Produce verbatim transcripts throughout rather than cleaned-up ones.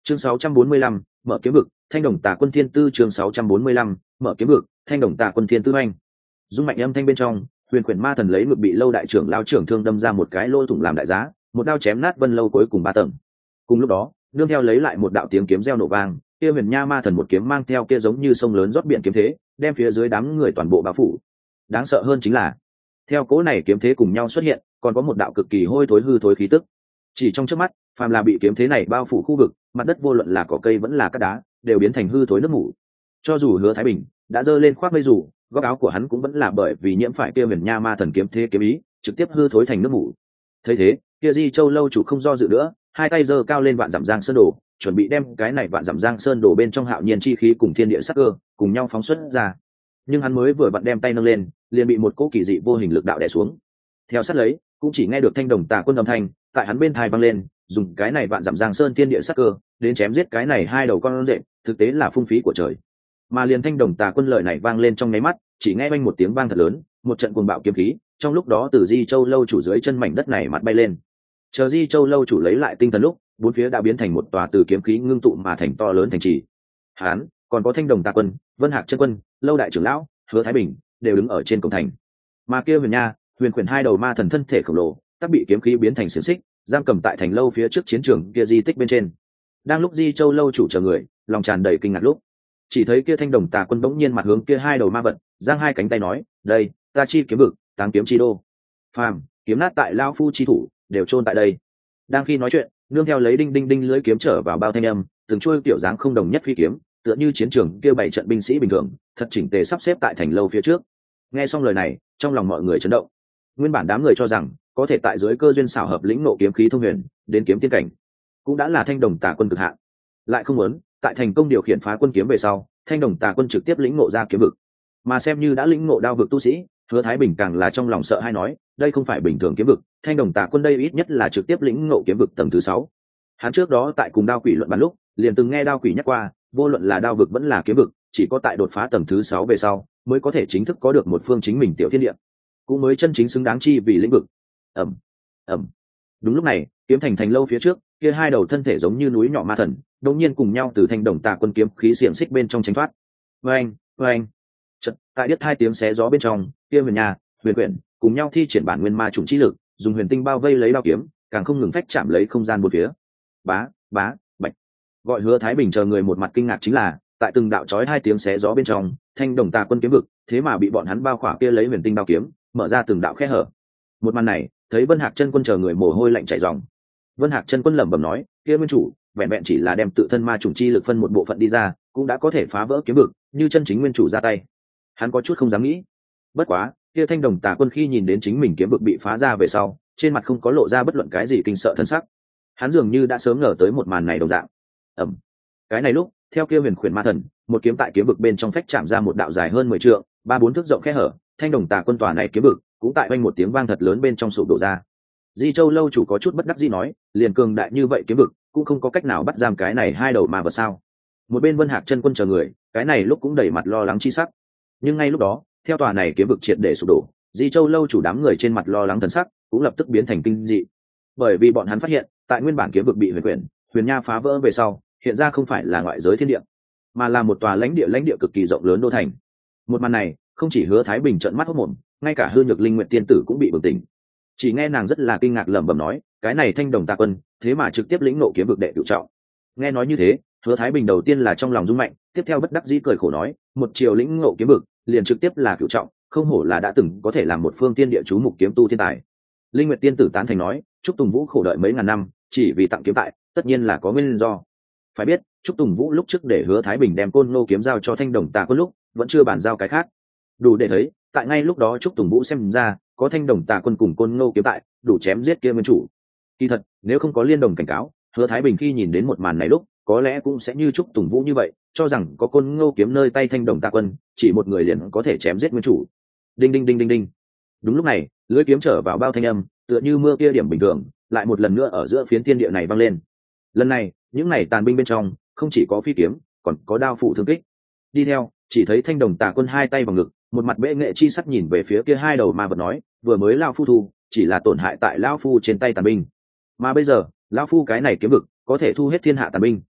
chương sáu trăm bốn mươi lăm, mở kiếm vực, thanh đồng tà quân thiên tư. Chương sáu trăm bốn mươi lăm, mở kiếm vực, thanh đồng tà quân thiên tư oanh. Dung mạnh âm thanh bên trong, huyền quyển ma thần lấy ngực bị lâu đại trưởng lao trưởng thương đâm ra một cái lỗ thủng làm đại giá, một đao chém nát vân lâu cuối cùng ba tầng. Cùng lúc đó, nương theo lấy lại một đạo tiếng kiếm reo nổ vang, kia huyền nha ma thần một kiếm mang theo kia giống như sông lớn rót biển kiếm thế, đem phía dưới đám người toàn bộ bao phủ. Đáng sợ hơn chính là, theo cỗ này kiếm thế cùng nhau xuất hiện, còn có một đạo cực kỳ hôi thối hư thối khí tức. Chỉ trong chớp mắt, phàm là bị kiếm thế này bao phủ khu vực, mặt đất vô luận là cỏ cây vẫn là cát đá, đều biến thành hư thối nước mủ. Cho dù Hứa Thái Bình đã giơ lên khoác mây dù, góc áo của hắn cũng vẫn là bởi vì nhiễm phải kia huyền nha ma thần kiếm thế kiếm ý, trực tiếp hư thối thành nước mủ. Thấy thế, kia Di Châu lâu chủ không do dự nữa, hai tay giơ cao lên vạn dặm giang sơn đồ, chuẩn bị đem cái này vạn dặm giang sơn đồ bên trong hạo nhiên chi khí cùng thiên địa sắc cơ cùng nhau phóng xuất ra. Nhưng hắn mới vừa vặn đem tay nâng lên, liền bị một cỗ kỳ dị vô hình lực đạo đè xuống. Theo sát lấy, cũng chỉ nghe được thanh đồng tà quân âm thanh tại hắn bên tai vang lên, dùng cái này vạn dặm giang sơn thiên địa sắc cơ đến chém giết cái này hai đầu con rệp, thực tế là phung phí của trời. Mà liền thanh đồng tà quân lời này vang lên trong nháy mắt, chỉ nghe vang một tiếng vang thật lớn, một trận cuồng bạo kiếm khí, trong lúc đó từ Di Châu lâu chủ dưới chân mảnh đất này mặt bay lên. Chờ Di Châu lâu chủ lấy lại tinh thần lúc, bốn phía đã biến thành một tòa từ kiếm khí ngưng tụ mà thành to lớn thành trì. Hán, còn có thanh đồng tà quân, Vân Hạc chân quân, lâu đại trưởng lão, Hứa Thái Bình đều đứng ở trên cổng thành. Mà kia huyền nha, huyền quyển hai đầu ma thần thân thể khổng lồ, tất bị kiếm khí biến thành xiềng xích, giam cầm tại thành lâu phía trước chiến trường kia di tích bên trên. Đang lúc Di Châu lâu chủ chờ người, lòng tràn đầy kinh ngạc lúc, chỉ thấy kia thanh đồng tà quân bỗng nhiên mặt hướng kia hai đầu ma vật, giang hai cánh tay nói, đây, ta chi kiếm vực, táng kiếm chi đô. Phàm, kiếm nát tại lao phu chi thủ, đều chôn tại đây. Đang khi nói chuyện, nương theo lấy đinh đinh đinh lưới kiếm trở vào bao thanh âm, từng chuôi tiểu dáng không đồng nhất phi kiếm, tựa như chiến trường kia bảy trận binh sĩ bình thường, thật chỉnh tề sắp xếp tại thành lâu phía trước. Nghe xong lời này, trong lòng mọi người chấn động. Nguyên bản đám người cho rằng có thể tại dưới cơ duyên xảo hợp lĩnh nộ kiếm khí thông huyền, đến kiếm tiên cảnh, cũng đã là thanh đồng tà quân cực hạn. Lại không muốn, tại thành công điều khiển phá quân kiếm về sau, thanh đồng tà quân trực tiếp lĩnh ngộ ra kiếm vực. Mà xem như đã lĩnh ngộ đao vực tu sĩ, Hứa Thái Bình càng là trong lòng sợ hãi nói, đây không phải bình thường kiếm vực, thanh đồng tà quân đây ít nhất là trực tiếp lĩnh ngộ kiếm vực tầng thứ sáu. Hắn trước đó tại cùng đao quỷ luận bàn lúc, liền từng nghe đao quỷ nhắc qua, vô luận là đao vực vẫn là kiếm vực, chỉ có tại đột phá tầng thứ sáu về sau, mới có thể chính thức có được một phương chính mình tiểu thiên địa, cũng mới chân chính xứng đáng chi vì lĩnh vực. Ầm, ầm. Đúng lúc này, kiếm thành thành lâu phía trước, kia hai đầu thân thể giống như núi nhỏ ma thần, đột nhiên cùng nhau từ thanh đồng tà quân kiếm khí xiềng xích bên trong tránh thoát. Oeng, oeng. Chợt, tại đứt hai tiếng xé gió bên trong, kia huyền nhà, huyền quyển cùng nhau thi triển bản nguyên ma chủng chi lực, dùng huyền tinh bao vây lấy đao kiếm, càng không ngừng phách chạm lấy không gian bốn phía. Bá, bá, bạch. Gọi Hứa Thái Bình chờ người một mặt kinh ngạc chính là, tại từng đạo chói hai tiếng xé gió bên trong, thanh đồng tà quân kiếm vực, thế mà bị bọn hắn bao khỏa kia lấy huyền tinh đao kiếm, mở ra từng đạo khe hở. Một màn này, thấy Vân Hạc chân quân chờ người mồ hôi lạnh chảy ròng. Vân Hạc chân quân lẩm bẩm nói, kia nguyên chủ, vẹn vẹn chỉ là đem tự thân ma chủng chi lực phân một bộ phận đi ra, cũng đã có thể phá vỡ kiếm vực, như chân chính nguyên chủ ra tay. Hắn có chút không dám nghĩ. Bất quá, kia thanh đồng tà quân khi nhìn đến chính mình kiếm vực bị phá ra về sau, trên mặt không có lộ ra bất luận cái gì kinh sợ thân sắc. Hắn dường như đã sớm ngờ tới một màn này đồng dạng. Ầm. Cái này lúc, theo kia huyền khuyển ma thần, một kiếm tại kiếm vực bên trong phách chạm ra một đạo dài hơn mười trượng, ba bốn thước rộng khe hở, thanh đồng tà quân tòa này kiếm vực, cũng tại vang một tiếng vang thật lớn bên trong sụp đổ ra. Di Châu lâu chủ có chút bất đắc dĩ nói, liền cường đại như vậy kiếm vực, cũng không có cách nào bắt giam cái này hai đầu ma vật sao? Một bên Vân Hạc chân quân chờ người, cái này lúc cũng đầy mặt lo lắng chi sắc. Nhưng ngay lúc đó, theo tòa này kiếm vực triệt để sụp đổ, Di Châu lâu chủ đám người trên mặt lo lắng thần sắc, cũng lập tức biến thành kinh dị. Bởi vì bọn hắn phát hiện, tại nguyên bản kiếm vực bị huyền quyển, huyền nha phá vỡ về sau, hiện ra không phải là ngoại giới thiên địa, mà là một tòa lãnh địa lãnh địa cực kỳ rộng lớn đô thành. Một màn này, không chỉ Hứa Thái Bình trợn mắt hốt mồm, ngay cả Hư Nhược Linh Nguyệt tiên tử cũng bị bừng tỉnh. Chỉ nghe nàng rất là kinh ngạc lẩm bẩm nói, cái này thanh đồng tà quân, thế mà trực tiếp lĩnh ngộ kiếm vực đệ cửu trọng. Nghe nói như thế, Hứa Thái Bình đầu tiên là trong lòng rung mạnh, tiếp theo bất đắc dĩ cười khổ nói, một chiều lĩnh ngộ kiếm vực, liền trực tiếp là cửu trọng, không hổ là đã từng có thể làm một phương tiên địa chú mục kiếm tu thiên tài. Linh Nguyệt tiên tử tán thành nói, Trúc Tùng Vũ khổ đợi mấy ngàn năm, chỉ vì tặng kiếm tại, tất nhiên là có nguyên do. Phải biết, Trúc Tùng Vũ lúc trước để Hứa Thái Bình đem Côn Ngô kiếm giao cho thanh đồng tà quân lúc, vẫn chưa bàn giao cái khác. Đủ để thấy, tại ngay lúc đó Trúc Tùng Vũ xem ra, có thanh đồng tà quân cùng Côn Ngô kiếm tại, đủ chém giết kia nguyên chủ. Kỳ thật, nếu không có liên đồng cảnh cáo, Hứa Thái Bình khi nhìn đến một màn này lúc, có lẽ cũng sẽ như Trúc Tùng Vũ như vậy, cho rằng có Côn Ngô kiếm nơi tay thanh đồng tà quân, chỉ một người liền có thể chém giết nguyên chủ. Đinh đinh đinh đinh đinh. Đúng lúc này, lưỡi kiếm trở vào bao thanh âm, tựa như mưa kia điểm bình thường, lại một lần nữa ở giữa phiến thiên địa này vang lên. Lần này, những này tàn binh bên trong, không chỉ có phi kiếm, còn có đao phụ thương kích. Đi theo, chỉ thấy thanh đồng tà quân hai tay vào ngực, một mặt bệ nghệ chi sắc nhìn về phía kia hai đầu ma vật nói, vừa mới lão phu thu, chỉ là tổn hại tại lão phu trên tay tàn binh, mà bây giờ, lão phu cái này kiếm vực, có thể thu hết thiên hạ tàn binh.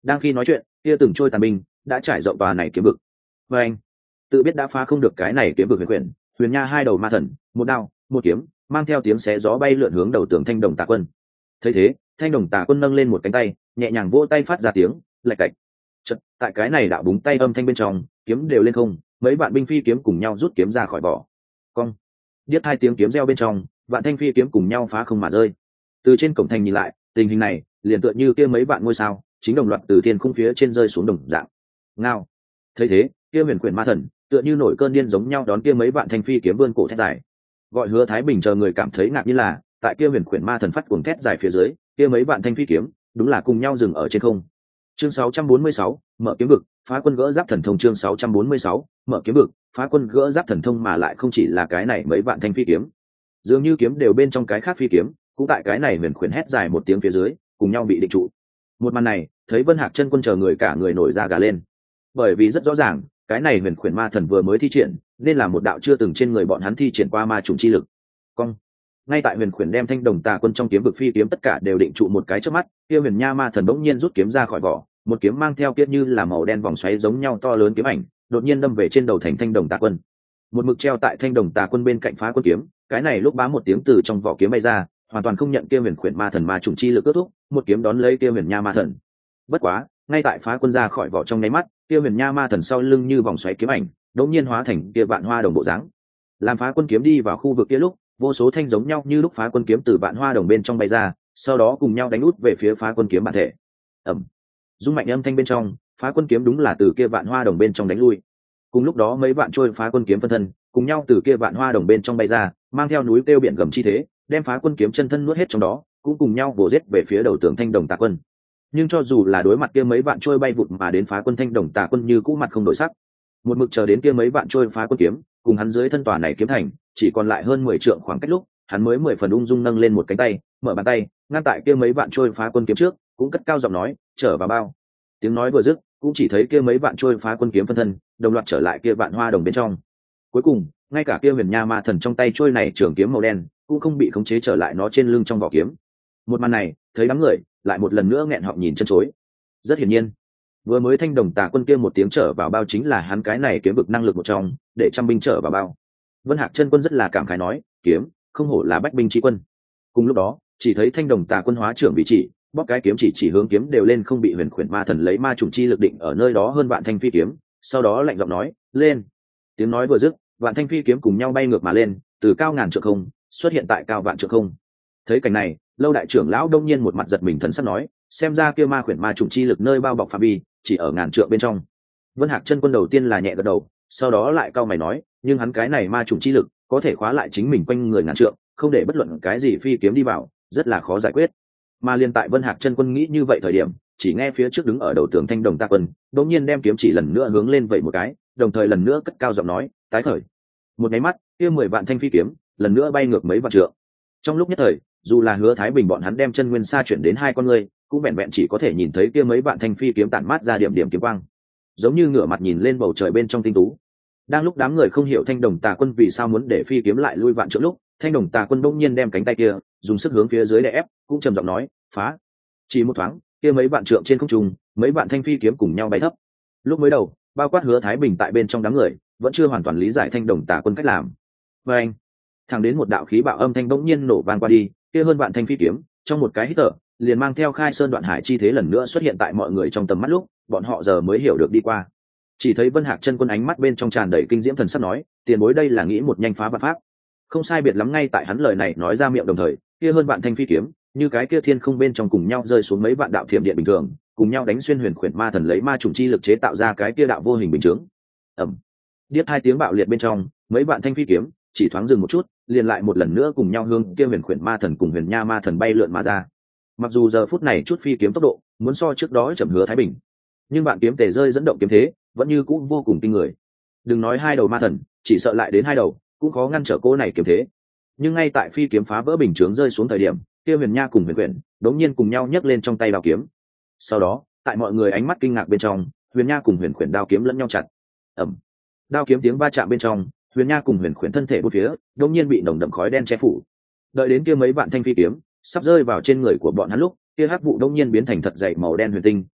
Đang khi nói chuyện, kia từng trôi tàn binh đã trải rộng tòa này kiếm vực. Và anh tự biết đã phá không được cái này kiếm vực huyền quyển, huyền nha hai đầu ma thần, một đao, một kiếm, mang theo tiếng xé gió bay lượn hướng đầu tường Thanh Đồng Tà Quân. Thấy thế, Thanh Đồng Tà Quân nâng lên một cánh tay, nhẹ nhàng vỗ tay phát ra tiếng lạch cạch. Chợt, tại cái này đạo búng tay âm thanh bên trong, kiếm đều lên không, mấy vạn binh phi kiếm cùng nhau rút kiếm ra khỏi vỏ. Cong. Điếc hai tiếng kiếm reo bên trong, vạn thanh phi kiếm cùng nhau phá không mà rơi. Từ trên cổng thành nhìn lại, tình hình này liền tựa như kia mấy vạn ngôi sao chính đồng loạt từ thiên khung phía trên rơi xuống đồng dạng. Ngao. Thấy thế, kia huyền quyển ma thần tựa như nổi cơn điên giống nhau đón kia mấy vạn thanh phi kiếm vươn cổ thét dài. Gọi Hứa Thái Bình chờ người cảm thấy ngạc nhiên là, tại kia huyền quyển ma thần phát cuồng thét dài phía dưới, kia mấy vạn thanh phi kiếm đúng là cùng nhau dừng ở trên không. Chương sáu trăm bốn mươi sáu, mở kiếm vực, phá quân gỡ giáp thần thông. Chương sáu trăm bốn mươi sáu, mở kiếm vực, phá quân gỡ giáp thần thông. Mà lại không chỉ là cái này mấy vạn thanh phi kiếm, dường như kiếm đều bên trong cái khác phi kiếm, cũng tại cái này huyền quyển hét dài một tiếng phía dưới, cùng nhau bị định trụ. Một màn này, thấy Vân Hạc Chân Quân chờ người cả người nổi da gà lên, bởi vì rất rõ ràng, cái này huyền quyển ma thần vừa mới thi triển, nên là một đạo chưa từng trên người bọn hắn thi triển qua ma trùng chi lực. Cong. Ngay tại huyền quyển đem Thanh Đồng Tà Quân trong kiếm vực phi kiếm tất cả đều định trụ một cái chớp mắt, kia huyền nha ma thần bỗng nhiên rút kiếm ra khỏi vỏ, một kiếm mang theo kiết như là màu đen vòng xoáy giống nhau to lớn kiếm ảnh, đột nhiên đâm về trên đầu thành Thanh Đồng Tà Quân. Một mực treo tại Thanh Đồng Tà Quân bên cạnh phá quân kiếm, cái này lúc bám một tiếng từ trong vỏ kiếm bay ra, hoàn toàn không nhận kia huyền quyển ma thần ma trùng chi lực ước thúc, một kiếm đón lấy kia huyền nha ma thần. Bất quá, ngay tại phá quân ra khỏi vỏ trong nháy mắt, kia huyền nha ma thần sau lưng như vòng xoáy kiếm ảnh, đột nhiên hóa thành kia vạn hoa đồng bộ dáng. Làm phá quân kiếm đi vào khu vực kia lúc, vô số thanh giống nhau như lúc phá quân kiếm từ vạn hoa đồng bên trong bay ra, sau đó cùng nhau đánh út về phía phá quân kiếm bản thể. Ầm. Dung mạnh âm thanh bên trong, phá quân kiếm đúng là từ kia vạn hoa đồng bên trong đánh lui. Cùng lúc đó mấy vạn trôi phá quân kiếm phân thân, cùng nhau từ kia vạn hoa đồng bên trong bay ra, mang theo núi kêu biển gầm chi thế, đem phá quân kiếm chân thân nuốt hết trong đó, cũng cùng nhau vồ giết về phía đầu tường Thanh Đồng Tà Quân. Nhưng cho dù là đối mặt kia mấy vạn trôi bay vụt mà đến phá quân Thanh Đồng Tà Quân như cũ mặt không đổi sắc. Một mực chờ đến kia mấy vạn trôi phá quân kiếm, cùng hắn dưới thân tòa này kiếm thành, chỉ còn lại hơn mười trượng khoảng cách lúc, hắn mới mười phần ung dung nâng lên một cánh tay, mở bàn tay, ngăn tại kia mấy vạn trôi phá quân kiếm trước, cũng cất cao giọng nói, "Trở vào bao." Tiếng nói vừa dứt, cũng chỉ thấy kia mấy vạn trôi phá quân kiếm phân thân, đồng loạt trở lại kia vạn hoa đồng bên trong. Cuối cùng, ngay cả kia huyền nha ma thần trong tay trôi này trường kiếm màu đen, cũng không bị khống chế trở lại nó trên lưng trong vỏ kiếm. Một màn này, thấy đám người lại một lần nữa nghẹn họng nhìn chân chối. Rất hiển nhiên, vừa mới Thanh Đồng Tà Quân kia một tiếng trở vào bao chính là hắn cái này kiếm vực năng lực một trong, để trăm binh trở vào bao. Vân Hạc Chân Quân rất là cảm khái nói, kiếm không hổ là bách binh chí quân. Cùng lúc đó, chỉ thấy Thanh Đồng Tà Quân hóa trưởng vị chỉ, bóp cái kiếm chỉ chỉ hướng kiếm đều lên không bị huyền quyển ma thần lấy ma trùng chi lực định ở nơi đó hơn vạn thanh phi kiếm, sau đó lạnh giọng nói, "Lên." Tiếng nói vừa dứt, vạn thanh phi kiếm cùng nhau bay ngược mà lên, từ cao ngàn trượng không xuất hiện tại cao vạn trượng không. Thấy cảnh này, Lâu đại trưởng lão đông nhiên một mặt giật mình thần sắc nói, xem ra kia ma quyển ma trùng chi lực nơi bao bọc phạm vi chỉ ở ngàn trượng bên trong. Vân Hạc Chân Quân đầu tiên là nhẹ gật đầu, sau đó lại cau mày nói, nhưng hắn cái này ma trùng chi lực có thể khóa lại chính mình quanh người ngàn trượng, không để bất luận cái gì phi kiếm đi vào, rất là khó giải quyết. Mà liên tại Vân Hạc Chân Quân nghĩ như vậy thời điểm, chỉ nghe phía trước đứng ở đầu tường Thanh Đồng Tà Quân đột nhiên đem kiếm chỉ lần nữa hướng lên vậy một cái, đồng thời lần nữa cất cao giọng nói, tái khởi. Một cái mắt, kia mười vạn thanh phi kiếm lần nữa bay ngược mấy vạn trượng. Trong lúc nhất thời, dù là Hứa Thái Bình bọn hắn đem chân nguyên xa chuyển đến hai con người, cũng vẹn vẹn chỉ có thể nhìn thấy kia mấy vạn thanh phi kiếm tản mát ra điểm điểm kiếm quang, giống như ngửa mặt nhìn lên bầu trời bên trong tinh tú. Đang lúc đám người không hiểu Thanh Đồng Tà Quân vì sao muốn để phi kiếm lại lui vạn trượng lúc, Thanh Đồng Tà Quân bỗng nhiên đem cánh tay kia dùng sức hướng phía dưới đè ép, cũng trầm giọng nói, phá. Chỉ một thoáng, kia mấy vạn trượng trên không trung, mấy vạn thanh phi kiếm cùng nhau bay thấp. Lúc mới đầu, bao quát Hứa Thái Bình tại bên trong đám người, vẫn chưa hoàn toàn lý giải Thanh Đồng Tà Quân cách làm. Và anh, thẳng đến một đạo khí bạo âm thanh bỗng nhiên nổ vang qua đi, kia hơn vạn thanh phi kiếm, trong một cái hít thở, liền mang theo Khai Sơn Đoạn Hải chi thế lần nữa xuất hiện tại mọi người trong tầm mắt lúc, bọn họ giờ mới hiểu được đi qua. Chỉ thấy Vân Hạc Chân Quân ánh mắt bên trong tràn đầy kinh diễm thần sắc nói, tiền bối đây là nghĩ một nhanh phá vạn pháp. Không sai biệt lắm, ngay tại hắn lời này nói ra miệng đồng thời, kia hơn vạn thanh phi kiếm, như cái kia thiên không bên trong cùng nhau rơi xuống mấy vạn đạo thiểm điện bình thường, cùng nhau đánh xuyên huyền quyển ma thần lấy ma trùng chi lực chế tạo ra cái kia đạo vô hình bình chứng. Ầm. Điếc hai tiếng bạo liệt bên trong, mấy vạn thanh phi kiếm chỉ thoáng dừng một chút, liền lại một lần nữa cùng nhau hướng kia huyền quyển ma thần cùng huyền nha ma thần bay lượn mà ra. Mặc dù giờ phút này chút phi kiếm tốc độ muốn so trước đó chậm Hứa Thái Bình, nhưng bạn kiếm tề rơi dẫn động kiếm thế vẫn như cũ vô cùng kinh người. Đừng nói hai đầu ma thần, chỉ sợ lại đến hai đầu cũng khó ngăn trở cô này kiếm thế. Nhưng ngay tại phi kiếm phá vỡ bình chướng rơi xuống thời điểm, kia huyền nha cùng huyền quyển đống nhiên cùng nhau nhấc lên trong tay đao kiếm. Sau đó, tại mọi người ánh mắt kinh ngạc bên trong, huyền nha cùng huyền quyển đao kiếm lẫn nhau chặt. Ầm. Đao kiếm tiếng va chạm bên trong, huyền nha cùng huyền quyển thân thể bốn phía đống nhiên bị nồng đậm khói đen che phủ. Đợi đến kia mấy vạn thanh phi kiếm sắp rơi vào trên người của bọn hắn lúc, kia hắc vụ đống nhiên biến thành thật dày màu đen huyền tinh,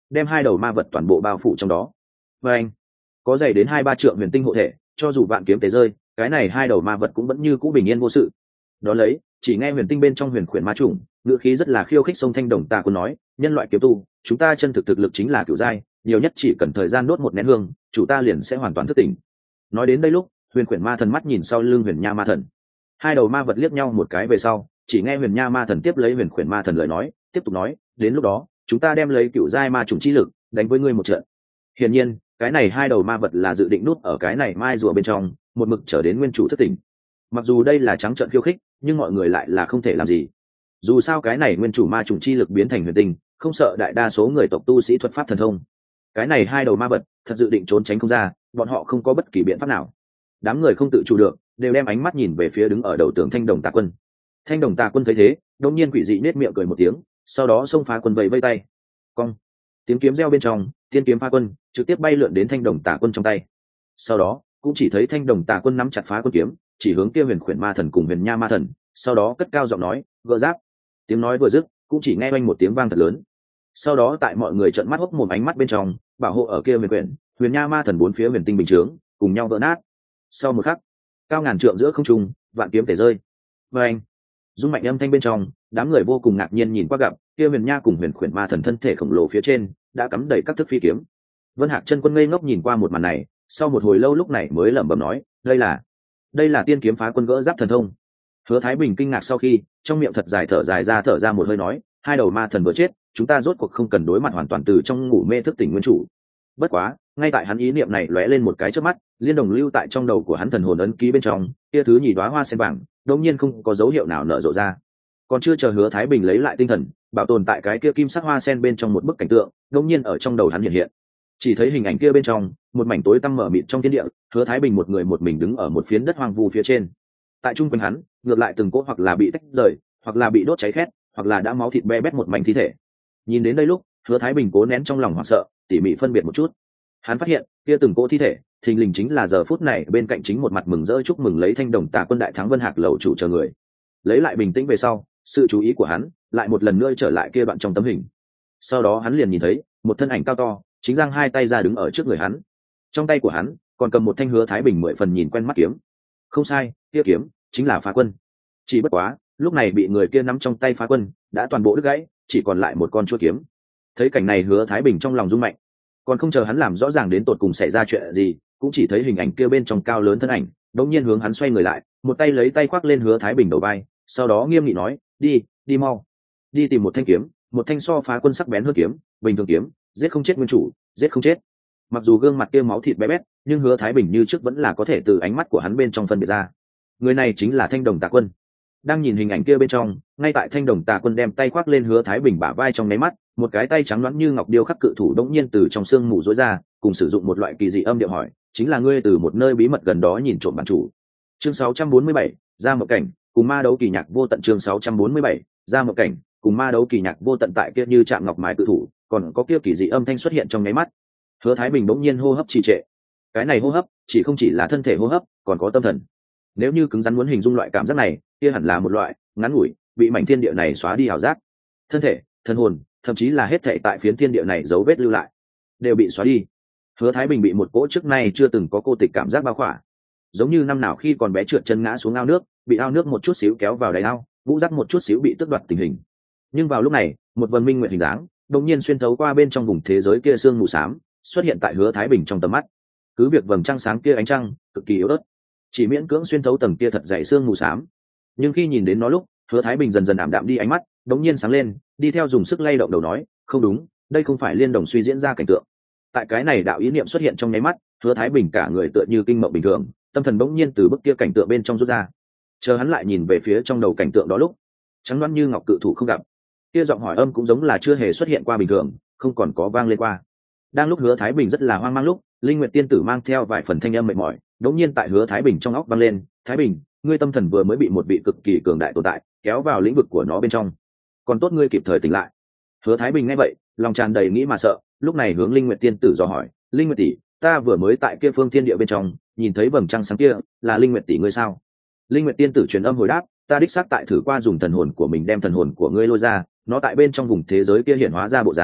đem hai đầu ma vật toàn bộ bao phủ trong đó. Và anh có dày đến hai ba trượng huyền tinh hộ thể, cho dù vạn kiếm tế rơi, cái này hai đầu ma vật cũng vẫn như cũ bình yên vô sự. Đó lấy, chỉ nghe huyền tinh bên trong huyền khuyển ma trùng, ngữ khí rất là khiêu khích sông Thanh Đồng Tà Quân nói, nhân loại kiếm tu, chúng ta chân thực thực lực chính là cửu giai, nhiều nhất chỉ cần thời gian đốt một nén hương, chủ ta liền sẽ hoàn toàn thức tỉnh. Nói đến đây lúc, huyền khuyển ma thần mắt nhìn sau lưng huyền nha ma thần, hai đầu ma vật liếc nhau một cái về sau, chỉ nghe huyền nha ma thần tiếp lấy huyền khuyển ma thần lời nói, tiếp tục nói, đến lúc đó chúng ta đem lấy cửu giai ma trùng chi lực đánh với ngươi một trận. Hiển nhiên, cái này hai đầu ma vật là dự định nút ở cái này mai rùa bên trong, một mực trở đến nguyên chủ thất tỉnh. Mặc dù đây là trắng trợn khiêu khích, nhưng mọi người lại là không thể làm gì. Dù sao cái này nguyên chủ ma trùng chi lực biến thành huyền tinh, không sợ đại đa số người tộc tu sĩ thuật pháp thần thông. Cái này hai đầu ma vật thật dự định trốn tránh không ra, bọn họ không có bất kỳ biện pháp nào. Đám người không tự chủ được, đều đem ánh mắt nhìn về phía đứng ở đầu tường Thanh Đồng Tà Quân. Thanh Đồng Tà Quân thấy thế, đột nhiên quỷ dị nết miệng cười một tiếng, sau đó xông phá quân vây vây tay. Cong, tiếng kiếm reo bên trong, tiên kiếm phá quân trực tiếp bay lượn đến Thanh Đồng Tà Quân trong tay. Sau đó, cũng chỉ thấy Thanh Đồng Tà Quân nắm chặt phá quân kiếm, chỉ hướng kia huyền khuyển ma thần cùng huyền nha ma thần, sau đó cất cao giọng nói, gỡ giáp. Tiếng nói vừa dứt, cũng chỉ nghe oanh một tiếng vang thật lớn. Sau đó tại mọi người trợn mắt hốc mồm ánh mắt bên trong, bảo hộ ở kia huyền khuyển, huyền nha ma thần bốn phía huyền tinh bình chướng, cùng nhau vỡ nát. Sau một khắc, cao ngàn trượng giữa không trung, vạn kiếm tể rơi. Và anh, rung mạnh âm thanh bên trong, đám người vô cùng ngạc nhiên nhìn qua gặp, kia huyền nha cùng huyền khuyển ma thần thân thể khổng lồ phía trên đã cắm đầy các thức phi kiếm. Vân Hạc chân quân ngây ngốc nhìn qua một màn này, sau một hồi lâu lúc này mới lẩm bẩm nói, đây là đây là tiên kiếm phá quân gỡ giáp thần thông. Hứa Thái Bình kinh ngạc sau khi trong miệng thật dài thở dài ra thở ra một hơi nói, hai đầu ma thần vừa chết, chúng ta rốt cuộc không cần đối mặt hoàn toàn từ trong ngủ mê thức tỉnh nguyên chủ. Bất quá, ngay tại hắn ý niệm này lóe lên một cái trước mắt, liên đồng lưu tại trong đầu của hắn thần hồn ấn ký bên trong, kia thứ nhì đóa hoa sen vàng, đột nhiên không có dấu hiệu nào nở rộ ra. Còn chưa chờ Hứa Thái Bình lấy lại tinh thần, bảo tồn tại cái kia kim sắc hoa sen bên trong một bức cảnh tượng, đột nhiên ở trong đầu hắn hiện hiện. Chỉ thấy hình ảnh kia bên trong, một mảnh tối tăm mở mịt trong thiên địa, Hứa Thái Bình một người một mình đứng ở một phiến đất hoang vu phía trên. Tại trung quanh hắn, ngược lại từng cỗ hoặc là bị tách rời, hoặc là bị đốt cháy khét, hoặc là đã máu thịt be bét một mảnh thi thể. Nhìn đến đây lúc, Hứa Thái Bình cố nén trong lòng hoảng sợ, tỉ mỉ phân biệt một chút. Hắn phát hiện, kia từng cỗ thi thể, thình lình chính là giờ phút này bên cạnh chính một mặt mừng rỡ chúc mừng lấy Thanh Đồng Tà Quân đại thắng Vân Hạc lầu chủ chờ người. Lấy lại bình tĩnh về sau, sự chú ý của hắn lại một lần nữa trở lại kia đoạn trong tấm hình. Sau đó hắn liền nhìn thấy một thân ảnh cao to, chính giang hai tay ra đứng ở trước người hắn. Trong tay của hắn còn cầm một thanh Hứa Thái Bình mười phần nhìn quen mắt kiếm. Không sai, kia kiếm chính là Phá Quân. Chỉ bất quá, lúc này bị người kia nắm trong tay Phá Quân đã toàn bộ đứt gãy, chỉ còn lại một con chuôi kiếm. Thấy cảnh này Hứa Thái Bình trong lòng rung mạnh. Còn không chờ hắn làm rõ ràng đến tột cùng xảy ra chuyện gì, cũng chỉ thấy hình ảnh kia bên trong cao lớn thân ảnh đột nhiên hướng hắn xoay người lại, một tay lấy tay khoác lên Hứa Thái Bình đầu vai, sau đó nghiêm nghị nói, đi đi mau, đi tìm một thanh kiếm, một thanh so Phá Quân sắc bén hơn kiếm, bình thường kiếm, giết không chết nguyên chủ, giết không chết. Mặc dù gương mặt kia máu thịt bé bét, nhưng Hứa Thái Bình như trước vẫn là có thể từ ánh mắt của hắn bên trong phân biệt ra, người này chính là Thanh Đồng Tà Quân. Đang nhìn hình ảnh kia bên trong, ngay tại Thanh Đồng Tà Quân đem tay khoác lên Hứa Thái Bình bả vai trong nháy mắt, một cái tay trắng loãng như ngọc điêu khắc cự thủ đống nhiên từ trong xương mù rối ra, cùng sử dụng một loại kỳ dị âm điệu hỏi, chính là ngươi từ một nơi bí mật gần đó nhìn trộm bản chủ. Chương sáu trăm bốn mươi bảy, ra một cảnh, cùng ma đấu kỳ nhạc vô tận. Chương sáu trăm bốn mươi bảy, ra một cảnh, cùng ma đấu kỳ nhạc vô tận. Tại kia như chạm ngọc mài cự thủ, còn có kia kỳ dị âm thanh xuất hiện trong nháy mắt. Hứa Thái Bình bỗng nhiên hô hấp trì trệ. Cái này hô hấp, chỉ không chỉ là thân thể hô hấp, còn có tâm thần. Nếu như cứng rắn muốn hình dung loại cảm giác này, kia hẳn là một loại ngắn ngủi, bị mảnh thiên địa này xóa đi ảo giác. Thân thể, thân hồn, thậm chí là hết thảy tại phiến thiên địa này dấu vết lưu lại, đều bị xóa đi. Hứa Thái Bình bị một cỗ trước nay chưa từng có cô tịch cảm giác bao khỏa, giống như năm nào khi còn bé trượt chân ngã xuống ao nước, bị ao nước một chút xíu kéo vào đáy ao, vũ giác một chút xíu bị tước đoạt tình hình. Nhưng vào lúc này, một vần minh nguyệt hình dáng đột nhiên xuyên thấu qua bên trong vùng thế giới kia sương mù xám, xuất hiện tại Hứa Thái Bình trong tầm mắt. Cứ việc vầng trăng sáng kia ánh trăng cực kỳ yếu ớt, chỉ miễn cưỡng xuyên thấu tầng kia thật dày sương mù xám, nhưng khi nhìn đến nó lúc, Hứa Thái Bình dần dần ảm đạm đi ánh mắt, đột nhiên sáng lên, đi theo dùng sức lay động đầu nói, không đúng, đây không phải liên đồng suy diễn ra cảnh tượng. Tại cái này đạo ý niệm xuất hiện trong nháy mắt, Hứa Thái Bình cả người tựa như kinh mộng bình thường, tâm thần bỗng nhiên từ bức kia cảnh tượng bên trong rút ra. Chờ hắn lại nhìn về phía trong đầu cảnh tượng đó lúc, trắng đoán như ngọc cự thủ không gặp, kia giọng hỏi âm cũng giống là chưa hề xuất hiện qua bình thường, không còn có vang lên qua. Đang lúc Hứa Thái Bình rất là hoang mang lúc, Linh Nguyệt tiên tử mang theo vài phần thanh âm mệt mỏi, đột nhiên tại Hứa Thái Bình trong óc vang lên, "Thái Bình, ngươi tâm thần vừa mới bị một vị cực kỳ cường đại tồn tại kéo vào lĩnh vực của nó bên trong, còn tốt ngươi kịp thời tỉnh lại." Hứa Thái Bình nghe vậy, lòng tràn đầy nghĩ mà sợ, lúc này hướng Linh Nguyệt tiên tử dò hỏi, "Linh Nguyệt tỷ, ta vừa mới tại kia phương thiên địa bên trong nhìn thấy vầng trăng sáng kia, là Linh Nguyệt tỷ ngươi sao?" Linh Nguyệt tiên tử truyền âm hồi đáp, "Ta đích xác tại thử qua dùng thần hồn của mình đem thần hồn của ngươi lôi ra, nó tại bên trong vùng thế giới kia hiện hóa ra bộ dáng,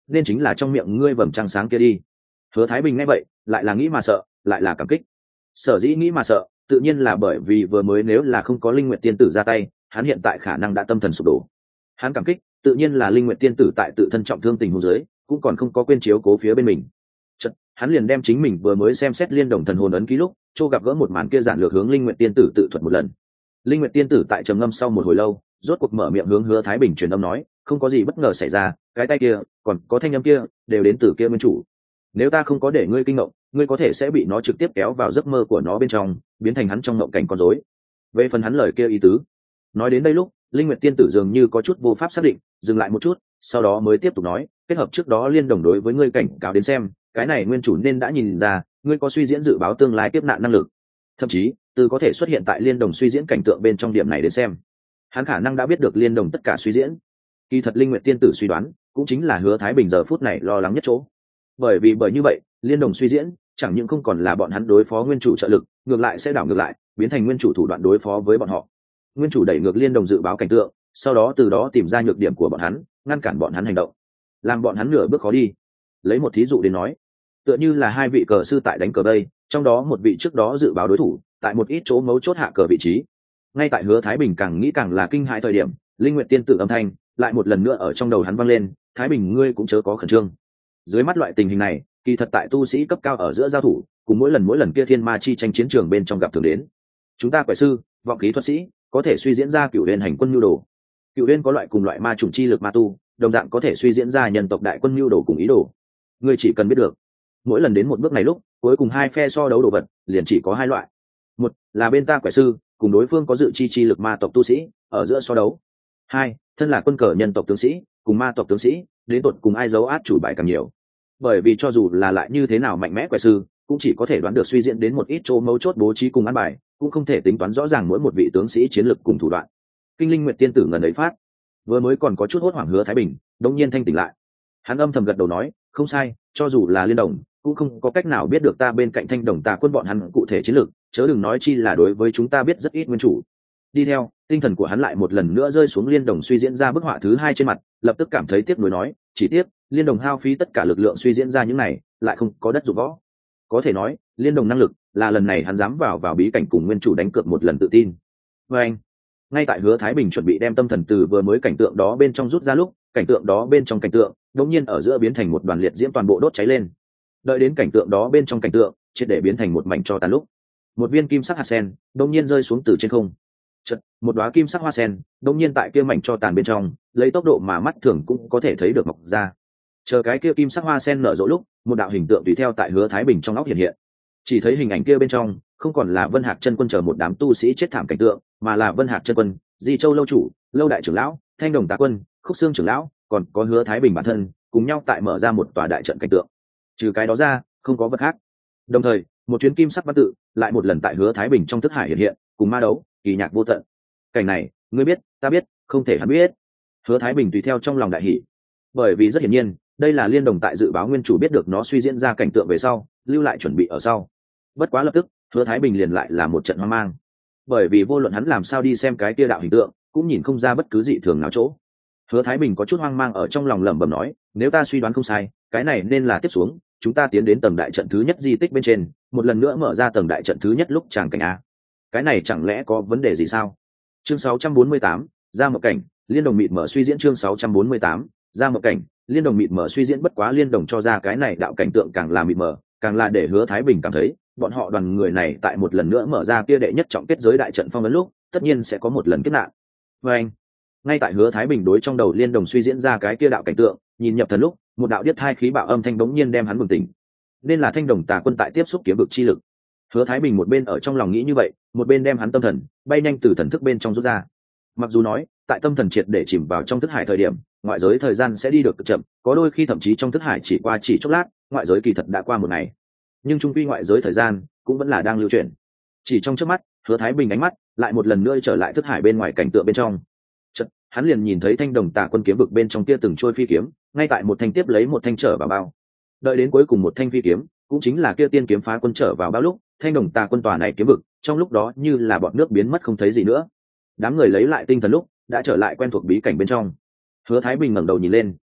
nên chính là trong miệng ngươi vầng trăng sáng kia đi. Hứa Thái Bình nghe vậy lại là nghĩ mà sợ, lại là cảm kích. Sở dĩ nghĩ mà sợ tự nhiên là bởi vì vừa mới nếu là không có Linh Nguyệt tiên tử ra tay, hắn hiện tại khả năng đã tâm thần sụp đổ. Hắn cảm kích tự nhiên là Linh Nguyệt tiên tử tại tự thân trọng thương tình huống dưới cũng còn không có quên chiếu cố phía bên mình. Chật, hắn liền đem chính mình vừa mới xem xét liên đồng thần hồn ấn ký lúc Châu gặp gỡ một màn kia giản lược hướng Linh Nguyệt tiên tử tự thuật một lần. Linh Nguyệt tiên tử tại trầm ngâm sau một hồi lâu rốt cuộc mở miệng hướng Hứa Thái Bình truyền âm nói, không có gì bất ngờ xảy ra, cái tay kia còn có thanh âm kia đều đến từ kia nguyên chủ. Nếu ta không có để ngươi kinh ngộng, ngươi có thể sẽ bị nó trực tiếp kéo vào giấc mơ của nó bên trong, biến thành hắn trong ngộng cảnh con rối. Về phần hắn lời kia ý tứ, nói đến đây lúc Linh Nguyệt tiên tử dường như có chút vô pháp xác định, dừng lại một chút, sau đó mới tiếp tục nói, kết hợp trước đó liên đồng đối với ngươi cảnh cáo đến xem, cái này nguyên chủ nên đã nhìn ra ngươi có suy diễn dự báo tương lai kiếp nạn năng lực, thậm chí từ có thể xuất hiện tại liên đồng suy diễn cảnh tượng bên trong điểm này đến xem, hắn khả năng đã biết được liên đồng tất cả suy diễn. Kỳ thật Linh Nguyệt tiên tử suy đoán cũng chính là Hứa Thái Bình giờ phút này lo lắng nhất chỗ, bởi vì bởi như vậy liên đồng suy diễn chẳng những không còn là bọn hắn đối phó nguyên chủ trợ lực, ngược lại sẽ đảo ngược lại biến thành nguyên chủ thủ đoạn đối phó với bọn họ. Nguyên chủ đẩy ngược liên đồng dự báo cảnh tượng, sau đó từ đó tìm ra nhược điểm của bọn hắn, ngăn cản bọn hắn hành động, làm bọn hắn nửa bước khó đi. Lấy một thí dụ đến nói, tựa như là hai vị cờ sư tại đánh cờ bây, trong đó một vị trước đó dự báo đối thủ tại một ít chỗ mấu chốt hạ cờ vị trí. Ngay tại Hứa Thái Bình càng nghĩ càng là kinh hãi thời điểm, Linh Nguyệt tiên tử âm thanh lại một lần nữa ở trong đầu hắn vang lên, Thái Bình ngươi cũng chớ có khẩn trương. Dưới mắt loại tình hình này kỳ thật tại tu sĩ cấp cao ở giữa giao thủ, cùng mỗi lần mỗi lần kia thiên ma chi tranh chiến trường bên trong gặp thường đến. Chúng ta quẻ sư vọng khí thuật sĩ có thể suy diễn ra cửu huyền hành quân nhu đồ, cửu huyền có loại cùng loại ma chủng chi lực ma tu, đồng dạng có thể suy diễn ra nhân tộc đại quân nhu đồ cùng ý đồ. Ngươi chỉ cần biết được, mỗi lần đến một bước này lúc cuối cùng hai phe so đấu đồ vật liền chỉ có hai loại, một là bên ta quẻ sư cùng đối phương có dự chi chi lực ma tộc tu sĩ ở giữa so đấu, hai thân là quân cờ nhân tộc tướng sĩ cùng ma tộc tướng sĩ đến tột cùng ai giấu át chủ bài càng nhiều. Bởi vì cho dù là lại như thế nào mạnh mẽ quẻ sư cũng chỉ có thể đoán được suy diễn đến một ít chỗ mấu chốt bố trí cùng ăn bài, cũng không thể tính toán rõ ràng mỗi một vị tướng sĩ chiến lực cùng thủ đoạn. Kinh Linh Nguyệt tiên tử ngần ấy phát, vừa mới còn có chút hốt hoảng Hứa Thái Bình đột nhiên thanh tỉnh lại. Hắn âm thầm gật đầu nói, không sai, cho dù là liên đồng cũng không có cách nào biết được ta bên cạnh Thanh Đồng Tà quân bọn hắn cụ thể chiến lược, chớ đừng nói chi là đối với chúng ta biết rất ít nguyên chủ. Đi theo, tinh thần của hắn lại một lần nữa rơi xuống liên đồng suy diễn ra bức họa thứ hai trên mặt, lập tức cảm thấy tiếc nuối nói, chỉ tiếc liên đồng hao phí tất cả lực lượng suy diễn ra những này, lại không có đất dụng võ. Có thể nói, liên đồng năng lực là lần này hắn dám vào vào bí cảnh cùng nguyên chủ đánh cược một lần tự tin. Và anh, ngay tại Hứa Thái Bình chuẩn bị đem tâm thần từ vừa mới cảnh tượng đó bên trong rút ra lúc, cảnh tượng đó bên trong cảnh tượng đột nhiên ở giữa biến thành một đoàn liệt diễm toàn bộ đốt cháy lên. Đợi đến cảnh tượng đó bên trong cảnh tượng triệt để biến thành một mảnh tro tàn lúc, một viên kim sắc hạt sen đột nhiên rơi xuống từ trên không. Chợt, một đóa kim sắc hoa sen đột nhiên tại kia mảnh tro tàn bên trong, lấy tốc độ mà mắt thường cũng có thể thấy được mọc ra. Chờ cái kia kim sắc hoa sen nở rộ lúc, một đạo hình tượng tùy theo tại Hứa Thái Bình trong óc hiện hiện. Chỉ thấy hình ảnh kia bên trong không còn là Vân Hạc chân quân chờ một đám tu sĩ chết thảm cảnh tượng, mà là Vân Hạc chân quân, Di Châu lâu chủ, Lâu đại trưởng lão, Thanh Đồng Tà quân, Khúc Xương trưởng lão, còn có Hứa Thái Bình bản thân, cùng nhau tại mở ra một tòa đại trận cảnh tượng. Trừ cái đó ra, không có vật khác. Đồng thời, một chuyến kim sắc văn tự lại một lần tại Hứa Thái Bình trong thức hải hiện hiện, cùng ma đấu, kỳ nhạc vô tận. Cảnh này, ngươi biết, ta biết, không thể hắn biết. Hứa Thái Bình tùy theo trong lòng đại hỉ, bởi vì rất hiển nhiên, đây là liên đồng tại dự báo nguyên chủ biết được nó suy diễn ra cảnh tượng về sau, lưu lại chuẩn bị ở sau. Bất quá lập tức, Hứa Thái Bình liền lại là một trận hoang mang, bởi vì vô luận hắn làm sao đi xem cái kia đạo hình tượng, cũng nhìn không ra bất cứ dị thường nào chỗ. Hứa Thái Bình có chút hoang mang ở trong lòng lẩm bẩm nói, nếu ta suy đoán không sai, cái này nên là tiếp xuống chúng ta tiến đến tầng đại trận thứ nhất di tích bên trên, một lần nữa mở ra tầng đại trận thứ nhất lúc tràng cảnh a. Cái này chẳng lẽ có vấn đề gì sao? Chương sáu trăm bốn mươi tám, ra một cảnh, liên đồng mịt mở suy diễn chương sáu trăm bốn mươi tám, ra một cảnh, liên đồng mịt mở suy diễn bất quá liên đồng cho ra cái này đạo cảnh tượng càng là mịt mở, càng là để Hứa Thái Bình cảm thấy, bọn họ đoàn người này tại một lần nữa mở ra kia đệ nhất trọng kết giới đại trận phong ấn lúc, tất nhiên sẽ có một lần kết nạn. Và anh, ngay tại Hứa Thái Bình đối trong đầu liên đồng suy diễn ra cái kia đạo cảnh tượng, nhìn nhập thần lúc, một đạo điếc thai khí bạo âm thanh bỗng nhiên đem hắn bừng tỉnh. Nên là Thanh Đồng Tà quân tại tiếp xúc kiếm vực chi lực. Hứa Thái Bình một bên ở trong lòng nghĩ như vậy, một bên đem hắn tâm thần bay nhanh từ thần thức bên trong rút ra. Mặc dù nói, tại tâm thần triệt để chìm vào trong thức hải thời điểm, ngoại giới thời gian sẽ đi được cực chậm, có đôi khi thậm chí trong thức hải chỉ qua chỉ chốc lát, ngoại giới kỳ thật đã qua một ngày. Nhưng chung quy ngoại giới thời gian cũng vẫn là đang lưu chuyển. Chỉ trong chớp mắt, Hứa Thái Bình ánh mắt lại một lần nữa trở lại thức hải bên ngoài cảnh tượng bên trong. Chợt, hắn liền nhìn thấy Thanh Đồng Tà quân kiếm vực bên trong kia từng trôi phi kiếm, ngay tại một thanh tiếp lấy một thanh trở vào bao. Đợi đến cuối cùng một thanh phi kiếm, cũng chính là kia tiên kiếm phá quân trở vào bao lúc, Thanh Đồng Tà quân tòa này kiếm vực, trong lúc đó như là bọt nước biến mất không thấy gì nữa. Đám người lấy lại tinh thần lúc, đã trở lại quen thuộc bí cảnh bên trong. Hứa Thái Bình ngẩng đầu nhìn lên,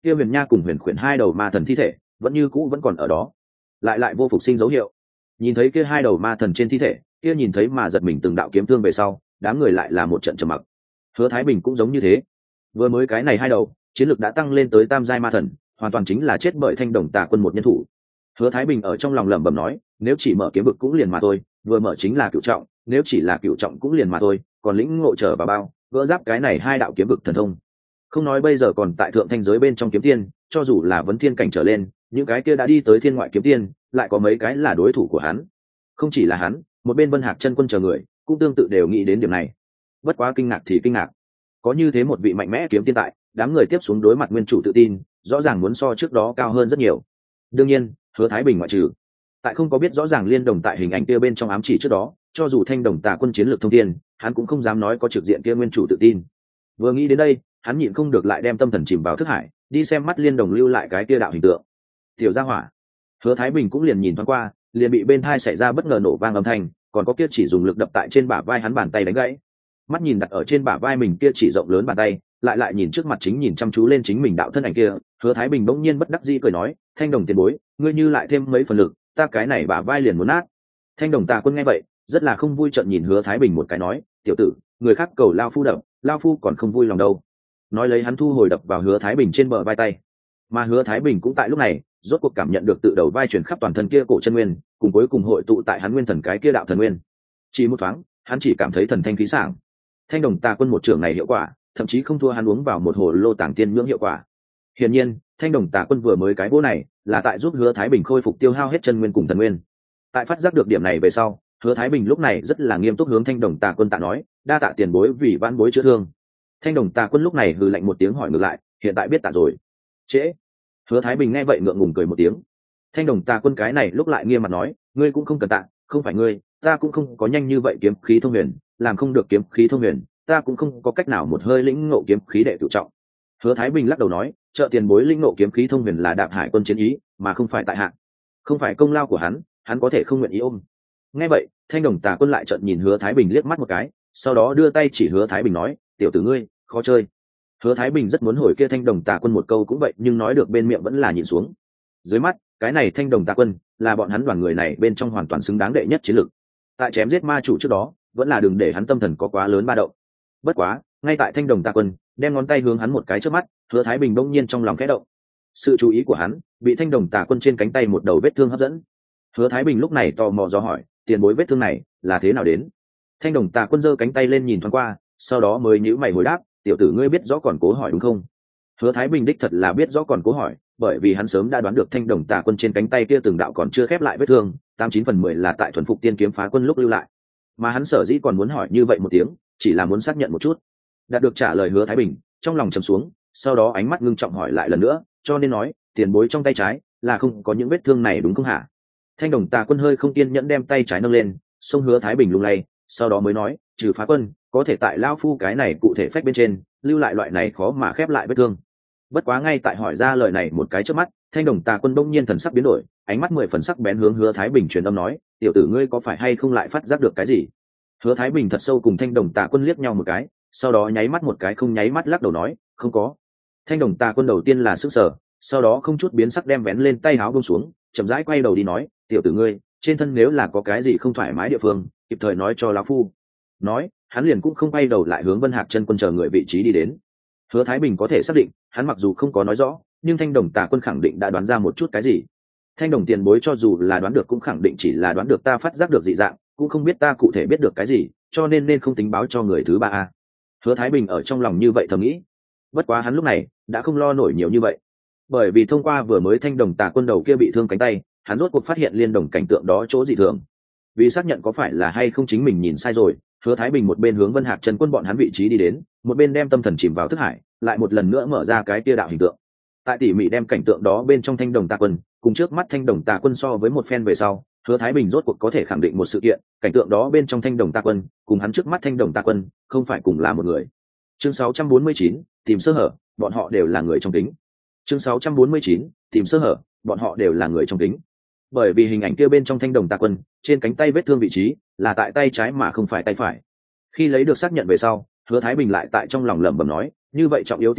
kia huyền nha cùng huyền khuyển hai đầu ma thần thi thể vẫn như cũ vẫn còn ở đó, lại lại vô phục sinh dấu hiệu. Nhìn thấy kia hai đầu ma thần trên thi thể, kia nhìn thấy mà giật mình từng đạo kiếm thương về sau, đám người lại là một trận trầm mặc. Hứa Thái Bình cũng giống như thế, vừa mới cái này hai đầu chiến lược đã tăng lên tới tam giai ma thần, hoàn toàn chính là chết bởi Thanh Đồng Tà Quân một nhân thủ. Hứa Thái Bình ở trong lòng lẩm bẩm nói, nếu chỉ mở kiếm vực cũng liền mà thôi, vừa mở chính là cửu trọng, nếu chỉ là cửu trọng cũng liền mà thôi, còn lĩnh ngộ trở vào bao, gỡ giáp cái này hai đạo kiếm vực thần thông. Không nói bây giờ còn tại thượng thanh giới bên trong kiếm tiên, cho dù là vấn thiên cảnh trở lên, những cái kia đã đi tới thiên ngoại kiếm tiên, lại có mấy cái là đối thủ của hắn. Không chỉ là hắn, một bên Vân Hạc chân quân chờ người, cũng tương tự đều nghĩ đến điểm này. Bất quá kinh ngạc thì kinh ngạc, có như thế một vị mạnh mẽ kiếm tiên tại, đám người tiếp xuống đối mặt nguyên chủ tự tin, rõ ràng muốn so trước đó cao hơn rất nhiều. Đương nhiên, Hứa Thái Bình ngoại trừ. Tại không có biết rõ ràng liên đồng tại hình ảnh kia bên trong ám chỉ trước đó, cho dù Thanh Đồng Tà Quân chiến lược thông thiên, hắn cũng không dám nói có trực diện kia nguyên chủ tự tin. Vừa nghĩ đến đây, hắn nhịn không được lại đem tâm thần chìm vào thức hải, đi xem mắt liên đồng lưu lại cái kia đạo hình tượng. Tiểu gia hỏa. Hứa Thái Bình cũng liền nhìn thoáng qua, liền bị bên thai xảy ra bất ngờ nổ vang âm thanh, còn có kia chỉ dùng lực đập tại trên bả vai hắn bàn tay đánh gãy. Mắt nhìn đặt ở trên bả vai mình kia chỉ rộng lớn bàn tay, lại lại nhìn trước mặt chính nhìn chăm chú lên chính mình đạo thân ảnh kia, Hứa Thái Bình bỗng nhiên bất đắc dĩ cười nói, Thanh Đồng tiền bối, ngươi như lại thêm mấy phần lực, ta cái này bả vai liền muốn nát. Thanh Đồng Tà Quân nghe vậy, rất là không vui trợn nhìn Hứa Thái Bình một cái nói, tiểu tử, người khác cầu lao phu đập, lao phu còn không vui lòng đâu. Nói lấy hắn thu hồi đập vào Hứa Thái Bình trên bờ vai tay. Mà Hứa Thái Bình cũng tại lúc này, rốt cuộc cảm nhận được tự đầu vai chuyển khắp toàn thân kia cổ chân nguyên, cùng cuối cùng hội tụ tại hắn nguyên thần cái kia đạo thần nguyên. Chỉ một thoáng, hắn chỉ cảm thấy thần thanh khí sảng. Thanh Đồng Tà Quân một trường này hiệu quả, thậm chí không thua hắn uống vào một hồ lô tàng tiên nhưỡng hiệu quả. Hiển nhiên, Thanh Đồng Tà Quân vừa mới cái vỗ này, là tại giúp Hứa Thái Bình khôi phục tiêu hao hết chân nguyên cùng thần nguyên. Tại phát giác được điểm này về sau, Hứa Thái Bình lúc này rất là nghiêm túc hướng Thanh Đồng Tà Quân tạ nói, đa tạ tiền bối vì vãn bối chữa thương. Thanh Đồng Tà Quân lúc này hừ lạnh một tiếng hỏi ngược lại, hiện tại biết tạ rồi. Trễ. Hứa Thái Bình nghe vậy ngượng ngùng cười một tiếng. Thanh Đồng Tà Quân cái này lúc lại nghiêm mặt nói, ngươi cũng không cần tạ, không phải ngươi, ta cũng không có nhanh như vậy kiếm khí thông huyền, làm không được kiếm khí thông huyền, ta cũng không có cách nào một hơi lĩnh ngộ kiếm khí đệ tự trọng. Hứa Thái Bình lắc đầu nói, trợ tiền bối lĩnh ngộ kiếm khí thông huyền là Đạp Hải Quân chiến ý, mà không phải tại hạ, không phải công lao của hắn, hắn có thể không nguyện ý ôm. Nghe vậy, Thanh Đồng Tà Quân lại trợn nhìn Hứa Thái Bình liếc mắt một cái, sau đó đưa tay chỉ Hứa Thái Bình nói, tiểu tử ngươi, khó chơi. Hứa Thái Bình rất muốn hồi kia Thanh Đồng Tà Quân một câu cũng vậy, nhưng nói được bên miệng vẫn là nhịn xuống. Dưới mắt, cái này Thanh Đồng Tà Quân là bọn hắn đoàn người này bên trong hoàn toàn xứng đáng đệ nhất chiến lực. Tại chém giết ma chủ trước đó, vẫn là đừng để hắn tâm thần có quá lớn ba động. Bất quá, ngay tại Thanh Đồng Tà Quân đem ngón tay hướng hắn một cái trước mắt, Hứa Thái Bình bỗng nhiên trong lòng khẽ động. Sự chú ý của hắn bị Thanh Đồng Tà Quân trên cánh tay một đầu vết thương hấp dẫn. Hứa Thái Bình lúc này tò mò do hỏi, tiền bối vết thương này là thế nào đến? Thanh Đồng Tà Quân giơ cánh tay lên nhìn thoáng qua, sau đó mới nhíu mày hồi đáp, tiểu tử ngươi biết rõ còn cố hỏi đúng không? Hứa Thái Bình đích thật là biết rõ còn cố hỏi, bởi vì hắn sớm đã đoán được Thanh Đồng Tà Quân trên cánh tay kia từng đạo còn chưa khép lại vết thương, tám chín phần mười là tại thuần phục tiên kiếm phá quân lúc lưu lại. Mà hắn sở dĩ còn muốn hỏi như vậy một tiếng, chỉ là muốn xác nhận một chút. Đạt được trả lời Hứa Thái Bình, trong lòng trầm xuống, sau đó ánh mắt ngưng trọng hỏi lại lần nữa, cho nên nói, tiền bối trong tay trái là không có những vết thương này đúng không hả? Thanh Đồng Tà Quân hơi không kiên nhẫn đem tay trái nâng lên, xông Hứa Thái Bình lung lay, sau đó mới nói, trừ phá quân, có thể tại lao phu cái này cụ thể phách bên trên lưu lại loại này khó mà khép lại vết thương. Bất quá ngay tại hỏi ra lời này một cái trước mắt, Thanh Đồng Tà Quân bỗng nhiên thần sắc biến đổi, ánh mắt mười phần sắc bén hướng Hứa Thái Bình truyền âm nói, tiểu tử ngươi có phải hay không lại phát giác được cái gì? Hứa Thái Bình thật sâu cùng Thanh Đồng Tà Quân liếc nhau một cái, sau đó nháy mắt một cái không nháy mắt lắc đầu nói, không có. Thanh Đồng Tà Quân đầu tiên là sức sở, sau đó không chút biến sắc đem vén lên tay áo buông xuống, chậm rãi quay đầu đi nói, tiểu tử ngươi trên thân nếu là có cái gì không thoải mái địa phương, kịp thời nói cho lão phu. Nói, hắn liền cũng không quay đầu lại hướng Vân Hạc chân quân chờ người vị trí đi đến. Hứa Thái Bình có thể xác định, hắn mặc dù không có nói rõ, nhưng Thanh Đồng Tà Quân khẳng định đã đoán ra một chút cái gì. Thanh Đồng tiền bối cho dù là đoán được cũng khẳng định chỉ là đoán được ta phát giác được dị dạng, cũng không biết ta cụ thể biết được cái gì, cho nên nên không tính báo cho người thứ ba a. Hứa Thái Bình ở trong lòng như vậy thầm nghĩ. Bất quá hắn lúc này đã không lo nổi nhiều như vậy, bởi vì thông qua vừa mới Thanh Đồng Tà Quân đầu kia bị thương cánh tay, hắn rốt cuộc phát hiện liên đồng cảnh tượng đó chỗ dị thường. Vì xác nhận có phải là hay không chính mình nhìn sai rồi, Hứa Thái Bình một bên hướng Vân Hạc chân quân bọn hắn vị trí đi đến, một bên đem tâm thần chìm vào thức hải, lại một lần nữa mở ra cái kia đạo hình tượng. Tại tỉ mỉ đem cảnh tượng đó bên trong Thanh Đồng Tà Quân cùng trước mắt Thanh Đồng Tà Quân so với một phen về sau, Hứa Thái Bình rốt cuộc có thể khẳng định một sự kiện, cảnh tượng đó bên trong Thanh Đồng Tà Quân cùng hắn trước mắt Thanh Đồng Tà Quân không phải cùng là một người. Chương sáu trăm bốn mươi chín, tìm sơ hở, bọn họ đều là người trong kính. Chương sáu trăm bốn mươi chín, tìm sơ hở, bọn họ đều là người trong kính. Bởi vì hình ảnh kia bên trong Thanh Đồng Tà Quân trên cánh tay vết thương vị trí là tại tay trái mà không phải tay phải. Khi lấy được xác nhận về sau, Hứa Thái Bình lại tại trong lòng lẩm bẩm nói, như vậy trọng yếu tin tức,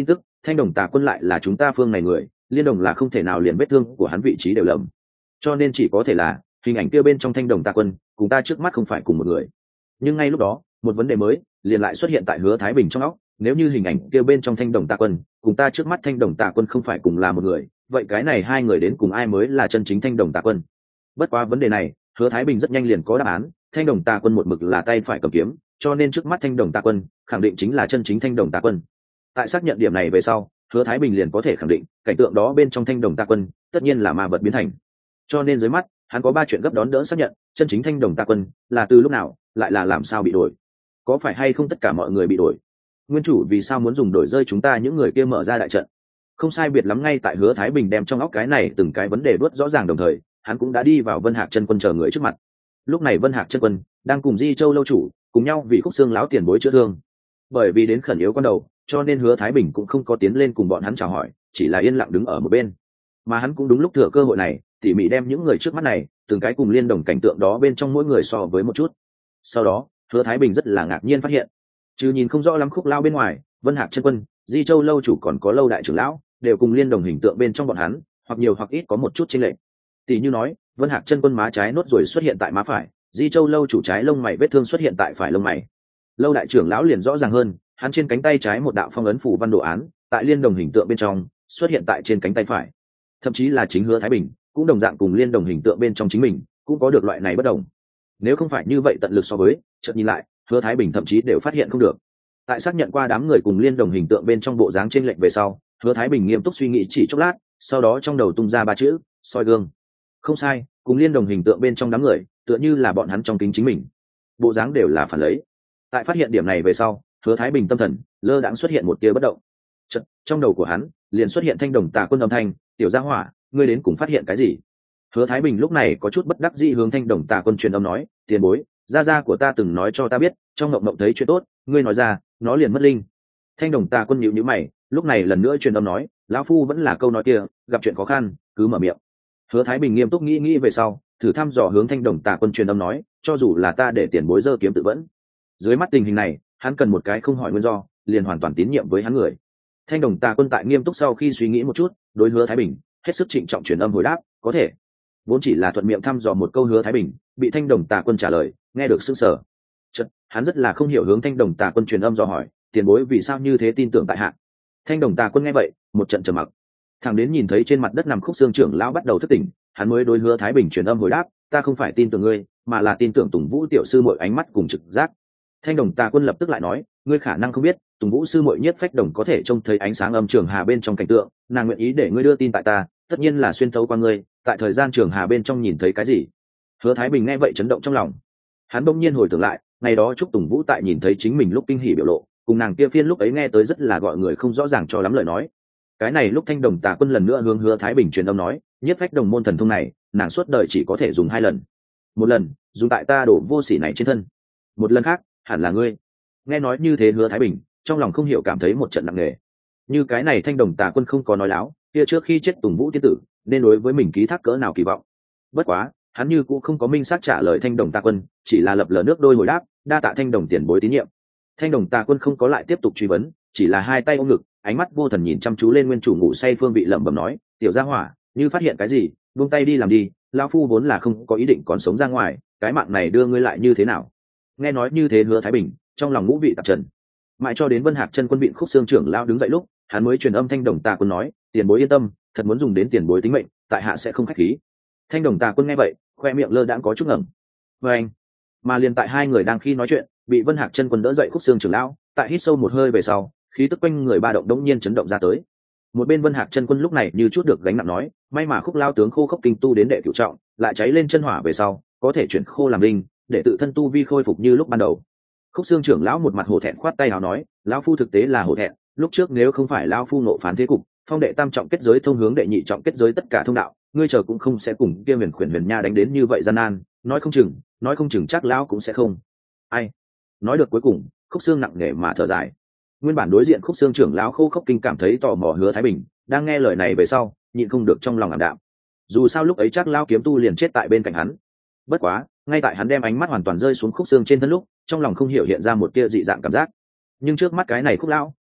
thanh đồng tà quân lại là chúng ta phương này người, liên đồng là không thể nào liền vết thương của hắn vị trí đều lầm, cho nên chỉ có thể là hình ảnh kia bên trong thanh đồng tà quân cùng ta trước mắt không phải cùng một người. Nhưng ngay lúc đó một vấn đề mới liền lại xuất hiện tại Hứa Thái Bình trong óc, nếu như hình ảnh kia bên trong thanh đồng tà quân cùng ta trước mắt thanh đồng tà quân không phải cùng là một người, vậy cái này hai người đến cùng ai mới là chân chính thanh đồng tà quân? Bất quá vấn đề này Hứa Thái Bình rất nhanh liền có đáp án, thanh đồng tà quân một mực là tay phải cầm kiếm, cho nên trước mắt thanh đồng tà quân khẳng định chính là chân chính thanh đồng tà quân. Tại xác nhận điểm này về sau, Hứa Thái Bình liền có thể khẳng định cảnh tượng đó bên trong thanh đồng tà quân tất nhiên là ma vật biến thành. Cho nên dưới mắt hắn có ba chuyện gấp đón đỡ xác nhận chân chính thanh đồng tà quân là từ lúc nào, lại là làm sao bị đổi, có phải hay không tất cả mọi người bị đổi, nguyên chủ vì sao muốn dùng đổi rơi chúng ta những người kia mở ra đại trận. Không sai biệt lắm, ngay tại Hứa Thái Bình đem trong óc cái này từng cái vấn đề đuốt rõ ràng đồng thời, hắn cũng đã đi vào Vân Hạc chân quân chờ người trước mặt. Lúc này Vân Hạc chân quân đang cùng Di Châu lâu chủ cùng nhau vì Khúc Xương lão tiền bối chữa thương. Bởi vì đến khẩn yếu con đầu, cho nên Hứa Thái Bình cũng không có tiến lên cùng bọn hắn chào hỏi, chỉ là yên lặng đứng ở một bên. Mà hắn cũng đúng lúc thừa cơ hội này, tỉ mỉ đem những người trước mắt này từng cái cùng liên đồng cảnh tượng đó bên trong mỗi người so với một chút. Sau đó Hứa Thái Bình rất là ngạc nhiên phát hiện, chứ nhìn không rõ lắm Khúc Lao bên ngoài, Vân Hạc chân quân, Di Châu lâu chủ còn có lâu đại trưởng lão đều cùng liên đồng hình tượng bên trong bọn hắn hoặc nhiều hoặc ít có một chút chênh lệch. Tỷ như nói Vân Hạc chân quân má trái nốt ruồi xuất hiện tại má phải, Di Châu lâu chủ trái lông mày vết thương xuất hiện tại phải lông mày. Lâu đại trưởng lão liền rõ ràng hơn, hắn trên cánh tay trái một đạo phong ấn phủ văn đồ án tại liên đồng hình tượng bên trong xuất hiện tại trên cánh tay phải. Thậm chí là chính Hứa Thái Bình cũng đồng dạng cùng liên đồng hình tượng bên trong chính mình cũng có được loại này bất đồng. Nếu không phải như vậy tận lực so với, chợt nhìn lại Hứa Thái Bình thậm chí đều phát hiện không được. Tại xác nhận qua đám người cùng liên đồng hình tượng bên trong bộ dáng trên lệnh về sau, Hứa Thái Bình nghiêm túc suy nghĩ chỉ chốc lát, sau đó trong đầu tung ra ba chữ: soi gương. Không sai, cùng liên đồng hình tượng bên trong đám người tựa như là bọn hắn trong kính chính mình, bộ dáng đều là phản lấy. Tại phát hiện điểm này về sau, Hứa Thái Bình tâm thần lơ đãng xuất hiện một tia bất động. Chợt trong đầu của hắn liền xuất hiện thanh đồng tà quân âm thanh: tiểu gia hỏa, ngươi đến cùng phát hiện cái gì? Hứa Thái Bình lúc này có chút bất đắc dĩ hướng thanh đồng tà quân truyền âm nói: tiền bối, gia gia của ta từng nói cho ta biết, trong mộng mộng thấy chuyện tốt, ngươi nói ra nó liền mất linh. Thanh đồng tà quân nhíu nhíu mày, lúc này lần nữa truyền âm nói: lão phu vẫn là câu nói kia, gặp chuyện khó khăn cứ mở miệng. Hứa Thái Bình nghiêm túc nghĩ nghĩ về sau, thử thăm dò hướng thanh đồng tà quân truyền âm nói: cho dù là ta để tiền bối giơ kiếm tự vẫn. Dưới mắt tình hình này, hắn cần một cái không hỏi nguyên do liền hoàn toàn tín nhiệm với hắn người. Thanh đồng tà quân tại nghiêm túc sau khi suy nghĩ một chút, đối Hứa Thái Bình hết sức trịnh trọng truyền âm hồi đáp: có thể. Vốn chỉ là thuận miệng thăm dò một câu, Hứa Thái Bình bị thanh đồng tà quân trả lời nghe được sững sờ. Chợt hắn rất là không hiểu hướng thanh đồng tà quân truyền âm dò hỏi: tiền bối vì sao như thế tin tưởng tại hạ? Thanh đồng tà quân nghe vậy một trận trầm mặc, thằng đến nhìn thấy trên mặt đất nằm Khúc Xương trưởng lão bắt đầu thức tỉnh, hắn mới đối Hứa Thái Bình truyền âm hồi đáp: ta không phải tin tưởng ngươi, mà là tin tưởng Tùng Vũ tiểu sư muội ánh mắt cùng trực giác. Thanh đồng tà quân lập tức lại nói: ngươi khả năng không biết, Tùng Vũ sư muội nhất phách đồng có thể trông thấy ánh sáng âm trường hà bên trong cảnh tượng, nàng nguyện ý để ngươi đưa tin tại ta, tất nhiên là xuyên thấu qua ngươi, tại thời gian trường hà bên trong nhìn thấy cái gì. Hứa Thái Bình nghe vậy chấn động trong lòng, hắn bỗng nhiên hồi tưởng lại ngày đó Trúc Tùng Vũ tại nhìn thấy chính mình lúc kinh hỉ biểu lộ, cùng nàng kia phiên lúc ấy nghe tới rất là gọi người không rõ ràng cho lắm lời nói. Cái này lúc thanh đồng tà quân lần nữa hướng Hứa Thái Bình truyền âm nói: nhất phách đồng môn thần thông này nàng suốt đời chỉ có thể dùng hai lần, một lần dùng tại ta đổ vô sỉ này trên thân, một lần khác hẳn là ngươi. Nghe nói như thế, Hứa Thái Bình trong lòng không hiểu cảm thấy một trận nặng nề. Như cái này thanh đồng tà quân không có nói láo, kia trước khi chết Tùng Vũ tiên tử nên đối với mình ký thác cỡ nào kỳ vọng. Bất quá hắn như cũng không có minh xác trả lời thanh đồng tà quân, chỉ là lập lờ nước đôi hồi đáp: đa tạ thanh đồng tiền bối tín nhiệm. Thanh đồng tà quân không có lại tiếp tục truy vấn, chỉ là hai tay ôm ngực, ánh mắt vô thần nhìn chăm chú lên nguyên chủ ngủ say phương vị, lẩm bẩm nói: tiểu gia hỏa, như phát hiện cái gì buông tay đi làm đi, lão phu vốn là không có ý định còn sống ra ngoài, cái mạng này đưa ngươi lại như thế nào? Nghe nói như thế, Hứa Thái Bình trong lòng ngũ vị tạp trần. Mãi cho đến Vân Hạc chân quân Vịn Khúc Xương trưởng lão đứng dậy lúc, hắn mới truyền âm thanh đồng tà quân nói: tiền bối yên tâm, thật muốn dùng đến tiền bối tính mệnh, tại hạ sẽ không khách khí. Thanh đồng tà quân nghe vậy khoe miệng lơ đãng có chút ngẩng. Và anh mà liền tại hai người đang khi nói chuyện, bị Vân Hạc chân quân đỡ dậy Khúc Xương trưởng lão, tại hít sâu một hơi về sau, khí tức quanh người ba động đống nhiên chấn động ra tới. Một bên Vân Hạc chân quân lúc này như chút được gánh nặng nói: may mà Khúc lao tướng khô khốc kinh tu đến đệ cửu trọng, lại cháy lên chân hỏa về sau có thể chuyển khô làm linh, để tự thân tu vi khôi phục như lúc ban đầu. Khúc Xương trưởng lão một mặt hổ thẹn khoát tay áo nói: lão phu thực tế là hổ thẹn, lúc trước nếu không phải lão phu nộ phán thế cục, phong đệ tam trọng kết giới thông hướng đệ nhị trọng kết giới tất cả thông đạo, ngươi chờ cũng không sẽ cùng kia huyền khuyển huyền nha đánh đến như vậy gian nan, nói không chừng nói không chừng chắc lão cũng sẽ không. Ai nói được cuối cùng, Khúc Xương nặng nề mà thở dài. Nguyên bản đối diện Khúc Xương trưởng lão khô khốc kinh cảm thấy tò mò Hứa Thái Bình đang nghe lời này về sau nhịn không được trong lòng ảm đạm. Dù sao lúc ấy chắc lão kiếm tu liền chết tại bên cạnh hắn. Bất quá ngay tại hắn đem ánh mắt hoàn toàn rơi xuống Khúc Xương trên thân lúc, trong lòng không hiểu hiện ra một tia dị dạng cảm giác. Nhưng trước mắt cái này Khúc lão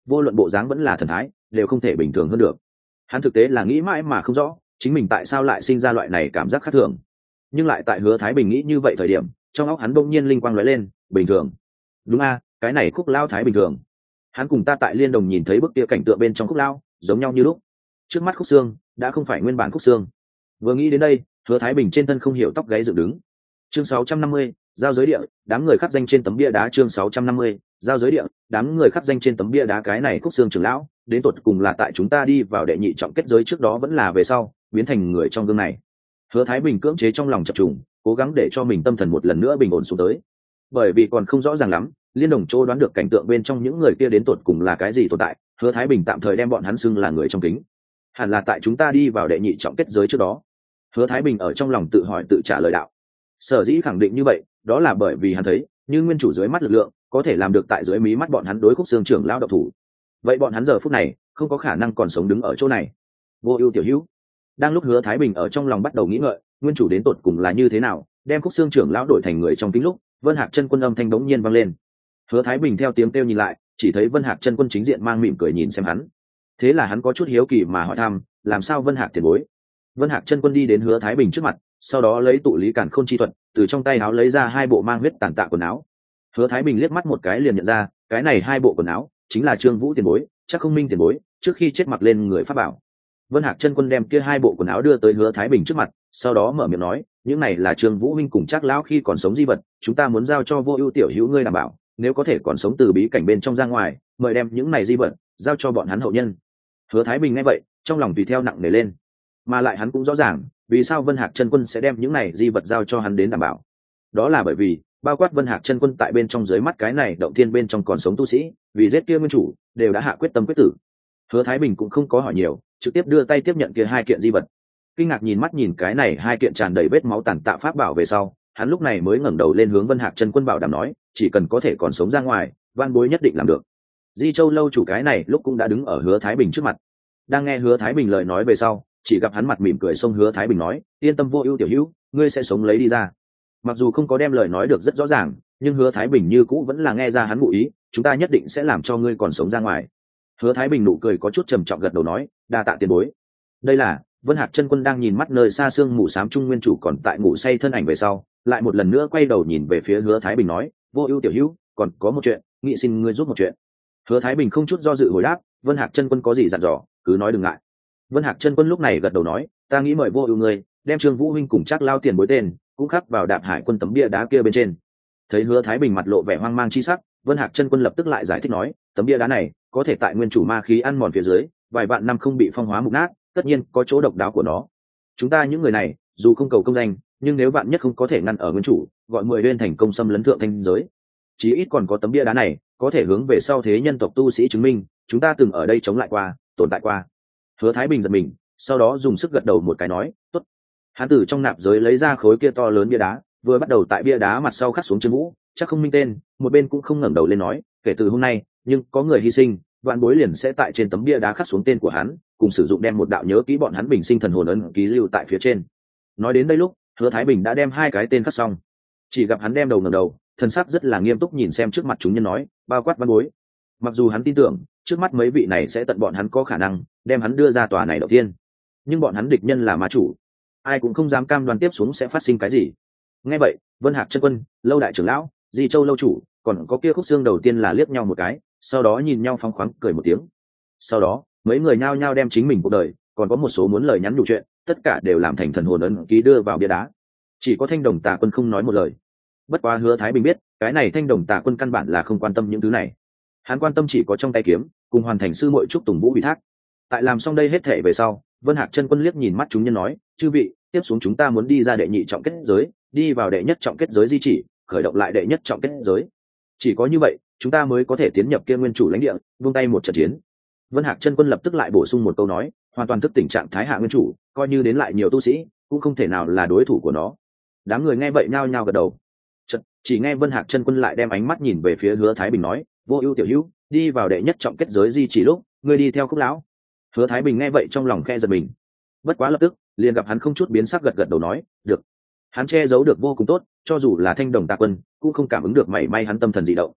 vô luận bộ dáng vẫn là thần thái đều không thể bình thường hơn được. Hắn thực tế là nghĩ mãi mà không rõ chính mình tại sao lại sinh ra loại này cảm giác khác thường, nhưng lại tại Hứa Thái Bình nghĩ như vậy thời điểm, trong óc hắn bỗng nhiên linh quang lóe lên. Bình thường? Đúng a, cái này Khúc Lao thái bình thường. Hắn cùng ta tại Liên Đồng nhìn thấy bức kia cảnh tượng bên trong Khúc Lao giống nhau như lúc. Trước mắt Khúc Xương đã không phải nguyên bản Khúc Xương. Vừa nghĩ đến đây, Hứa Thái Bình trên thân không hiểu tóc gáy dựng đứng. Chương sáu trăm năm mươi, giao giới địa, đám người khắc danh trên tấm bia đá. Chương sáu trăm năm mươi, giao giới địa, đám người khắc danh trên tấm bia đá. Cái này Khúc Xương trưởng lão, đến tột cùng là tại chúng ta đi vào đệ nhị trọng kết giới trước đó vẫn là về sau biến thành người trong gương này. Hứa Thái Bình cưỡng chế trong lòng chập trùng, cố gắng để cho mình tâm thần một lần nữa bình ổn xuống tới, bởi vì còn không rõ ràng lắm Liên Đồng Châu đoán được cảnh tượng bên trong những người kia đến tột cùng là cái gì tồn tại. Hứa Thái Bình tạm thời đem bọn hắn xưng là người trong kính, hẳn là tại chúng ta đi vào đệ nhị trọng kết giới trước đó. Hứa Thái Bình ở trong lòng tự hỏi tự trả lời đạo. Sở dĩ khẳng định như vậy, đó là bởi vì hắn thấy như nguyên chủ dưới mắt lực lượng có thể làm được tại dưới mí mắt bọn hắn đối Khúc Xương trưởng lão độc thủ, vậy bọn hắn giờ phút này không có khả năng còn sống đứng ở chỗ này. Vô Ưu tiểu hữu. Đang lúc Hứa Thái Bình ở trong lòng bắt đầu nghĩ ngợi nguyên chủ đến tột cùng là như thế nào đem Khúc Xương trưởng lão đổi thành người trong kính lúc, Vân Hạc Chân Quân âm thanh bỗng nhiên vang lên. Hứa Thái Bình theo tiếng kêu nhìn lại, chỉ thấy Vân Hạc Chân Quân chính diện mang mỉm cười nhìn xem hắn. Thế là hắn có chút hiếu kỳ mà hỏi thăm, làm sao Vân Hạc tiền bối? Vân Hạc Chân Quân đi đến Hứa Thái Bình trước mặt, sau đó lấy tụ lý cản khôn chi thuật, từ trong tay áo lấy ra hai bộ mang huyết tàn tạ quần áo. Hứa Thái Bình liếc mắt một cái liền nhận ra, cái này hai bộ quần áo chính là Trương Vũ tiền bối, chắc không minh tiền bối trước khi chết mặc lên người pháp bảo. Vân Hạc Chân Quân đem kia hai bộ quần áo đưa tới Hứa Thái Bình trước mặt, sau đó mở miệng nói, những này là Trương Vũ minh cùng Trác lão khi còn sống di vật, chúng ta muốn giao cho Vô Ưu tiểu hữu ngươi đảm bảo, nếu có thể còn sống từ bí cảnh bên trong ra ngoài, mời đem những này di vật giao cho bọn hắn hậu nhân. Hứa Thái Bình nghe vậy, trong lòng tùy theo nặng nề lên, mà lại hắn cũng rõ ràng, vì sao Vân Hạc Chân Quân sẽ đem những này di vật giao cho hắn đến đảm bảo. Đó là bởi vì, bao quát Vân Hạc Chân Quân tại bên trong dưới mắt cái này động thiên bên trong còn sống tu sĩ, vì giết kia nguyên chủ, đều đã hạ quyết tâm quyết tử. Hứa Thái Bình cũng không có hỏi nhiều, trực tiếp đưa tay tiếp nhận kia hai kiện di vật. Kinh ngạc nhìn mắt nhìn cái này hai kiện tràn đầy vết máu tàn tạ pháp bảo về sau, hắn lúc này mới ngẩng đầu lên hướng Vân Hạc Chân Quân bảo đảm nói, chỉ cần có thể còn sống ra ngoài, van bối nhất định làm được. Di Châu lâu chủ cái này lúc cũng đã đứng ở Hứa Thái Bình trước mặt. Đang nghe Hứa Thái Bình lời nói về sau, chỉ gặp hắn mặt mỉm cười xông Hứa Thái Bình nói, yên tâm Vô Ưu tiểu hữu, ngươi sẽ sống lấy đi ra. Mặc dù không có đem lời nói được rất rõ ràng, nhưng Hứa Thái Bình như cũ vẫn là nghe ra hắn ngụ ý, chúng ta nhất định sẽ làm cho ngươi còn sống ra ngoài. Hứa Thái Bình nụ cười có chút trầm trọng gật đầu nói, đa tạ tiền bối. Đây là Vân Hạc Chân Quân đang nhìn mắt nơi xa xương mù xám trung nguyên chủ còn tại ngủ say thân ảnh về sau, lại một lần nữa quay đầu nhìn về phía Hứa Thái Bình nói, Vô Ưu tiểu hữu, còn có một chuyện, nghị xin ngươi giúp một chuyện. Hứa Thái Bình không chút do dự hồi đáp, Vân Hạc Chân Quân có gì dặn dò, cứ nói đừng ngại. Vân Hạc Chân Quân lúc này gật đầu nói, ta nghĩ mời Vô Ưu ngươi đem Trương Vũ huynh cùng Trác lao tiền bối tên cũng khắc vào Đạp Hải quân tấm bia đá kia bên trên. Thấy Hứa Thái Bình mặt lộ vẻ hoang mang chi sắc, Vân Hạc Chân Quân lập tức lại giải thích nói, tấm bia đá này có thể tại nguyên chủ ma khí ăn mòn phía dưới, vài vạn năm không bị phong hóa mục nát, tất nhiên có chỗ độc đáo của nó. Chúng ta những người này, dù không cầu công danh, nhưng nếu bạn nhất không có thể ngăn ở nguyên chủ, gọi mười bên thành công xâm lấn thượng thanh giới, chí ít còn có tấm bia đá này, có thể hướng về sau thế nhân tộc tu sĩ chứng minh, chúng ta từng ở đây chống lại qua, tồn tại qua. Hứa Thái Bình giật mình, sau đó dùng sức gật đầu một cái nói, tốt. Hắn từ trong nạp giới lấy ra khối kia to lớn bia đá, vừa bắt đầu tại bia đá mặt sau khắc xuống Trương Vũ, chắc không minh tên, một bên cũng không ngẩng đầu lên nói, kể từ hôm nay, nhưng có người hy sinh, vạn bối liền sẽ tại trên tấm bia đá khắc xuống tên của hắn, cùng sử dụng đem một đạo nhớ kỹ bọn hắn bình sinh thần hồn ấn ký lưu tại phía trên. Nói đến đây lúc, Hứa Thái Bình đã đem hai cái tên khắc xong, chỉ gặp hắn đem đầu ngẩng đầu, thần sắc rất là nghiêm túc nhìn xem trước mặt chúng nhân nói, bao quát vạn bối. Mặc dù hắn tin tưởng, trước mắt mấy vị này sẽ tận bọn hắn có khả năng đem hắn đưa ra tòa này đầu tiên, nhưng bọn hắn địch nhân là ma chủ, ai cũng không dám cam đoan tiếp xuống sẽ phát sinh cái gì. Nghe vậy, Vân Hạc Chân Quân, Lâu đại trưởng lão, Di Châu lâu chủ, còn có kia Khúc Xương đầu tiên là liếc nhau một cái, sau đó nhìn nhau phóng khoáng cười một tiếng. Sau đó, mấy người nhao nhao đem chính mình cuộc đời, còn có một số muốn lời nhắn nhủ chuyện, tất cả đều làm thành thần hồn ấn ký đưa vào bia đá. Chỉ có Thanh Đồng Tà Quân không nói một lời. Bất quá Hứa Thái Bình biết, cái này Thanh Đồng Tà Quân căn bản là không quan tâm những thứ này. Hắn quan tâm chỉ có trong tay kiếm, cùng hoàn thành sư muội trúc Tùng Vũ ủy thác. Tại làm xong đây hết thể về sau, Vân Hạc Chân Quân liếc nhìn mắt chúng nhân nói, chư vị, tiếp xuống chúng ta muốn đi ra đệ nhị trọng kết giới, đi vào đệ nhất trọng kết giới di chỉ, khởi động lại đệ nhất trọng kết giới. Chỉ có như vậy, chúng ta mới có thể tiến nhập kia nguyên chủ lãnh địa, vung tay một trận chiến. Vân Hạc Chân Quân lập tức lại bổ sung một câu nói, hoàn toàn thức tỉnh trạng thái hạ nguyên chủ, coi như đến lại nhiều tu sĩ, cũng không thể nào là đối thủ của nó. Đám người nghe vậy nhao nhao gật đầu. Chợt, chỉ nghe Vân Hạc Chân Quân lại đem ánh mắt nhìn về phía Hứa Thái Bình nói, Vô Ưu tiểu hữu, đi vào đệ nhất trọng kết giới di chỉ lúc, ngươi đi theo Khúc lão. Hứa Thái Bình nghe vậy trong lòng khe giật mình. Bất quá lập tức, liền gặp hắn không chút biến sắc gật gật đầu nói, được. Hắn che giấu được vô cùng tốt, cho dù là Thanh Đồng Tà Quân cũng không cảm ứng được mảy may hắn tâm thần dị động.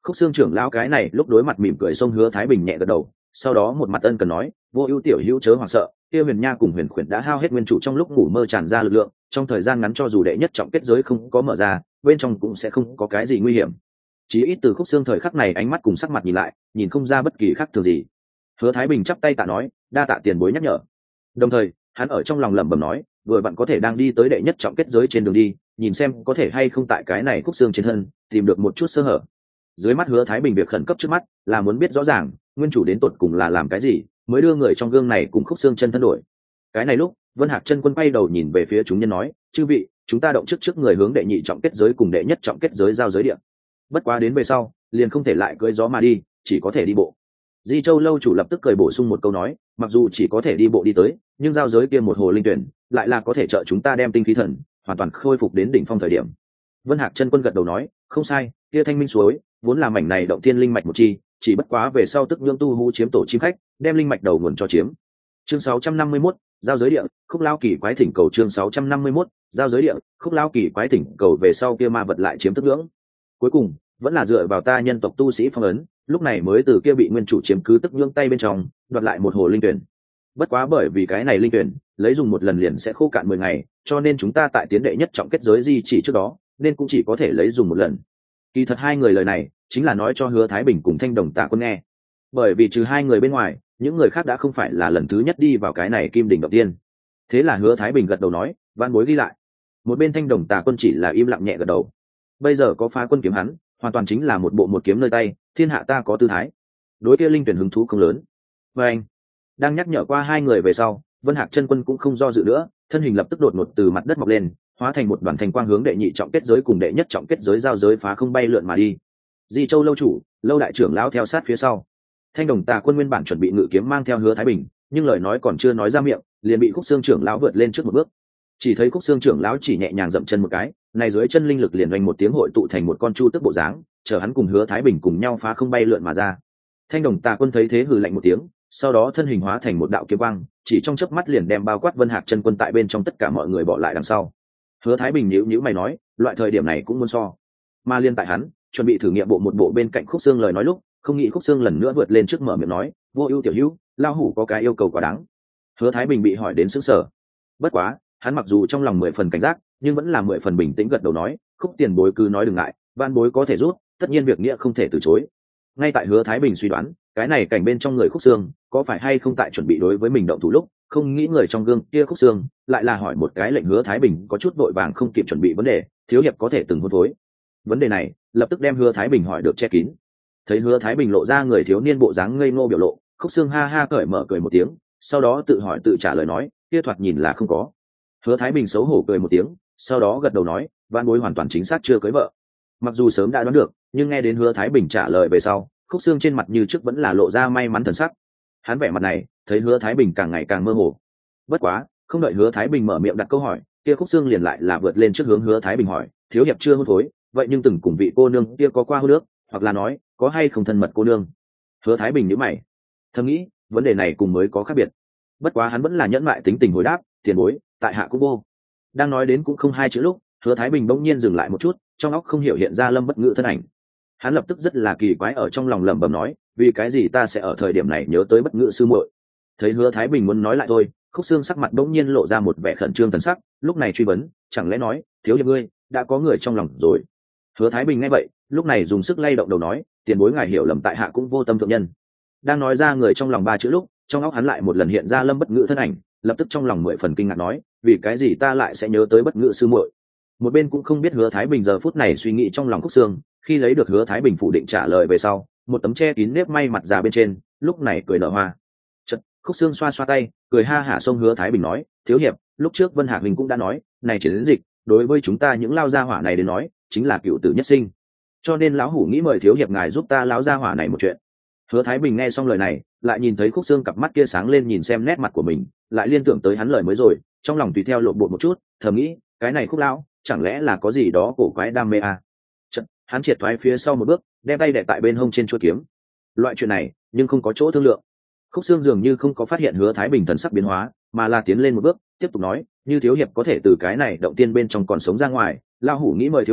Khúc Xương trưởng lão cái này lúc đối mặt mỉm cười xông Hứa Thái Bình nhẹ gật đầu, sau đó một mặt ân cần nói, vô ưu tiểu hữu chớ hoảng sợ, kia Huyền Nha cùng Huyền Khuyển đã hao hết nguyên chủ trong lúc ngủ mơ tràn ra lực lượng, trong thời gian ngắn cho dù đệ nhất trọng kết giới không có mở ra, bên trong cũng sẽ không có cái gì nguy hiểm. Chí ít từ Khúc Xương thời khắc này ánh mắt cùng sắc mặt nhìn lại, nhìn không ra bất kỳ khác thường gì. Hứa Thái Bình chắp tay tạ nói, đa tạ tiền bối nhắc nhở. Đồng thời, hắn ở trong lòng lẩm bẩm nói, vừa bạn có thể đang đi tới đệ nhất trọng kết giới trên đường đi, nhìn xem có thể hay không tại cái này Khúc Xương trên thân tìm được một chút sơ hở. Dưới mắt Hứa Thái Bình việc khẩn cấp trước mắt là muốn biết rõ ràng nguyên chủ đến tột cùng là làm cái gì mới đưa người trong gương này cùng Khúc Xương chân thân đổi. Cái này lúc Vân Hạc chân quân quay đầu nhìn về phía chúng nhân nói, chư vị, chúng ta động trước trước người hướng đệ nhị trọng kết giới cùng đệ nhất trọng kết giới giao giới địa. Bất quá đến về sau liền không thể lại cưỡi gió mà đi, chỉ có thể đi bộ. Di Châu lâu chủ lập tức cười bổ sung một câu nói, mặc dù chỉ có thể đi bộ đi tới, nhưng giao giới kia một hồ linh tuyển lại là có thể trợ chúng ta đem tinh khí thần hoàn toàn khôi phục đến đỉnh phong thời điểm. Vân Hạc chân quân gật đầu nói, không sai, kia thanh minh suối vốn là mảnh này động thiên linh mạch một chi, chỉ bất quá về sau tức nhương tu hú chiếm tổ chim khách, đem linh mạch đầu nguồn cho chiếm. Chương sáu trăm năm mươi mốt, giao giới địa, Khúc Lao Kỳ quái thỉnh cầu. Chương sáu trăm năm mươi mốt, giao giới địa, Khúc Lao Kỳ quái thỉnh cầu. Về sau kia ma vật lại chiếm tức ngưỡng. Cuối cùng vẫn là dựa vào ta nhân tộc tu sĩ phong ấn, lúc này mới từ kia bị nguyên chủ chiếm cứ tức nhưỡng tay bên trong đoạt lại một hồ linh tuyển. Bất quá bởi vì cái này linh tuyển lấy dùng một lần liền sẽ khô cạn mười ngày, cho nên chúng ta tại tiến đệ nhất trọng kết giới di chỉ trước đó nên cũng chỉ có thể lấy dùng một lần. Kỳ thật hai người lời này chính là nói cho Hứa Thái Bình cùng Thanh Đồng Tà Quân nghe, bởi vì trừ hai người bên ngoài những người khác đã không phải là lần thứ nhất đi vào cái này Kim Đỉnh động tiên. Thế là Hứa Thái Bình gật đầu nói, van bối ghi lại. Một bên Thanh Đồng Tà Quân chỉ là im lặng nhẹ gật đầu. Bây giờ có phá quân kiếm hắn hoàn toàn chính là một bộ một kiếm nơi tay, thiên hạ ta có tư thái. Đối kia linh tuyển hứng thú không lớn. Và anh đang nhắc nhở qua hai người về sau, Vân Hạc chân quân cũng không do dự nữa, thân hình lập tức đột ngột từ mặt đất mọc lên, hóa thành một đoàn thành quang hướng đệ nhị trọng kết giới cùng đệ nhất trọng kết giới giao giới phá không bay lượn mà đi. Di Châu lâu chủ, lâu đại trưởng lão theo sát phía sau. Thanh Đồng Tà Quân nguyên bản chuẩn bị ngự kiếm mang theo Hứa Thái Bình, nhưng lời nói còn chưa nói ra miệng, liền bị Khúc Xương trưởng lão vượt lên trước một bước. Chỉ thấy Khúc Xương trưởng lão chỉ nhẹ nhàng dậm chân một cái, này dưới chân linh lực liền oanh một tiếng hội tụ thành một con chu tức bộ dáng, chờ hắn cùng Hứa Thái Bình cùng nhau phá không bay lượn mà ra. Thanh Đồng Tà Quân thấy thế hừ lạnh một tiếng, sau đó thân hình hóa thành một đạo kiếm quang, chỉ trong chớp mắt liền đem bao quát Vân Hạc chân quân tại bên trong tất cả mọi người bỏ lại đằng sau. Hứa Thái Bình nhíu nhíu mày nói, loại thời điểm này cũng muốn so. Mà liên tại hắn chuẩn bị thử nghiệm bộ một bộ bên cạnh Khúc Xương lời nói lúc, không nghĩ Khúc Xương lần nữa vượt lên trước mở miệng nói, vô ưu tiểu hữu, lao hủ có cái yêu cầu quá đáng. Hứa Thái Bình bị hỏi đến sững sờ. Bất quá hắn mặc dù trong lòng mười phần cảnh giác, nhưng vẫn là mười phần bình tĩnh gật đầu nói, Khúc tiền bối cứ nói đừng ngại, van bối có thể rút, tất nhiên việc nghĩa không thể từ chối. Ngay tại Hứa Thái Bình suy đoán cái này cảnh bên trong người Khúc Xương có phải hay không tại chuẩn bị đối với mình động thủ lúc, không nghĩ người trong gương kia Khúc Xương lại là hỏi một cái lệnh Hứa Thái Bình có chút vội vàng không kịp chuẩn bị vấn đề, thiếu hiệp có thể từng hôn phối. Vấn đề này lập tức đem Hứa Thái Bình hỏi được che kín. Thấy Hứa Thái Bình lộ ra người thiếu niên bộ dáng ngây ngô biểu lộ, Khúc Xương ha ha cởi mở cười một tiếng, sau đó tự hỏi tự trả lời nói, kia thoạt nhìn là không có. Hứa Thái Bình xấu hổ cười một tiếng, sau đó gật đầu nói, van bối hoàn toàn chính xác chưa cưới vợ. Mặc dù sớm đã đoán được, nhưng nghe đến Hứa Thái Bình trả lời về sau, Khúc Xương trên mặt như trước vẫn là lộ ra may mắn thần sắc. Hắn vẻ mặt này thấy Hứa Thái Bình càng ngày càng mơ hồ. Bất quá không đợi Hứa Thái Bình mở miệng đặt câu hỏi, kia Khúc Xương liền lại là vượt lên trước hướng Hứa Thái Bình hỏi, thiếu hiệp chưa hôn phối, vậy nhưng từng cùng vị cô nương kia có qua hôn nước, hoặc là nói có hay không thân mật cô nương? Hứa Thái Bình nhíu mày, thầm nghĩ vấn đề này cùng mới có khác biệt. Bất quá hắn vẫn là nhẫn mại tính tình hồi đáp, tiền bối, tại hạ cũng vô. Đang nói đến cũng không hai chữ lúc, Hứa Thái Bình bỗng nhiên dừng lại một chút, trong óc không hiểu hiện ra Lâm Bất Ngữ thân ảnh. Hắn lập tức rất là kỳ quái ở trong lòng lẩm bẩm nói, vì cái gì ta sẽ ở thời điểm này nhớ tới Bất Ngữ sư muội? Thấy Hứa Thái Bình muốn nói lại thôi, Khúc Xương sắc mặt bỗng nhiên lộ ra một vẻ khẩn trương thần sắc, lúc này truy vấn, chẳng lẽ nói, thiếu hiệp ngươi đã có người trong lòng rồi? Hứa Thái Bình nghe vậy, lúc này dùng sức lay động đầu nói, tiền bối ngài hiểu lầm, tại hạ cũng vô tâm thượng nhân. Đang nói ra người trong lòng ba chữ lúc, trong óc hắn lại một lần hiện ra Lâm Bất Ngữ thân ảnh, lập tức trong lòng mười phần kinh ngạc nói, vì cái gì ta lại sẽ nhớ tới Bất Ngữ sư muội? Một bên cũng không biết Hứa Thái Bình giờ phút này suy nghĩ trong lòng Khúc Xương, khi lấy được Hứa Thái Bình phủ định trả lời về sau, một tấm che kín nếp may mặt già bên trên, lúc này cười nở hoa. Chợt, Khúc Xương xoa xoa tay, cười ha hả xông Hứa Thái Bình nói, thiếu hiệp, lúc trước Vân Hạc Bình cũng đã nói, này chiến dịch, đối với chúng ta những lao gia hỏa này đến nói, chính là cựu tử nhất sinh. Cho nên lão hủ nghĩ mời thiếu hiệp ngài giúp ta lão gia hỏa này một chuyện. Hứa Thái Bình nghe xong lời này, lại nhìn thấy Khúc Xương cặp mắt kia sáng lên nhìn xem nét mặt của mình, lại liên tưởng tới hắn lời mới rồi, trong lòng tùy theo lộn bột một chút, thầm nghĩ, cái này Khúc lão, chẳng lẽ là có gì đó cổ quái đam mê à? Chợt, hắn triệt thoái phía sau một bước, đem tay đè tại bên hông trên chuôi kiếm. Loại chuyện này, nhưng không có chỗ thương lượng. Khúc Xương dường như không có phát hiện Hứa Thái Bình thần sắc biến hóa, mà là tiến lên một bước, tiếp tục nói, như thiếu hiệp có thể từ cái này động tiên bên trong còn sống ra ngoài, lão hủ nghĩ mời thiếu hiệp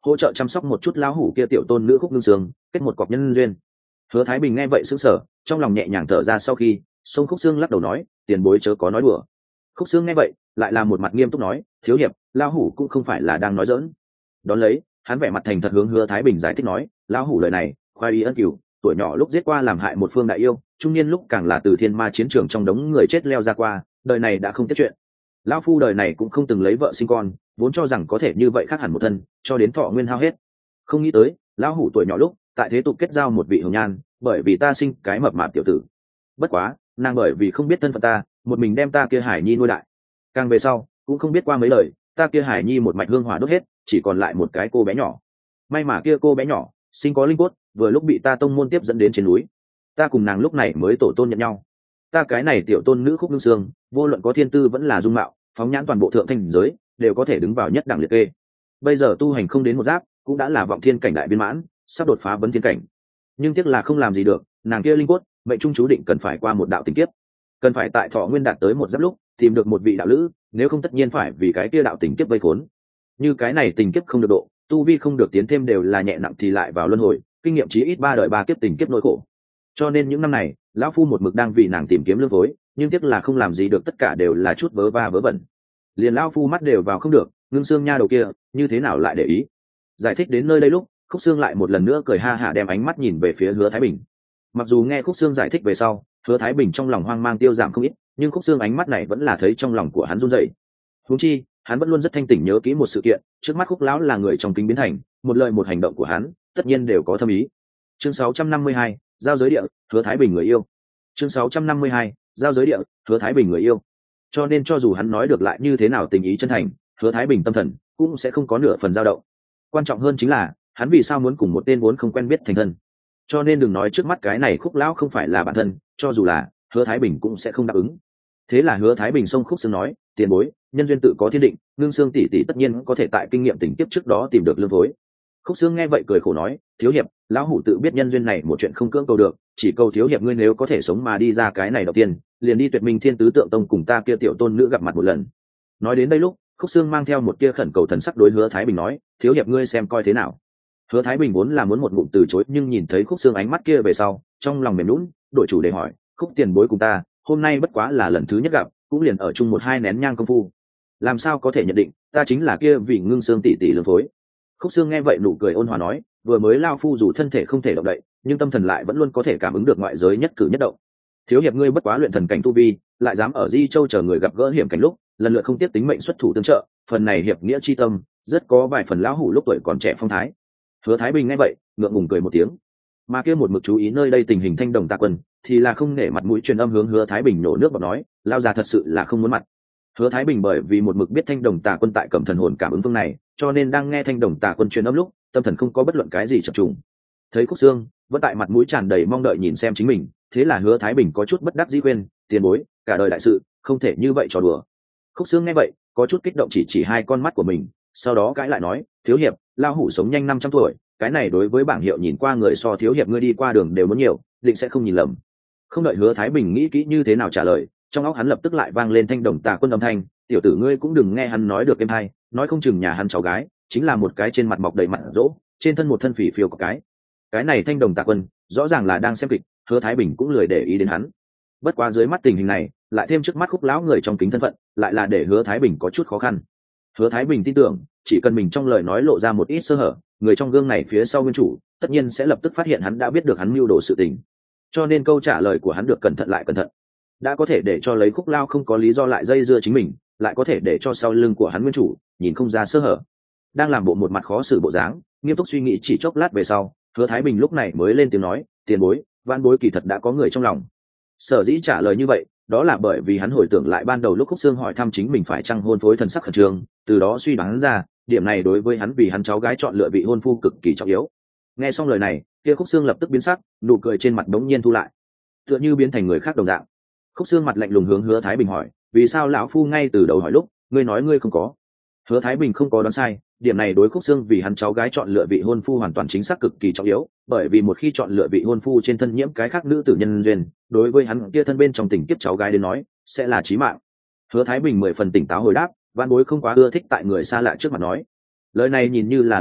hỗ trợ chăm sóc một chút lão hủ kia tiểu tôn nữ Khúc Ngưng Sương, kết một cọc nhân duyên. Hứa Thái Bình nghe vậy sững sờ, trong lòng nhẹ nhàng thở ra. Sau khi Sông Khúc Sương lắc đầu nói, tiền bối chớ có nói đùa. Khúc Sương nghe vậy lại là một mặt nghiêm túc nói, thiếu hiệp, lão hủ cũng không phải là đang nói giỡn. Đón lấy hắn vẻ mặt thành thật hướng Hứa Thái Bình giải thích nói, lão hủ lời này khoái ý ân cửu, tuổi nhỏ lúc giết qua làm hại một phương đại yêu, trung niên lúc càng là từ thiên ma chiến trường trong đống người chết leo ra qua, đời này đã không tiếc chuyện. Lão phu đời này cũng không từng lấy vợ sinh con, vốn cho rằng có thể như vậy khác hẳn một thân, cho đến thọ nguyên hao hết. Không nghĩ tới, lão hủ tuổi nhỏ lúc tại thế tục kết giao một vị hồng nhan, bởi vì ta sinh cái mập mạp tiểu tử. Bất quá, nàng bởi vì không biết thân phận ta, một mình đem ta kia Hải Nhi nuôi đại. Càng về sau, cũng không biết qua mấy lời, ta kia Hải Nhi một mạch hương hỏa đốt hết, chỉ còn lại một cái cô bé nhỏ. May mà kia cô bé nhỏ sinh có linh cốt, vừa lúc bị ta tông môn tiếp dẫn đến trên núi. Ta cùng nàng lúc này mới tổ tôn nhận nhau. Ta cái này tiểu tôn nữ Khúc Ngưng Sương, vô luận có thiên tư vẫn là dung mạo, phóng nhãn toàn bộ thượng thanh giới, đều có thể đứng vào nhất đẳng liệt kê. Bây giờ tu hành không đến một giáp, cũng đã là vọng thiên cảnh đại viên mãn, sắp đột phá vấn thiên cảnh. Nhưng tiếc là không làm gì được, nàng kia linh cốt, mệnh trung chú định cần phải qua một đạo tình kiếp, cần phải tại thọ nguyên đạt tới một giáp lúc tìm được một vị đạo lữ, nếu không tất nhiên phải vì cái kia đạo tình kiếp vây khốn. Như cái này tình kiếp không được độ, tu vi không được tiến thêm đều là nhẹ nặng thì lại vào luân hồi, kinh nghiệm chí ít ba đời ba kiếp tình kiếp nỗi khổ. Cho nên những năm này, lão phu một mực đang vì nàng tìm kiếm lương phối, nhưng tiếc là không làm gì được, tất cả đều là chút vớ va vớ vẩn. Liền lão phu mắt đều vào không được, Ngưng Sương nha đầu kia, như thế nào lại để ý. Giải thích đến nơi đây lúc, Khúc Sương lại một lần nữa cười ha hả đem ánh mắt nhìn về phía Hứa Thái Bình. Mặc dù nghe Khúc Sương giải thích về sau, Hứa Thái Bình trong lòng hoang mang tiêu giảm không ít, nhưng Khúc Sương ánh mắt này vẫn là thấy trong lòng của hắn run rẩy. Huống chi, hắn vẫn luôn rất thanh tỉnh nhớ kỹ một sự kiện, trước mắt Khúc lão là người trong kính biến thành, một lời một hành động của hắn, tất nhiên đều có thâm ý. Chương sáu trăm năm mươi hai, giao giới địa, Hứa Thái Bình người yêu. Chương sáu trăm năm mươi hai, giao giới địa, Hứa Thái Bình người yêu. Cho nên cho dù hắn nói được lại như thế nào tình ý chân thành, Hứa Thái Bình tâm thần cũng sẽ không có nửa phần dao động. Quan trọng hơn chính là, hắn vì sao muốn cùng một tên vốn không quen biết thành thân. Cho nên đừng nói trước mắt cái này Khúc lão không phải là bản thân, cho dù là, Hứa Thái Bình cũng sẽ không đáp ứng. Thế là Hứa Thái Bình xông Khúc Sương nói, tiền bối, nhân duyên tự có thiên định, Ngưng Sương tỷ tỷ tất nhiên có thể tại kinh nghiệm tình tiếp trước đó tìm được lương phối. Khúc Sương nghe vậy cười khổ nói, thiếu hiệp, lão hủ tự biết nhân duyên này một chuyện không cưỡng cầu được, chỉ cầu thiếu hiệp ngươi nếu có thể sống mà đi ra cái này đầu tiên, liền đi Tuyệt Minh Thiên Tứ Tượng Tông cùng ta kia tiểu tôn nữ gặp mặt một lần. Nói đến đây lúc, Khúc Sương mang theo một tia khẩn cầu thần sắc đối Hứa Thái Bình nói, thiếu hiệp ngươi xem coi thế nào. Hứa Thái Bình vốn là muốn một ngụm từ chối, nhưng nhìn thấy Khúc Sương ánh mắt kia về sau, trong lòng mềm nhũn, đổi chủ đề hỏi, Khúc tiền bối cùng ta, hôm nay bất quá là lần thứ nhất gặp, cũng liền ở chung một hai nén nhang công phu, làm sao có thể nhận định ta chính là kia vì Ngưng Sương tỷ tỷ lương phối. Khúc Sương nghe vậy nụ cười ôn hòa nói, vừa mới lao phu dù thân thể không thể động đậy, nhưng tâm thần lại vẫn luôn có thể cảm ứng được ngoại giới nhất cử nhất động. Thiếu hiệp ngươi bất quá luyện thần cảnh tu vi, lại dám ở Di Châu chờ người gặp gỡ hiểm cảnh lúc, lần lượt không tiếc tính mệnh xuất thủ tương trợ, phần này hiệp nghĩa chi tâm, rất có vài phần lão hủ lúc tuổi còn trẻ phong thái. Hứa Thái Bình nghe vậy, ngượng ngùng cười một tiếng. Mà kia một mực chú ý nơi đây tình hình Thanh Đồng Tà Quân, thì là không nể mặt mũi truyền âm hướng Hứa Thái Bình nổ nước bọt nói, lao già thật sự là không muốn mặt. Hứa Thái Bình bởi vì một mực biết Thanh Đồng Tà Quân tại Cẩm Thần hồn cảm ứng phương này, cho nên đang nghe Thanh Đồng Tà Quân truyền âm lúc, tâm thần không có bất luận cái gì chập trùng. Thấy Khúc Sương vẫn tại mặt mũi tràn đầy mong đợi nhìn xem chính mình, thế là Hứa Thái Bình có chút bất đắc dĩ khuyên, tiền bối, cả đời đại sự, không thể như vậy trò đùa. Khúc Sương nghe vậy, có chút kích động chỉ chỉ hai con mắt của mình, sau đó cãi lại nói, thiếu hiệp, lao hủ sống nhanh năm trăm tuổi, cái này đối với bảng hiệu nhìn qua người so thiếu hiệp ngươi đi qua đường đều muốn nhiều, định sẽ không nhìn lầm. Không đợi Hứa Thái Bình nghĩ kỹ như thế nào trả lời, trong óc hắn lập tức lại vang lên Thanh Đồng Tà Quân âm thanh, tiểu tử ngươi cũng đừng nghe hắn nói được êm hay, nói không chừng nhà hắn cháu gái chính là một cái trên mặt mọc đầy mặt rỗ, trên thân một thân phỉ phiêu có cái. Cái này Thanh Đồng Tà Quân rõ ràng là đang xem kịch, Hứa Thái Bình cũng lười để ý đến hắn. Bất quá dưới mắt tình hình này, lại thêm trước mắt Khúc lão người trong kính thân phận, lại là để Hứa Thái Bình có chút khó khăn. Hứa Thái Bình tin tưởng, chỉ cần mình trong lời nói lộ ra một ít sơ hở, người trong gương này phía sau nguyên chủ, tất nhiên sẽ lập tức phát hiện hắn đã biết được hắn mưu đồ sự tình. Cho nên câu trả lời của hắn được cẩn thận lại cẩn thận, đã có thể để cho lấy Khúc lao không có lý do lại dây dưa chính mình, lại có thể để cho sau lưng của hắn nguyên chủ nhìn không ra sơ hở. Đang làm bộ một mặt khó xử bộ dáng, nghiêm túc suy nghĩ chỉ chốc lát về sau, Hứa Thái Bình lúc này mới lên tiếng nói, tiền bối, van bối kỳ thật đã có người trong lòng. Sở dĩ trả lời như vậy, đó là bởi vì hắn hồi tưởng lại ban đầu lúc Khúc Sương hỏi thăm chính mình phải chăng hôn phối thần sắc khẩn trương, từ đó suy đoán ra, điểm này đối với hắn vì hắn cháu gái chọn lựa vị hôn phu cực kỳ trọng yếu. Nghe xong lời này, kia Khúc Sương lập tức biến sắc, nụ cười trên mặt đống nhiên thu lại, tựa như biến thành người khác đồng dạng. Khúc Sương mặt lạnh lùng hướng Hứa Thái Bình hỏi, vì sao lão phu ngay từ đầu hỏi lúc, ngươi nói ngươi không có. Hứa Thái Bình không có đoán sai, điểm này đối Khúc Sương vì hắn cháu gái chọn lựa vị hôn phu hoàn toàn chính xác cực kỳ trọng yếu, bởi vì một khi chọn lựa vị hôn phu trên thân nhiễm cái khác nữ tử nhân duyên, đối với hắn kia thân bên trong tình kiếp cháu gái đến nói, sẽ là chí mạng. Hứa Thái Bình mười phần tỉnh táo hồi đáp, van bối không quá ưa thích tại người xa lạ trước mặt nói. Lời này nhìn như là lừa gạt,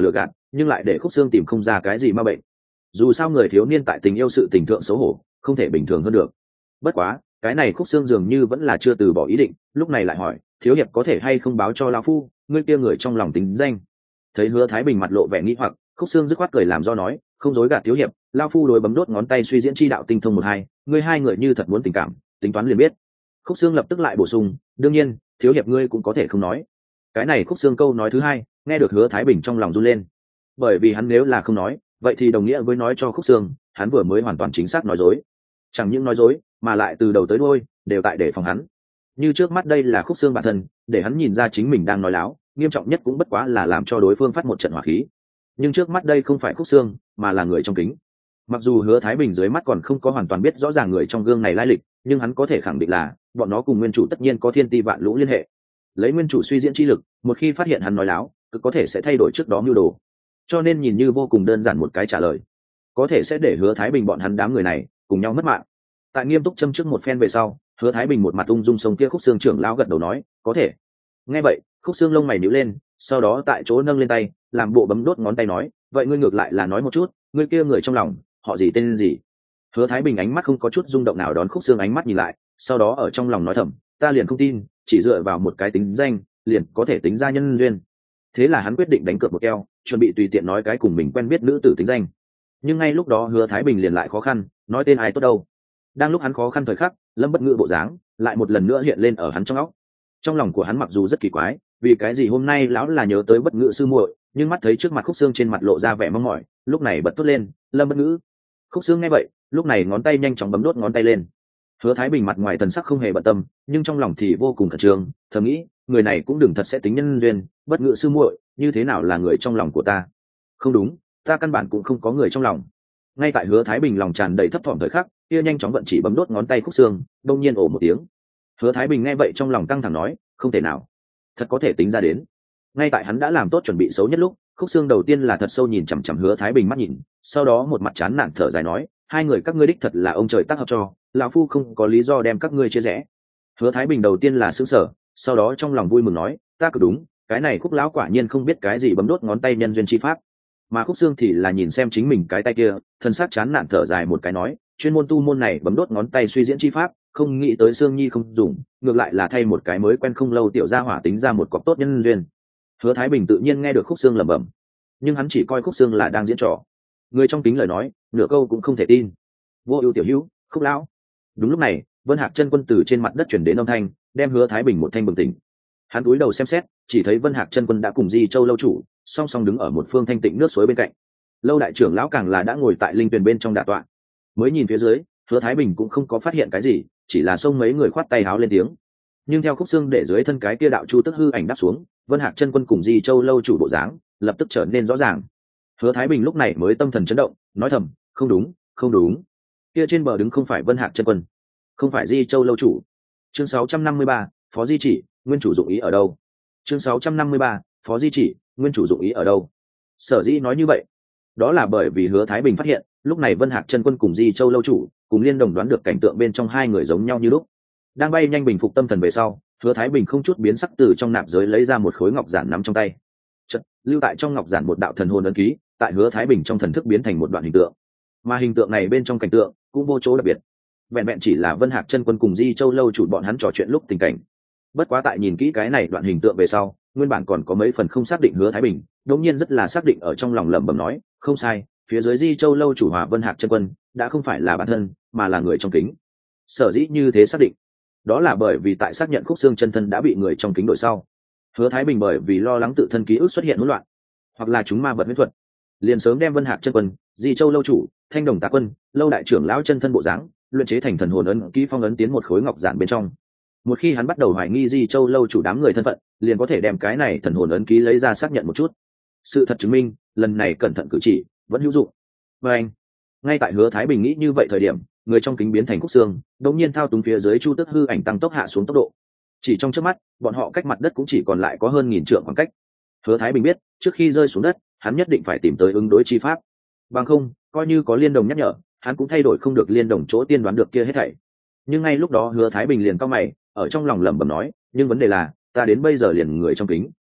nhưng lại để khúc xương tìm không ra cái gì ma bệnh. Dù sao người thiếu niên tại tình yêu sự tình thượng xấu hổ, không thể bình thường hơn được. Bất quá cái này khúc xương dường như vẫn là chưa từ bỏ ý định, lúc này lại hỏi, thiếu hiệp có thể hay không báo cho lão phu ngươi kia người trong lòng tính danh? Thấy Hứa Thái Bình mặt lộ vẻ nghi hoặc, khúc xương dứt khoát cười làm do nói, không dối gạt thiếu hiệp, lão phu đối bấm đốt ngón tay suy diễn chi đạo tinh thông một hai, ngươi hai người như thật muốn tình cảm, tính toán liền biết. Khúc xương lập tức lại bổ sung, đương nhiên thiếu hiệp ngươi cũng có thể không nói. Cái này khúc xương câu nói thứ hai nghe được Hứa Thái Bình trong lòng run lên, bởi vì hắn nếu là không nói, vậy thì đồng nghĩa với nói cho khúc xương hắn vừa mới hoàn toàn chính xác nói dối, chẳng những nói dối mà lại từ đầu tới đuôi đều tại để phòng hắn. Như trước mắt đây là khúc xương bản thân, để hắn nhìn ra chính mình đang nói láo, nghiêm trọng nhất cũng bất quá là làm cho đối phương phát một trận hỏa khí. Nhưng trước mắt đây không phải khúc xương mà là người trong kính. Mặc dù Hứa Thái Bình dưới mắt còn không có hoàn toàn biết rõ ràng người trong gương này lai lịch, nhưng hắn có thể khẳng định là bọn nó cùng nguyên chủ tất nhiên có thiên ti vạn lũ liên hệ. Lấy nguyên chủ suy diễn chi lực, một khi phát hiện hắn nói láo, cực có thể sẽ thay đổi trước đó mưu đồ. Cho nên nhìn như vô cùng đơn giản một cái trả lời, có thể sẽ để Hứa Thái Bình bọn hắn đám người này cùng nhau mất mạng. Tại nghiêm túc châm trước một phen về sau, Hứa Thái Bình một mặt ung dung sông kia khúc xương trưởng lão gật đầu nói, có thể. Nghe vậy, khúc xương lông mày nhíu lên, sau đó tại chỗ nâng lên tay, làm bộ bấm đốt ngón tay nói, vậy ngươi ngược lại là nói một chút, ngươi kia người trong lòng họ gì tên gì? Hứa Thái Bình ánh mắt không có chút rung động nào đón khúc xương ánh mắt nhìn lại, sau đó ở trong lòng nói thầm, ta liền không tin, chỉ dựa vào một cái tính danh liền có thể tính ra nhân duyên. Thế là hắn quyết định đánh cược một keo, chuẩn bị tùy tiện nói cái cùng mình quen biết nữ tử tính danh. Nhưng ngay lúc đó Hứa Thái Bình liền lại khó khăn, nói tên ai tốt đâu. Đang lúc hắn khó khăn thời khắc, Lâm Bất Ngữ bộ dáng lại một lần nữa hiện lên ở hắn trong óc. Trong lòng của hắn mặc dù rất kỳ quái, vì cái gì hôm nay lão là nhớ tới Bất Ngữ sư muội, nhưng mắt thấy trước mặt khúc xương trên mặt lộ ra vẻ mong mỏi, lúc này bật thốt lên, Lâm Bất Ngữ. Khúc xương nghe vậy, lúc này ngón tay nhanh chóng bấm đốt ngón tay lên. Hứa Thái Bình mặt ngoài thần sắc không hề bận tâm, nhưng trong lòng thì vô cùng khẩn trương, thầm nghĩ, người này cũng đừng thật sẽ tính nhân duyên, Bất Ngữ sư muội, như thế nào là người trong lòng của ta? Không đúng, ta căn bản cũng không có người trong lòng. Ngay tại Hứa Thái Bình lòng tràn đầy thấp thỏm thời khắc, kia nhanh chóng vận chỉ bấm đốt ngón tay khúc xương, đông nhiên ồ một tiếng. Hứa Thái Bình nghe vậy trong lòng căng thẳng nói, không thể nào, thật có thể tính ra đến. Ngay tại hắn đã làm tốt chuẩn bị xấu nhất lúc, khúc xương đầu tiên là thật sâu nhìn chằm chằm Hứa Thái Bình mắt nhìn, sau đó một mặt chán nản thở dài nói, hai người các ngươi đích thật là ông trời tác hợp cho, lão phu không có lý do đem các ngươi chia rẽ. Hứa Thái Bình đầu tiên là sững sờ, sau đó trong lòng vui mừng nói, ta cứ đúng, cái này khúc lão quả nhiên không biết cái gì bấm đốt ngón tay nhân duyên chi pháp. Mà khúc xương thì là nhìn xem chính mình cái tay kia, thân xác chán nản thở dài một cái nói, chuyên môn tu môn này bấm đốt ngón tay suy diễn chi pháp, không nghĩ tới Sương Nhi không dùng, ngược lại là thay một cái mới quen không lâu tiểu gia hỏa tính ra một cọc tốt nhân duyên. Hứa Thái Bình tự nhiên nghe được khúc xương lẩm bẩm, nhưng hắn chỉ coi khúc xương là đang diễn trò, người trong kính lời nói nửa câu cũng không thể tin. Vô ưu tiểu hữu, khúc lão. Đúng lúc này, Vân Hạc chân quân từ trên mặt đất chuyển đến âm thanh, đem Hứa Thái Bình một thanh bừng tỉnh. Hắn cúi đầu xem xét, chỉ thấy Vân Hạc chân quân đã cùng Di Châu lâu chủ song song đứng ở một phương thanh tịnh nước suối bên cạnh. Lâu đại trưởng lão càng là đã ngồi tại linh tuyền bên trong đả tọa. Mới nhìn phía dưới, Hứa Thái Bình cũng không có phát hiện cái gì, chỉ là xông mấy người khoát tay háo lên tiếng. Nhưng theo khúc xương để dưới thân cái kia đạo chu tức hư ảnh đáp xuống, Vân Hạc chân quân cùng Di Châu lâu chủ bộ dáng lập tức trở nên rõ ràng. Hứa Thái Bình lúc này mới tâm thần chấn động, nói thầm, không đúng, không đúng, kia trên bờ đứng không phải Vân Hạc chân quân, không phải Di Châu lâu chủ. Chương sáu trăm năm mươi ba, Phó Di Chỉ, nguyên chủ dụng ý ở đâu? Chương sáu trăm năm mươi ba, Phó Di Chỉ, nguyên chủ dụng ý ở đâu? Sở dĩ nói như vậy, đó là bởi vì Hứa Thái Bình phát hiện, lúc này Vân Hạc chân quân cùng Di Châu lâu chủ cùng liên đồng đoán được cảnh tượng bên trong hai người giống nhau như lúc. Đang bay nhanh bình phục tâm thần về sau, Hứa Thái Bình không chút biến sắc từ trong nạp giới lấy ra một khối ngọc giản nắm trong tay. Chợt, lưu tại trong ngọc giản một đạo thần hồn ấn ký, tại Hứa Thái Bình trong thần thức biến thành một đoạn hình tượng. Mà hình tượng này bên trong cảnh tượng cũng vô chỗ đặc biệt, vẹn vẹn chỉ là Vân Hạc chân quân cùng Di Châu lâu chủ bọn hắn trò chuyện lúc tình cảnh. Bất quá tại nhìn kỹ cái này đoạn hình tượng về sau, nguyên bản còn có mấy phần không xác định Hứa Thái Bình đột nhiên rất là xác định ở trong lòng lẩm bẩm nói, không sai, phía dưới Di Châu lâu chủ hòa Vân Hạc chân quân đã không phải là bản thân, mà là người trong kính. Sở dĩ như thế xác định, đó là bởi vì tại xác nhận khúc xương chân thân đã bị người trong kính đổi sau, Hứa Thái Bình bởi vì lo lắng tự thân ký ức xuất hiện hỗn loạn, hoặc là chúng ma vật huyễn thuật, liền sớm đem Vân Hạc chân quân, Di Châu lâu chủ, Thanh Đồng Tà quân, lâu đại trưởng lão chân thân bộ dáng luyện chế thành thần hồn ấn ký phong ấn tiến một khối ngọc giản bên trong. Một khi hắn bắt đầu hoài nghi Di Châu lâu chủ đám người thân phận, liền có thể đem cái này thần hồn ấn ký lấy ra xác nhận một chút. Sự thật chứng minh, lần này cẩn thận cử chỉ vẫn hữu dụng. Và anh, ngay tại Hứa Thái Bình nghĩ như vậy thời điểm, người trong kính biến thành khúc xương, đột nhiên thao túng phía dưới chu tức hư ảnh tăng tốc hạ xuống tốc độ. Chỉ trong chớp mắt, bọn họ cách mặt đất cũng chỉ còn lại có hơn nghìn trượng khoảng cách. Hứa Thái Bình biết, trước khi rơi xuống đất, hắn nhất định phải tìm tới ứng đối chi pháp. Bằng không, coi như có liên đồng nhắc nhở, hắn cũng thay đổi không được liên đồng chỗ tiên đoán được kia hết thảy. Nhưng ngay lúc đó Hứa Thái Bình liền cau mày, ở trong lòng lẩm bẩm nói, nhưng vấn đề là, ta đến bây giờ liền người trong kính,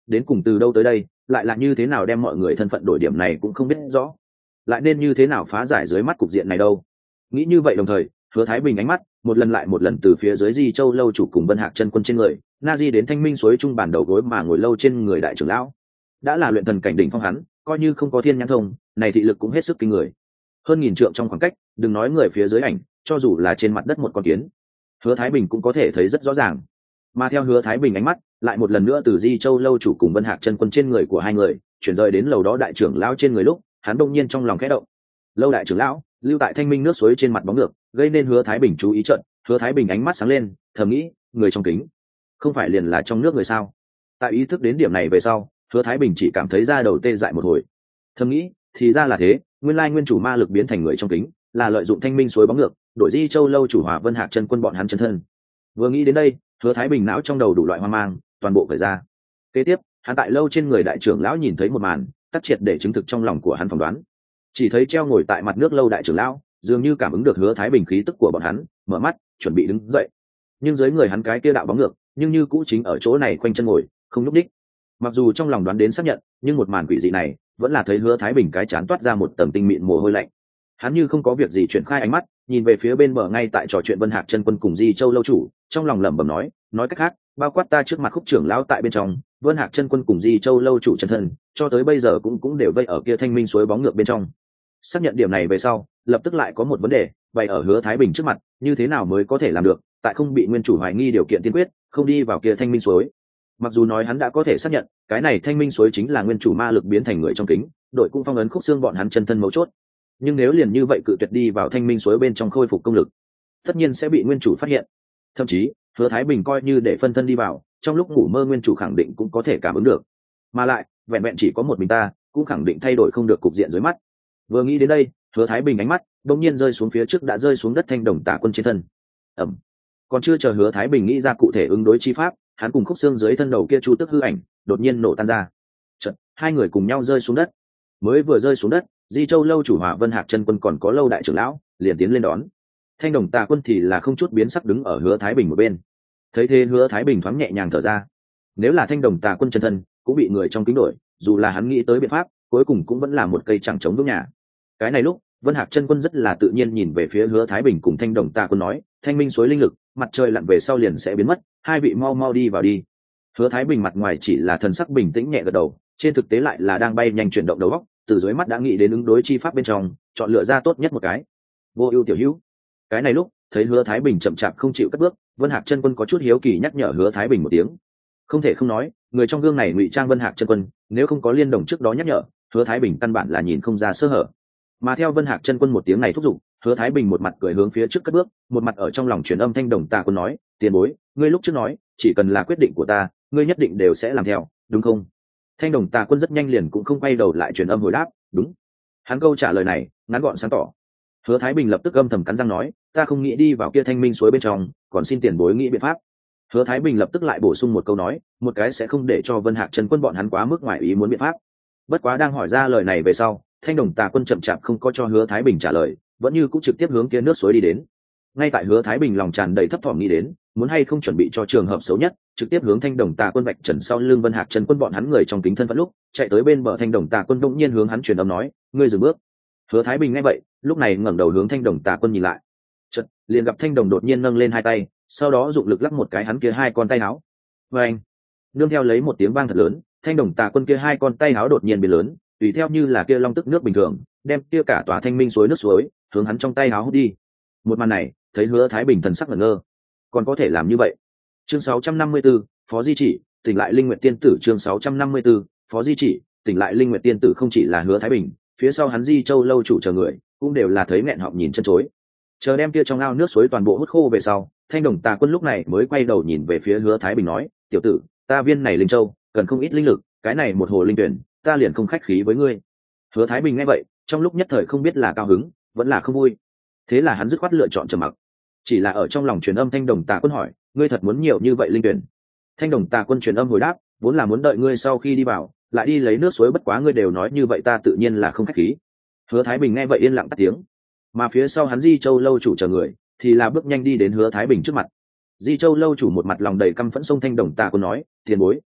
đến cùng từ đâu tới đây, lại là như thế nào đem mọi người thân phận đổi điểm này cũng không biết rõ, lại nên như thế nào phá giải dưới mắt cục diện này đâu. Nghĩ như vậy đồng thời, Hứa Thái Bình ánh mắt một lần lại một lần từ phía dưới Di Châu lâu chủ cùng Vân Hạc chân quân trên người na di đến Thanh Minh suối trung bản đầu gối mà ngồi lâu trên người đại trưởng lão. Đã là luyện thần cảnh đỉnh phong hắn, coi như không có thiên nhãn thông, này thị lực cũng hết sức kinh người. Hơn nghìn trượng trong khoảng cách, đừng nói người phía dưới ảnh, cho dù là trên mặt đất một con kiến, Hứa Thái Bình cũng có thể thấy rất rõ ràng. Mà theo Hứa Thái Bình ánh mắt lại một lần nữa từ Di Châu lâu chủ cùng Vân Hạc chân quân trên người của hai người chuyển rời đến lầu đó đại trưởng lão trên người lúc, hắn đông nhiên trong lòng khẽ động. Lâu đại trưởng lão lưu tại Thanh Minh nước suối trên mặt bóng ngược, gây nên Hứa Thái Bình chú ý trận. Hứa Thái Bình ánh mắt sáng lên, thầm nghĩ, người trong kính không phải liền là trong nước người sao? Tại ý thức đến điểm này về sau, Hứa Thái Bình chỉ cảm thấy da đầu tê dại một hồi. Thầm nghĩ, thì ra là thế, nguyên lai nguyên chủ ma lực biến thành người trong kính, là lợi dụng Thanh Minh suối bóng ngược, đổi Di Châu lâu chủ Hòa Vân Hạc chân quân bọn hắn chân thân. Vừa nghĩ đến đây, Hứa Thái Bình não trong đầu đủ loại hoang mang, toàn bộ cởi ra. Kế tiếp, hắn tại lâu trên người đại trưởng lão nhìn thấy một màn, tác triệt để chứng thực trong lòng của hắn phỏng đoán. Chỉ thấy treo ngồi tại mặt nước lâu đại trưởng lão, dường như cảm ứng được Hứa Thái Bình khí tức của bọn hắn, mở mắt, chuẩn bị đứng dậy. Nhưng dưới người hắn cái kia đạo bóng ngược, nhưng như cũ chính ở chỗ này quanh chân ngồi, không nhúc đích. Mặc dù trong lòng đoán đến xác nhận, nhưng một màn quỷ dị này, vẫn là thấy Hứa Thái Bình cái chán toát ra một tầng tinh mịn mồ hôi lạnh. Hắn như không có việc gì chuyển khai ánh mắt, nhìn về phía bên bờ ngay tại trò chuyện Vân Hạc chân quân cùng Di Châu lâu chủ, trong lòng lẩm bẩm nói, nói cách khác, bao quát ta trước mặt Khúc trưởng lão tại bên trong, Vân Hạc chân quân cùng Di Châu lâu chủ chân thân, cho tới bây giờ cũng cũng đều vây ở kia Thanh Minh suối bóng ngược bên trong. Xác nhận điểm này về sau, lập tức lại có một vấn đề, vậy ở Hứa Thái Bình trước mặt, như thế nào mới có thể làm được, tại không bị nguyên chủ hoài nghi điều kiện tiên quyết, không đi vào kia Thanh Minh suối. Mặc dù nói hắn đã có thể xác nhận, cái này Thanh Minh suối chính là nguyên chủ ma lực biến thành người trong kính, đội cung phong ấn Khúc xương bọn hắn chân thân mấu chốt. Nhưng nếu liền như vậy cự tuyệt đi vào Thanh Minh suối bên trong khôi phục công lực, tất nhiên sẽ bị nguyên chủ phát hiện. Thậm chí, Hứa Thái Bình coi như để phân thân đi vào, trong lúc ngủ mơ nguyên chủ khẳng định cũng có thể cảm ứng được. Mà lại, vẹn vẹn chỉ có một mình ta, cũng khẳng định thay đổi không được cục diện dưới mắt. Vừa nghĩ đến đây, Hứa Thái Bình ánh mắt đột nhiên rơi xuống phía trước đã rơi xuống đất Thanh Đồng Tả Quân trên thân. Ẩm. Còn chưa chờ Hứa Thái Bình nghĩ ra cụ thể ứng đối chi pháp, hắn cùng Khúc xương dưới thân đầu kia chu tức hư ảnh, đột nhiên nổ tan ra. Chợt, hai người cùng nhau rơi xuống đất. Mới vừa rơi xuống đất, Di Châu lâu chủ Hòa Vân Hạc chân quân còn có lâu đại trưởng lão, liền tiến lên đón. Thanh Đồng Tà Quân thì là không chút biến sắc đứng ở Hứa Thái Bình một bên. Thấy thế Hứa Thái Bình thoáng nhẹ nhàng thở ra. Nếu là Thanh Đồng Tà Quân chân thân, cũng bị người trong kính đổi, dù là hắn nghĩ tới biện pháp, cuối cùng cũng vẫn là một cây chẳng chống vững nhà. Cái này lúc, Vân Hạc chân quân rất là tự nhiên nhìn về phía Hứa Thái Bình cùng Thanh Đồng Tà Quân nói, Thanh Minh suối linh lực, mặt trời lặn về sau liền sẽ biến mất, hai vị mau mau đi vào đi. Hứa Thái Bình mặt ngoài chỉ là thần sắc bình tĩnh nhẹ gật đầu, trên thực tế lại là đang bay nhanh chuyển động đầu óc, từ dưới mắt đã nghĩ đến ứng đối chi pháp bên trong, chọn lựa ra tốt nhất một cái. Vô ưu tiểu hữu. Cái này lúc, thấy Hứa Thái Bình chậm chạp không chịu cất bước, Vân Hạc chân quân có chút hiếu kỳ nhắc nhở Hứa Thái Bình một tiếng. Không thể không nói, người trong gương này ngụy trang Vân Hạc chân quân, nếu không có liên đồng trước đó nhắc nhở, Hứa Thái Bình căn bản là nhìn không ra sơ hở. Mà theo Vân Hạc chân quân một tiếng này thúc giục, Hứa Thái Bình một mặt cười hướng phía trước cất bước, một mặt ở trong lòng truyền âm Thanh Đồng Tà Quân nói, tiền bối, ngươi lúc trước nói, chỉ cần là quyết định của ta, ngươi nhất định đều sẽ làm theo, đúng không? Thanh Đồng Tà Quân rất nhanh liền cũng không quay đầu lại truyền âm hồi đáp, đúng. Hắn câu trả lời này ngắn gọn sáng tỏ. Hứa Thái Bình lập tức âm thầm cắn răng nói, ta không nghĩ đi vào kia Thanh Minh suối bên trong, còn xin tiền bối nghĩ biện pháp. Hứa Thái Bình lập tức lại bổ sung một câu nói, một cái sẽ không để cho Vân Hạc chân quân bọn hắn quá mức ngoài ý muốn biện pháp. Bất quá đang hỏi ra lời này về sau, Thanh Đồng Tà Quân chậm chạp không có cho Hứa Thái Bình trả lời, vẫn như cũng trực tiếp hướng kia nước suối đi đến. Ngay tại Hứa Thái Bình lòng tràn đầy thấp thỏm nghĩ đến, muốn hay không chuẩn bị cho trường hợp xấu nhất, trực tiếp hướng Thanh Đồng Tà Quân vạch trần sau lưng Vân Hạc chân quân bọn hắn người trong kính thân phận lúc, chạy tới bên bờ Thanh Đồng Tà Quân đột nhiên hướng hắn truyền âm nói, ngươi dừng bước. Hứa Thái Bình nghe vậy, lúc này ngẩng đầu hướng Thanh Đồng Tà Quân nhìn lại. Chợt, liền gặp Thanh Đồng đột nhiên nâng lên hai tay, sau đó dụng lực lắc một cái hắn kia hai con tay áo. Oeng! Nương theo lấy một tiếng vang thật lớn, Thanh Đồng Tà Quân kia hai con tay áo đột nhiên biến lớn, tùy theo như là kia long tức nước bình thường, đem kia cả tòa Thanh Minh suối nước suối hướng hắn trong tay áo hút đi. Một màn này, thấy Hứa Thái Bình thần sắc ngẩn ngơ. Còn có thể làm như vậy? Chương sáu trăm năm mươi tư, Phó Di Chỉ, tỉnh lại Linh Nguyệt Tiên Tử chương sáu trăm năm mươi tư, Phó Di Chỉ, tỉnh lại Linh Nguyệt Tiên Tử không chỉ là Hứa Thái Bình, phía sau hắn Di Châu lâu chủ chờ người, cũng đều là thấy nghẹn họng nhìn chân chối. Chờ đem kia trong ao nước suối toàn bộ hút khô về sau, Thanh Đồng Tà Quân lúc này mới quay đầu nhìn về phía Hứa Thái Bình nói, tiểu tử, ta viên này linh châu, cần không ít linh lực, cái này một hồ linh tuyển, ta liền không khách khí với ngươi. Hứa Thái Bình nghe vậy, trong lúc nhất thời không biết là cao hứng, vẫn là không vui. Thế là hắn dứt khoát lựa chọn trầm mặc. Chỉ là ở trong lòng truyền âm Thanh Đồng Tà Quân hỏi, ngươi thật muốn nhiều như vậy linh tuyển? Thanh Đồng Tà Quân truyền âm hồi đáp, vốn là muốn đợi ngươi sau khi đi vào, lại đi lấy nước suối, bất quá ngươi đều nói như vậy ta tự nhiên là không khách khí. Hứa Thái Bình nghe vậy yên lặng tắt tiếng. Mà phía sau hắn Di Châu lâu chủ chờ người, thì là bước nhanh đi đến Hứa Thái Bình trước mặt. Di Châu lâu chủ một mặt lòng đầy căm phẫn xông Thanh Đồng Tà Quân nói, tiền bối,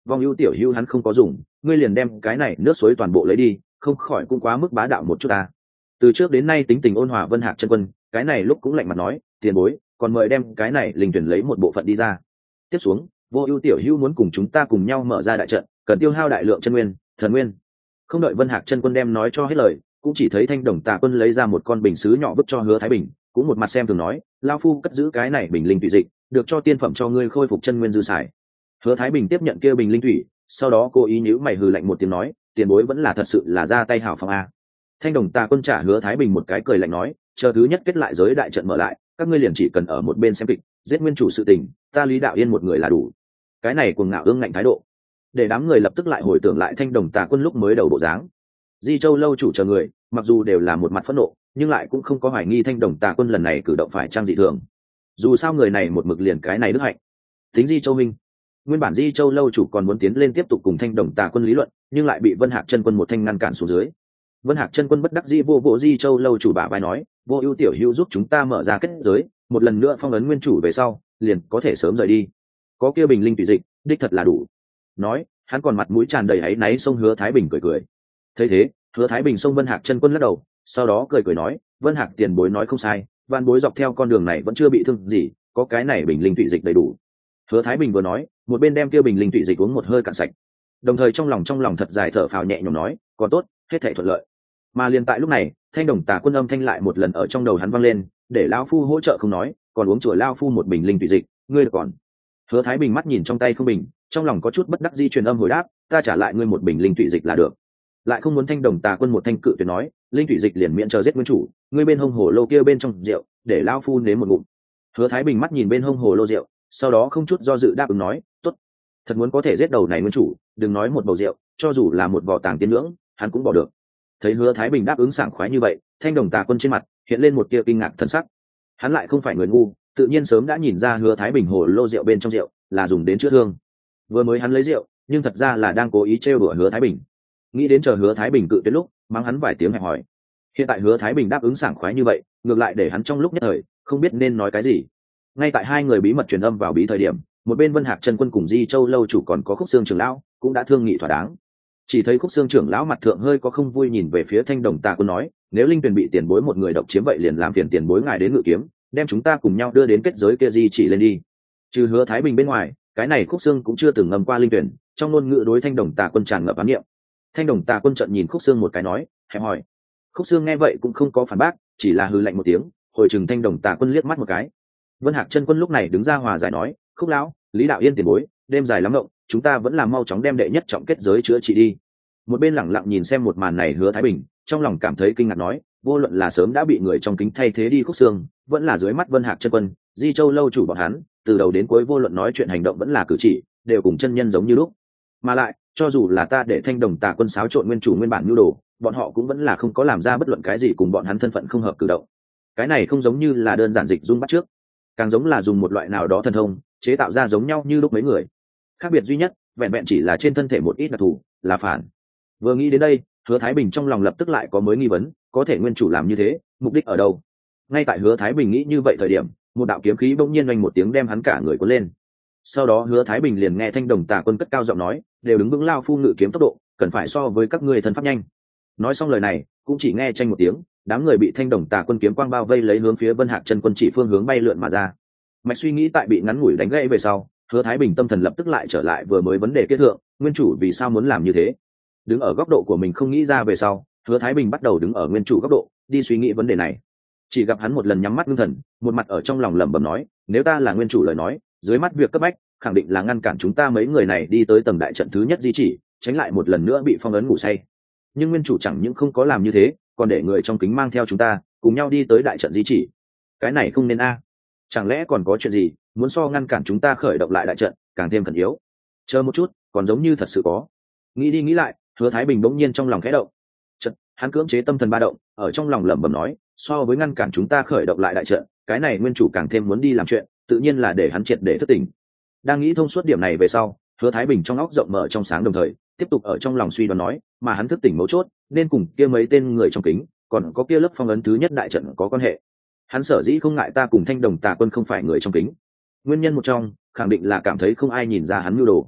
vong ưu tiểu hưu hắn không có dùng, ngươi liền đem cái này nước suối toàn bộ lấy đi, không khỏi cũng quá mức bá đạo một chút ta. Từ trước đến nay tính tình ôn hòa Vân Hạc chân quân, cái này lúc cũng lạnh mặt nói, tiền bối, còn mời đem cái này linh tuyển lấy một bộ phận đi ra. Tiếp xuống, vô ưu tiểu hưu muốn cùng chúng ta cùng nhau mở ra đại trận, cần tiêu hao đại lượng chân nguyên, thần nguyên. Không đợi Vân Hạc chân quân đem nói cho hết lời, cũng chỉ thấy Thanh Đồng Tà quân lấy ra một con bình sứ nhỏ vứt cho Hứa Thái Bình, cũng một mặt xem thường nói, lão phu cất giữ cái này bình linh thủy dịch, được cho tiên phẩm cho ngươi khôi phục chân nguyên dư xài. Hứa Thái Bình tiếp nhận kia bình linh thủy, sau đó cố ý nhíu mày hừ lạnh một tiếng nói, tiền bối vẫn là thật sự là ra tay hào phóng a. Thanh Đồng Tà quân trả Hứa Thái Bình một cái cười lạnh nói, chờ thứ nhất kết lại giới đại trận mở lại, các ngươi liền chỉ cần ở một bên xem kịch, giết nguyên chủ sự tình, ta Lý Đạo Yên một người là đủ. Cái này cuồng ngạo ương ngạnh thái độ, để đám người lập tức lại hồi tưởng lại Thanh Đồng Tà quân lúc mới đầu bộ dáng. Di Châu lâu chủ chờ người, mặc dù đều là một mặt phẫn nộ, nhưng lại cũng không có hoài nghi Thanh Đồng Tà quân lần này cử động phải trang dị thường. Dù sao người này một mực liền cái này đức hạnh. Tính Di Châu minh, nguyên bản Di Châu lâu chủ còn muốn tiến lên tiếp tục cùng Thanh Đồng Tà quân lý luận, nhưng lại bị Vân Hạc chân quân một thanh ngăn cản xuống dưới. Vân Hạc chân quân bất đắc dĩ vô bộ Di Châu lâu chủ bả vai nói, vô ưu tiểu hữu giúp chúng ta mở ra kết giới, một lần nữa phong ấn nguyên chủ về sau, liền có thể sớm rời đi. Có kia bình linh tùy dịch, đích thật là đủ. Nói, hắn còn mặt mũi tràn đầy áy náy xông Hứa Thái Bình cười cười. Thấy thế, Hứa Thái Bình xông Vân Hạc chân quân lắc đầu, sau đó cười cười nói, Vân Hạc tiền bối nói không sai, van bối dọc theo con đường này vẫn chưa bị thương gì, có cái này bình linh tụy dịch đầy đủ. Hứa Thái Bình vừa nói, một bên đem kia bình linh tụy dịch uống một hơi cạn sạch, đồng thời trong lòng trong lòng thật dài thở phào nhẹ nhõm nói, còn tốt, hết thảy thuận lợi. Mà liền tại lúc này, Thanh Đồng Tà quân âm thanh lại một lần ở trong đầu hắn vang lên, để lão phu hỗ trợ không nói, còn uống chùa lão phu một bình linh tụy dịch, ngươi được còn. Hứa Thái Bình mắt nhìn trong tay không bình, trong lòng có chút bất đắc dĩ truyền âm hồi đáp, ta trả lại ngươi một bình linh tụy dịch là được. Lại không muốn Thanh Đồng Tà quân một thanh cự tuyệt nói, linh tụy dịch liền miễn chờ giết nguyên chủ, ngươi bên hông hồ lô kia bên trong rượu, để lão phu nếm một ngụm. Hứa Thái Bình mắt nhìn bên hông hồ lô rượu, sau đó không chút do dự đáp ứng nói, tốt. Thật muốn có thể giết đầu này nguyên chủ, đừng nói một bầu rượu, cho dù là một vò tàng tiên nhưỡng, hắn cũng bỏ được. Thấy Hứa Thái Bình đáp ứng sảng khoái như vậy, Thanh Đồng Tà quân trên mặt hiện lên một tia kinh ngạc thân sắc. Hắn lại không phải người ngu, tự nhiên sớm đã nhìn ra Hứa Thái Bình hồ lô rượu bên trong rượu là dùng đến chữa thương. Vừa mới hắn lấy rượu, nhưng thật ra là đang cố ý trêu đùa Hứa Thái Bình. Nghĩ đến chờ Hứa Thái Bình cự tuyệt lúc, mắng hắn vài tiếng hẹp hỏi. Hiện tại Hứa Thái Bình đáp ứng sảng khoái như vậy, ngược lại để hắn trong lúc nhất thời không biết nên nói cái gì. Ngay tại hai người bí mật truyền âm vào bí thời điểm, một bên Vân Hạc chân quân cùng Di Châu lâu chủ còn có Khúc Xương trưởng lão cũng đã thương nghị thỏa đáng. Chỉ thấy Khúc Xương trưởng lão mặt thượng hơi có không vui nhìn về phía Thanh Đồng Tà quân nói, nếu linh tuyển bị tiền bối một người độc chiếm vậy liền làm phiền tiền bối ngài đến ngự kiếm, đem chúng ta cùng nhau đưa đến kết giới kia di chỉ lên đi. Trừ Hứa Thái Bình bên ngoài, cái này Khúc Xương cũng chưa từng ngầm qua linh tuyển, trong ngôn ngữ đối Thanh Đồng Tà quân tràn ngập ám niệm. Thanh Đồng Tà quân trợn nhìn Khúc Xương một cái nói, hẹp hỏi. Khúc Xương nghe vậy cũng không có phản bác, chỉ là hừ lạnh một tiếng, hồi trừng Thanh Đồng Tà quân liếc mắt một cái. Vân Hạc chân quân lúc này đứng ra hòa giải nói, Khúc lão, Lý Đạo Yên tiền bối, đêm dài lắm ngộng, chúng ta vẫn là mau chóng đem đệ nhất trọng kết giới chữa trị đi. Một bên lẳng lặng nhìn xem một màn này Hứa Thái Bình, trong lòng cảm thấy kinh ngạc nói, vô luận là sớm đã bị người trong kính thay thế đi Khúc Xương, vẫn là dưới mắt Vân Hạc chân quân, Di Châu lâu chủ bọn hắn, từ đầu đến cuối vô luận nói chuyện hành động vẫn là cử chỉ, đều cùng chân nhân giống như lúc. Mà lại, cho dù là ta để Thanh Đồng Tà quân xáo trộn nguyên chủ nguyên bản nhu đồ, bọn họ cũng vẫn là không có làm ra bất luận cái gì cùng bọn hắn thân phận không hợp cử động. Cái này không giống như là đơn giản dịch dung bắt trước, càng giống là dùng một loại nào đó thần thông chế tạo ra giống nhau như lúc mấy người. Khác biệt duy nhất, vẹn vẹn chỉ là trên thân thể một ít đặc thù, là phản. Vừa nghĩ đến đây, Hứa Thái Bình trong lòng lập tức lại có mới nghi vấn, có thể nguyên chủ làm như thế, mục đích ở đâu? Ngay tại Hứa Thái Bình nghĩ như vậy thời điểm, một đạo kiếm khí bỗng nhiên oanh một tiếng đem hắn cả người cuốn lên. Sau đó Hứa Thái Bình liền nghe Thanh Đồng Tà quân cất cao giọng nói, đều đứng vững lao phu ngự kiếm tốc độ, cần phải so với các ngươi thân pháp nhanh. Nói xong lời này, cũng chỉ nghe tranh một tiếng, đám người bị Thanh Đồng Tà quân kiếm quang bao vây lấy hướng phía Vân Hạc chân quân chỉ phương hướng bay lượn mà ra. Mạch suy nghĩ tại bị ngắn ngủi đánh gãy về sau, Hứa Thái Bình tâm thần lập tức lại trở lại vừa mới vấn đề kết thượng, nguyên chủ vì sao muốn làm như thế? Đứng ở góc độ của mình không nghĩ ra về sau, Hứa Thái Bình bắt đầu đứng ở nguyên chủ góc độ, đi suy nghĩ vấn đề này. Chỉ gặp hắn một lần nhắm mắt ngưng thần, một mặt ở trong lòng lẩm bẩm nói, nếu ta là nguyên chủ lời nói, dưới mắt việc cấp bách, khẳng định là ngăn cản chúng ta mấy người này đi tới tầng đại trận thứ nhất di chỉ, tránh lại một lần nữa bị phong ấn ngủ say. Nhưng nguyên chủ chẳng những không có làm như thế, còn để người trong kính mang theo chúng ta, cùng nhau đi tới đại trận di chỉ. Cái này không nên a. Chẳng lẽ còn có chuyện gì, muốn so ngăn cản chúng ta khởi động lại đại trận, càng thêm khẩn yếu. Chờ một chút, còn giống như thật sự có. Nghĩ đi nghĩ lại, Hứa Thái Bình bỗng nhiên trong lòng khẽ động. Trận, hắn cưỡng chế tâm thần ba động, ở trong lòng lẩm bẩm nói, so với ngăn cản chúng ta khởi động lại đại trận, cái này nguyên chủ càng thêm muốn đi làm chuyện, tự nhiên là để hắn triệt để thức tỉnh. Đang nghĩ thông suốt điểm này về sau, Hứa Thái Bình trong óc rộng mở trong sáng đồng thời, tiếp tục ở trong lòng suy đoán nói, mà hắn thức tỉnh mấu chốt, nên cùng kia mấy tên người trong kính, còn có kia lớp phong ấn thứ nhất đại trận có quan hệ. Hắn sở dĩ không ngại ta cùng Thanh Đồng Tà quân không phải người trong kính, nguyên nhân một trong, khẳng định là cảm thấy không ai nhìn ra hắn mưu đồ.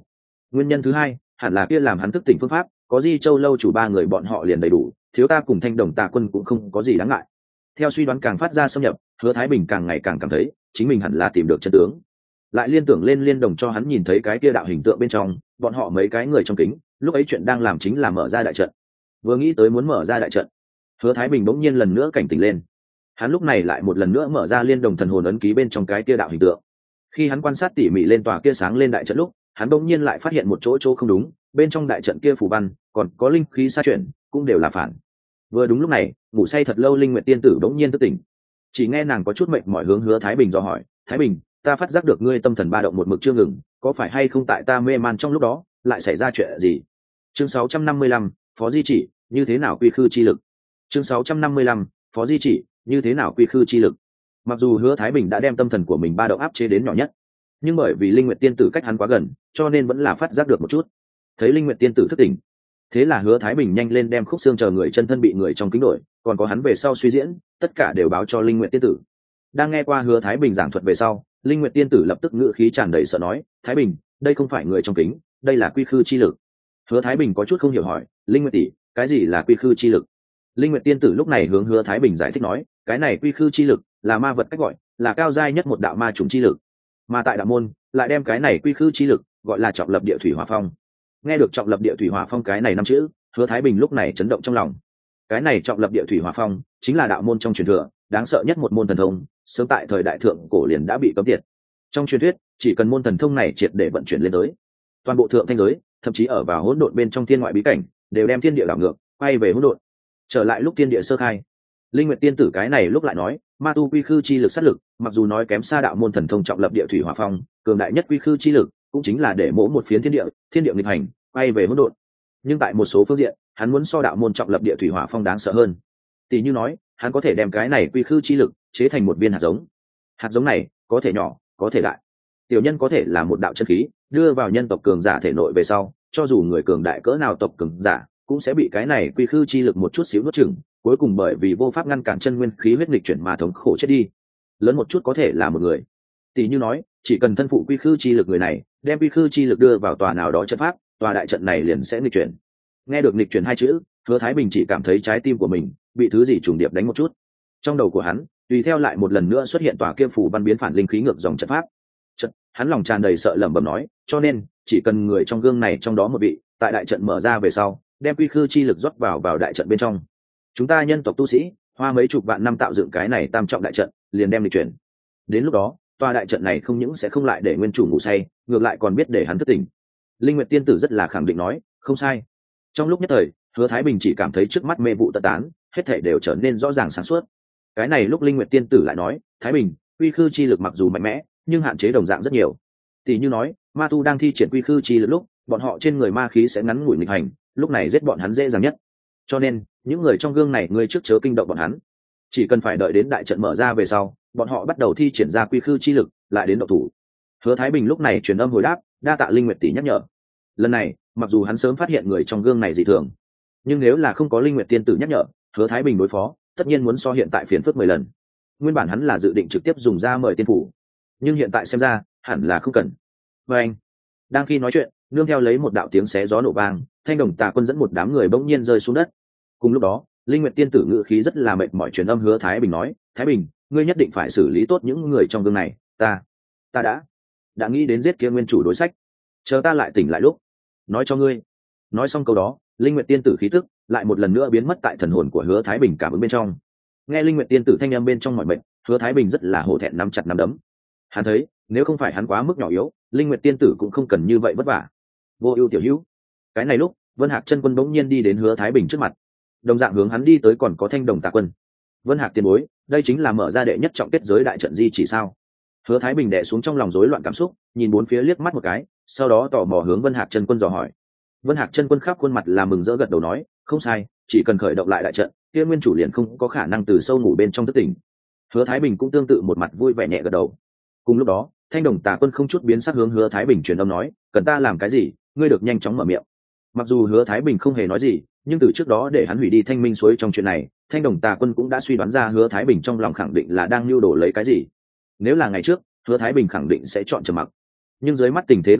Nguyên nhân thứ hai hẳn là kia làm hắn thức tỉnh phương pháp, có Di Châu lâu chủ ba người bọn họ liền đầy đủ, thiếu ta cùng Thanh Đồng Tà Quân cũng không có gì đáng ngại. Theo suy đoán càng phát ra xâm nhập, Hứa Thái Bình càng ngày càng cảm thấy chính mình hẳn là tìm được chân tướng. Lại liên tưởng lên liên đồng cho hắn nhìn thấy cái kia đạo hình tượng bên trong, bọn họ mấy cái người trong kính, lúc ấy chuyện đang làm chính là mở ra đại trận. Vừa nghĩ tới muốn mở ra đại trận, Hứa Thái Bình bỗng nhiên lần nữa cảnh tỉnh lên. Hắn lúc này lại một lần nữa mở ra liên đồng thần hồn ấn ký bên trong cái kia đạo hình tượng. Khi hắn quan sát tỉ mỉ lên tòa kia sáng lên đại trận lúc, hắn bỗng nhiên lại phát hiện một chỗ chỗ không đúng, bên trong đại trận kia phù văn còn có linh khí xa chuyển, cũng đều là phản. Vừa đúng lúc này, ngủ say thật lâu Linh Nguyệt tiên tử bỗng nhiên thức tỉnh. Chỉ nghe nàng có chút mệt mỏi hướng Hứa Thái Bình dò hỏi, "Thái Bình, ta phát giác được ngươi tâm thần ba động một mực chưa ngừng, có phải hay không tại ta mê man trong lúc đó lại xảy ra chuyện gì?" Chương sáu trăm năm mươi lăm, Phó Di Chỉ, như thế nào quy khư chi lực. Chương sáu trăm năm mươi lăm, Phó Di Chỉ, như thế nào quy khư chi lực. Mặc dù Hứa Thái Bình đã đem tâm thần của mình ba động áp chế đến nhỏ nhất, nhưng bởi vì Linh Nguyệt tiên tử cách hắn quá gần, cho nên vẫn là phát giác được một chút. Thấy Linh Nguyệt tiên tử thức tỉnh, thế là Hứa Thái Bình nhanh lên đem khúc xương chờ người chân thân bị người trong kính đổi, còn có hắn về sau suy diễn, tất cả đều báo cho Linh Nguyệt tiên tử. Đang nghe qua Hứa Thái Bình giảng thuật về sau, Linh Nguyệt tiên tử lập tức ngữ khí tràn đầy sợ nói, "Thái Bình, đây không phải người trong kính, đây là quy khư chi lực." Hứa Thái Bình có chút không hiểu hỏi, "Linh Nguyệt tỷ, cái gì là quy khư chi lực?" Linh Nguyệt tiên tử lúc này hướng Hứa Thái Bình giải thích nói, "Cái này quy khư chi lực là ma vật cách gọi, là cao giai nhất một đạo ma chủng chi lực, mà tại đạo môn lại đem cái này quy khư chi lực gọi là trọng lập địa thủy hỏa phong." Nghe được trọng lập địa thủy hỏa phong cái này năm chữ, Hứa Thái Bình lúc này chấn động trong lòng. Cái này trọng lập địa thủy hỏa phong chính là đạo môn trong truyền thừa đáng sợ nhất một môn thần thông, sớm tại thời đại thượng cổ liền đã bị cấm tiệt. Trong truyền thuyết, chỉ cần môn thần thông này triệt để vận chuyển lên tới, toàn bộ thượng thanh giới, thậm chí ở vào hỗn độn bên trong thiên ngoại bí cảnh, đều đem thiên địa đảo ngược, quay về hỗn độn. Trở lại lúc thiên địa sơ khai, Linh Nguyệt tiên tử cái này lúc lại nói, ma tu quy khư chi lực sát lực, mặc dù nói kém xa đạo môn thần thông trọng lập địa thủy hỏa phong, cường đại nhất quy khư chi lực, cũng chính là để mỗ một phiến thiên địa, thiên địa nghịch hành, quay về hỗn độn. Nhưng tại một số phương diện, hắn muốn so đạo môn trọng lập địa thủy hỏa phong đáng sợ hơn. Tỷ như nói, hắn có thể đem cái này quy khư chi lực chế thành một viên hạt giống. Hạt giống này có thể nhỏ, có thể đại. Tiểu nhân có thể là một đạo chân khí, đưa vào nhân tộc cường giả thể nội về sau, cho dù người cường đại cỡ nào tộc cường giả, cũng sẽ bị cái này quy khư chi lực một chút xíu nuốt chửng, cuối cùng bởi vì vô pháp ngăn cản chân nguyên khí huyết nghịch chuyển mà thống khổ chết đi. Lớn một chút có thể là một người. Tỷ như nói, chỉ cần thân phụ quy khư chi lực người này, đem quy khư chi lực đưa vào tòa nào đó trận pháp, tòa đại trận này liền sẽ nghịch chuyển. Nghe được nghịch chuyển hai chữ, Hứa Thái Bình chỉ cảm thấy trái tim của mình bị thứ gì trùng điệp đánh một chút. Trong đầu của hắn, tùy theo lại một lần nữa xuất hiện tòa kia phù văn biến phản linh khí ngược dòng trận pháp. Trận, hắn lòng tràn đầy sợ lẩm bẩm nói, cho nên chỉ cần người trong gương này trong đó một vị, tại đại trận mở ra về sau, đem quy khư chi lực rót vào vào đại trận bên trong. Chúng ta nhân tộc tu sĩ, hoa mấy chục vạn năm tạo dựng cái này tam trọng đại trận, liền đem lịch chuyển. Đến lúc đó, tòa đại trận này không những sẽ không lại để nguyên chủ ngủ say, ngược lại còn biết để hắn thức tỉnh. Linh Nguyệt tiên tử rất là khẳng định nói, không sai. Trong lúc nhất thời, Hứa Thái Bình chỉ cảm thấy trước mắt mê vụ tận tán, hết thảy đều trở nên rõ ràng sáng suốt. Cái này lúc Linh Nguyệt tiên tử lại nói, Thái Bình, quy khư chi lực mặc dù mạnh mẽ, nhưng hạn chế đồng dạng rất nhiều. Tỷ như nói, ma tu đang thi triển quy khư chi lực lúc, bọn họ trên người ma khí sẽ ngắn ngủi nghịch hành, lúc này giết bọn hắn dễ dàng nhất. Cho nên, những người trong gương này ngươi trước chớ kinh động bọn hắn, chỉ cần phải đợi đến đại trận mở ra về sau, bọn họ bắt đầu thi triển ra quy khư chi lực, lại đến động thủ. Hứa Thái Bình lúc này truyền âm hồi đáp, đa tạ Linh Nguyệt tỷ nhắc nhở. Lần này, mặc dù hắn sớm phát hiện người trong gương này dị thường, nhưng nếu là không có Linh Nguyệt tiên tử nhắc nhở, Hứa Thái Bình đối phó, tất nhiên muốn so hiện tại phiền phức mười lần. Nguyên bản hắn là dự định trực tiếp dùng ra mời tiên phủ, nhưng hiện tại xem ra, hẳn là không cần. Và anh, đang khi nói chuyện, nương theo lấy một đạo tiếng xé gió nổ vang, Thanh Đồng Tà Quân dẫn một đám người bỗng nhiên rơi xuống đất. Cùng lúc đó, Linh Nguyệt tiên tử ngữ khí rất là mệt mỏi truyền âm Hứa Thái Bình nói, Thái Bình, ngươi nhất định phải xử lý tốt những người trong gương này, ta, ta đã, đã nghĩ đến giết kia nguyên chủ đối sách, chờ ta lại tỉnh lại lúc, nói cho ngươi. Nói xong câu đó, Linh Nguyệt tiên tử khí tức lại một lần nữa biến mất tại thần hồn của Hứa Thái Bình cảm ứng bên trong. Nghe Linh Nguyệt tiên tử thanh âm bên trong mọi mệnh, Hứa Thái Bình rất là hổ thẹn nắm chặt nắm đấm. Hắn thấy, nếu không phải hắn quá mức nhỏ yếu, Linh Nguyệt tiên tử cũng không cần như vậy vất vả. Vô ưu tiểu hữu. Cái này lúc, Vân Hạc chân quân bỗng nhiên đi đến Hứa Thái Bình trước mặt. Đồng dạng hướng hắn đi tới còn có Thanh Đồng Tà Quân. Vân Hạc tiền bối, đây chính là mở ra đệ nhất trọng kết giới đại trận di chỉ sao? Hứa Thái Bình đè xuống trong lòng rối loạn cảm xúc, nhìn bốn phía liếc mắt một cái, sau đó tò mò hướng Vân Hạc chân quân dò hỏi. Vân Hạc chân quân khắp khuôn mặt là mừng rỡ gật đầu nói, không sai, chỉ cần khởi động lại đại trận, kia nguyên chủ liền không có khả năng từ sâu ngủ bên trong thức tỉnh. Hứa Thái Bình cũng tương tự một mặt vui vẻ nhẹ gật đầu. Cùng lúc đó, Thanh Đồng Tà Quân không chút biến sắc hướng Hứa Thái Bình truyền âm nói, cần ta làm cái gì, ngươi được nhanh chóng mở miệng. Mặc dù Hứa Thái Bình không hề nói gì, nhưng từ trước đó để hắn hủy đi Thanh Minh suối trong chuyện này, Thanh Đồng Tà Quân cũng đã suy đoán ra Hứa Thái Bình trong lòng khẳng định là đang lưu đồ lấy cái gì. Nếu là ngày trước, Hứa Thái Bình khẳng định sẽ chọn trầm mặc, nhưng dưới mắt tình thế gấp gáp,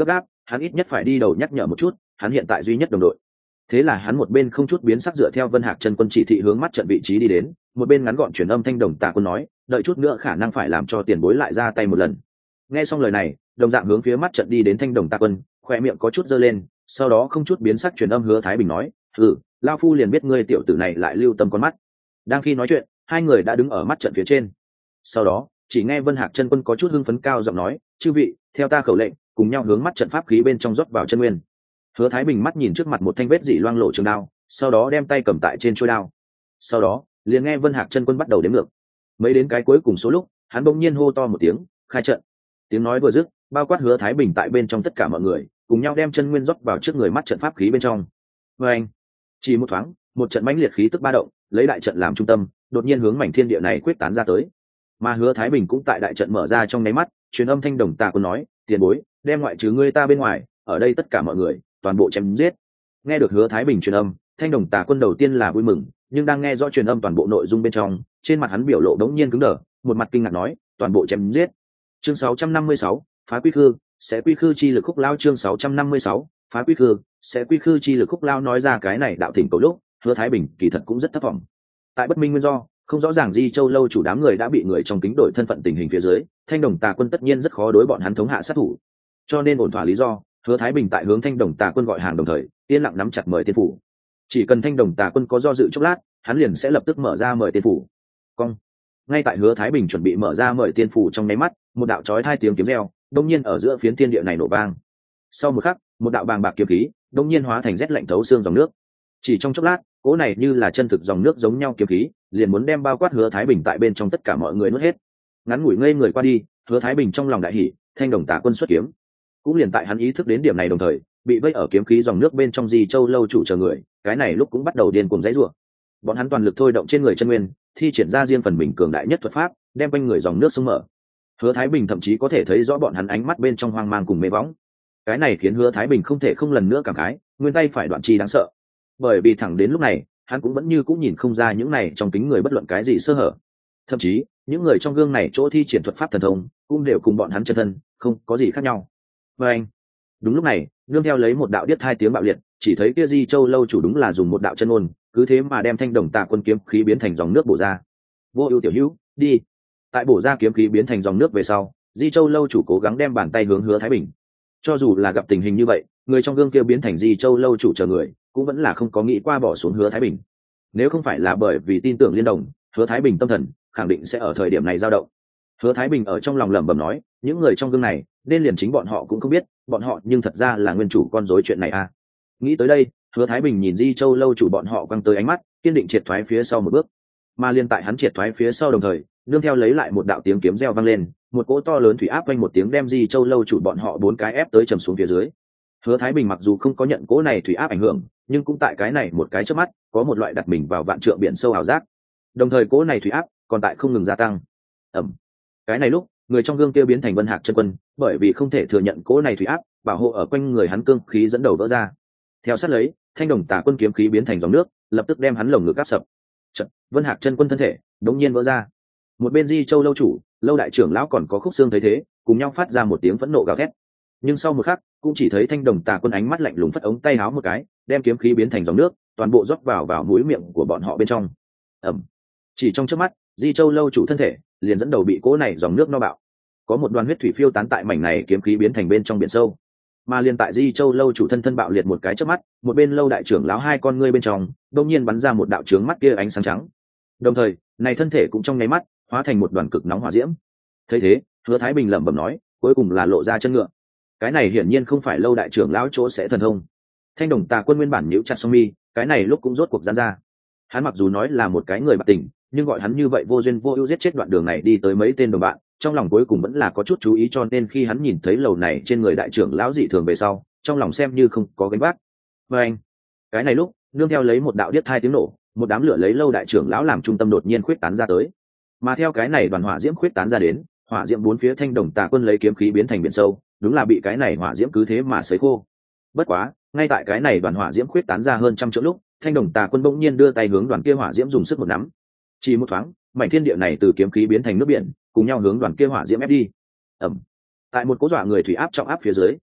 hắn ít nhất phải đi đầu nhắc nhở một chút hắn hiện tại duy nhất đồng đội. Thế là hắn một bên không chút biến sắc dựa theo Vân Hạc chân quân chỉ thị hướng mắt trận vị trí đi đến, một bên ngắn gọn truyền âm thanh đồng tà quân nói, đợi chút nữa khả năng phải làm cho tiền bối lại ra tay một lần. Nghe xong lời này, đồng dạng hướng phía mắt trận đi đến thanh đồng tà quân, khoe miệng có chút giơ lên, sau đó không chút biến sắc truyền âm Hứa Thái Bình nói, ừ, lao phu liền biết ngươi tiểu tử này lại lưu tâm con mắt. Đang khi nói chuyện, hai người đã đứng ở mắt trận phía trên. Sau đó chỉ nghe Vân Hạc chân quân có chút hưng phấn cao giọng nói, chư vị, theo ta khẩu lệnh, cùng nhau hướng mắt trận pháp khí bên trong rót vào chân nguyên. Hứa Thái Bình mắt nhìn trước mặt một thanh vết dỉ loang lộ trường đao, sau đó đem tay cầm tại trên chuôi đao. Sau đó, liền nghe Vân Hạc chân quân bắt đầu đếm ngược. Mấy đến cái cuối cùng số lúc, hắn bỗng nhiên hô to một tiếng, khai trận. Tiếng nói vừa dứt, bao quát Hứa Thái Bình tại bên trong tất cả mọi người, cùng nhau đem chân nguyên rót vào trước người mắt trận pháp khí bên trong. Oeng! Chỉ một thoáng, một trận mãnh liệt khí tức ba động, lấy đại trận làm trung tâm, đột nhiên hướng mảnh thiên địa này quyết tán ra tới. Mà Hứa Thái Bình cũng tại đại trận mở ra trong nháy mắt, truyền âm thanh đồng tà quân nói, tiền bối, đem ngoại trừ ngươi ta bên ngoài, ở đây tất cả mọi người toàn bộ chém giết. Nghe được Hứa Thái Bình truyền âm, thanh đồng tà quân đầu tiên là vui mừng, nhưng đang nghe rõ truyền âm toàn bộ nội dung bên trong, trên mặt hắn biểu lộ đống nhiên cứng đờ, một mặt kinh ngạc nói, toàn bộ chém giết. Chương sáu trăm năm mươi sáu, phá quy khư, sẽ quy khư chi lực khúc lao. Chương sáu trăm năm mươi sáu, phá quy khư, sẽ quy khư chi lực khúc lao. Nói ra cái này đạo thỉnh cầu lúc, Hứa Thái Bình kỳ thật cũng rất thất vọng. Tại bất minh nguyên do, không rõ ràng Di Châu lâu chủ đám người đã bị người trong kính đổi thân phận tình hình phía dưới, thanh đồng tà quân tất nhiên rất khó đối bọn hắn thống hạ sát thủ. Cho nên ổn thỏa lý do, Hứa Thái Bình tại hướng thanh đồng tà quân gọi hàng đồng thời, yên lặng nắm chặt mời tiên phủ. Chỉ cần thanh đồng tà quân có do dự chốc lát, hắn liền sẽ lập tức mở ra mời tiên phủ. Cong. Ngay tại Hứa Thái Bình chuẩn bị mở ra mời tiên phủ trong nháy mắt, một đạo chói hai tiếng kiếm reo, đông nhiên ở giữa phiến thiên địa này nổ vang. Sau một khắc, một đạo bàng bạc kiếm khí, đông nhiên hóa thành rét lạnh thấu xương dòng nước. Chỉ trong chốc lát, cỗ này như là chân thực dòng nước giống nhau kiếm khí, liền muốn đem bao quát Hứa Thái Bình tại bên trong tất cả mọi người nuốt hết. Ngắn ngủi ngây người qua đi, Hứa Thái Bình trong lòng đại hỉ, thanh đồng tà quân xuất kiếm. Cũng liền tại hắn ý thức đến điểm này đồng thời, bị vây ở kiếm khí dòng nước bên trong Di Châu lâu chủ chờ người, cái này lúc cũng bắt đầu điên cuồng giãy giụa. Bọn hắn toàn lực thôi động trên người chân nguyên, thi triển ra riêng phần mình cường đại nhất thuật pháp, đem quanh người dòng nước xông mở. Hứa Thái Bình thậm chí có thể thấy rõ bọn hắn ánh mắt bên trong hoang mang cùng mê võng. Cái này khiến Hứa Thái Bình không thể không lần nữa cảm khái, nguyên tay phải đoạn chi đáng sợ. Bởi vì thẳng đến lúc này, hắn cũng vẫn như cũng nhìn không ra những này trong kính người bất luận cái gì sơ hở. Thậm chí, những người trong gương này chỗ thi triển thuật pháp thần thông, cũng đều cùng bọn hắn chân thân, không có gì khác nhau. Và anh, đúng lúc này, nương theo lấy một đạo điếc hai tiếng bạo liệt, chỉ thấy kia Di Châu lâu chủ đúng là dùng một đạo chân ngôn, cứ thế mà đem thanh đồng tà quân kiếm khí biến thành dòng nước bổ ra. Vô ưu tiểu hữu, đi. Tại bổ ra kiếm khí biến thành dòng nước về sau, Di Châu lâu chủ cố gắng đem bàn tay hướng Hứa Thái Bình. Cho dù là gặp tình hình như vậy, người trong gương kia biến thành Di Châu lâu chủ chờ người, cũng vẫn là không có nghĩ qua bỏ xuống Hứa Thái Bình. Nếu không phải là bởi vì tin tưởng liên đồng, Hứa Thái Bình tâm thần khẳng định sẽ ở thời điểm này dao động. Hứa Thái Bình ở trong lòng lẩm bẩm nói, những người trong gương này, nên liền chính bọn họ cũng không biết, bọn họ nhưng thật ra là nguyên chủ con rối chuyện này à. Nghĩ tới đây, Hứa Thái Bình nhìn Di Châu lâu chủ bọn họ quăng tới ánh mắt, kiên định triệt thoái phía sau một bước. Mà liên tại hắn triệt thoái phía sau đồng thời, nương theo lấy lại một đạo tiếng kiếm reo vang lên, một cỗ to lớn thủy áp quanh một tiếng đem Di Châu lâu chủ bọn họ bốn cái ép tới trầm xuống phía dưới. Hứa Thái Bình mặc dù không có nhận cỗ này thủy áp ảnh hưởng, nhưng cũng tại cái này một cái chớp mắt, có một loại đặt mình vào vạn trượng biển sâu ảo giác. Đồng thời cỗ này thủy áp còn tại không ngừng gia tăng. Ầm. Cái này lúc, người trong gương kia biến thành Vân Hạc chân quân, bởi vì không thể thừa nhận cỗ này thủy áp, bảo hộ ở quanh người hắn cương khí dẫn đầu vỡ ra. Theo sát lấy, thanh đồng tà quân kiếm khí biến thành dòng nước, lập tức đem hắn lồng ngực áp sập. Chợt, Vân Hạc chân quân thân thể đống nhiên vỡ ra. Một bên Di Châu lâu chủ, lâu đại trưởng lão còn có Khúc Xương thấy thế, cùng nhau phát ra một tiếng phẫn nộ gào thét. Nhưng sau một khắc, cũng chỉ thấy thanh đồng tà quân ánh mắt lạnh lùng phất ống tay áo một cái, đem kiếm khí biến thành dòng nước, toàn bộ rót vào vào mũi miệng của bọn họ bên trong. Ầm. Chỉ trong chớp mắt, Di Châu lâu chủ thân thể liền dẫn đầu bị cỗ này dòng nước no bạo. Có một đoàn huyết thủy phiêu tán tại mảnh này kiếm khí biến thành bên trong biển sâu. Mà liền tại Di Châu lâu chủ thân thân bạo liệt một cái chớp mắt, một bên lâu đại trưởng lão hai con ngươi bên trong, đột nhiên bắn ra một đạo chướng mắt kia ánh sáng trắng. Đồng thời, này thân thể cũng trong nháy mắt hóa thành một đoàn cực nóng hỏa diễm. Thấy thế, Hứa Thái Bình lẩm bẩm nói, cuối cùng là lộ ra chân ngựa. Cái này hiển nhiên không phải lâu đại trưởng lão chỗ sẽ thần thông. Thanh đồng tà quân nguyên bản nhíu chặt song mi, cái này lúc cũng rốt cuộc giãn ra. Hắn mặc dù nói là một cái người bạc tình, nhưng gọi hắn như vậy vô duyên vô ưu giết chết đoạn đường này đi tới mấy tên đồng bạn, trong lòng cuối cùng vẫn là có chút chú ý, cho nên khi hắn nhìn thấy lầu này trên người đại trưởng lão dị thường về sau, trong lòng xem như không có gánh vác. Và anh, cái này lúc nương theo lấy một đạo điếc hai tiếng nổ, một đám lửa lấy lâu đại trưởng lão làm trung tâm đột nhiên khuyết tán ra tới. Mà theo cái này đoàn hỏa diễm khuyết tán ra đến, hỏa diễm bốn phía thanh đồng tà quân lấy kiếm khí biến thành biển sâu, đúng là bị cái này hỏa diễm cứ thế mà sấy khô. Bất quá, ngay tại cái này đoàn hỏa diễm khuyết tán ra hơn trăm chỗ lúc, thanh đồng tà quân bỗng nhiên đưa tay hướng đoàn kia hỏa diễm dùng sức một nắm. Chỉ một thoáng, mảnh thiên địa này từ kiếm khí biến thành nước biển, cùng nhau hướng đoàn kia hỏa diễm ép đi. Ầm. Tại một cỗ dọa người thủy áp trọng áp phía dưới,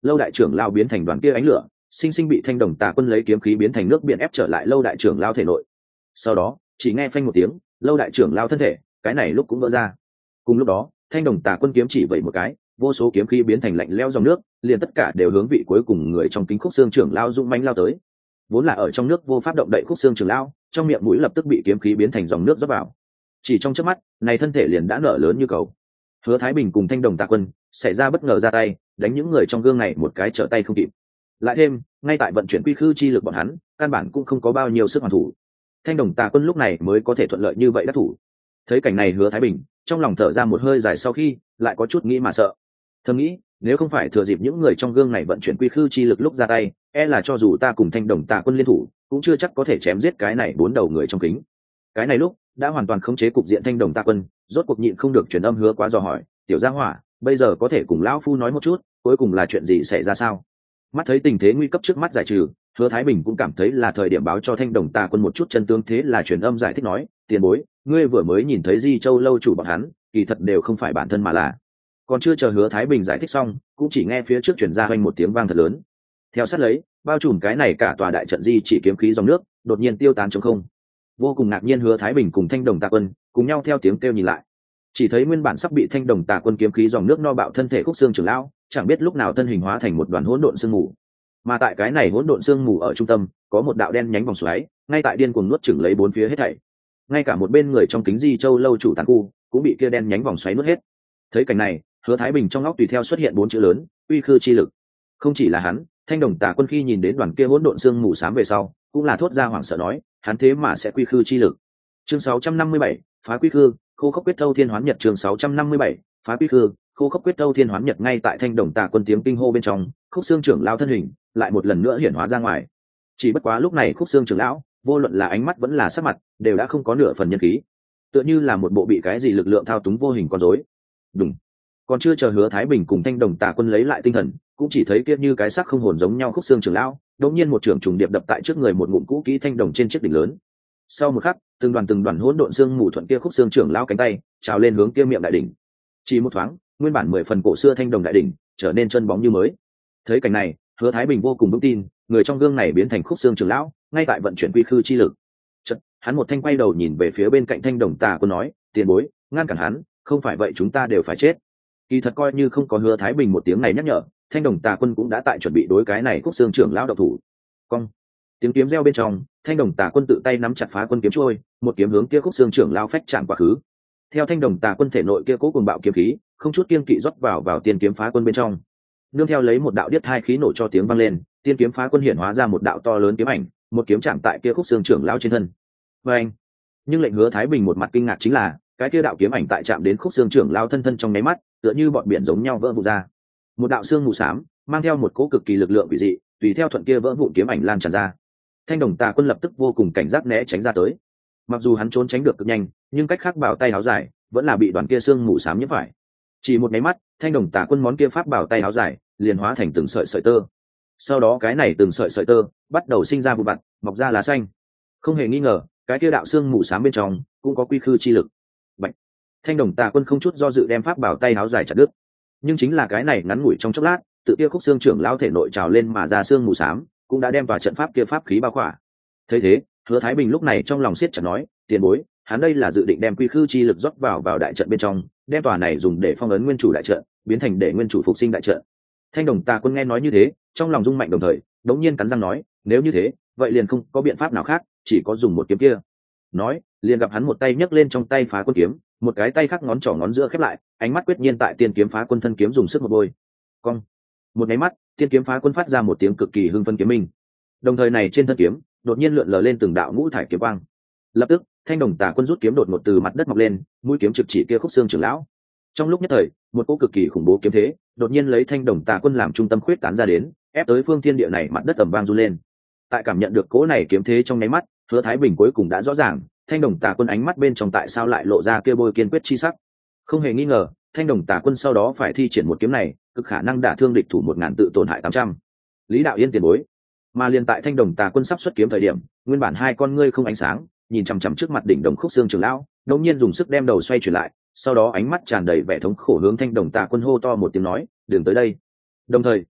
lâu đại trưởng lao biến thành đoàn kia ánh lửa, sinh sinh bị thanh đồng tà quân lấy kiếm khí biến thành nước biển ép trở lại lâu đại trưởng lao thể nội. Sau đó chỉ nghe phanh một tiếng, lâu đại trưởng lao thân thể cái này lúc cũng vỡ ra. Cùng lúc đó thanh đồng tà quân kiếm chỉ vẩy một cái, vô số kiếm khí biến thành lạnh lẽo dòng nước, liền tất cả đều hướng vị cuối cùng người trong kính khúc xương trưởng lao dũng mãnh lao tới. Vốn là ở trong nước vô pháp động đậy khúc xương trưởng lao, trong miệng mũi lập tức bị kiếm khí biến thành dòng nước rót vào. Chỉ trong chớp mắt này thân thể liền đã nở lớn như cầu. Hứa Thái Bình cùng thanh đồng tà quân xảy ra bất ngờ ra tay, đánh những người trong gương này một cái trở tay không kịp. Lại thêm ngay tại vận chuyển quy khư chi lực bọn hắn căn bản cũng không có bao nhiêu sức hoàn thủ, thanh đồng tà quân lúc này mới có thể thuận lợi như vậy đắc thủ. Thấy cảnh này Hứa Thái Bình trong lòng thở ra một hơi dài, sau khi lại có chút nghĩ mà sợ, thầm nghĩ nếu không phải thừa dịp những người trong gương này vận chuyển quy khư chi lực lúc ra tay, e là cho dù ta cùng thanh đồng tà quân liên thủ cũng chưa chắc có thể chém giết cái này bốn đầu người trong kính. Cái này lúc đã hoàn toàn khống chế cục diện thanh đồng tà quân rốt cuộc nhịn không được truyền âm Hứa Quá dò hỏi, tiểu gia hỏa bây giờ có thể cùng lão phu nói một chút cuối cùng là chuyện gì xảy ra sao? Mắt thấy tình thế nguy cấp trước mắt giải trừ, Hứa Thái Bình cũng cảm thấy là thời điểm báo cho thanh đồng tà quân một chút chân tướng, thế là truyền âm giải thích nói, tiền bối ngươi vừa mới nhìn thấy Di Châu lâu chủ bọn hắn kỳ thật đều không phải bản thân mà là. Còn chưa chờ Hứa Thái Bình giải thích xong, cũng chỉ nghe phía trước truyền ra hoành một tiếng vang thật lớn. Theo sát lấy bao trùm cái này cả tòa đại trận di chỉ kiếm khí dòng nước đột nhiên tiêu tán trong không. Vô cùng ngạc nhiên Hứa Thái Bình cùng thanh đồng tà quân cùng nhau theo tiếng kêu nhìn lại, chỉ thấy nguyên bản sắp bị thanh đồng tà quân kiếm khí dòng nước no bạo thân thể khúc xương trưởng lão chẳng biết lúc nào thân hình hóa thành một đoàn hỗn độn sương mù. Mà tại cái này hỗn độn sương mù ở trung tâm có một đạo đen nhánh vòng xoáy ngay tại điên cuồng nuốt chửng lấy bốn phía hết thảy. Ngay cả một bên người trong kính Di Châu lâu chủ tàn khu cũng bị kia đen nhánh vòng xoáy nuốt hết. Thấy cảnh này Hứa Thái Bình trong óc tùy theo xuất hiện bốn chữ lớn, uy khư chi lực. Không chỉ là hắn, thanh đồng tà quân khi nhìn đến đoàn kia hỗn độn sương mù xám về sau cũng là thốt ra hoảng sợ nói, hắn thế mà sẽ quy khư chi lực. Chương sáu trăm năm mươi bảy, phá quy khư, khô khốc quyết thâu thiên hoán nhật. Chương sáu trăm năm mươi bảy, phá quy khư, khô khốc quyết thâu thiên hoán nhật. Ngay tại thanh đồng tà quân tiếng kinh hô bên trong, khúc xương trưởng lao thân hình lại một lần nữa hiển hóa ra ngoài. Chỉ bất quá lúc này khúc xương trưởng lão vô luận là ánh mắt vẫn là sắc mặt đều đã không có nửa phần nhân khí, tựa như là một bộ bị cái gì lực lượng thao túng vô hình con rối. Đúng. Còn chưa chờ Hứa Thái Bình cùng thanh đồng tà quân lấy lại tinh thần, cũng chỉ thấy kia như cái xác không hồn giống nhau khúc xương trưởng lão đột nhiên một trưởng trùng điệp đập tại trước người một ngụm cũ kỹ thanh đồng trên chiếc đỉnh lớn. Sau một khắc từng đoàn từng đoàn hỗn độn xương mù thuận kia khúc xương trưởng lão cánh tay trào lên hướng kia miệng đại đỉnh. Chỉ một thoáng nguyên bản mười phần cổ xưa thanh đồng đại đỉnh trở nên chân bóng như mới. Thấy cảnh này Hứa Thái Bình vô cùng vững tin người trong gương này biến thành khúc xương trưởng lão ngay tại vận chuyển quy khư chi lực. Chợt hắn một thanh quay đầu nhìn về phía bên cạnh thanh đồng tà quân nói, tiền bối ngăn cản hắn, không phải vậy chúng ta đều phải chết. Kỳ thật coi như không có Hứa Thái Bình một tiếng này nhắc nhở, thanh đồng tà quân cũng đã tại chuẩn bị đối cái này khúc xương trưởng lão độc thủ. Cong, tiếng kiếm reo bên trong, thanh đồng tà quân tự tay nắm chặt phá quân kiếm trôi, một kiếm hướng kia khúc xương trưởng lão phách chạm quá khứ. Theo thanh đồng tà quân thể nội kia cố cuồng bạo kiếm khí không chút kiêng kỵ rót vào vào tiên kiếm phá quân bên trong, nương theo lấy một đạo điếc hai khí nổ cho tiếng vang lên, tiên kiếm phá quân hiện hóa ra một đạo to lớn kiếm ảnh, một kiếm chạm tại kia khúc xương trưởng lão trên thân. Và anh, nhưng lệnh Hứa Thái Bình một mặt kinh ngạc chính là cái kia đạo kiếm ảnh tại chạm đến khúc xương trưởng lão thân thân trong nháy mắt tựa như bọn biển giống nhau vỡ vụn ra. Một đạo xương mù xám mang theo một cỗ cực kỳ lực lượng quỷ dị tùy theo thuận kia vỡ vụn kiếm ảnh lan tràn ra. Thanh đồng tà quân lập tức vô cùng cảnh giác né tránh ra tới. Mặc dù hắn trốn tránh được cực nhanh, nhưng cách khác bảo tay áo dài vẫn là bị đoàn kia xương mù xám nhiễm phải. Chỉ một máy mắt, thanh đồng tà quân món kia pháp bảo tay áo dài liền hóa thành từng sợi sợi tơ. Sau đó cái này từng sợi sợi tơ bắt đầu sinh ra vụ vặt, mọc ra lá xanh. Không hề nghi ngờ, cái kia đạo xương mù xám bên trong cũng có quy khư chi lực. Bạch. Thanh đồng tà quân không chút do dự đem pháp bảo tay áo dài chặt đứt. Nhưng chính là cái này ngắn ngủi trong chốc lát, tự kia khúc xương trưởng lao thể nội trào lên mà ra xương mù xám cũng đã đem vào trận pháp kia pháp khí bao khỏa. Thấy thế Hứa Thái Bình lúc này trong lòng siết chặt nói, tiền bối hắn đây là dự định đem quy khư chi lực rót vào vào đại trận bên trong, đem tòa này dùng để phong ấn nguyên chủ đại trận biến thành để nguyên chủ phục sinh đại trận. Thanh đồng tà quân nghe nói như thế trong lòng rung mạnh, đồng thời đống nhiên cắn răng nói, nếu như thế vậy liền không có biện pháp nào khác, chỉ có dùng một kiếm kia. Nói liền gặp hắn một tay nhấc lên trong tay phá quân kiếm, một cái tay khác ngón trỏ ngón giữa khép lại, ánh mắt quyết nhiên tại tiên kiếm phá quân thân kiếm dùng sức một bôi. Cong, một cái mắt tiên kiếm phá quân phát ra một tiếng cực kỳ hưng phấn kiếm minh, đồng thời này trên thân kiếm đột nhiên lượn lờ lên từng đạo ngũ thải kiếm quang. Lập tức thanh đồng tà quân rút kiếm đột ngột từ mặt đất mọc lên, mũi kiếm trực chỉ kia khúc xương trưởng lão. Trong lúc nhất thời một cỗ cực kỳ khủng bố kiếm thế đột nhiên lấy thanh đồng tà quân làm trung tâm khuyết tán ra đến, ép tới phương thiên địa này mặt đất ầm vang run lên. Tại cảm nhận được cỗ này kiếm thế trong nháy mắt, Hứa Thái Bình cuối cùng đã rõ ràng thanh đồng tà quân ánh mắt bên trong tại sao lại lộ ra kia bôi kiên quyết chi sắc. Không hề nghi ngờ thanh đồng tà quân sau đó phải thi triển một kiếm này cực khả năng đả thương địch thủ một ngàn tự tổn hại tám trăm. Lý đạo yên tiền bối. Mà liền tại thanh đồng tà quân sắp xuất kiếm thời điểm, nguyên bản hai con ngươi không ánh sáng nhìn chằm chằm trước mặt đỉnh đồng khúc xương trưởng lão đột nhiên dùng sức đem đầu xoay chuyển lại, sau đó ánh mắt tràn đầy vẻ thống khổ hướng thanh đồng tà quân hô to một tiếng nói, đừng tới đây. Đồng thời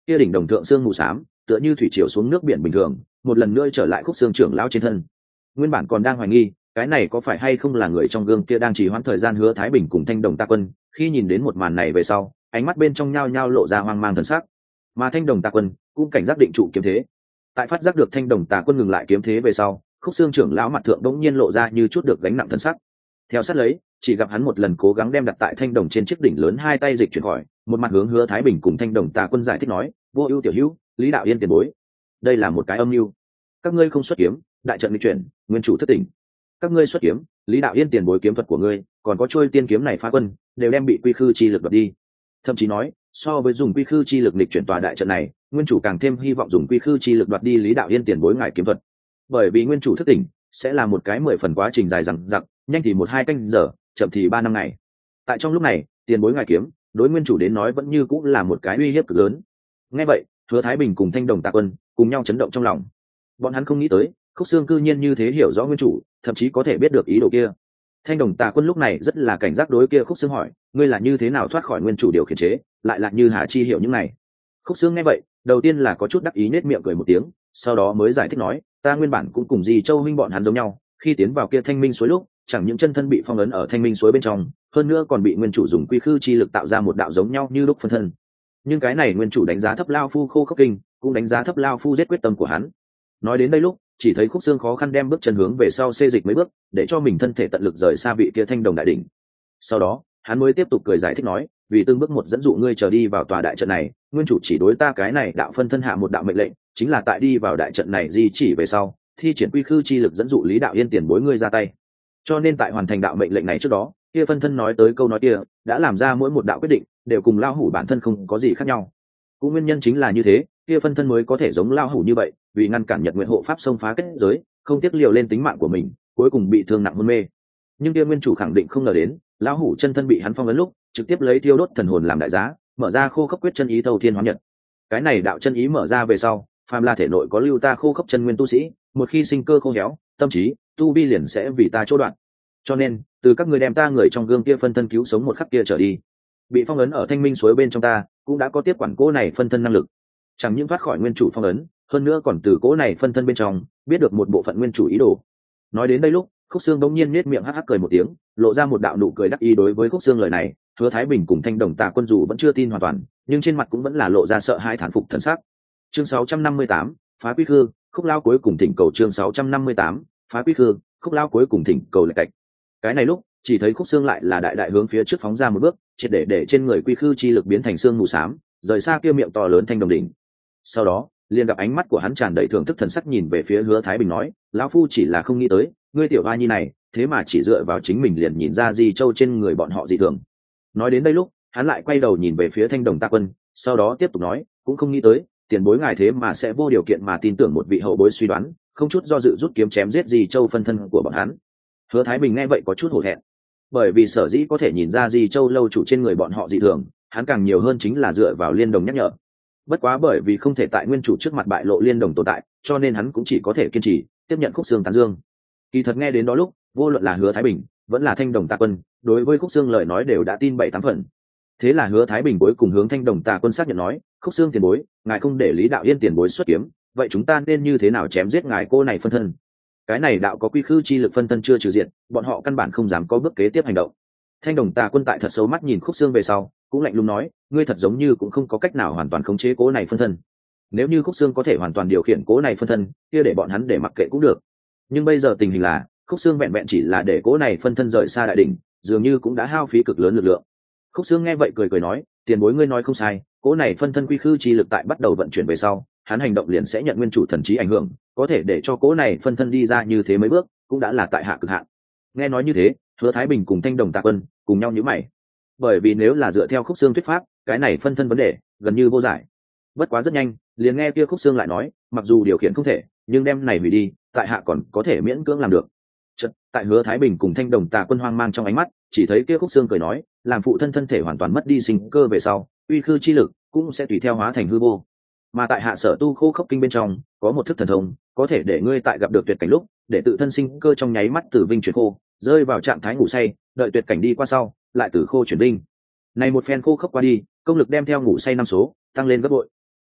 kia đỉnh đồng thượng xương mù xám tựa như thủy triều xuống nước biển bình thường, một lần nữa trở lại Khúc Xương trưởng lão trên thân. Nguyên bản còn đang hoài nghi cái này có phải hay không là người trong gương kia đang trì hoãn thời gian Hứa Thái Bình cùng Thanh Đồng Tạ Quân, khi nhìn đến một màn này về sau, ánh mắt bên trong nhao nhao lộ ra hoang mang thần sắc. Mà Thanh Đồng Tạ Quân cũng cảnh giác định trụ kiếm thế. Tại phát giác được Thanh Đồng Tạ Quân ngừng lại kiếm thế về sau, Khúc Xương trưởng lão mặt thượng đống nhiên lộ ra như chút được gánh nặng thần sắc. Theo sát lấy, chỉ gặp hắn một lần cố gắng đem đặt tại thanh đồng trên chiếc đỉnh lớn hai tay dịch chuyển khỏi, một mặt hướng Hứa Thái Bình cùng Thanh Đồng Tạ Quân giải thích nói: "Vô ưu tiểu hữu, Lý Đạo Yên tiền bối, đây là một cái âm mưu. Các ngươi không xuất kiếm, đại trận nghịch chuyển, nguyên chủ thất tỉnh. Các ngươi xuất kiếm, Lý Đạo Yên tiền bối kiếm thuật của ngươi, còn có trôi tiên kiếm này phá quân, đều đem bị quy khư chi lực đoạt đi. Thậm chí nói, so với dùng quy khư chi lực nghịch chuyển tòa đại trận này, nguyên chủ càng thêm hy vọng dùng quy khư chi lực đoạt đi Lý Đạo Yên tiền bối ngài kiếm thuật. Bởi vì nguyên chủ thất tỉnh, sẽ là một cái mười phần quá trình dài dằng dặc, nhanh thì một hai canh giờ, chậm thì ba năm ngày. Tại trong lúc này, tiền bối ngài kiếm, đối nguyên chủ đến nói vẫn như cũng là một cái uy hiếp cực lớn." Nghe vậy, Hứa Thái Bình cùng Thanh Đồng Tạ Quân cùng nhau chấn động trong lòng. Bọn hắn không nghĩ tới, Khúc Xương cư nhiên như thế hiểu rõ nguyên chủ, thậm chí có thể biết được ý đồ kia. Thanh Đồng Tạ Quân lúc này rất là cảnh giác đối kia Khúc Xương hỏi: "Ngươi là như thế nào thoát khỏi nguyên chủ điều khiển chế, lại là như Hà Chi hiểu những này?" Khúc Xương nghe vậy, đầu tiên là có chút đắc ý nết miệng cười một tiếng, sau đó mới giải thích nói: "Ta nguyên bản cũng cùng Di Châu huynh bọn hắn giống nhau, khi tiến vào kia Thanh Minh suối lúc, chẳng những chân thân bị phong ấn ở Thanh Minh suối bên trong, hơn nữa còn bị nguyên chủ dùng quy khư chi lực tạo ra một đạo giống nhau như lúc phân thân. Nhưng cái này nguyên chủ đánh giá thấp lao phu khô khốc kinh, cũng đánh giá thấp lao phu giết quyết tâm của hắn." Nói đến đây lúc, chỉ thấy Khúc Xương khó khăn đem bước chân hướng về sau xê dịch mấy bước, để cho mình thân thể tận lực rời xa vị kia thanh đồng đại đỉnh. Sau đó, hắn mới tiếp tục cười giải thích nói: "Vì từng bước một dẫn dụ ngươi trở đi vào tòa đại trận này, nguyên chủ chỉ đối ta cái này đạo phân thân hạ một đạo mệnh lệnh, chính là tại đi vào đại trận này di chỉ về sau, thi triển quy khư chi lực dẫn dụ Lý Đạo Yên tiền bối ngươi ra tay. Cho nên tại hoàn thành đạo mệnh lệnh này trước đó, kia phân thân nói tới câu nói kia, đã làm ra mỗi một đạo quyết định đều cùng lao hủ bản thân không có gì khác nhau. Cũng nguyên nhân chính là như thế, kia phân thân mới có thể giống lao hủ như vậy, vì ngăn cản Nhật Nguyện hộ pháp xông phá kết giới, không tiếc liều lên tính mạng của mình, cuối cùng bị thương nặng hôn mê. Nhưng kia nguyên chủ khẳng định không ngờ đến, lão hủ chân thân bị hắn phong ấn lúc, trực tiếp lấy thiêu đốt thần hồn làm đại giá, mở ra khô khốc quyết chân ý thâu thiên hóa nhật. Cái này đạo chân ý mở ra về sau, phàm là thể nội có lưu ta khô khốc chân nguyên tu sĩ, một khi sinh cơ khô héo, tâm trí, tu vi liền sẽ vì ta chỗ đoạn. Cho nên, từ các người đem ta người trong gương kia phân thân cứu sống một khắc kia trở đi, bị phong ấn ở Thanh Minh suối bên trong ta, cũng đã có tiếp quản cố này phân thân năng lực. Chẳng những thoát khỏi nguyên chủ phong ấn, hơn nữa còn từ cố này phân thân bên trong biết được một bộ phận nguyên chủ ý đồ." Nói đến đây lúc, Khúc Xương bỗng nhiên nết miệng hắc hắc cười một tiếng, lộ ra một đạo nụ cười đắc ý đối với Khúc Xương lời này. Hứa Thái Bình cùng Thanh Đồng Tạ Quân dù vẫn chưa tin hoàn toàn, nhưng trên mặt cũng vẫn là lộ ra sợ hãi thán phục thần sắc. Chương sáu trăm năm mươi tám, phá quy khư, Khúc Lao cuối cùng thỉnh cầu. Chương sáu trăm năm mươi tám, phá quy khư, Khúc Lao cuối cùng thỉnh cầu lệch cạch. Cái này lúc, chỉ thấy Khúc Xương lại là đại đại hướng phía trước phóng ra một bước, triệt để để trên người quy khư chi lực biến thành xương mù xám, rời xa kia miệng to lớn thanh đồng đỉnh. Sau đó, liền gặp ánh mắt của hắn tràn đầy thưởng thức thần sắc nhìn về phía Hứa Thái Bình nói: "Lão phu chỉ là không nghĩ tới, ngươi tiểu hoa nhi này, thế mà chỉ dựa vào chính mình liền nhìn ra Di Châu trên người bọn họ dị thường." Nói đến đây lúc, hắn lại quay đầu nhìn về phía Thanh Đồng Tạ Quân, sau đó tiếp tục nói: "Cũng không nghĩ tới, tiền bối ngài thế mà sẽ vô điều kiện mà tin tưởng một vị hậu bối suy đoán, không chút do dự rút kiếm chém giết Di Châu phân thân của bọn hắn." Hứa Thái Bình nghe vậy có chút hổ thẹn, bởi vì sở dĩ có thể nhìn ra Di Châu lâu chủ trên người bọn họ dị thường, hắn càng nhiều hơn chính là dựa vào liên đồng nhắc nhở. Bất quá bởi vì không thể tại nguyên chủ trước mặt bại lộ liên đồng tồn tại, cho nên hắn cũng chỉ có thể kiên trì tiếp nhận Khúc Xương tán dương. Kỳ thật nghe đến đó lúc, vô luận là Hứa Thái Bình vẫn là Thanh Đồng Tạ Quân, đối với Khúc Xương lời nói đều đã tin bảy tám phần. Thế là Hứa Thái Bình cuối cùng hướng Thanh Đồng Tạ Quân xác nhận nói: "Khúc Xương tiền bối, ngài không để Lý Đạo Yên tiền bối xuất kiếm, vậy chúng ta nên như thế nào chém giết ngài cô này phân thân? Cái này đạo có quy khư chi lực phân thân chưa trừ diện, bọn họ căn bản không dám có bước kế tiếp hành động." Thanh Đồng Tạ Quân tại thật sâu mắt nhìn Khúc Xương về sau, cũng lạnh lùng nói: "Ngươi thật giống như cũng không có cách nào hoàn toàn khống chế cố này phân thân. Nếu như Khúc Xương có thể hoàn toàn điều khiển cố này phân thân, kia để bọn hắn để mặc kệ cũng được. Nhưng bây giờ tình hình là, Khúc Xương vẹn vẹn chỉ là để cố này phân thân rời xa đại đỉnh, dường như cũng đã hao phí cực lớn lực lượng." Khúc Xương nghe vậy cười cười nói: "Tiền bối ngươi nói không sai, cố này phân thân quy khư chi lực tại bắt đầu vận chuyển về sau, hắn hành động liền sẽ nhận nguyên chủ thần trí ảnh hưởng, có thể để cho cố này phân thân đi ra như thế mấy bước, cũng đã là tại hạ cực hạn." Nghe nói như thế, Hứa Thái Bình cùng Thanh Đồng Tạ Quân cùng nhau nhíu mày, bởi vì nếu là dựa theo Khúc Xương thuyết pháp, cái này phân thân vấn đề gần như vô giải. Bất quá rất nhanh, liền nghe kia Khúc Xương lại nói: "Mặc dù điều khiển không thể, nhưng đem này hủy đi, tại hạ còn có thể miễn cưỡng làm được." Chợt, tại Hứa Thái Bình cùng Thanh Đồng Tạ Quân hoang mang trong ánh mắt, chỉ thấy kia Khúc Xương cười nói: "Làm phụ thân thân thể hoàn toàn mất đi sinh cơ về sau, uy khư chi lực cũng sẽ tùy theo hóa thành hư vô. Mà tại hạ sở tu khô khốc kinh bên trong, có một thức thần thông, có thể để ngươi tại gặp được tuyệt cảnh lúc, để tự thân sinh cơ trong nháy mắt từ vinh chuyển khô, rơi vào trạng thái ngủ say, đợi tuyệt cảnh đi qua sau, lại từ khô chuyển vinh. Này một phen khô khốc qua đi, công lực đem theo ngủ say năm số, tăng lên gấp bội."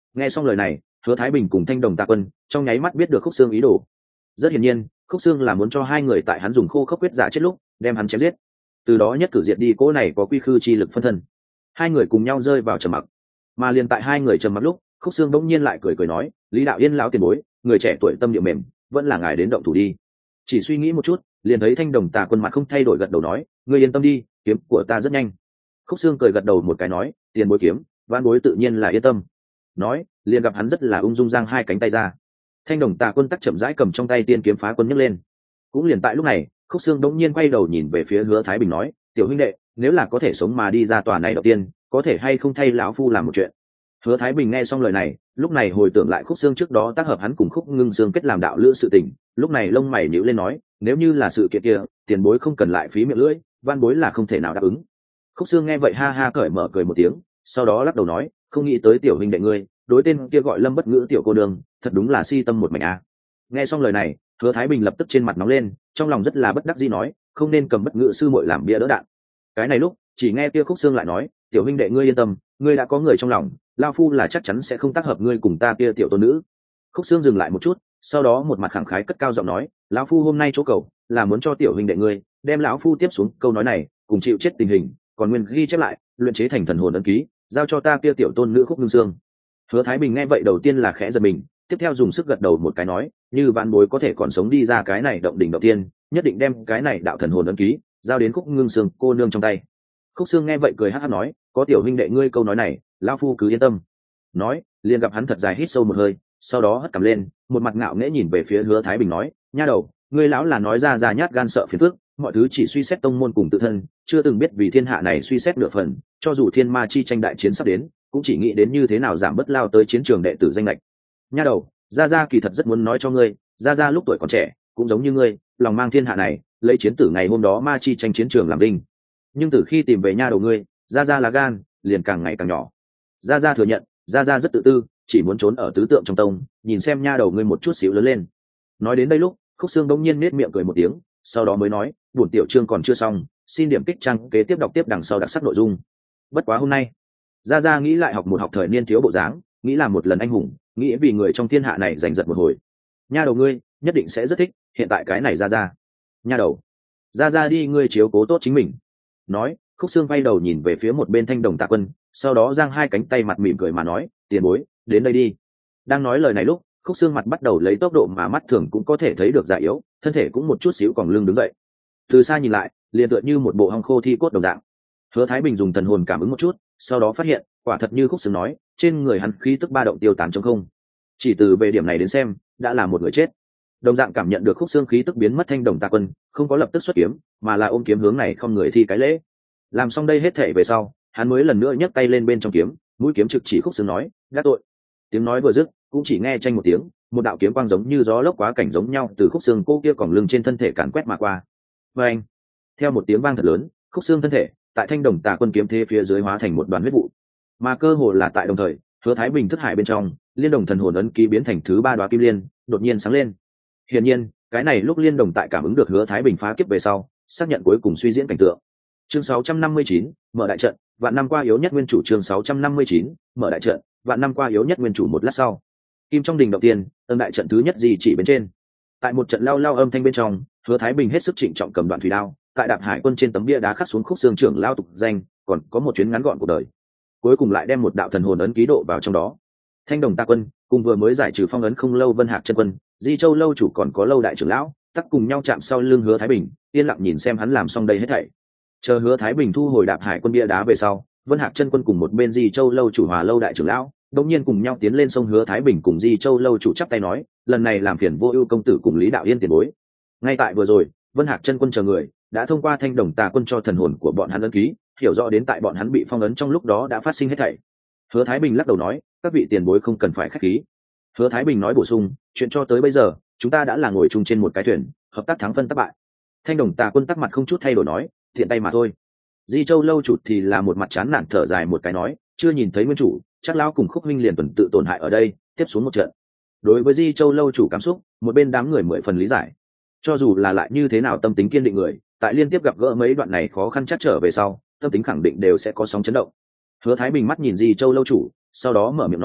Nghe xong lời này, Hứa Thái Bình cùng Thanh Đồng Tạ Quân trong nháy mắt biết được Khúc Xương ý đồ. Rất hiển nhiên, Khúc Xương là muốn cho hai người tại hắn dùng khô khốc quyết giả chết lúc đem hắn chém giết, từ đó nhất cử diệt đi cỗ này có quy khư chi lực phân thân. Hai người cùng nhau rơi vào trầm mặc, mà liền tại hai người trầm mặc lúc, Khúc Xương bỗng nhiên lại cười cười nói, Lý Đạo Yên lão tiền bối, người trẻ tuổi tâm địa mềm, vẫn là ngài đến động thủ đi. Chỉ suy nghĩ một chút, liền thấy Thanh Đồng Tà Quân mặt không thay đổi gật đầu nói, ngươi yên tâm đi, kiếm của ta rất nhanh. Khúc Xương cười gật đầu một cái nói, tiền bối kiếm, vãn bối tự nhiên là yên tâm. Nói, liền gặp hắn rất là ung dung giang hai cánh tay ra. Thanh Đồng Tà Quân tắc chậm rãi cầm trong tay tiên kiếm phá quân nhấc lên. Cũng liền tại lúc này, Khúc Xương đống nhiên quay đầu nhìn về phía Hứa Thái Bình nói, tiểu huynh đệ, nếu là có thể sống mà đi ra tòa này đầu tiên, có thể hay không thay lão phu làm một chuyện. Hứa Thái Bình nghe xong lời này, lúc này hồi tưởng lại Khúc Xương trước đó tác hợp hắn cùng Khúc Ngưng Xương kết làm đạo lữ sự tình, lúc này lông mày nhíu lên nói, nếu như là sự kiện kia, tiền bối không cần lại phí miệng lưỡi, van bối là không thể nào đáp ứng. Khúc Xương nghe vậy ha ha cởi mở cười một tiếng, sau đó lắc đầu nói, không nghĩ tới tiểu huynh đệ ngươi, đối tên kia gọi Lâm Bất Ngữ tiểu cô đường, thật đúng là si tâm một mảnh a. Nghe xong lời này, Hứa Thái Bình lập tức trên mặt nóng lên, trong lòng rất là bất đắc dĩ nói, không nên cầm Bất Ngữ sư muội làm bia đỡ đạn. Cái này lúc, chỉ nghe kia Khúc Xương lại nói, tiểu huynh đệ ngươi yên tâm, ngươi đã có người trong lòng, lao phu là chắc chắn sẽ không tác hợp ngươi cùng ta kia tiểu tôn nữ. Khúc Xương dừng lại một chút, sau đó một mặt khẳng khái cất cao giọng nói, lão phu hôm nay chỗ cầu là muốn cho tiểu huynh đệ ngươi đem lão phu tiếp xuống câu nói này cùng chịu chết tình hình, còn nguyên ghi chép lại, luyện chế thành thần hồn ấn ký, giao cho ta kia tiểu tôn nữ Khúc Ngưng Xương. Hứa Thái Bình nghe vậy đầu tiên là khẽ giật mình, tiếp theo dùng sức gật đầu một cái nói, như vạn bối có thể còn sống đi ra cái này động đỉnh đầu tiên, nhất định đem cái này đạo thần hồn ấn ký giao đến Khúc Ngưng Xương cô nương trong tay. Khúc Xương nghe vậy cười hắc hắc nói, có tiểu huynh đệ ngươi câu nói này, lão phu cứ yên tâm. Nói, liền gặp hắn thật dài hít sâu một hơi, sau đó hất cằm lên, một mặt ngạo nghễ nhìn về phía Hứa Thái Bình nói, nha đầu, ngươi lão là nói ra ra nhát gan sợ phiền phức, mọi thứ chỉ suy xét tông môn cùng tự thân, chưa từng biết vì thiên hạ này suy xét nửa phần, cho dù thiên ma chi tranh đại chiến sắp đến, cũng chỉ nghĩ đến như thế nào giảm bớt lao tới chiến trường đệ tử danh lệch. Nha đầu, gia gia kỳ thật rất muốn nói cho ngươi, gia gia lúc tuổi còn trẻ, cũng giống như ngươi, lòng mang thiên hạ này, lấy chiến tử ngày hôm đó ma chi tranh chiến trường làm đinh. Nhưng từ khi tìm về nha đầu ngươi, gia gia là gan liền càng ngày càng nhỏ. Gia gia thừa nhận, gia gia rất tự tư, chỉ muốn trốn ở tứ tượng trong tông, nhìn xem nha đầu ngươi một chút xíu lớn lên. Nói đến đây lúc, Khúc Xương đông nhiên nết miệng cười một tiếng, sau đó mới nói, buồn tiểu chương còn chưa xong, xin điểm kích trang kế tiếp đọc tiếp đằng sau đặc sắc nội dung. Bất quá hôm nay, gia gia nghĩ lại học một học thời niên thiếu bộ dáng, nghĩ làm một lần anh hùng, nghĩ vì người trong thiên hạ này giành giật một hồi. Nha đầu ngươi nhất định sẽ rất thích, hiện tại cái này gia gia. Nha đầu, gia gia đi ngươi chiếu cố tốt chính mình. Nói, Khúc Xương quay đầu nhìn về phía một bên Thanh Đồng Tạ Quân, sau đó giang hai cánh tay mặt mỉm cười mà nói, tiền bối, đến đây đi. Đang nói lời này lúc, Khúc Xương mặt bắt đầu lấy tốc độ mà mắt thường cũng có thể thấy được già yếu, thân thể cũng một chút xíu còn lưng đứng dậy. Từ xa nhìn lại, liền tựa như một bộ hong khô thi cốt đồng dạng. Hứa Thái Bình dùng thần hồn cảm ứng một chút, sau đó phát hiện, quả thật như Khúc Xương nói, trên người hắn khí tức ba động tiêu tán trong không. Chỉ từ về điểm này đến xem, đã là một người chết. Đồng dạng cảm nhận được Khúc Xương khí tức biến mất, Thanh Đồng Tạ Quân không có lập tức xuất kiếm, mà là ôm kiếm hướng này không người thi cái lễ. Làm xong đây hết thảy về sau, hắn mới lần nữa nhấc tay lên bên trong kiếm, mũi kiếm trực chỉ Khúc Xương nói, gác tội. Tiếng nói vừa dứt, cũng chỉ nghe tranh một tiếng, một đạo kiếm quang giống như gió lốc quá cảnh giống nhau từ Khúc Xương cô kia còng lưng trên thân thể càn quét mà qua. Và anh, theo một tiếng vang thật lớn, Khúc Xương thân thể tại Thanh Đồng Tà Quân kiếm thế phía dưới hóa thành một đoàn huyết vụ, mà cơ hồ là tại đồng thời, Hứa Thái Bình thức hải bên trong liên đồng thần hồn ấn ký biến thành thứ ba đóa kim liên, đột nhiên sáng lên. Hiển nhiên, cái này lúc liên đồng tại cảm ứng được Hứa Thái Bình phá kiếp về sau, xác nhận cuối cùng suy diễn cảnh tượng. Chương sáu trăm năm mươi chín, mở đại trận, vạn năm qua yếu nhất nguyên chủ. Chương sáu trăm năm mươi chín, mở đại trận, vạn năm qua yếu nhất nguyên chủ. Một lát sau, kim trong đình đầu tiên, ân đại trận thứ nhất gì chỉ bên trên. Tại một trận lao lao âm thanh bên trong, Hứa Thái Bình hết sức trịnh trọng cầm đoạn thủy đao, tại Đạp Hải Quân trên tấm bia đá khắc xuống Khúc Xương trưởng lao tục danh, còn có một chuyến ngắn gọn cuộc đời. Cuối cùng lại đem một đạo thần hồn ấn ký độ vào trong đó. Thanh Đồng Tạ Quân cùng vừa mới giải trừ phong ấn không lâu Vân Hạc chân quân, Di Châu lâu chủ còn có lâu đại trưởng lão, tắc cùng nhau chạm sau lưng Hứa Thái Bình, yên lặng nhìn xem hắn làm xong đây hết thảy. Chờ Hứa Thái Bình thu hồi Đạp Hải Quân bia đá về sau, Vân Hạc chân quân cùng một bên Di Châu lâu chủ hòa lâu đại trưởng lão đột nhiên cùng nhau tiến lên sông Hứa Thái Bình cùng Di Châu lâu chủ chắp tay nói, lần này làm phiền Vô Ưu công tử cùng Lý Đạo Yên tiền bối. Ngay tại vừa rồi, Vân Hạc chân quân chờ người đã thông qua Thanh Đồng Tà Quân cho thần hồn của bọn hắn ấn ký, hiểu rõ đến tại bọn hắn bị phong ấn trong lúc đó đã phát sinh hết thảy. Hứa Thái Bình lắc đầu nói, các vị tiền bối không cần phải khách khí. Hứa Thái Bình nói bổ sung, chuyện cho tới bây giờ, chúng ta đã là ngồi chung trên một cái thuyền, hợp tác thắng phân tác bại. Thanh Đồng Tà Quân tắc mặt không chút thay đổi nói, thiện tay mà thôi. Di Châu lâu chủ thì là một mặt chán nản thở dài một cái nói, chưa nhìn thấy nguyên chủ, chắc lão cùng Khúc huynh liền tuần tự tổn hại ở đây, tiếp xuống một trận. Đối với Di Châu lâu chủ cảm xúc, một bên đám người mười phần lý giải. Cho dù là lại như thế nào tâm tính kiên định người, tại liên tiếp gặp gỡ mấy đoạn này khó khăn chắc trở về sau, tâm tính khẳng định đều sẽ có sóng chấn động. Hứa Thái Bình mắt nhìn Di Châu lâu chủ, sau đó mở miệng nói,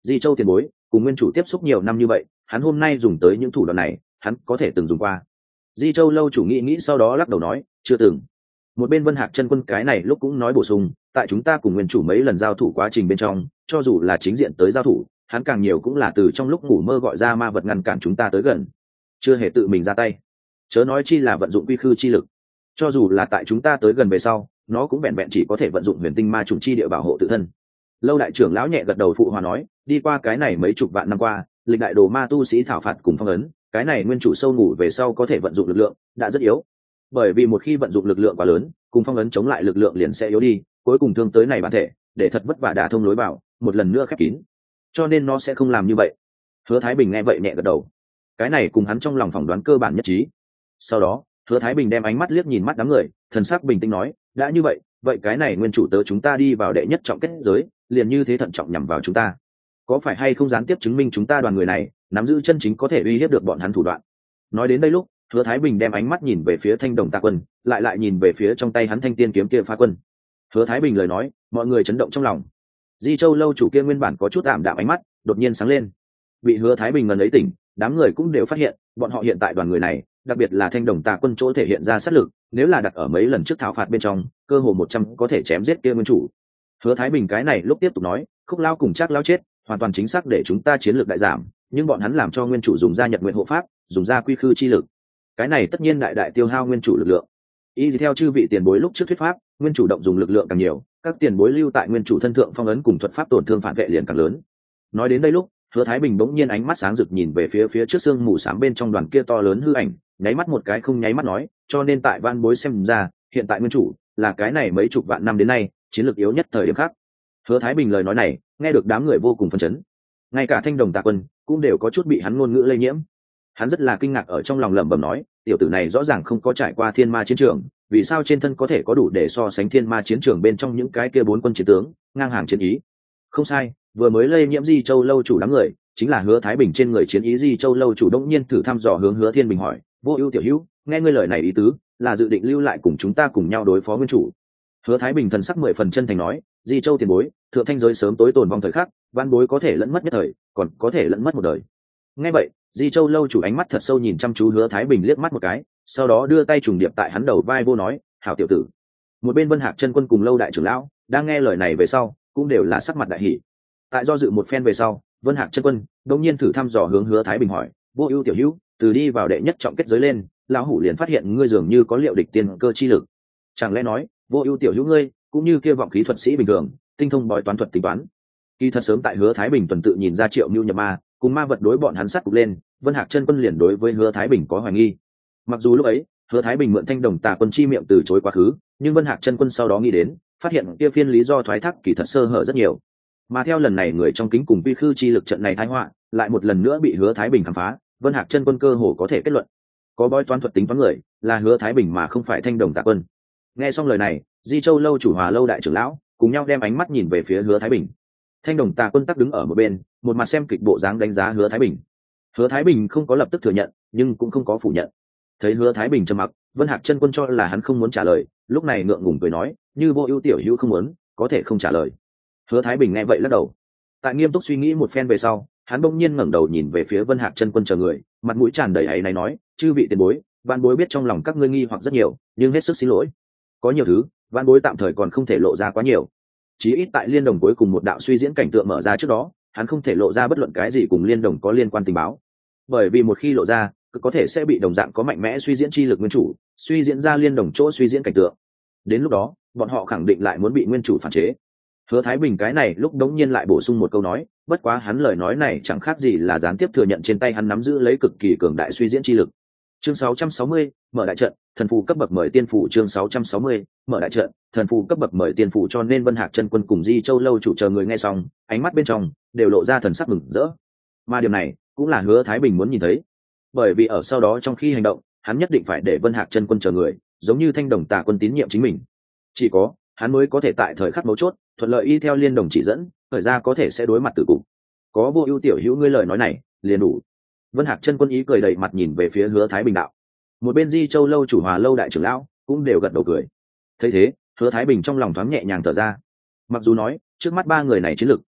Di Châu tiền bối cùng nguyên chủ tiếp xúc nhiều năm như vậy, hắn hôm nay dùng tới những thủ đoạn này hắn có thể từng dùng qua. Di Châu lâu chủ nghĩ nghĩ sau đó lắc đầu nói chưa từng. Một bên Vân Hạc chân quân cái này lúc cũng nói bổ sung, tại chúng ta cùng nguyên chủ mấy lần giao thủ quá trình bên trong, cho dù là chính diện tới giao thủ, hắn càng nhiều cũng là từ trong lúc ngủ mơ gọi ra ma vật ngăn cản chúng ta tới gần, chưa hề tự mình ra tay, chớ nói chi là vận dụng quy khư chi lực. Cho dù là tại chúng ta tới gần về sau, nó cũng vẹn vẹn chỉ có thể vận dụng huyền tinh ma trùng chi địa bảo hộ tự thân. Lâu đại trưởng lão nhẹ gật đầu phụ hòa nói, đi qua cái này mấy chục vạn năm qua, lịch đại đồ ma tu sĩ thảo phạt cùng phong ấn, cái này nguyên chủ sâu ngủ về sau có thể vận dụng lực lượng đã rất yếu, bởi vì một khi vận dụng lực lượng quá lớn, cùng phong ấn chống lại lực lượng liền sẽ yếu đi, cuối cùng thương tới này bản thể để thật vất vả đả thông lối vào, một lần nữa khép kín, cho nên nó sẽ không làm như vậy. Hứa Thái Bình nghe vậy nhẹ gật đầu, cái này cùng hắn trong lòng phỏng đoán cơ bản nhất trí. Sau đó Hứa Thái Bình đem ánh mắt liếc nhìn mắt đám người, thần sắc bình tĩnh nói, đã như vậy vậy cái này nguyên chủ tớ chúng ta đi vào đệ nhất trọng kết giới, liền như thế thận trọng nhằm vào chúng ta, có phải hay không gián tiếp chứng minh chúng ta đoàn người này nắm giữ chân chính có thể uy hiếp được bọn hắn thủ đoạn. Nói đến đây lúc Hứa Thái Bình đem ánh mắt nhìn về phía Thanh Đồng Tà Quân, lại lại nhìn về phía trong tay hắn thanh tiên kiếm kia phá quân. Hứa Thái Bình lời nói mọi người chấn động trong lòng. Di Châu lâu chủ kia nguyên bản có chút ảm đạm ánh mắt đột nhiên sáng lên, bị Hứa Thái Bình ngần ấy tỉnh, đám người cũng đều phát hiện bọn họ hiện tại đoàn người này, đặc biệt là Thanh Đồng Tà Quân chỗ thể hiện ra sát lực, nếu là đặt ở mấy lần trước thảo phạt bên trong, cơ hồ một trăm có thể chém giết kia nguyên chủ. Hứa Thái Bình cái này lúc tiếp tục nói, Khúc Lao cùng Trác Lao chết hoàn toàn chính xác để chúng ta chiến lược đại giảm, nhưng bọn hắn làm cho nguyên chủ dùng ra Nhật Nguyện hộ pháp, dùng ra quy khư chi lực, cái này tất nhiên đại đại tiêu hao nguyên chủ lực lượng. Y theo chư vị tiền bối lúc trước thuyết pháp, nguyên chủ động dùng lực lượng càng nhiều, các tiền bối lưu tại nguyên chủ thân thượng phong ấn cùng thuật pháp tổn thương phản vệ liền càng lớn. Nói đến đây lúc Hứa Thái Bình bỗng nhiên ánh mắt sáng rực nhìn về phía phía trước xương mù xám bên trong đoàn kia to lớn hư ảnh, nháy mắt một cái không nháy mắt nói, cho nên tại van bối xem ra hiện tại nguyên chủ là cái này mấy chục vạn năm đến nay chiến lược yếu nhất thời điểm khác. Hứa Thái Bình lời nói này nghe được đám người vô cùng phấn chấn, ngay cả Thanh Đồng Tà Quân cũng đều có chút bị hắn ngôn ngữ lây nhiễm. Hắn rất là kinh ngạc ở trong lòng lẩm bẩm nói, tiểu tử này rõ ràng không có trải qua thiên ma chiến trường, vì sao trên thân có thể có đủ để so sánh thiên ma chiến trường bên trong những cái kia bốn quân chiến tướng ngang hàng chiến ý. Không sai, vừa mới lây nhiễm Di Châu lâu chủ đám người chính là Hứa Thái Bình trên người chiến ý. Di Châu lâu chủ đống nhiên thử thăm dò hướng Hứa Thiên Bình hỏi, vô ưu tiểu hữu, nghe ngươi lời này ý tứ là dự định lưu lại cùng chúng ta cùng nhau đối phó nguyên chủ? Hứa Thái Bình thần sắc mười phần chân thành nói, Di Châu tiền bối, thượng thanh giới sớm tối tồn vong thời khắc, văn bối có thể lẫn mất nhất thời, còn có thể lẫn mất một đời. Nghe vậy Di Châu lâu chủ ánh mắt thật sâu nhìn chăm chú Hứa Thái Bình liếc mắt một cái, sau đó đưa tay trùng điệp tại hắn đầu vai vô nói, hảo tiểu tử. Một bên Vân Hạc chân quân cùng lâu đại trưởng lão đang nghe lời này về sau cũng đều là sắc mặt đại hỉ. Tại do dự một phen về sau, Vân Hạc chân quân đột nhiên thử thăm dò hướng Hứa Thái Bình hỏi, vô ưu tiểu hữu, từ đi vào đệ nhất trọng kết giới lên, lão hủ liền phát hiện ngươi dường như có liệu địch tiên cơ chi lực, chẳng lẽ nói vô ưu tiểu hữu ngươi cũng như kia vọng khí thuật sĩ bình thường, tinh thông bói toán thuật tính toán? Kỳ thật sớm tại Hứa Thái Bình tuần tự nhìn ra Triệu Nưu nhập ma cùng ma vật đối bọn hắn sát cục lên, Vân Hạc chân quân liền đối với Hứa Thái Bình có hoài nghi. Mặc dù lúc ấy Hứa Thái Bình mượn Thanh Đồng Tà Quân chi miệng từ chối quá khứ, nhưng Vân Hạc chân quân sau đó nghĩ đến, phát hiện kia phiên lý do thoái thác kỳ thật sơ hở rất nhiều. Mà theo lần này người trong kính cùng quy khư chi lực trận này tai họa lại một lần nữa bị Hứa Thái Bình khám phá, Vân Hạc chân quân cơ hồ có thể kết luận, có bói toán thuật tính toán người là Hứa Thái Bình mà không phải Thanh Đồng Tà Quân. Nghe xong lời này, Di Châu lâu chủ Hòa lâu đại trưởng lão cùng nhau đem ánh mắt nhìn về phía Hứa Thái Bình. Thanh Đồng Tà Quân tắc đứng ở một bên, một mặt xem kịch bộ dáng đánh giá Hứa Thái Bình. Hứa Thái Bình không có lập tức thừa nhận, nhưng cũng không có phủ nhận. Thấy Hứa Thái Bình trầm mặc, Vân Hạc chân quân cho là hắn không muốn trả lời, lúc này ngượng ngùng cười nói, như vô ưu tiểu hữu không muốn, có thể không trả lời. Hứa Thái Bình nghe vậy lắc đầu. Tại nghiêm túc suy nghĩ một phen về sau, hắn bỗng nhiên ngẩng đầu nhìn về phía Vân Hạc chân quân chờ người, mặt mũi tràn đầy áy náy nói, chư vị tiền bối, vạn bối biết trong lòng các ngươi nghi hoặc rất nhiều, nhưng hết sức xin lỗi. Có nhiều thứ, vạn bối tạm thời còn không thể lộ ra quá nhiều. Chí ít tại liên đồng cuối cùng một đạo suy diễn cảnh tượng mở ra trước đó, hắn không thể lộ ra bất luận cái gì cùng liên đồng có liên quan tình báo. Bởi vì một khi lộ ra, cứ có thể sẽ bị đồng dạng có mạnh mẽ suy diễn chi lực nguyên chủ, suy diễn ra liên đồng chỗ suy diễn cảnh tượng. Đến lúc đó, bọn họ khẳng định lại muốn bị nguyên chủ phản chế. Hứa Thái Bình cái này lúc đống nhiên lại bổ sung một câu nói, bất quá hắn lời nói này chẳng khác gì là gián tiếp thừa nhận trên tay hắn nắm giữ lấy cực kỳ cường đại suy diễn chi lực. Chương sáu trăm sáu mươi, mở đại trận, thần phù cấp bậc mời tiên phù. Chương sáu trăm sáu mươi, mở đại trận, thần phù cấp bậc mời tiên phù. Cho nên Vân Hạc chân quân cùng Di Châu lâu chủ chờ người nghe xong, ánh mắt bên trong đều lộ ra thần sắc mừng rỡ. Mà điểm này cũng là Hứa Thái Bình muốn nhìn thấy, bởi vì ở sau đó trong khi hành động, hắn nhất định phải để Vân Hạc chân quân chờ người giống như Thanh Đồng Tà Quân tín nhiệm chính mình. Chỉ có hắn mới có thể tại thời khắc mấu chốt thuận lợi y theo liên đồng chỉ dẫn, thời ra có thể sẽ đối mặt tử cục. Có vô ưu tiểu hữu ngươi lời nói này liền đủ. Vân Hạc chân quân ý cười đầy mặt nhìn về phía Hứa Thái Bình đạo. Một bên Di Châu lâu chủ Hòa lâu đại trưởng lão cũng đều gật đầu cười. Thấy thế, Hứa Thái Bình trong lòng thoáng nhẹ nhàng thở ra. Mặc dù nói trước mắt ba người này chiến lực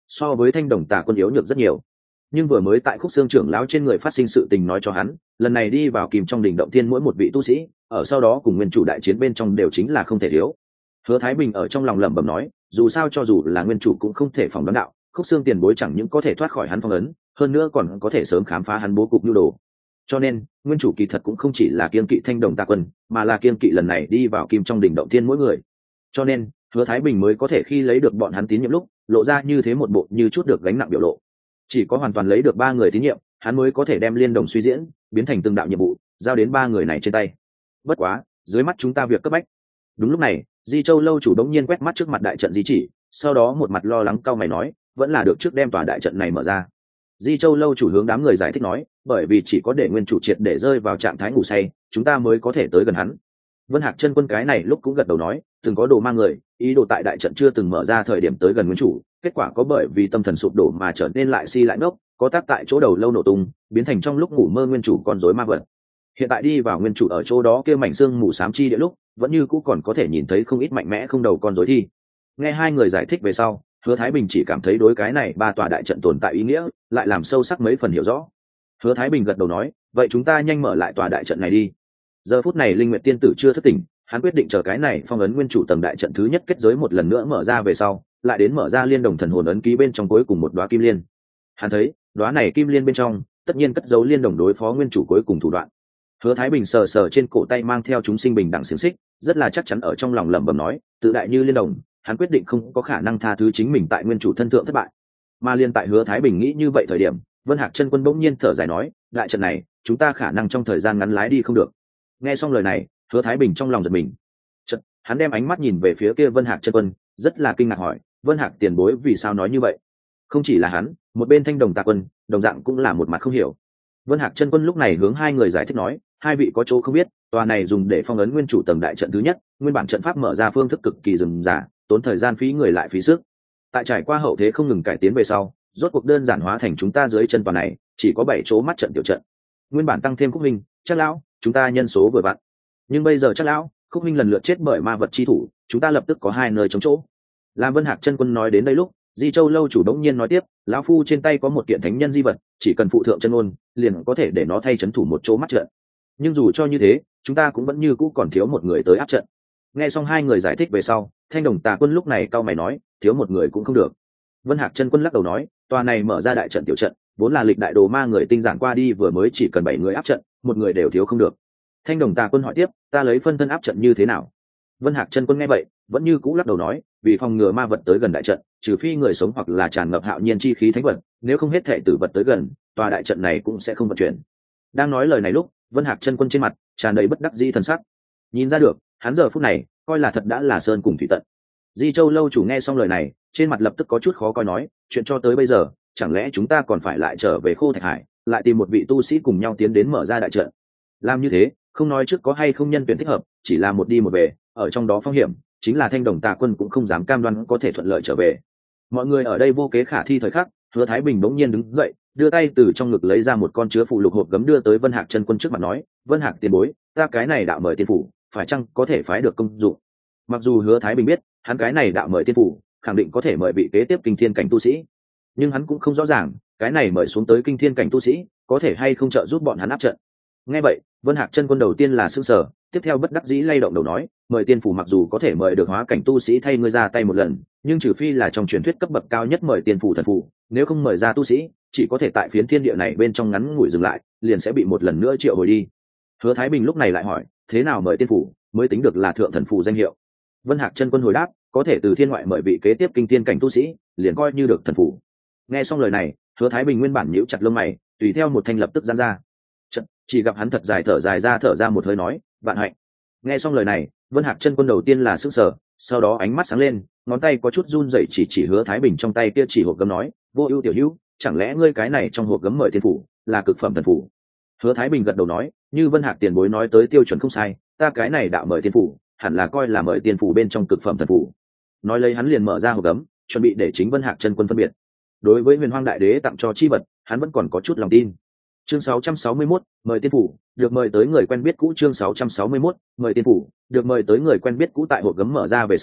so với thanh đồng tà quân yếu nhược rất nhiều. Nhưng vừa mới tại khúc xương trưởng lão trên người phát sinh sự tình nói cho hắn, lần này đi vào kìm trong đỉnh động thiên mỗi một vị tu sĩ ở sau đó cùng nguyên chủ đại chiến bên trong đều chính là không thể thiếu. Hứa Thái Bình ở trong lòng lẩm bẩm nói, dù sao cho dù là nguyên chủ cũng không thể phòng đoán đạo, khúc xương tiền bối chẳng những có thể thoát khỏi hắn phong ấn, hơn nữa còn có thể sớm khám phá hắn bố cục nhu đồ. Cho nên nguyên chủ kỳ thật cũng không chỉ là kiên kỵ thanh đồng tà quân, mà là kiên kỵ lần này đi vào kim trong đỉnh động thiên mỗi người. Cho nên Hứa Thái Bình mới có thể khi lấy được bọn hắn tín nhiệm lúc lộ ra như thế một bộ như chút được gánh nặng biểu lộ. Chỉ có hoàn toàn lấy được ba người tín nhiệm, hắn mới có thể đem liên đồng suy diễn biến thành từng đạo nhiệm vụ giao đến ba người này trên tay. Bất quá dưới mắt chúng ta việc cấp bách. Đúng lúc này Di Châu lâu chủ đống nhiên quét mắt trước mặt đại trận di chỉ, sau đó một mặt lo lắng cau mày nói, vẫn là được trước đem tòa đại trận này mở ra. Di Châu lâu chủ hướng đám người giải thích nói, bởi vì chỉ có để nguyên chủ triệt để rơi vào trạng thái ngủ say chúng ta mới có thể tới gần hắn. Vân Hạc chân quân cái này lúc cũng gật đầu nói, từng có đồ mang người ý đồ tại đại trận chưa từng mở ra thời điểm tới gần nguyên chủ, kết quả có bởi vì tâm thần sụp đổ mà trở nên lại si lại ngốc, có tác tại chỗ đầu lâu nổ tung biến thành trong lúc ngủ mơ nguyên chủ con rối ma vật. Hiện tại đi vào nguyên chủ ở chỗ đó kia mảnh xương mù xám chi địa lúc vẫn như cũ còn có thể nhìn thấy không ít mạnh mẽ không đầu con rối thi. Nghe hai người giải thích về sau, Hứa Thái Bình chỉ cảm thấy đối cái này ba tòa đại trận tồn tại ý nghĩa lại làm sâu sắc mấy phần hiểu rõ. Hứa Thái Bình gật đầu nói, vậy chúng ta nhanh mở lại tòa đại trận này đi. Giờ phút này Linh Nguyệt tiên tử chưa thức tỉnh, hắn quyết định chờ cái này phong ấn nguyên chủ tầng đại trận thứ nhất kết giới một lần nữa mở ra về sau, lại đến mở ra liên đồng thần hồn ấn ký bên trong cuối cùng một đóa kim liên. Hắn thấy đóa này kim liên bên trong tất nhiên cất giấu liên đồng đối phó nguyên chủ cuối cùng thủ đoạn. Hứa Thái Bình sờ sờ trên cổ tay mang theo chúng sinh bình đẳng xiềng xích, rất là chắc chắn ở trong lòng lẩm bẩm nói, tự đại như liên đồng, hắn quyết định không có khả năng tha thứ chính mình tại nguyên chủ thân thượng thất bại. Mà liên tại Hứa Thái Bình nghĩ như vậy thời điểm, Vân Hạc chân quân bỗng nhiên thở dài nói, đại trận này chúng ta khả năng trong thời gian ngắn lái đi không được. Nghe xong lời này, Hứa Thái Bình trong lòng giật mình. Chợt, hắn đem ánh mắt nhìn về phía kia Vân Hạc chân quân, rất là kinh ngạc hỏi, Vân Hạc tiền bối vì sao nói như vậy? Không chỉ là hắn, một bên Thanh Đồng Tà Quân, đồng dạng cũng là một mặt không hiểu. Vân Hạc chân quân lúc này hướng hai người giải thích nói, hai vị có chỗ không biết, tòa này dùng để phong ấn nguyên chủ tầng đại trận thứ nhất, nguyên bản trận pháp mở ra phương thức cực kỳ rườm rà, tốn thời gian phí người lại phí sức. Tại trải qua hậu thế không ngừng cải tiến về sau, rốt cuộc đơn giản hóa thành chúng ta dưới chân tòa này, chỉ có bảy chỗ mắt trận tiểu trận. Nguyên bản tăng thêm Khúc Minh, Chắc lão, chúng ta nhân số vừa vặn. Nhưng bây giờ Chắc lão, Khúc Minh lần lượt chết bởi ma vật chi thủ, chúng ta lập tức có hai nơi trống chỗ. Làm Vân Hạc chân quân nói đến đây lúc, Di Châu lâu chủ đống nhiên nói tiếp, lão phu trên tay có một kiện thánh nhân di vật, chỉ cần phụ thượng chân ngôn, liền có thể để nó thay chấn thủ một chỗ mắt trận. Nhưng dù cho như thế, chúng ta cũng vẫn như cũ còn thiếu một người tới áp trận. Nghe xong hai người giải thích về sau, Thanh Đồng Tà Quân lúc này cau mày nói, thiếu một người cũng không được. Vân Hạc chân quân lắc đầu nói, tòa này mở ra đại trận tiểu trận, vốn là lịch đại đồ ma người tinh giản qua đi vừa mới chỉ cần bảy người áp trận, một người đều thiếu không được. Thanh Đồng Tà Quân hỏi tiếp, ta lấy phân thân áp trận như thế nào? Vân Hạc chân quân nghe vậy, vẫn như cũ lắc đầu nói, vì phòng ngừa ma vật tới gần đại trận, trừ phi người sống hoặc là tràn ngập hạo nhiên chi khí thánh vật, nếu không hết thể tử vật tới gần, tòa đại trận này cũng sẽ không vận chuyển. Đang nói lời này lúc, Vân Hạc chân quân trên mặt tràn đầy bất đắc dĩ thần sắc. Nhìn ra được, hắn giờ phút này coi là thật đã là sơn cùng thủy tận. Di Châu lâu chủ nghe xong lời này, trên mặt lập tức có chút khó coi nói, chuyện cho tới bây giờ, chẳng lẽ chúng ta còn phải lại trở về Khô Thạch Hải, lại tìm một vị tu sĩ cùng nhau tiến đến mở ra đại trận? Làm như thế, không nói trước có hay không nhân tuyển thích hợp, chỉ là một đi một về, ở trong đó phong hiểm, chính là Thanh Đồng Tà Quân cũng không dám cam đoan có thể thuận lợi trở về. Mọi người ở đây vô kế khả thi thời khắc, Hứa Thái Bình bỗng nhiên đứng dậy, đưa tay từ trong ngực lấy ra một con chứa phụ lục hộp gấm đưa tới Vân Hạc chân quân trước mặt nói, Vân Hạc tiền bối, ta cái này đạo mời tiên phủ, phải chăng có thể phái được công dụng? Mặc dù Hứa Thái Bình biết, hắn cái này đạo mời tiên phủ, khẳng định có thể mời bị kế tiếp kinh thiên cảnh tu sĩ, nhưng hắn cũng không rõ ràng, cái này mời xuống tới kinh thiên cảnh tu sĩ, có thể hay không trợ giúp bọn hắn áp trận. Nghe vậy, Vân Hạc chân quân đầu tiên là sửng sở, tiếp theo bất đắc dĩ lay động đầu nói, mời tiên phủ mặc dù có thể mời được hóa cảnh tu sĩ thay ngươi ra tay một lần, nhưng trừ phi là trong truyền thuyết cấp bậc cao nhất mời tiên phủ thần phủ, nếu không mời ra tu sĩ, chỉ có thể tại phiến thiên địa này bên trong ngắn ngủi dừng lại, liền sẽ bị một lần nữa triệu hồi đi. Hứa Thái Bình lúc này lại hỏi, thế nào mời tiên phủ mới tính được là thượng thần phủ danh hiệu? Vân Hạc chân quân hồi đáp, có thể từ thiên ngoại mời vị kế tiếp kinh thiên cảnh tu sĩ, liền coi như được thần phủ. Nghe xong lời này, Hứa Thái Bình nguyên bản nhíu chặt lông mày, tùy theo một thanh lập tức giãn ra. Chật, chỉ gặp hắn thật dài thở dài ra thở ra một hơi nói, vạn hạnh. Nghe xong lời này, Vân Hạc chân quân đầu tiên là sững sờ, sau đó ánh mắt sáng lên, ngón tay có chút run rẩy chỉ chỉ Hứa Thái Bình trong tay kia chỉ hộp gấm nói, vô ưu tiểu hữu, chẳng lẽ ngươi cái này trong hộp gấm mời tiên phủ là cực phẩm thần phủ? Hứa Thái Bình gật đầu nói, như Vân Hạc tiền bối nói tới tiêu chuẩn không sai, ta cái này đạo mời tiên phủ hẳn là coi là mời tiên phủ bên trong cực phẩm thần phủ. Nói lấy hắn liền mở ra hộp gấm, chuẩn bị để chính Vân Hạc chân quân phân biệt. Đối với Huyền Hoang Đại Đế tặng cho chi vật, hắn vẫn còn có chút lòng tin. Chương sáu trăm sáu mươi mốt, mời tiên phủ, được mời tới người quen biết cũ. Chương sáu trăm sáu mươi mốt, mời tiên phủ, được mời tới người quen biết cũ. Tại hộp gấm mở ra về sau,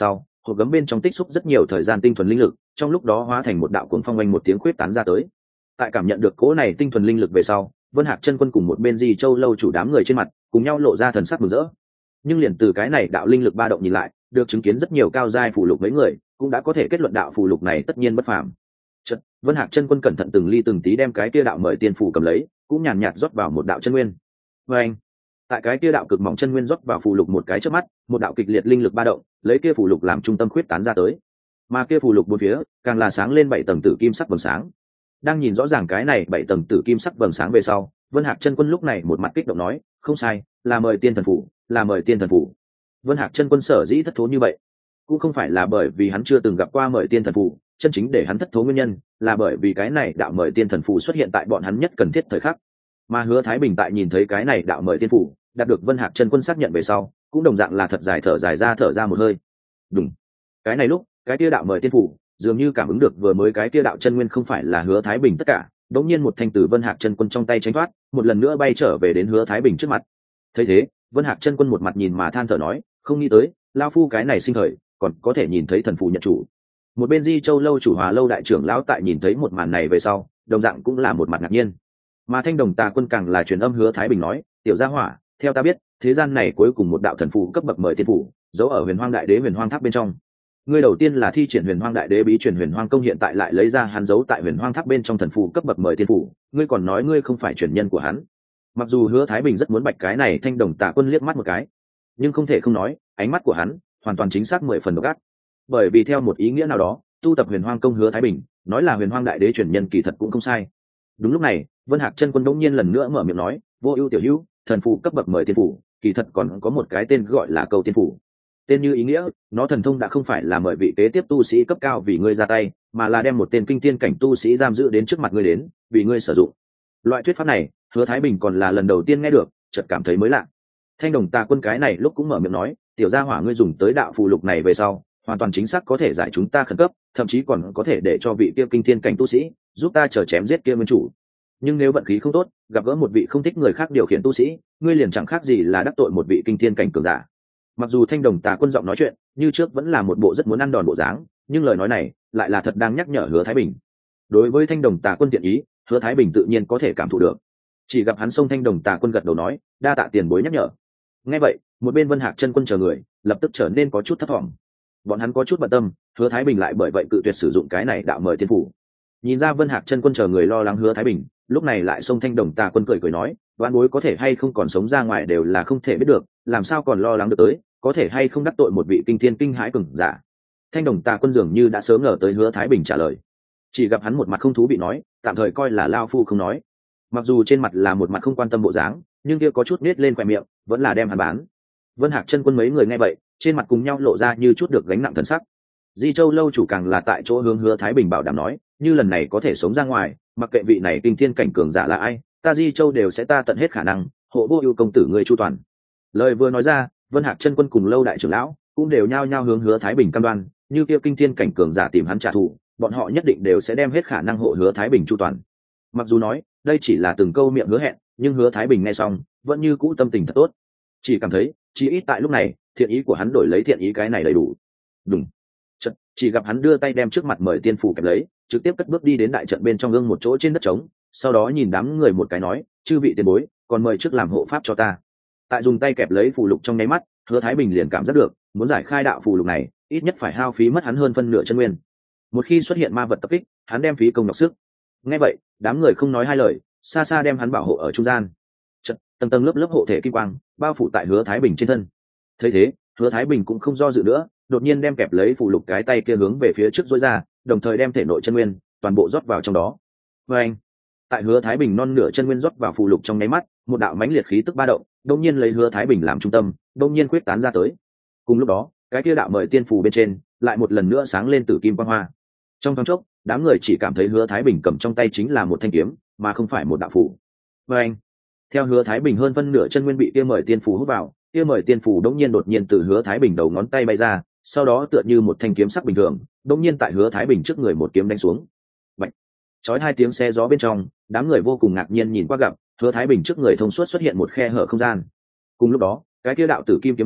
hộp gấm bên trong tích xúc rất nhiều thời gian tinh thuần linh lực, trong lúc đó hóa thành một đạo cuồng phong oanh một tiếng khuyết tán ra tới. Tại cảm nhận được cỗ này tinh thuần linh lực về sau, Vân Hạc chân quân cùng một bên Di Châu lâu chủ đám người trên mặt cùng nhau lộ ra thần sắc mừng rỡ. Nhưng liền từ cái này đạo linh lực ba động nhìn lại, được chứng kiến rất nhiều cao giai phù lục mấy người cũng đã có thể kết luận đạo phù lục này tất nhiên bất phàm. Chợt, Vân Hạc chân quân cẩn thận từng ly từng tí đem cái kia đạo mời tiên phù cầm lấy, cũng nhàn nhạt rót vào một đạo chân nguyên. Và anh, tại cái kia đạo cực mỏng chân nguyên rót vào phù lục một cái chớp mắt, một đạo kịch liệt linh lực ba động, lấy kia phù lục làm trung tâm khuyết tán ra tới. Mà kia phù lục bốn phía, càng là sáng lên bảy tầng tử kim sắc vầng sáng. Đang nhìn rõ ràng cái này bảy tầng tử kim sắc vầng sáng về sau, Vân Hạc chân quân lúc này một mặt kích động nói, không sai, là mời tiên thần phủ, là mời tiên thần phủ. Vân Hạc chân quân sở dĩ thất thố như vậy, cũng không phải là bởi vì hắn chưa từng gặp qua mời tiên thần phủ, chân chính để hắn thất thố nguyên nhân là bởi vì cái này đạo mời tiên thần phủ xuất hiện tại bọn hắn nhất cần thiết thời khắc. Mà Hứa Thái Bình tại nhìn thấy cái này đạo mời tiên phủ, đạt được Vân Hạc chân quân xác nhận về sau, cũng đồng dạng là thật dài thở dài ra thở ra một hơi. Đúng. Cái này lúc, cái kia đạo mời tiên phủ, dường như cảm ứng được vừa mới cái kia đạo chân nguyên không phải là Hứa Thái Bình tất cả, đống nhiên một thanh từ Vân Hạc chân quân trong tay tránh thoát, một lần nữa bay trở về đến Hứa Thái Bình trước mặt. Thấy thế, Vân Hạc chân quân một mặt nhìn mà than thở nói, không nghĩ tới, lão phu cái này sinh thời, còn có thể nhìn thấy thần phù nhận chủ. Một bên Di Châu lâu chủ Hòa lâu đại trưởng lão tại nhìn thấy một màn này về sau, đồng dạng cũng là một mặt ngạc nhiên. Mà Thanh Đồng Tà quân càng là truyền âm Hứa Thái Bình nói, tiểu gia hỏa, theo ta biết, thế gian này cuối cùng một đạo thần phù cấp bậc mời tiên phủ, giấu ở Huyền Hoang Đại Đế Huyền Hoang Tháp bên trong. Ngươi đầu tiên là thi triển Huyền Hoang Đại Đế bí truyền Huyền Hoang công, hiện tại lại lấy ra hắn giấu tại Huyền Hoang Tháp bên trong thần phù cấp bậc mời tiên phủ, ngươi còn nói ngươi không phải truyền nhân của hắn. Mặc dù Hứa Thái Bình rất muốn bạch cái này Thanh Đồng Tà quân liếc mắt một cái, nhưng không thể không nói, ánh mắt của hắn hoàn toàn chính xác mười phần độc ác. Bởi vì theo một ý nghĩa nào đó, tu tập Huyền Hoang công Hứa Thái Bình, nói là Huyền Hoang Đại Đế truyền nhân kỳ thật cũng không sai. Đúng lúc này, Vân Hạc chân quân đống nhiên lần nữa mở miệng nói, vô ưu tiểu hữu, thần phù cấp bậc mời tiên phủ, kỳ thật còn có một cái tên gọi là Câu Tiên phủ. Tên như ý nghĩa, nó thần thông đã không phải là mời vị kế tiếp tu sĩ cấp cao vì ngươi ra tay, mà là đem một tên kinh thiên cảnh tu sĩ giam giữ đến trước mặt ngươi đến, vì ngươi sử dụng. Loại thuyết pháp này, Hứa Thái Bình còn là lần đầu tiên nghe được, chợt cảm thấy mới lạ. Thanh Đồng Tà quân cái này lúc cũng mở miệng nói, tiểu gia hỏa ngươi dùng tới đạo phù lục này về sau, hoàn toàn chính xác có thể giải chúng ta khẩn cấp, thậm chí còn có thể để cho vị kia kinh thiên cảnh tu sĩ giúp ta chờ chém giết kia nguyên chủ. Nhưng nếu vận khí không tốt, gặp gỡ một vị không thích người khác điều khiển tu sĩ, ngươi liền chẳng khác gì là đắc tội một vị kinh thiên cảnh cường giả. Mặc dù Thanh Đồng Tà quân giọng nói chuyện như trước vẫn là một bộ rất muốn ăn đòn bộ dáng, nhưng lời nói này lại là thật đang nhắc nhở Hứa Thái Bình. Đối với Thanh Đồng Tà quân thiện ý, Hứa Thái Bình tự nhiên có thể cảm thụ được. Chỉ gặp hắn xông Thanh Đồng Tà quân gật đầu nói, đa tạ tiền bối nhắc nhở. Nghe vậy, một bên Vân Hạc chân quân chờ người lập tức trở nên có chút thất vọng. Bọn hắn có chút bận tâm, Hứa Thái Bình lại bởi vậy cự tuyệt sử dụng cái này đạo mời tiên phủ. Nhìn ra Vân Hạc chân quân chờ người lo lắng Hứa Thái Bình, lúc này lại xông Thanh Đồng Tà quân cười cười nói, vạn bối có thể hay không còn sống ra ngoài đều là không thể biết được, làm sao còn lo lắng được tới, có thể hay không đắc tội một vị kinh thiên kinh hãi cường giả. Thanh Đồng Tà quân dường như đã sớm ngờ tới Hứa Thái Bình trả lời, chỉ gặp hắn một mặt không thú vị nói, tạm thời coi là lao phu không nói. Mặc dù trên mặt là một mặt không quan tâm bộ dáng, nhưng kia có chút nết lên khóe miệng, vẫn là đem hắn bán. Vân Hạc chân quân mấy người nghe vậy, trên mặt cùng nhau lộ ra như chút được gánh nặng thần sắc. Di Châu lâu chủ càng là tại chỗ hướng Hứa Thái Bình bảo đảm nói, như lần này có thể sống ra ngoài, mặc kệ vị này kinh thiên cảnh cường giả là ai, ta Di Châu đều sẽ ta tận hết khả năng hộ vô ưu công tử người chu toàn. Lời vừa nói ra, Vân Hạc chân quân cùng lâu đại trưởng lão cũng đều nhao nhao hướng Hứa Thái Bình cam đoan, như kia kinh thiên cảnh cường giả tìm hắn trả thù, bọn họ nhất định đều sẽ đem hết khả năng hộ Hứa Thái Bình chu toàn. Mặc dù nói đây chỉ là từng câu miệng hứa hẹn, nhưng Hứa Thái Bình nghe xong vẫn như cũ tâm tình thật tốt, chỉ cảm thấy chỉ ít tại lúc này thiện ý của hắn đổi lấy thiện ý cái này đầy đủ. Đúng. Chật, chỉ gặp hắn đưa tay đem trước mặt mời tiên phủ kẹp lấy, trực tiếp cất bước đi đến đại trận bên trong gương một chỗ trên đất trống, sau đó nhìn đám người một cái nói, chư vị tiền bối, còn mời trước làm hộ pháp cho ta. Tại dùng tay kẹp lấy phù lục trong nháy mắt, Hứa Thái Bình liền cảm giác được, muốn giải khai đạo phù lục này, ít nhất phải hao phí mất hắn hơn phân nửa chân nguyên. Một khi xuất hiện ma vật tập kích, hắn đem phí công nhọc sức. Nghe vậy, đám người không nói hai lời, xa xa đem hắn bảo hộ ở trung gian. Chật, tầng tầng lớp lớp hộ thể kim quang bao phủ tại Hứa Thái Bình trên thân. Thấy thế, Hứa Thái Bình cũng không do dự nữa, đột nhiên đem kẹp lấy phù lục cái tay kia hướng về phía trước duỗi ra, đồng thời đem thể nội chân nguyên toàn bộ rót vào trong đó. Và anh, tại Hứa Thái Bình non nửa chân nguyên rót vào phù lục trong nháy mắt, một đạo mãnh liệt khí tức ba động, đột nhiên lấy Hứa Thái Bình làm trung tâm, đột nhiên quyết tán ra tới. Cùng lúc đó, cái kia đạo mời tiên phù bên trên lại một lần nữa sáng lên tử kim quang hoa. Trong thoáng chốc, đám người chỉ cảm thấy Hứa Thái Bình cầm trong tay chính là một thanh kiếm, mà không phải một đạo phù. Và anh, theo Hứa Thái Bình hơn phân nửa chân nguyên bị kia mời tiên phù hút vào, kia mời tiên phù đột nhiên đột nhiên từ Hứa Thái Bình đầu ngón tay bay ra, sau đó tựa như một thanh kiếm sắc bình thường, đột nhiên tại Hứa Thái Bình trước người một kiếm đánh xuống. Bạch. Chói hai tiếng xe gió bên trong, đám người vô cùng ngạc nhiên nhìn qua gặp, Hứa Thái Bình trước người thông suốt xuất hiện một khe hở không gian. Cùng lúc đó, cái kia đạo tử kim kiếm mang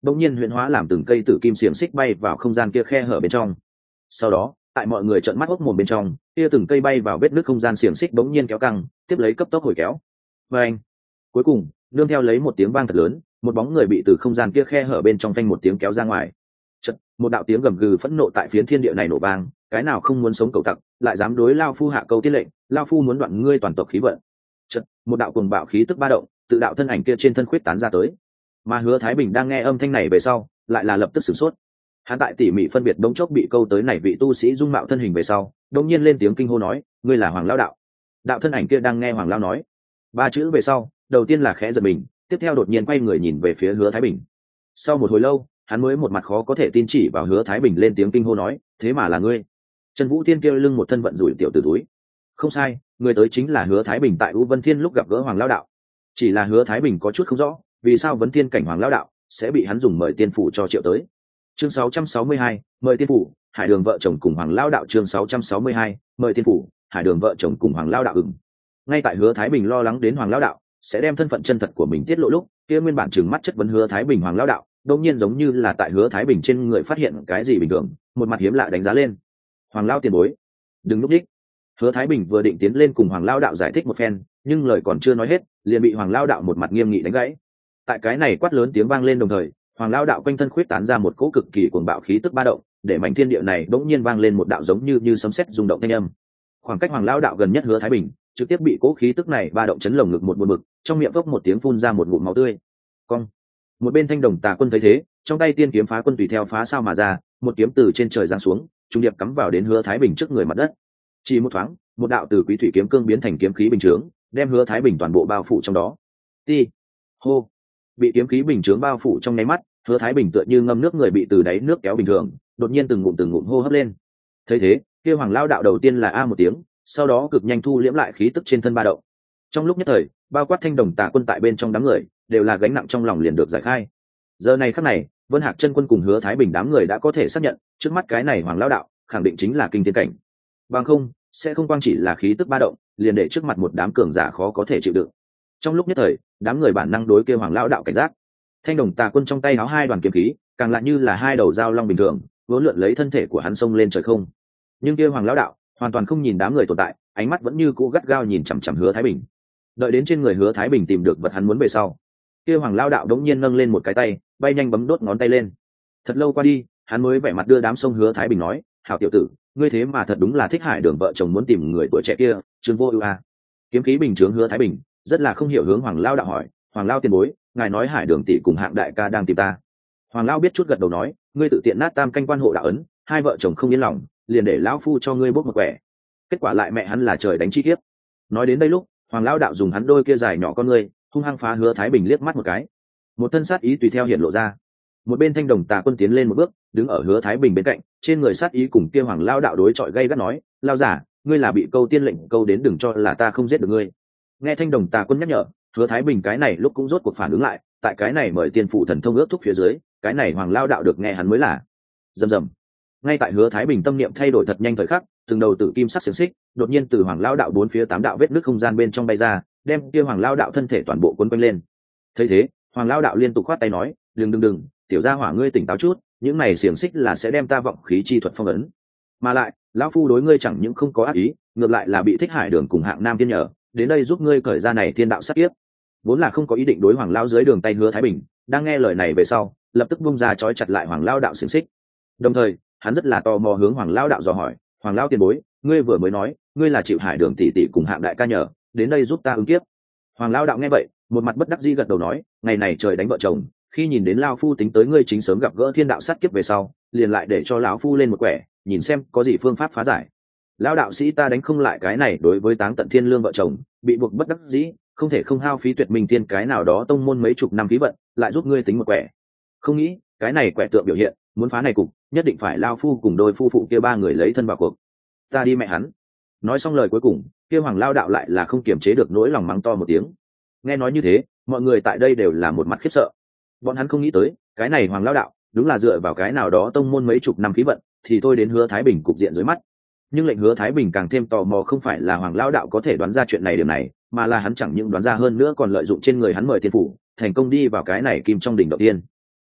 bỗng nhiên huyễn hóa làm từng cây tử kim xiềng xích bay vào không gian kia khe hở bên trong. Sau đó tại mọi người trợn mắt hốc mồm bên trong, kia từng cây bay vào vết nứt không gian xiềng xích bỗng nhiên kéo căng, tiếp lấy cấp tốc hồi kéo. Và anh, cuối cùng nương theo lấy một tiếng vang thật lớn, một bóng người bị từ không gian kia khe hở bên trong phanh một tiếng kéo ra ngoài. Chật, một đạo tiếng gầm gừ phẫn nộ tại phiến thiên địa này nổ vang, cái nào không muốn sống cầu tặc, lại dám đối lao phu hạ câu tiết lệnh, lao phu muốn đoạn ngươi toàn tộc khí vận. Chật, một đạo cuồng bạo khí tức ba động, tự đạo thân ảnh kia trên thân khuyết tán ra tới. Mà Hứa Thái Bình đang nghe âm thanh này về sau, lại là lập tức sửng sốt. Hắn tại tỉ mỉ phân biệt bỗng chốc bị câu tới này vị tu sĩ dung mạo thân hình về sau, đột nhiên lên tiếng kinh hô nói, ngươi là Hoàng lão đạo. Đạo thân ảnh kia đang nghe Hoàng lão nói ba chữ về sau, đầu tiên là khẽ giật mình, tiếp theo đột nhiên quay người nhìn về phía Hứa Thái Bình. Sau một hồi lâu, hắn mới một mặt khó có thể tin chỉ vào Hứa Thái Bình lên tiếng kinh hô nói, thế mà là ngươi. Trần Vũ Thiên kêu lưng một thân vận rủi tiểu tử túi. Không sai, người tới chính là Hứa Thái Bình tại U Vân Thiên lúc gặp gỡ Hoàng lão đạo. Chỉ là Hứa Thái Bình có chút không rõ, vì sao Vấn Thiên cảnh Hoàng lão đạo sẽ bị hắn dùng mời tiên phủ cho triệu tới. Chương sáu trăm sáu mươi hai, mời tiên phủ, Hải Đường vợ chồng cùng Hoàng lão đạo. Chương sáu trăm sáu mươi hai, mời tiên phủ, Hải Đường vợ chồng cùng Hoàng lão đạo. Ừm. Ngay tại Hứa Thái Bình lo lắng đến Hoàng lão đạo sẽ đem thân phận chân thật của mình tiết lộ lúc, kia nguyên bản trừng mắt chất vấn Hứa Thái Bình Hoàng lão đạo, đột nhiên giống như là tại Hứa Thái Bình trên người phát hiện cái gì bình thường, một mặt hiếm lạ đánh giá lên. Hoàng lão tiền bối, đừng lúc đích. Hứa Thái Bình vừa định tiến lên cùng Hoàng lão đạo giải thích một phen, nhưng lời còn chưa nói hết, liền bị Hoàng lão đạo một mặt nghiêm nghị đánh gãy. Tại cái này quát lớn tiếng vang lên đồng thời, Hoàng lão đạo quanh thân khuyết tán ra một cỗ cực kỳ cuồng bạo khí tức ba động, để mảnh thiên địa này bỗng nhiên vang lên một đạo giống như như sấm sét rung động thanh âm. Khoảng cách Hoàng lão đạo gần nhất Hứa Thái Bình, trực tiếp bị cỗ khí tức này ba động chấn lồng ngực một buồn bực, trong miệng vốc một tiếng phun ra một ngụm máu tươi. Cong. Một bên Thanh Đồng Tà Quân thấy thế, trong tay tiên kiếm phá quân tùy theo phá sao mà ra, một kiếm từ trên trời giáng xuống, trung điệp cắm vào đến Hứa Thái Bình trước người mặt đất. Chỉ một thoáng, một đạo từ quý thủy kiếm cương biến thành kiếm khí bình chướng, đem Hứa Thái Bình toàn bộ bao phủ trong đó. Ti. Hô. Bị kiếm khí bình chướng bao phủ trong nháy mắt, Hứa Thái Bình tựa như ngâm nước người bị từ đáy nước kéo bình thường, đột nhiên từng ngụm từng ngụm hô hấp lên. Thấy thế, kia Hoàng lão đạo đầu tiên là a một tiếng, sau đó cực nhanh thu liễm lại khí tức trên thân ba động. Trong lúc nhất thời, bao quát Thanh Đồng Tà Quân tại bên trong đám người, đều là gánh nặng trong lòng liền được giải khai. Giờ này khắc này, Vân Hạc Chân Quân cùng Hứa Thái Bình đám người đã có thể xác nhận, trước mắt cái này Hoàng lão đạo, khẳng định chính là kinh thiên cảnh. Bằng không, sẽ không quang chỉ là khí tức ba động, liền để trước mặt một đám cường giả khó có thể chịu đựng. Trong lúc nhất thời, đám người bản năng đối kia Hoàng lão đạo cảnh giác. Thanh Đồng Tà Quân trong tay áo hai đoàn kiếm khí, càng lại như là hai đầu dao long bình thường, vốn lượn lấy thân thể của hắn xông lên trời không. Nhưng kia Hoàng lão đạo hoàn toàn không nhìn đám người tồn tại, ánh mắt vẫn như cũ gắt gao nhìn chằm chằm Hứa Thái Bình. Đợi đến trên người Hứa Thái Bình tìm được vật hắn muốn về sau, kia Hoàng lão đạo đống nhiên nâng lên một cái tay, bay nhanh bấm đốt ngón tay lên. Thật lâu qua đi, hắn mới vẻ mặt đưa đám sông Hứa Thái Bình nói, hảo tiểu tử, ngươi thế mà thật đúng là thích Hải Đường vợ chồng muốn tìm người tuổi trẻ kia, Trương Vô Ưu a. Kiếm khí bình chướng Hứa Thái Bình rất là không hiểu hướng Hoàng lão đạo hỏi, Hoàng lão tiền bối, ngài nói Hải Đường tỷ cùng Hạng đại ca đang tìm ta. Hoàng lão biết chút gật đầu nói, ngươi tự tiện nát tam canh quan hộ đạo ấn, hai vợ chồng không yên lòng, liền để lão phu cho ngươi bốc một quẻ. Kết quả lại mẹ hắn là trời đánh chi kiếp. Nói đến đây lúc, Hoàng lão đạo dùng hắn đôi kia dài nhỏ con ngươi, hung hăng phá Hứa Thái Bình liếc mắt một cái. Một thân sát ý tùy theo hiện lộ ra. Một bên Thanh Đồng Tà Quân tiến lên một bước, đứng ở Hứa Thái Bình bên cạnh, trên người sát ý cùng kia Hoàng lão đạo đối chọi gay gắt nói, lão giả, ngươi là bị câu tiên lệnh câu đến, đừng cho là ta không giết được ngươi. Nghe Thanh Đồng Tà Quân nhắc nhở, Hứa Thái Bình cái này lúc cũng rốt cuộc phản ứng lại, tại cái này mời tiên phụ thần thông ước thúc phía dưới, cái này Hoàng lão đạo được nghe hắn mới là. Rầm rầm. Ngay tại Hứa Thái Bình tâm niệm thay đổi thật nhanh thời khắc, từng đầu tử kim sắc xiềng xích đột nhiên từ Hoàng lão đạo bốn phía tám đạo vết nứt không gian bên trong bay ra, đem kia Hoàng lão đạo thân thể toàn bộ cuốn quanh lên. Thấy thế, Hoàng lão đạo liên tục khoát tay nói, đừng đừng đừng, tiểu gia hỏa ngươi tỉnh táo chút, những này xiềng xích là sẽ đem ta vọng khí chi thuật phong ấn. Mà lại, lão phu đối ngươi chẳng những không có ác ý, ngược lại là bị Thích Hải Đường cùng Hạng Nam tiên nhờ, đến đây giúp ngươi cởi ra này thiên đạo sát kiếp. Vốn là không có ý định đối Hoàng lão dưới đường tay Hứa Thái Bình, đang nghe lời này về sau, lập tức bung ra trói chặt lại Hoàng lão đạo xiềng xích. Đồng thời, hắn rất là tò mò hướng Hoàng lão đạo dò hỏi, Hoàng lão tiền bối, ngươi vừa mới nói, ngươi là chịu Hải Đường tỷ tỷ cùng Hạng đại ca nhờ, đến đây giúp ta ứng kiếp. Hoàng lão đạo nghe vậy, một mặt bất đắc dĩ gật đầu nói, ngày này trời đánh vợ chồng, khi nhìn đến lão phu tính tới ngươi chính sớm gặp gỡ thiên đạo sát kiếp về sau, liền lại để cho lão phu lên một quẻ, nhìn xem có gì phương pháp phá giải. Lão đạo sĩ ta đánh không lại cái này, đối với Táng Tận Thiên Lương vợ chồng, bị buộc bất đắc dĩ, không thể không hao phí Tuyệt Minh Tiên cái nào đó tông môn mấy chục năm khí vận, lại giúp ngươi tính một quẻ. Không nghĩ, cái này quẻ tượng biểu hiện, muốn phá này cục, nhất định phải lão phu cùng đôi phu phụ kia ba người lấy thân vào cuộc. Ta đi mẹ hắn. Nói xong lời cuối cùng, kia Hoàng lão đạo lại là không kiềm chế được nỗi lòng mắng to một tiếng. Nghe nói như thế, mọi người tại đây đều là một mặt khiếp sợ. Bọn hắn không nghĩ tới, cái này Hoàng lão đạo, đúng là dựa vào cái nào đó tông môn mấy chục năm khí vận, thì thôi đến Hứa Thái Bình cục diện dưới mắt. Nhưng lệnh Hứa Thái Bình càng thêm tò mò không phải là Hoàng lão đạo có thể đoán ra chuyện này điểm này, mà là hắn chẳng những đoán ra hơn nữa còn lợi dụng trên người hắn mời tiên phủ, thành công đi vào cái này kim trong đỉnh đầu tiên.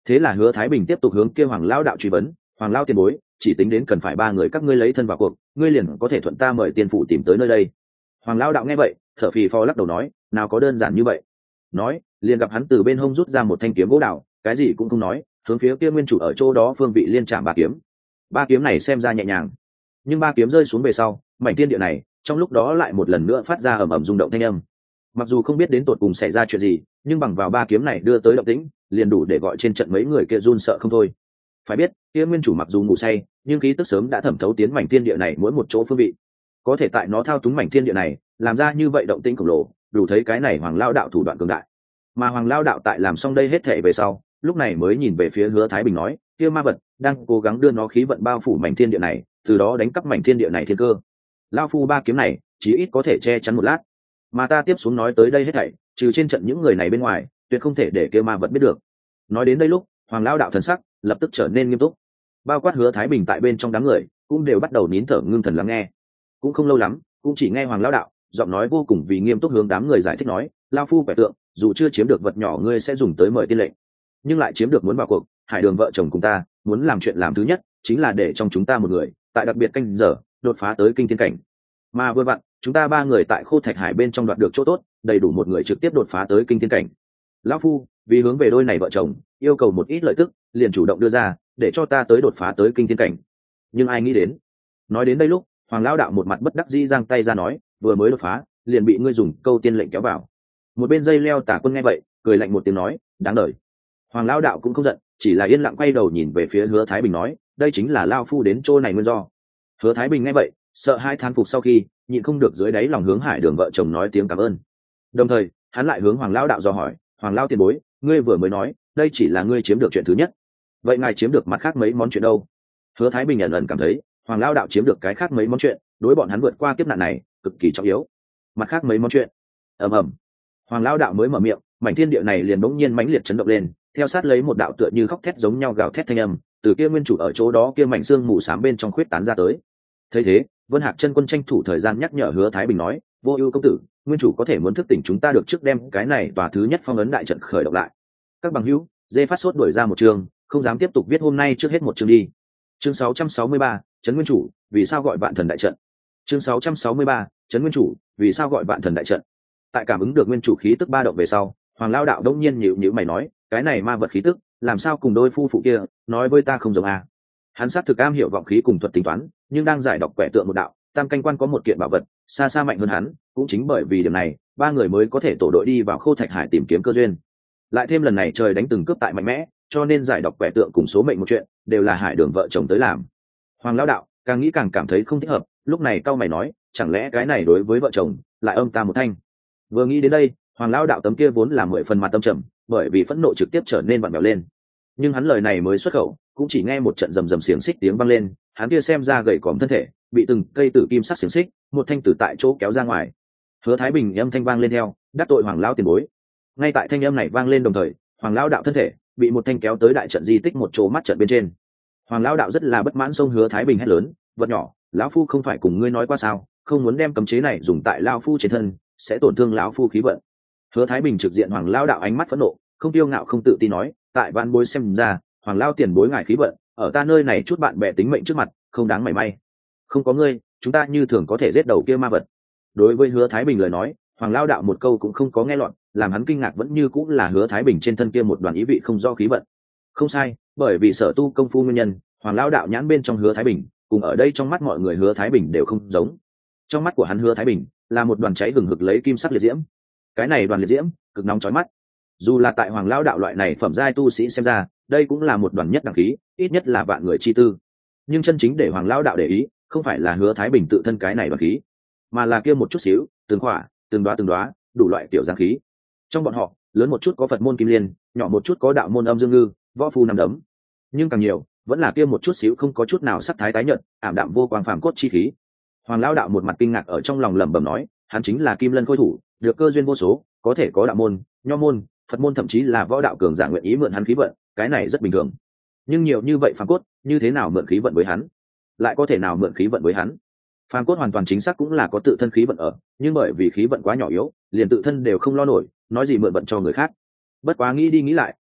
Thế là Hứa Thái Bình tiếp tục hướng kia Hoàng Lão đạo truy vấn, Hoàng Lão tiền bối, chỉ tính đến cần phải ba người các ngươi lấy thân vào cuộc, ngươi liền có thể thuận ta mời tiên phụ tìm tới nơi đây. Hoàng Lão đạo nghe vậy, thở phì phò lắc đầu nói, nào có đơn giản như vậy. Nói, liền gặp hắn từ bên hông rút ra một thanh kiếm gỗ đào, cái gì cũng không nói, hướng phía kia nguyên chủ ở chỗ đó phương vị liên chạm ba kiếm. Ba kiếm này xem ra nhẹ nhàng, nhưng ba kiếm rơi xuống về sau, mảnh thiên địa này trong lúc đó lại một lần nữa phát ra ầm ầm rung động thanh âm. Mặc dù không biết đến tột cùng xảy ra chuyện gì, nhưng bằng vào ba kiếm này đưa tới động tĩnh, liền đủ để gọi trên trận mấy người kia run sợ không thôi. Phải biết, kia nguyên chủ mặc dù ngủ say, nhưng khí tức sớm đã thẩm thấu tiến mảnh thiên địa này mỗi một chỗ phương vị. Có thể tại nó thao túng mảnh thiên địa này, làm ra như vậy động tĩnh khổng lồ, đủ thấy cái này Hoàng Lao đạo thủ đoạn cường đại. Mà Hoàng Lao đạo tại làm xong đây hết thể về sau, lúc này mới nhìn về phía Hứa Thái Bình nói, kia ma vật đang cố gắng đưa nó khí vận bao phủ mảnh thiên địa này, từ đó đánh cắp mảnh thiên địa này thiên cơ. Lao phu ba kiếm này chí ít có thể che chắn một lát, mà ta tiếp xuống nói tới đây hết thảy, trừ trên trận những người này bên ngoài, tuyệt không thể để kia ma vật biết được. Nói đến đây lúc, Hoàng Lao đạo thần sắc lập tức trở nên nghiêm túc. Bao quát Hứa Thái Bình tại bên trong đám người cũng đều bắt đầu nín thở ngưng thần lắng nghe. Cũng không lâu lắm, cũng chỉ nghe Hoàng Lao đạo giọng nói vô cùng vì nghiêm túc hướng đám người giải thích nói, lao phu vẻ tượng, dù chưa chiếm được vật nhỏ ngươi sẽ dùng tới mời tiên lệnh, nhưng lại chiếm được muốn vào cuộc. Hải Đường vợ chồng cùng ta muốn làm chuyện làm thứ nhất chính là để trong chúng ta một người tại đặc biệt canh giờ đột phá tới kinh thiên cảnh, mà vừa vặn chúng ta ba người tại Khô Thạch Hải bên trong đoạt được chỗ tốt, đầy đủ một người trực tiếp đột phá tới kinh thiên cảnh. Lão phu vì hướng về đôi này vợ chồng yêu cầu một ít lợi tức, liền chủ động đưa ra để cho ta tới đột phá tới kinh thiên cảnh. Nhưng ai nghĩ đến, nói đến đây lúc Hoàng Lão đạo một mặt bất đắc dĩ giang tay ra nói, vừa mới đột phá liền bị ngươi dùng câu tiên lệnh kéo vào. Một bên dây leo Tả Quân nghe vậy cười lạnh một tiếng nói, đáng đời. Hoàng Lão đạo cũng không giận, chỉ là yên lặng quay đầu nhìn về phía Hứa Thái Bình nói, đây chính là lao phu đến chỗ này nguyên do. Hứa Thái Bình nghe vậy sợ hai thán phục, sau khi nhịn không được dưới đáy lòng hướng Hải Đường vợ chồng nói tiếng cảm ơn. Đồng thời hắn lại hướng Hoàng Lão đạo dò hỏi, Hoàng Lão tiền bối, ngươi vừa mới nói đây chỉ là ngươi chiếm được chuyện thứ nhất, vậy ngài chiếm được mặt khác mấy món chuyện đâu? Hứa Thái Bình ẩn ẩn cảm thấy Hoàng Lão đạo chiếm được cái khác mấy món chuyện đối bọn hắn vượt qua kiếp nạn này cực kỳ trọng yếu. Mặt khác mấy món chuyện? Ầm ầm. Hoàng Lão đạo mới mở miệng, mảnh thiên địa này liền bỗng nhiên mãnh liệt chấn động lên, theo sát lấy một đạo tựa như khóc thét giống nhau gào thét thanh âm từ kia nguyên chủ ở chỗ đó kia mảnh xương mù xám bên trong khuyết tán ra tới. Thấy thế, Vân Hạc chân quân tranh thủ thời gian nhắc nhở Hứa Thái Bình nói, vô ưu công tử, nguyên chủ có thể muốn thức tỉnh chúng ta được trước đem cái này tòa thứ nhất phong ấn đại trận khởi động lại. Các bằng hữu, dê phát sốt đuổi ra một chương, không dám tiếp tục viết hôm nay trước hết một chương đi. Chương sáu trăm sáu mươi ba, trấn nguyên chủ, vì sao gọi vạn thần đại trận? Chương sáu trăm sáu mươi ba, trấn nguyên chủ, vì sao gọi vạn thần đại trận? Tại cảm ứng được nguyên chủ khí tức ba động về sau, Hoàng Lão đạo đông nhiên nhíu nhíu mày nói, cái này ma vật khí tức, làm sao cùng đôi phu phụ kia nói với ta không giống à? Hắn sát thực am hiểu vọng khí cùng thuật tính toán, nhưng đang giải đọc quẻ tượng một đạo, tam canh quan có một kiện bảo vật xa xa mạnh hơn hắn, cũng chính bởi vì điểm này ba người mới có thể tổ đội đi vào Khô Thạch Hải tìm kiếm cơ duyên. Lại thêm lần này trời đánh từng cướp tại mạnh mẽ, cho nên giải đọc quẻ tượng cùng số mệnh một chuyện đều là Hải Đường vợ chồng tới làm. Hoàng Lão đạo càng nghĩ càng cảm thấy không thích hợp, lúc này cau mày nói, chẳng lẽ cái này đối với vợ chồng lại âm ta một thanh? Vừa nghĩ đến đây, Hoàng Lão đạo tấm kia vốn là mười phần mặt tâm trầm, bởi vì phẫn nộ trực tiếp trở nên vặn vẹo lên. Nhưng hắn lời này mới xuất khẩu, cũng chỉ nghe một trận rầm rầm xiềng xích tiếng vang lên, hắn kia xem ra gầy còm thân thể bị từng cây tử kim sắc xiềng xích một thanh tử tại chỗ kéo ra ngoài. Hứa Thái Bình âm thanh vang lên theo, đắc tội Hoàng Lão tiền bối. Ngay tại thanh âm này vang lên đồng thời, Hoàng Lão đạo thân thể bị một thanh kéo tới đại trận di tích một chỗ mắt trận bên trên. Hoàng Lão đạo rất là bất mãn, xông Hứa Thái Bình hét lớn, vật nhỏ, lão phu không phải cùng ngươi nói qua sao, không muốn đem cấm chế này dùng tại lão phu trên thân, sẽ tổn thương lão phu khí vận. Hứa Thái Bình trực diện Hoàng Lão đạo ánh mắt phẫn nộ, không tiêu ngạo không tự tin nói, tại vạn bối xem ra, Hoàng Lão tiền bối ngài khí vận ở ta nơi này chút bạn bè tính mệnh trước mặt không đáng mảy may. Không có ngươi, chúng ta như thường có thể giết đầu kia ma vật. Đối với Hứa Thái Bình lời nói, Hoàng Lão đạo một câu cũng không có nghe lọt, làm hắn kinh ngạc vẫn như cũng là Hứa Thái Bình trên thân kia một đoàn ý vị không do khí vận. Không sai, bởi vì sở tu công phu nguyên nhân, Hoàng Lão đạo nhãn bên trong Hứa Thái Bình cùng ở đây trong mắt mọi người Hứa Thái Bình đều không giống. Trong mắt của hắn Hứa Thái Bình là một đoàn cháy hừng hực lấy kim sắc liệt diễm. Cái này đoàn liệt diễm cực nóng chói mắt, dù là tại Hoàng Lão đạo loại này phẩm giai tu sĩ xem ra, đây cũng là một đoàn nhất đẳng khí, ít nhất là vạn người chi tư. Nhưng chân chính để Hoàng Lão đạo để ý, không phải là Hứa Thái Bình tự thân cái này đoàn khí, mà là kia một chút xíu, từng khỏa, từng đóa từng đóa, đủ loại tiểu giang khí. Trong bọn họ, lớn một chút có Phật môn kim liên, nhỏ một chút có đạo môn âm dương ngư, võ phu năm đấm. Nhưng càng nhiều, vẫn là kia một chút xíu không có chút nào sắc thái tái nhợt, ảm đạm vô quang phàm cốt chi khí. Hoàng Lão đạo một mặt kinh ngạc ở trong lòng lẩm bẩm nói, hắn chính là Kim Lân khôi thủ, được cơ duyên vô số, có thể có đạo môn, nho môn, Phật môn, thậm chí là võ đạo cường giả nguyện ý mượn hắn khí vận, cái này rất bình thường. Nhưng nhiều như vậy phàm cốt, như thế nào mượn khí vận với hắn? Lại có thể nào mượn khí vận với hắn? Phàm cốt hoàn toàn chính xác cũng là có tự thân khí vận ở, nhưng bởi vì khí vận quá nhỏ yếu, liền tự thân đều không lo nổi, nói gì mượn vận cho người khác. Bất quá nghĩ đi nghĩ lại,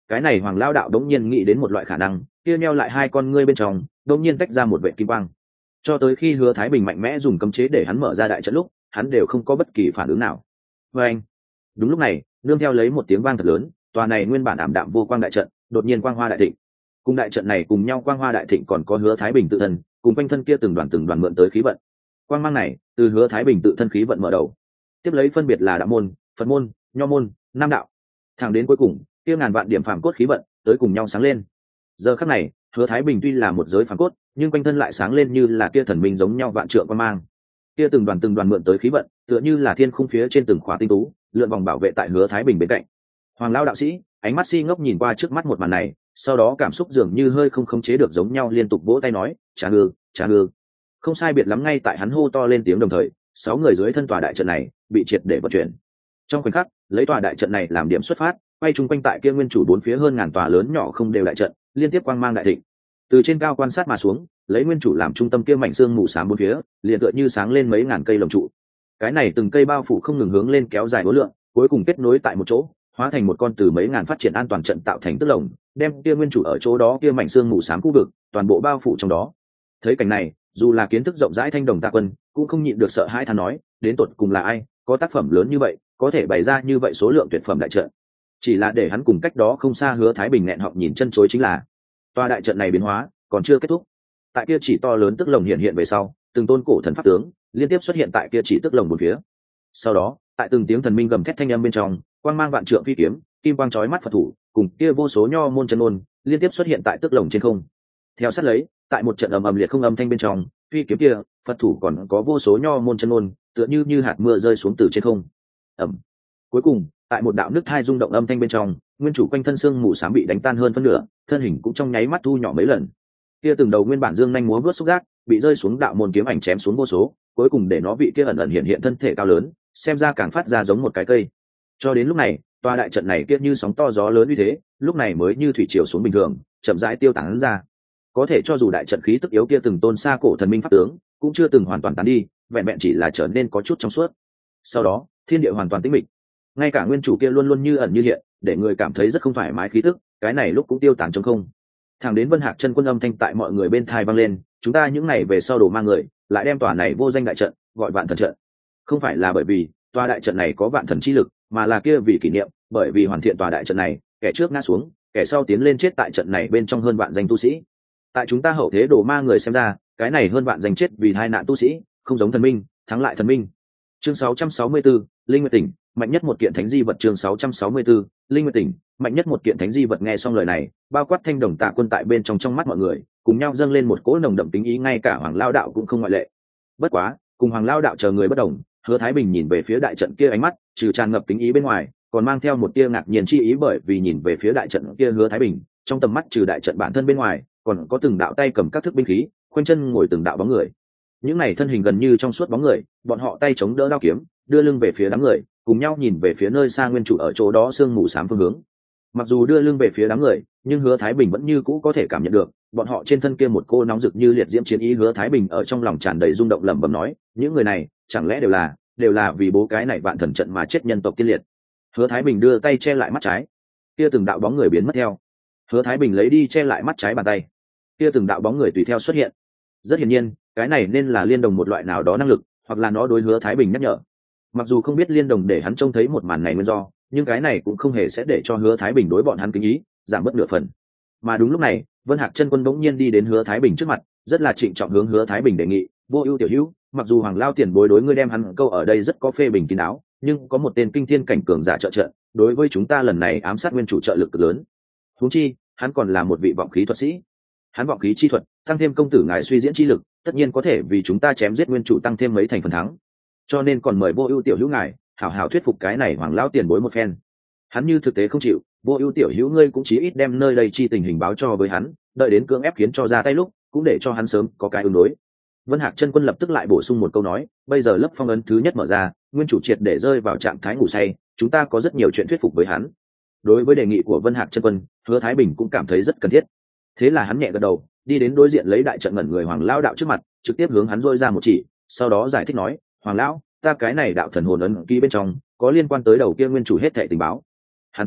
cái này hoàng lao đạo đống nhiên nghĩ đến một loại khả năng, kia neo lại hai con ngươi bên trong đống nhiên tách ra một vệ kim quang. Cho tới khi Hứa Thái Bình mạnh mẽ dùng cấm chế để hắn mở ra đại trận lúc, hắn đều không có bất kỳ phản ứng nào. Và anh, đúng lúc này, nương theo lấy một tiếng vang thật lớn, tòa này nguyên bản ảm đạm vô quang đại trận đột nhiên quang hoa đại thịnh. Cùng đại trận này cùng nhau quang hoa đại thịnh còn có Hứa Thái Bình tự thân, cùng quanh thân kia từng đoàn từng đoàn mượn tới khí vận. Quang mang này từ Hứa Thái Bình tự thân khí vận mở đầu, tiếp lấy phân biệt là đạo môn, Phật môn, Nho môn, Nam đạo, thẳng đến cuối cùng, kia ngàn vạn điểm phàm cốt khí vận tới cùng nhau sáng lên. Giờ khắc này, Hứa Thái Bình tuy là một giới phàm cốt, nhưng quanh thân lại sáng lên như là kia thần minh giống nhau vạn trượng quang mang. Kia từng đoàn từng đoàn mượn tới khí vận, tựa như là thiên khung phía trên từng khóa tinh tú, lượn vòng bảo vệ tại Hứa Thái Bình bên cạnh. Hoàng lão đạo sĩ, ánh mắt si ngốc nhìn qua trước mắt một màn này, sau đó cảm xúc dường như hơi không khống chế được giống nhau liên tục vỗ tay nói, "Trả ngư, trả ngư." Không sai biệt lắm ngay tại hắn hô to lên tiếng đồng thời, sáu người dưới thân tòa đại trận này bị triệt để vận chuyển. Trong khoảnh khắc, lấy tòa đại trận này làm điểm xuất phát, quay chung quanh tại kia nguyên chủ bốn phía hơn ngàn tòa lớn nhỏ không đều đại trận, liên tiếp quang mang đại thịnh. Từ trên cao quan sát mà xuống, lấy nguyên chủ làm trung tâm kia mảnh xương mù xám bốn phía, liền tựa như sáng lên mấy ngàn cây lồng trụ. Cái này từng cây bao phủ không ngừng hướng lên kéo dài uốn lượn, cuối cùng kết nối tại một chỗ, hóa thành một con từ mấy ngàn phát triển an toàn trận tạo thành tức lồng, đem kia nguyên chủ ở chỗ đó kia mảnh xương mù xám khu vực, toàn bộ bao phủ trong đó. Thấy cảnh này, dù là kiến thức rộng rãi Thanh Đồng Tạ Quân, cũng không nhịn được sợ hãi than nói, đến tột cùng là ai, có tác phẩm lớn như vậy, có thể bày ra như vậy số lượng tuyệt phẩm đại trận. Chỉ là để hắn cùng cách đó không xa Hứa Thái Bình nghẹn họng nhìn chân chối chính là, tòa đại trận này biến hóa còn chưa kết thúc. Tại kia chỉ to lớn tức lồng hiện hiện về sau, từng tôn cổ thần pháp tướng liên tiếp xuất hiện tại kia chỉ tức lồng bốn phía. Sau đó, tại từng tiếng thần minh gầm thét thanh âm bên trong, quang mang vạn trượng phi kiếm, kim quang chói mắt Phật thủ, cùng kia vô số nho môn chân ôn liên tiếp xuất hiện tại tức lồng trên không. Theo sát lấy, tại một trận ầm ầm liệt không âm thanh bên trong, phi kiếm kia, Phật thủ còn có vô số nho môn chân ôn, tựa như như hạt mưa rơi xuống từ trên không. Ầm. Cuối cùng, tại một đạo nước thai rung động âm thanh bên trong, nguyên chủ quanh thân xương mù xám bị đánh tan hơn phân nửa, thân hình cũng trong nháy mắt thu nhỏ mấy lần. Kia từng đầu nguyên bản dương nhanh múa vớt xúc giác, bị rơi xuống đạo môn kiếm ảnh chém xuống vô số, cuối cùng để nó bị kia ẩn ẩn hiện hiện thân thể cao lớn, xem ra càng phát ra giống một cái cây. Cho đến lúc này, tòa đại trận này kia như sóng to gió lớn như thế, lúc này mới như thủy triều xuống bình thường, chậm rãi tiêu tán ra. Có thể cho dù đại trận khí tức yếu kia từng tôn xa cổ thần minh pháp tướng, cũng chưa từng hoàn toàn tán đi, vẹn vẹn chỉ là trở nên có chút trong suốt. Sau đó, thiên địa hoàn toàn tĩnh mịch. Ngay cả nguyên chủ kia luôn luôn như ẩn như hiện, để người cảm thấy rất không thoải mái khí tức, cái này lúc cũng tiêu tán trong không. Thẳng đến Vân Hạc chân quân âm thanh tại mọi người bên thai vang lên, chúng ta những ngày về sau đồ mang người, lại đem tòa này vô danh đại trận gọi vạn thần trận. Không phải là bởi vì tòa đại trận này có vạn thần chi lực, mà là kia vì kỷ niệm, bởi vì hoàn thiện tòa đại trận này, kẻ trước ngã xuống, kẻ sau tiến lên chết tại trận này bên trong hơn vạn danh tu sĩ. Tại chúng ta hậu thế đồ ma người xem ra, cái này hơn vạn danh chết vì hai nạn tu sĩ, không giống thần minh, thắng lại thần minh. Chương sáu trăm sáu mươi tư, Linh Nguyệt Tỉnh, mạnh nhất một kiện thánh di vật. Chương sáu trăm sáu mươi tư, Linh Nguyệt Tỉnh, mạnh nhất một kiện thánh di vật. Nghe xong lời này, bao quát Thanh Đồng Tạ Quân tại bên trong trong mắt mọi người, cùng nhau dâng lên một cỗ nồng đậm tính ý, ngay cả Hoàng Lao đạo cũng không ngoại lệ. Bất quá, cùng Hoàng Lao đạo chờ người bất đồng, Hứa Thái Bình nhìn về phía đại trận kia ánh mắt, trừ tràn ngập tính ý bên ngoài, còn mang theo một tia ngạc nhiên chi ý, bởi vì nhìn về phía đại trận kia Hứa Thái Bình, trong tầm mắt trừ đại trận bản thân bên ngoài, còn có từng đạo tay cầm các thức binh khí, khoanh chân ngồi từng đạo bóng người. Những này thân hình gần như trong suốt bóng người, bọn họ tay chống đỡ đao kiếm, đưa lưng về phía đám người, cùng nhau nhìn về phía nơi xa nguyên chủ ở chỗ đó sương mù xám phương hướng. Mặc dù đưa lưng về phía đám người, nhưng Hứa Thái Bình vẫn như cũ có thể cảm nhận được, bọn họ trên thân kia một cô nóng rực như liệt diễm chiến ý. Hứa Thái Bình ở trong lòng tràn đầy rung động, lẩm bẩm nói, những người này, chẳng lẽ đều là, đều là vì bố cái này vạn thần trận mà chết nhân tộc tiên liệt. Hứa Thái Bình đưa tay che lại mắt trái, kia từng đạo bóng người biến mất theo. Hứa Thái Bình lấy đi che lại mắt trái bàn tay, kia từng đạo bóng người tùy theo xuất hiện. Rất hiển nhiên, cái này nên là liên đồng một loại nào đó năng lực, hoặc là nó đối Hứa Thái Bình nhắc nhở. Mặc dù không biết liên đồng để hắn trông thấy một màn này nguyên do, nhưng cái này cũng không hề sẽ để cho Hứa Thái Bình đối bọn hắn kính ý giảm bớt nửa phần. Mà đúng lúc này, Vân Hạc chân quân bỗng nhiên đi đến Hứa Thái Bình trước mặt, rất là trịnh trọng hướng Hứa Thái Bình đề nghị, vô ưu tiểu hữu, mặc dù Hoàng Lao tiền bối đối ngươi đem hắn câu ở đây rất có phê bình kín đáo, nhưng có một tên kinh thiên cảnh cường giả trợ trợ, đối với chúng ta lần này ám sát nguyên chủ trợ lực cực lớn. Huống chi, hắn còn là một vị vọng khí thuật sĩ. Hắn vọng khí chi thuật, tăng thêm công tử ngài suy diễn chi lực, tất nhiên có thể vì chúng ta chém giết nguyên chủ tăng thêm mấy thành phần thắng. Cho nên còn mời vô ưu tiểu hữu ngài, hảo hảo thuyết phục cái này Hoàng Lão tiền bối một phen. Hắn như thực tế không chịu, vô ưu tiểu hữu ngươi cũng chí ít đem nơi đây chi tình hình báo cho với hắn, đợi đến cưỡng ép khiến cho ra tay lúc, cũng để cho hắn sớm có cái ứng đối. Vân Hạc chân quân lập tức lại bổ sung một câu nói, bây giờ lớp phong ấn thứ nhất mở ra, nguyên chủ triệt để rơi vào trạng thái ngủ say, chúng ta có rất nhiều chuyện thuyết phục với hắn. Đối với đề nghị của Vân Hạc chân quân, Hứa Thái Bình cũng cảm thấy rất cần thiết. Thế là hắn nhẹ gật đầu, đi đến đối diện lấy đại trận ngẩn người Hoàng Lão đạo trước mặt, trực tiếp hướng hắn rôi ra một chỉ, sau đó giải thích nói, Hoàng Lão, ta cái này đạo thần hồn ấn ký bên trong có liên quan tới đầu kia nguyên chủ hết thảy tình báo. Hắn thấy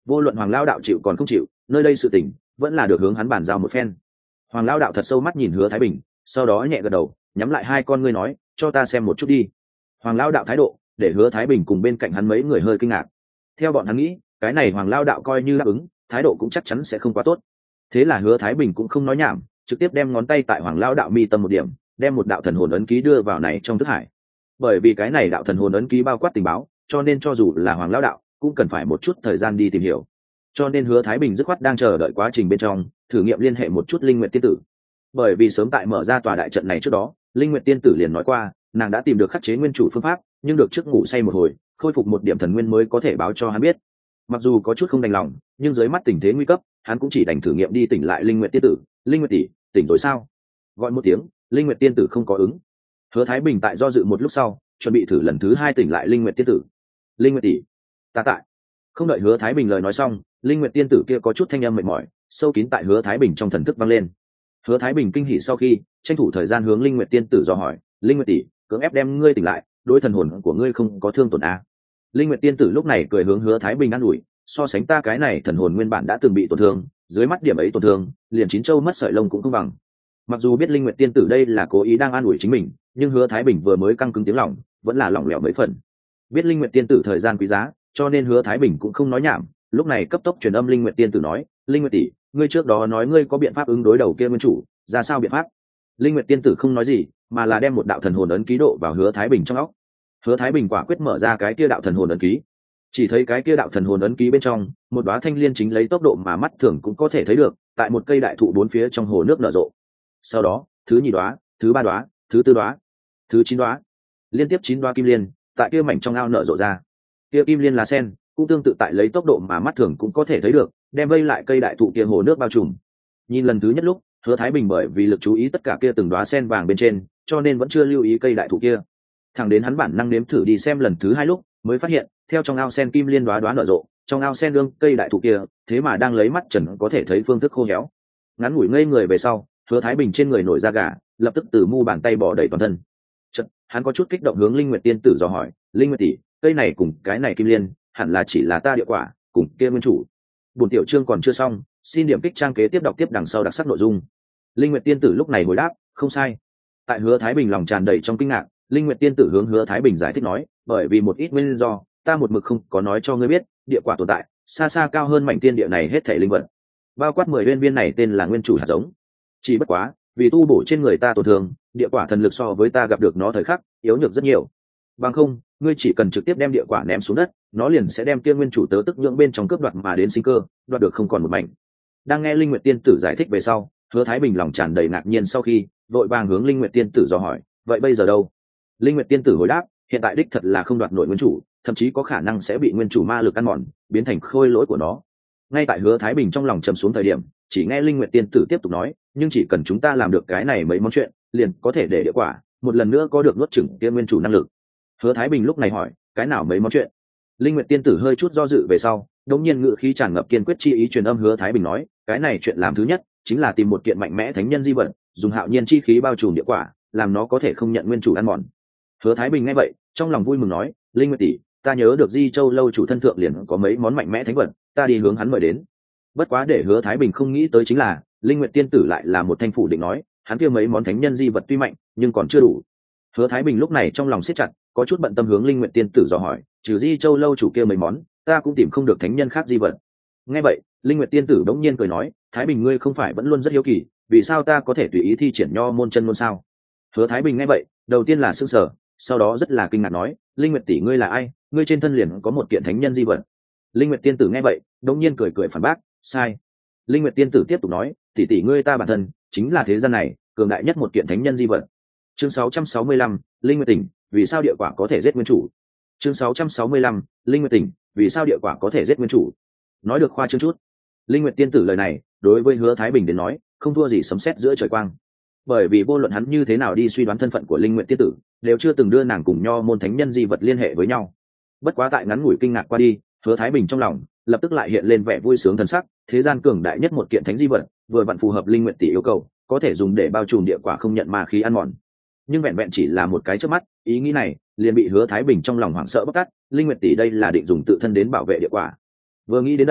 vô luận Hoàng Lao đạo chịu còn không chịu, nơi đây sự tình vẫn là được hướng hắn bàn giao một phen. Hoàng Lao đạo thật sâu mắt nhìn Hứa Thái Bình, sau đó nhẹ gật đầu, nhắm lại hai con ngươi nói, cho ta xem một chút đi. Hoàng Lao đạo thái độ để Hứa Thái Bình cùng bên cạnh hắn mấy người hơi kinh ngạc. Theo bọn hắn nghĩ, cái này Hoàng Lao đạo coi như đáp ứng, thái độ cũng chắc chắn sẽ không quá tốt. Thế là Hứa Thái Bình cũng không nói nhảm, trực tiếp đem ngón tay tại Hoàng Lao đạo mi tâm một điểm, đem một đạo thần hồn ấn ký đưa vào này trong thức hải. Bởi vì cái này đạo thần hồn ấn ký bao quát tình báo, cho nên cho dù là Hoàng Lao đạo cũng cần phải một chút thời gian đi tìm hiểu. Cho nên Hứa Thái Bình dứt khoát đang chờ đợi quá trình bên trong, thử nghiệm liên hệ một chút Linh Nguyệt tiên tử. Bởi vì sớm tại mở ra tòa đại trận này trước đó, Linh Nguyệt tiên tử liền nói qua, nàng đã tìm được khắc chế nguyên chủ phương pháp, nhưng được trước ngủ say một hồi, khôi phục một điểm thần nguyên mới có thể báo cho hắn biết. Mặc dù có chút không đành lòng, nhưng dưới mắt tình thế nguy cấp, hắn cũng chỉ đành thử nghiệm đi tỉnh lại Linh Nguyệt tiên tử. Linh Nguyệt tỷ, tỉnh rồi sao? Gọi một tiếng, Linh Nguyệt tiên tử không có ứng. Hứa Thái Bình tại do dự một lúc sau, chuẩn bị thử lần thứ hai tỉnh lại Linh Nguyệt tiên tử. Linh Nguyệt tỷ, ta tại. Không đợi Hứa Thái Bình lời nói xong, Linh Nguyệt tiên tử kia có chút thanh âm mệt mỏi, sâu kín tại Hứa Thái Bình trong thần thức vang lên. Hứa Thái Bình kinh hỉ sau khi tranh thủ thời gian hướng Linh Nguyệt tiên tử dò hỏi, Linh Nguyệt tỷ, cưỡng ép đem ngươi tỉnh lại, đối thần hồn của ngươi không có thương tổn à? Linh Nguyệt tiên tử lúc này cười hướng Hứa Thái Bình an ủi, so sánh ta cái này thần hồn nguyên bản đã từng bị tổn thương, dưới mắt điểm ấy tổn thương, liền chín châu mất sợi lông cũng không bằng. Mặc dù biết Linh Nguyệt tiên tử đây là cố ý đang an ủi chính mình, nhưng Hứa Thái Bình vừa mới căng cứng tiếng lòng, vẫn là lỏng lẻo mấy phần. Biết Linh Nguyệt tiên tử thời gian quý giá, cho nên Hứa Thái Bình cũng không nói nhảm, lúc này cấp tốc truyền âm Linh Nguyệt tiên tử nói, Linh Nguyệt tỷ, ngươi trước đó nói ngươi có biện pháp ứng đối đầu kia nguyên chủ, ra sao biện pháp? Linh Nguyệt tiên tử không nói gì, mà là đem một đạo thần hồn ấn ký độ vào Hứa Thái Bình trong óc. Hứa Thái Bình quả quyết mở ra cái kia đạo thần hồn ấn ký, chỉ thấy cái kia đạo thần hồn ấn ký bên trong, một đóa thanh liên chính lấy tốc độ mà mắt thường cũng có thể thấy được, tại một cây đại thụ bốn phía trong hồ nước nở rộ. Sau đó, thứ nhì đóa, thứ ba đóa, thứ tư đóa, thứ chín đóa, liên tiếp chín đóa kim liên, tại kia mảnh trong ao nở rộ ra. Kia kim liên lá sen, cũng tương tự tại lấy tốc độ mà mắt thường cũng có thể thấy được, đem vây lại cây đại thụ kia hồ nước bao trùm. Nhìn lần thứ nhất lúc, Hứa Thái Bình bởi vì lực chú ý tất cả kia từng đóa sen vàng bên trên, cho nên vẫn chưa lưu ý cây đại thụ kia. Thẳng đến hắn bản năng nếm thử đi xem lần thứ hai lúc, mới phát hiện, theo trong ao sen kim liên đóa đóa nở rộ, trong ao sen đương cây đại thụ kia, thế mà đang lấy mắt trần có thể thấy phương thức khô héo. Ngắn ngủi ngây người về sau, Hứa Thái Bình trên người nổi da gà, lập tức từ mu bàn tay bỏ đầy toàn thân. Chợt, hắn có chút kích động hướng Linh Nguyệt tiên tử dò hỏi, Linh Nguyệt tỷ, cây này cùng cái này kim liên, hẳn là chỉ là ta địa quả, cùng kia nguyên chủ. Buổi tiểu chương còn chưa xong, xin điểm kích trang kế tiếp đọc tiếp đằng sau đặc sắc nội dung. Linh Nguyệt tiên tử lúc này hồi đáp, không sai. Tại Hứa Thái Bình lòng tràn đầy trong kinh ngạc, Linh Nguyệt tiên tử hướng Hứa Thái Bình giải thích nói, bởi vì một ít nguyên do, ta một mực không có nói cho ngươi biết, địa quả tồn tại, xa xa cao hơn mảnh tiên địa này hết thảy linh vật. Bao quát mười viên viên này tên là nguyên chủ hạt giống. Chỉ bất quá, vì tu bổ trên người ta tổn thương, địa quả thần lực so với ta gặp được nó thời khắc, yếu nhược rất nhiều. Bằng không, ngươi chỉ cần trực tiếp đem địa quả ném xuống đất, nó liền sẽ đem kia nguyên chủ tớ tức nhượng bên trong cướp đoạt mà đến sinh cơ, đoạt được không còn một mảnh. Đang nghe Linh Nguyệt tiên tử giải thích về sau, Hứa Thái Bình lòng tràn đầy ngạc nhiên sau khi, vội vàng hướng Linh Nguyệt tiên tử dò hỏi, vậy bây giờ đâu? Linh Nguyệt tiên tử hồi đáp, hiện tại đích thật là không đoạt nổi nguyên chủ, thậm chí có khả năng sẽ bị nguyên chủ ma lực ăn mòn, biến thành khôi lỗi của nó. Ngay tại Hứa Thái Bình trong lòng trầm xuống thời điểm, chỉ nghe Linh Nguyệt tiên tử tiếp tục nói, nhưng chỉ cần chúng ta làm được cái này mấy món chuyện, liền có thể để địa quả một lần nữa có được nuốt chửng kia nguyên chủ năng lực. Hứa Thái Bình lúc này hỏi, cái nào mấy món chuyện? Linh Nguyệt tiên tử hơi chút do dự về sau, đột nhiên ngữ khí tràn ngập kiên quyết chi ý truyền âm Hứa Thái Bình nói, cái này chuyện làm thứ nhất chính là tìm một kiện mạnh mẽ thánh nhân di vật, dùng hạo nhiên chi khí bao trùm địa quả, làm nó có thể không nhận nguyên chủ ăn mòn. Hứa Thái Bình nghe vậy, trong lòng vui mừng nói, Linh Nguyệt tỷ, ta nhớ được Di Châu lâu chủ thân thượng liền có mấy món mạnh mẽ thánh vật, ta đi hướng hắn mời đến. Bất quá để Hứa Thái Bình không nghĩ tới chính là, Linh Nguyệt tiên tử lại là một thanh phủ định nói, hắn kia mấy món thánh nhân di vật tuy mạnh, nhưng còn chưa đủ. Hứa Thái Bình lúc này trong lòng siết chặt, có chút bận tâm hướng Linh Nguyệt tiên tử dò hỏi, trừ Di Châu lâu chủ kia mấy món, ta cũng tìm không được thánh nhân khác di vật. Nghe vậy, Linh Nguyệt tiên tử đống nhiên cười nói, Thái Bình ngươi không phải vẫn luôn rất hiếu kỳ, vì sao ta có thể tùy ý thi triển nho môn chân môn sao? Hứa Thái Bình nghe vậy, đầu tiên là sửng sở, sau đó rất là kinh ngạc nói, Linh Nguyệt tỷ ngươi là ai? Ngươi trên thân liền có một kiện thánh nhân di vật. Linh Nguyệt tiên tử nghe vậy, đống nhiên cười cười phản bác, sai. Linh Nguyệt tiên tử tiếp tục nói, tỷ tỷ ngươi ta bản thân chính là thế gian này cường đại nhất một kiện thánh nhân di vật. Chương sáu trăm sáu mươi lăm, Linh Nguyệt tỉnh, vì sao địa quả có thể giết nguyên chủ? Chương sáu trăm sáu mươi lăm, Linh Nguyệt tỉnh, vì sao địa quả có thể giết nguyên chủ? Nói được khoa trương chút. Linh Nguyệt tiên tử lời này, đối với Hứa Thái Bình đến nói, không thua gì sấm sét giữa trời quang. Bởi vì vô luận hắn như thế nào đi suy đoán thân phận của Linh Nguyệt tiên tử, đều chưa từng đưa nàng cùng nho môn thánh nhân di vật liên hệ với nhau. Bất quá tại ngắn ngủi kinh ngạc qua đi, Hứa Thái Bình trong lòng lập tức lại hiện lên vẻ vui sướng thần sắc, thế gian cường đại nhất một kiện thánh di vật, vừa vặn phù hợp Linh Nguyệt tỷ yêu cầu, có thể dùng để bao trùm địa quả không nhận ma khí ăn mòn. Nhưng vẹn vẹn chỉ là một cái chớp mắt, ý nghĩ này liền bị Hứa Thái Bình trong lòng hoảng sợ bóc tát, Linh Nguyệt tỷ đây là định dùng tự thân đến bảo vệ địa quả. Vừa nghĩ đến đây,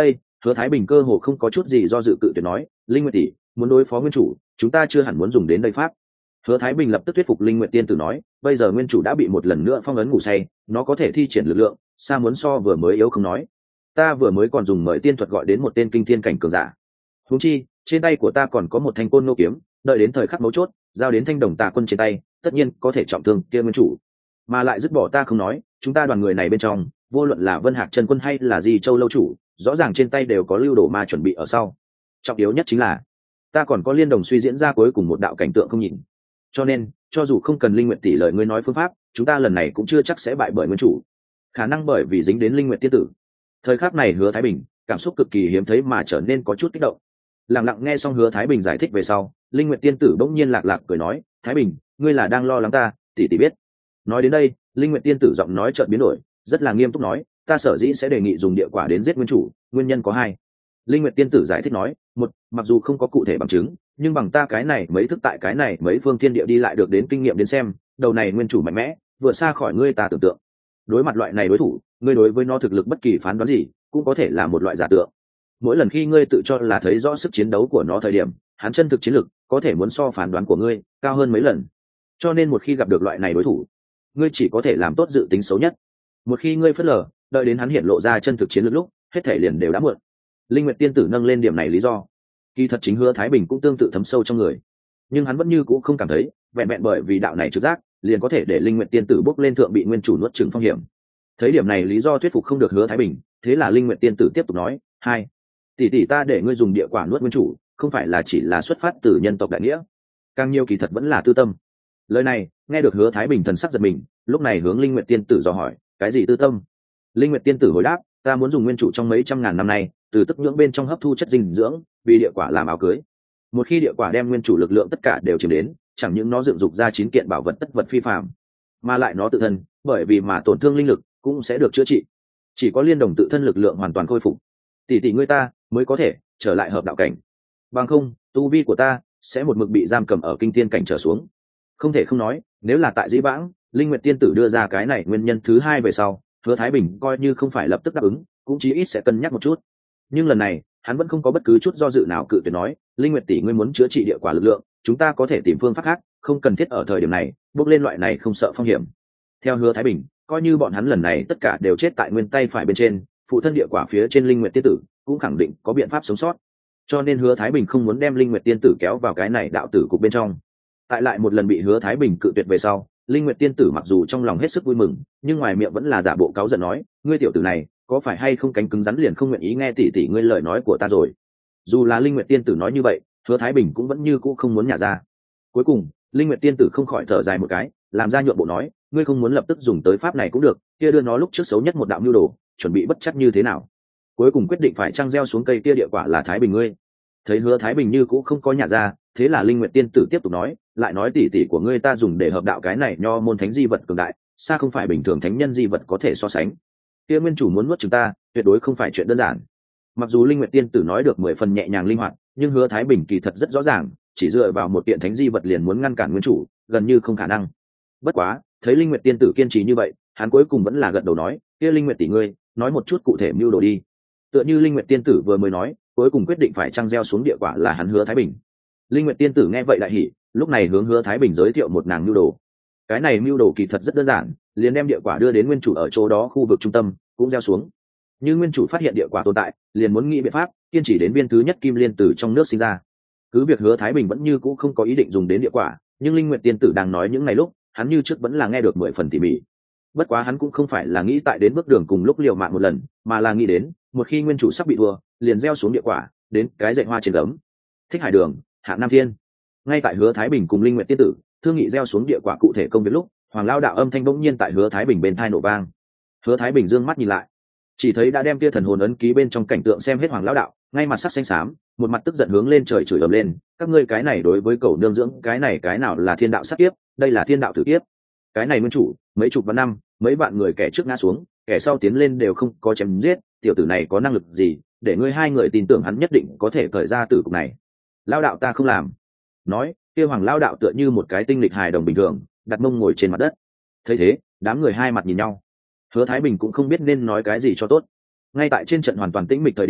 Hứa Thái Bình cơ hồ không có chút gì do dự cự tuyệt nói, Linh Nguyệt tỷ, muốn đối phó nguyên chủ, chúng ta chưa hẳn muốn dùng đến đây pháp. Hứa Thái Bình lập tức thuyết phục Linh Nguyệt tiên tử nói, bây giờ nguyên chủ đã bị một lần nữa phong ấn ngủ say, nó có thể thi triển lực lượng, xa muốn so vừa mới yếu không nói. Ta vừa mới còn dùng mời tiên thuật gọi đến một tên kinh thiên cảnh cường giả. Huống chi, trên tay của ta còn có một thanh côn nô kiếm, đợi đến thời khắc mấu chốt, giao đến Thanh Đồng Tà Quân trên tay, tất nhiên có thể trọng thương kia nguyên chủ. Mà lại dứt bỏ ta không nói, chúng ta đoàn người này bên trong, vô luận là Vân Hạc Chân Quân hay là Di Châu lâu chủ, rõ ràng trên tay đều có lưu đồ ma chuẩn bị ở sau. Trọng yếu nhất chính là, ta còn có liên đồng suy diễn ra cuối cùng một đạo cảnh tượng không nhìn. Cho nên, cho dù không cần Linh Nguyệt tỷ lời ngươi nói phương pháp, chúng ta lần này cũng chưa chắc sẽ bại bởi nguyên chủ. Khả năng bởi vì dính đến Linh Nguyệt tiên tử. Thời khắc này Hứa Thái Bình, cảm xúc cực kỳ hiếm thấy mà trở nên có chút kích động. Lặng lặng nghe xong Hứa Thái Bình giải thích về sau, Linh Nguyệt tiên tử bỗng nhiên lạc lạc cười nói, Thái Bình, ngươi là đang lo lắng ta, tỷ tỷ biết. Nói đến đây, Linh Nguyệt tiên tử giọng nói chợt biến đổi, rất là nghiêm túc nói, ta sở dĩ sẽ đề nghị dùng địa quả đến giết nguyên chủ, nguyên nhân có hai. Linh Nguyệt tiên tử giải thích nói, một, mặc dù không có cụ thể bằng chứng, nhưng bằng ta cái này mấy thức tại cái này mấy phương thiên địa đi lại được đến kinh nghiệm đến xem, đầu này nguyên chủ mạnh mẽ, vừa xa khỏi ngươi ta tưởng tượng. Đối mặt loại này đối thủ, ngươi đối với nó thực lực bất kỳ phán đoán gì, cũng có thể là một loại giả tượng. Mỗi lần khi ngươi tự cho là thấy rõ sức chiến đấu của nó thời điểm, hắn chân thực chiến lực có thể muốn so phán đoán của ngươi cao hơn mấy lần. Cho nên một khi gặp được loại này đối thủ, ngươi chỉ có thể làm tốt dự tính xấu nhất. Một khi ngươi phớt lờ, đợi đến hắn hiện lộ ra chân thực chiến lược lúc, hết thể liền đều đã muộn. Linh Nguyệt tiên tử nâng lên điểm này lý do, kỳ thật chính Hứa Thái Bình cũng tương tự thấm sâu trong người, nhưng hắn vẫn như cũ không cảm thấy vẹn vẹn bởi vì đạo này trực giác liền có thể để Linh Nguyệt tiên tử bước lên thượng bị nguyên chủ nuốt chửng phong hiểm. Thấy điểm này lý do thuyết phục không được Hứa Thái Bình, thế là Linh Nguyệt tiên tử tiếp tục nói, hai, tỷ tỷ ta để ngươi dùng địa quả nuốt nguyên chủ, không phải là chỉ là xuất phát từ nhân tộc đại nghĩa, càng nhiều kỳ thật vẫn là tư tâm. Lời này nghe được Hứa Thái Bình thần sắc giật mình, lúc này hướng Linh Nguyệt tiên tử dò hỏi, cái gì tư tâm? Linh Nguyệt tiên tử hồi đáp, ta muốn dùng nguyên chủ trong mấy trăm ngàn năm nay, từ tức nhưỡng bên trong hấp thu chất dinh dưỡng, vì địa quả làm áo cưới. Một khi địa quả đem nguyên chủ lực lượng tất cả đều chiếm đến, chẳng những nó dựng dục ra chín kiện bảo vật tất vật phi phàm, mà lại nó tự thân, bởi vì mà tổn thương linh lực cũng sẽ được chữa trị. Chỉ có liên đồng tự thân lực lượng hoàn toàn khôi phục, tỷ tỷ ngươi ta mới có thể trở lại hợp đạo cảnh. Bằng không, tu vi của ta sẽ một mực bị giam cầm ở kinh thiên cảnh trở xuống. Không thể không nói, nếu là tại dĩ vãng, Linh Nguyệt tiên tử đưa ra cái này nguyên nhân thứ hai về sau, Hứa Thái Bình coi như không phải lập tức đáp ứng, cũng chí ít sẽ cân nhắc một chút. Nhưng lần này, hắn vẫn không có bất cứ chút do dự nào cự tuyệt nói, Linh Nguyệt tỷ ngươi muốn chữa trị địa quả lực lượng, chúng ta có thể tìm phương pháp khác, không cần thiết ở thời điểm này bước lên loại này không sợ phong hiểm. Theo Hứa Thái Bình, coi như bọn hắn lần này tất cả đều chết tại nguyên tay phải bên trên, phụ thân địa quả phía trên Linh Nguyệt tiên tử cũng khẳng định có biện pháp sống sót. Cho nên Hứa Thái Bình không muốn đem Linh Nguyệt tiên tử kéo vào cái này đạo tử cục bên trong. Tại lại một lần bị Hứa Thái Bình cự tuyệt về sau, Linh Nguyệt tiên tử mặc dù trong lòng hết sức vui mừng, nhưng ngoài miệng vẫn là giả bộ cáu giận nói, ngươi tiểu tử này có phải hay không cánh cứng rắn liền không nguyện ý nghe tỷ tỷ ngươi lời nói của ta rồi. Dù là Linh Nguyệt tiên tử nói như vậy, Hứa Thái Bình cũng vẫn như cũ không muốn nhả ra. Cuối cùng, Linh Nguyệt tiên tử không khỏi thở dài một cái, làm ra nhượng bộ nói, ngươi không muốn lập tức dùng tới pháp này cũng được, kia đưa nó lúc trước xấu nhất một đạo nhu đồ, chuẩn bị bất chắc như thế nào. Cuối cùng quyết định phải trăng gieo xuống cây kia địa quả là Thái Bình ngươi. Thấy Hứa Thái Bình như cũ không có nhả ra, thế là Linh Nguyệt tiên tử tiếp tục nói, lại nói tỷ tỷ của ngươi ta dùng để hợp đạo cái này nho môn thánh di vật cường đại, xa không phải bình thường thánh nhân di vật có thể so sánh. Kia nguyên chủ muốn nuốt chúng ta, tuyệt đối không phải chuyện đơn giản. Mặc dù Linh Nguyệt tiên tử nói được mười phần nhẹ nhàng linh hoạt, nhưng Hứa Thái Bình kỳ thật rất rõ ràng, chỉ dựa vào một kiện thánh di vật liền muốn ngăn cản nguyên chủ, gần như không khả năng. Bất quá, thấy Linh Nguyệt tiên tử kiên trì như vậy, hắn cuối cùng vẫn là gật đầu nói, kia Linh Nguyệt tỷ ngươi, nói một chút cụ thể mưu đồ đi. Tựa như Linh Nguyệt tiên tử vừa mới nói, cuối cùng quyết định phải trăng gieo xuống địa quả là hắn Hứa Thái Bình. Linh Nguyệt tiên tử nghe vậy đại hỉ, lúc này hướng Hứa Thái Bình giới thiệu một nàng mưu đồ. Cái này mưu đồ kỳ thật rất đơn giản, liền đem địa quả đưa đến nguyên chủ ở chỗ đó khu vực trung tâm, cũng gieo xuống. Như nguyên chủ phát hiện địa quả tồn tại, liền muốn nghĩ biện pháp kiên trì đến viên thứ nhất kim liên từ trong nước sinh ra. Cứ việc Hứa Thái Bình vẫn như cũ không có ý định dùng đến địa quả, nhưng Linh Nguyệt tiên tử đang nói những ngày lúc, hắn như trước vẫn là nghe được mười phần tỉ mỉ. Bất quá hắn cũng không phải là nghĩ tại đến bước đường cùng lúc liều mạng một lần, mà là nghĩ đến, một khi nguyên chủ sắp bị thua, liền gieo xuống địa quả, đến cái dạy hoa trên gấm. Thích Hải Đường, Hạ Nam Thiên. Ngay tại Hứa Thái Bình cùng Linh Nguyệt tiên tử thương nghị gieo xuống địa quả cụ thể công việc lúc, Hoàng Lao đạo âm thanh bỗng nhiên tại Hứa Thái Bình bên tai nổ vang. Hứa Thái Bình dương mắt nhìn lại, chỉ thấy đã đem kia thần hồn ấn ký bên trong cảnh tượng xem hết Hoàng Lao đạo, ngay mặt sắc xanh xám, một mặt tức giận hướng lên trời chửi ầm lên, các ngươi cái này đối với cầu nương dưỡng, cái này cái nào là thiên đạo sát kiếp, đây là thiên đạo tử kiếp. Cái này nguyên chủ, mấy chục vạn năm, mấy vạn người kẻ trước ngã xuống, kẻ sau tiến lên đều không có chém giết, tiểu tử này có năng lực gì, để ngươi hai người tin tưởng hắn nhất định có thể cởi ra tử cục này. Lao đạo ta không làm. Nói, kia Hoàng Lao đạo tựa như một cái tinh lịch hài đồng bình thường, đặt mông ngồi trên mặt đất. Thấy thế, đám người hai mặt nhìn nhau. Hứa Thái Bình cũng không biết nên nói cái gì cho tốt. Ngay tại trên trận hoàn toàn tĩnh mịch thời điểm,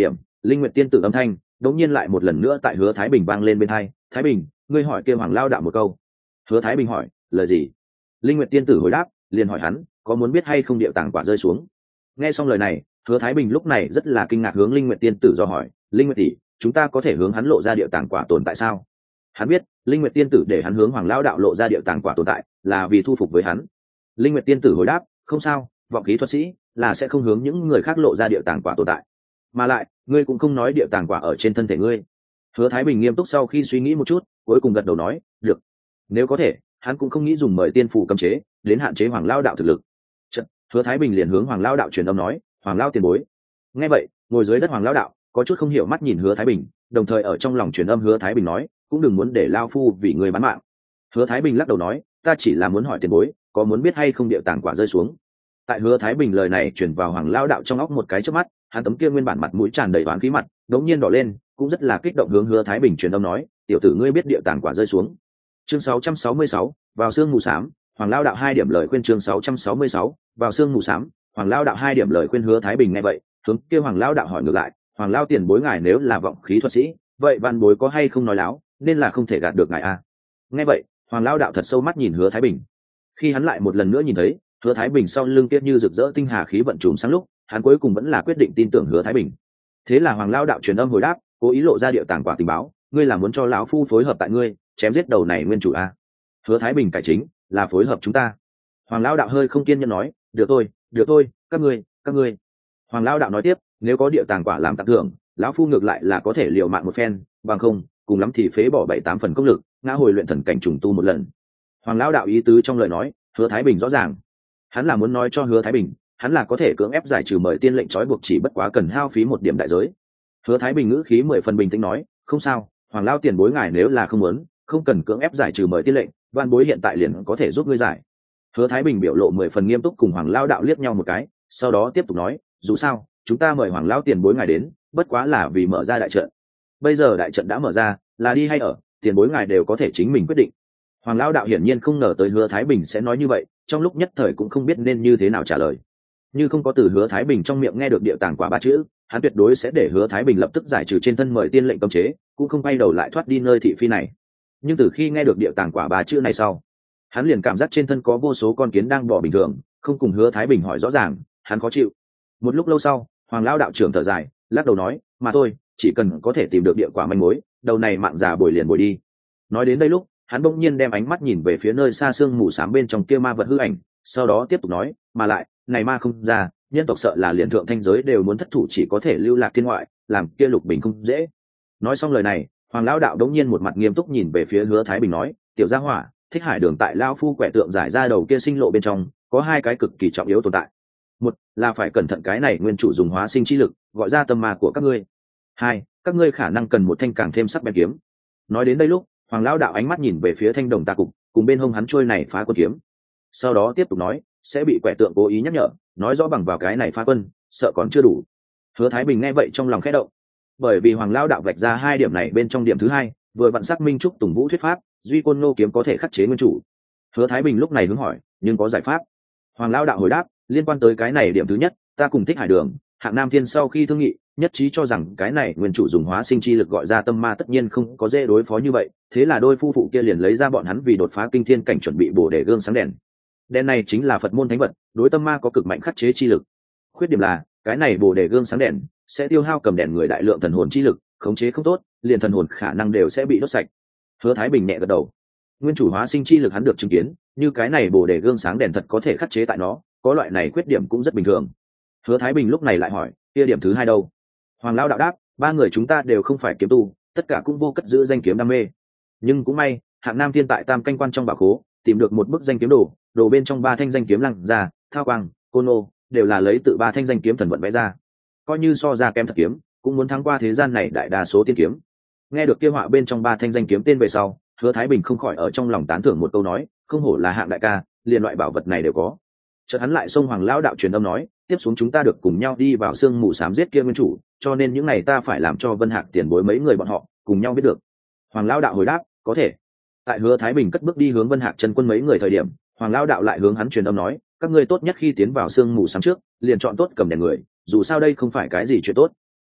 Linh Nguyệt tiên tử âm thanh đống nhiên lại một lần nữa tại Hứa Thái Bình vang lên bên tai. Thái Bình, ngươi hỏi kêu Hoàng Lao đạo một câu. Hứa Thái Bình hỏi, lời gì? Linh Nguyệt tiên tử hồi đáp, liền hỏi hắn, có muốn biết hay không điệu tàng quả rơi xuống. Nghe xong lời này, Hứa Thái Bình lúc này rất là kinh ngạc hướng Linh Nguyệt tiên tử do hỏi, Linh Nguyệt tỷ, chúng ta có thể hướng hắn lộ ra điệu tàng quả tồn tại sao? Hắn biết, Linh Nguyệt tiên tử để hắn hướng Hoàng Lao đạo lộ ra điệu tàng quả tồn tại, là vì thu phục với hắn. Linh Nguyệt tiên tử hồi đáp, không sao, vọng khí thuật sĩ là sẽ không hướng những người khác lộ ra điệu tàng quả tồn tại. Mà lại, ngươi cũng không nói điệu tàng quả ở trên thân thể ngươi. Hứa Thái Bình nghiêm túc sau khi suy nghĩ một chút, cuối cùng gật đầu nói, được. Nếu có thể, hắn cũng không nghĩ dùng mời tiên phủ cấm chế đến hạn chế Hoàng Lao đạo thực lực. Chợt, Hứa Thái Bình liền hướng Hoàng Lao đạo truyền âm nói, Hoàng Lao tiền bối. Nghe vậy, ngồi dưới đất Hoàng Lao đạo có chút không hiểu mắt nhìn Hứa Thái Bình, đồng thời ở trong lòng truyền âm Hứa Thái Bình nói, cũng đừng muốn để lao phu vì người bán mạng. Hứa Thái Bình lắc đầu nói, ta chỉ là muốn hỏi tiền bối, có muốn biết hay không điệu tàng quả rơi xuống. Tại Hứa Thái Bình lời này truyền vào Hoàng Lao đạo trong óc một cái chớp mắt, hắn tấm kia nguyên bản mặt mũi tràn đầy oán khí mặt đống nhiên đỏ lên, cũng rất là kích động hướng Hứa Thái Bình truyền âm nói, tiểu tử ngươi biết điệu tàng quả rơi xuống. Chương sáu trăm sáu mươi sáu, vào sương mù xám, Hoàng Lao đạo hai điểm lời khuyên. Chương sáu trăm sáu mươi sáu, vào sương mù xám, Hoàng Lao đạo hai điểm lời khuyên. Hứa Thái Bình nghe vậy, hướng kia Hoàng Lao đạo hỏi ngược lại, Hoàng Lao tiền bối ngài nếu là vọng khí thuật sĩ, vậy văn bối có hay không nói láo, nên là không thể gạt được ngài a. Nghe vậy, Hoàng Lao đạo thật sâu mắt nhìn Hứa Thái Bình. Khi hắn lại một lần nữa nhìn thấy Hứa Thái Bình sau lưng tiếp như rực rỡ tinh hà khí vận trùm sáng lúc, hắn cuối cùng vẫn là quyết định tin tưởng Hứa Thái Bình. Thế là Hoàng Lao đạo truyền âm hồi đáp, cố ý lộ ra điệu tàng quả tình báo, ngươi là muốn cho lão phu phối hợp tại ngươi chém giết đầu này nguyên chủ a? Hứa Thái Bình cải chính, là phối hợp chúng ta. Hoàng Lao đạo hơi không kiên nhẫn nói, được thôi, được thôi, các ngươi, các ngươi. Hoàng Lao đạo nói tiếp, nếu có điệu tàng quả làm tặng thưởng, lão phu ngược lại là có thể liều mạng một phen, bằng không, cùng lắm thì phế bỏ bảy tám phần công lực, ngã hồi luyện thần cảnh trùng tu một lần. Hoàng Lao đạo ý tứ trong lời nói, Hứa Thái Bình rõ ràng. Hắn là muốn nói cho Hứa Thái Bình, hắn là có thể cưỡng ép giải trừ mời tiên lệnh trói buộc, chỉ bất quá cần hao phí một điểm đại giới. Hứa Thái Bình ngữ khí mười phần bình tĩnh nói, không sao, Hoàng Lao tiền bối ngài nếu là không muốn, không cần cưỡng ép giải trừ mời tiên lệnh, văn bối hiện tại liền có thể giúp ngươi giải. Hứa Thái Bình biểu lộ mười phần nghiêm túc cùng Hoàng Lao đạo liếc nhau một cái, sau đó tiếp tục nói, dù sao, chúng ta mời Hoàng Lao tiền bối ngài đến, bất quá là vì mở ra đại trận. Bây giờ đại trận đã mở ra, là đi hay ở, tiền bối ngài đều có thể chính mình quyết định. Hoàng Lao đạo hiển nhiên không ngờ tới Hứa Thái Bình sẽ nói như vậy, trong lúc nhất thời cũng không biết nên như thế nào trả lời. Như không có từ Hứa Thái Bình trong miệng nghe được điệu tàng quả ba chữ, hắn tuyệt đối sẽ để Hứa Thái Bình lập tức giải trừ trên thân mời tiên lệnh cấm chế, cũng không quay đầu lại thoát đi nơi thị phi này. Nhưng từ khi nghe được điệu tàng quả ba chữ này sau, hắn liền cảm giác trên thân có vô số con kiến đang bò bình thường, không cùng Hứa Thái Bình hỏi rõ ràng, hắn khó chịu. Một lúc lâu sau, Hoàng Lao đạo trưởng thở dài, lắc đầu nói, mà thôi, chỉ cần có thể tìm được địa quả manh mối, đầu này mạng già bồi liền bồi đi. Nói đến đây lúc, hắn bỗng nhiên đem ánh mắt nhìn về phía nơi xa xương mù xám bên trong kia ma vật hư ảnh, sau đó tiếp tục nói, mà lại, này ma không ra, nhân tộc sợ là liền thượng thanh giới đều muốn thất thủ, chỉ có thể lưu lạc thiên ngoại, làm kia lục bình không dễ. Nói xong lời này, Hoàng Lão đạo đống nhiên một mặt nghiêm túc nhìn về phía Hứa Thái Bình nói, tiểu gia hỏa, Thích Hải đường tại lao phu quẻ tượng giải ra đầu kia sinh lộ bên trong, có hai cái cực kỳ trọng yếu tồn tại. Một là phải cẩn thận cái này nguyên chủ dùng hóa sinh chi lực gọi ra tâm ma của các ngươi. Hai, các ngươi khả năng cần một thanh càng thêm sắc bén kiếm. Nói đến đây lúc, Hoàng Lão đạo ánh mắt nhìn về phía thanh đồng tà cục cùng bên hông hắn trôi này phá quân kiếm, sau đó tiếp tục nói, sẽ bị quẻ tượng cố ý nhắc nhở, nói rõ bằng vào cái này phá quân, sợ còn chưa đủ. Hứa Thái Bình nghe vậy trong lòng khẽ động, bởi vì Hoàng Lão đạo vạch ra hai điểm này bên trong điểm thứ hai, vừa vặn xác minh trúc Tùng Vũ thuyết pháp, duy côn nô kiếm có thể khắc chế nguyên chủ. Hứa Thái Bình lúc này hướng hỏi, nhưng có giải pháp? Hoàng Lão đạo hồi đáp, liên quan tới cái này điểm thứ nhất, ta cùng Thích Hải đường, Hạng Nam Thiên sau khi thương nghị, nhất trí cho rằng cái này nguyên chủ dùng hóa sinh chi lực gọi ra tâm ma tất nhiên không có dễ đối phó như vậy, thế là đôi phu phụ kia liền lấy ra bọn hắn vì đột phá kinh thiên cảnh chuẩn bị bổ để gương sáng đèn. Đèn này chính là Phật môn thánh vật, đối tâm ma có cực mạnh khắc chế chi lực. Khuyết điểm là, cái này bổ để gương sáng đèn sẽ tiêu hao cầm đèn người đại lượng thần hồn chi lực, khống chế không tốt, liền thần hồn khả năng đều sẽ bị đốt sạch. Hứa Thái Bình nhẹ gật đầu. Nguyên chủ hóa sinh chi lực hắn được chứng kiến, như cái này bổ để gương sáng đèn thật có thể khắc chế tại nó, có loại này khuyết điểm cũng rất bình thường. Hứa Thái Bình lúc này lại hỏi, kia điểm thứ hai đâu? Hoàng Lão đạo đáp, ba người chúng ta đều không phải kiếm tu, tất cả cũng vô cất giữ danh kiếm đam mê. Nhưng cũng may, Hạng Nam Thiên tại Tam Canh Quan trong bảo khố tìm được một bức danh kiếm đồ, đồ bên trong ba thanh danh kiếm lăng ra, thao quang, côn ô, đều là lấy tự ba thanh danh kiếm thần vận vẽ ra. Coi như so ra kém thật kiếm, cũng muốn thắng qua thế gian này đại đa số tiên kiếm. Nghe được kia họa bên trong ba thanh danh kiếm tên về sau, Hứa Thái Bình không khỏi ở trong lòng tán thưởng một câu nói, không hổ là Hạng đại ca, liền loại bảo vật này đều có. Chợt hắn lại xông Hoàng Lão đạo truyền âm nói, tiếp xuống chúng ta được cùng nhau đi vào sương mù xám giết kia nguyên chủ, cho nên những ngày ta phải làm cho Vân Hạc tiền bối mấy người bọn họ cùng nhau biết được. Hoàng Lão đạo hồi đáp, có thể. Tại Hứa Thái Bình cất bước đi hướng Vân Hạc chân quân mấy người thời điểm, Hoàng Lão đạo lại hướng hắn truyền âm nói, các ngươi tốt nhất khi tiến vào sương mù xám trước, liền chọn tốt cầm đèn người, dù sao đây không phải cái gì chuyện tốt.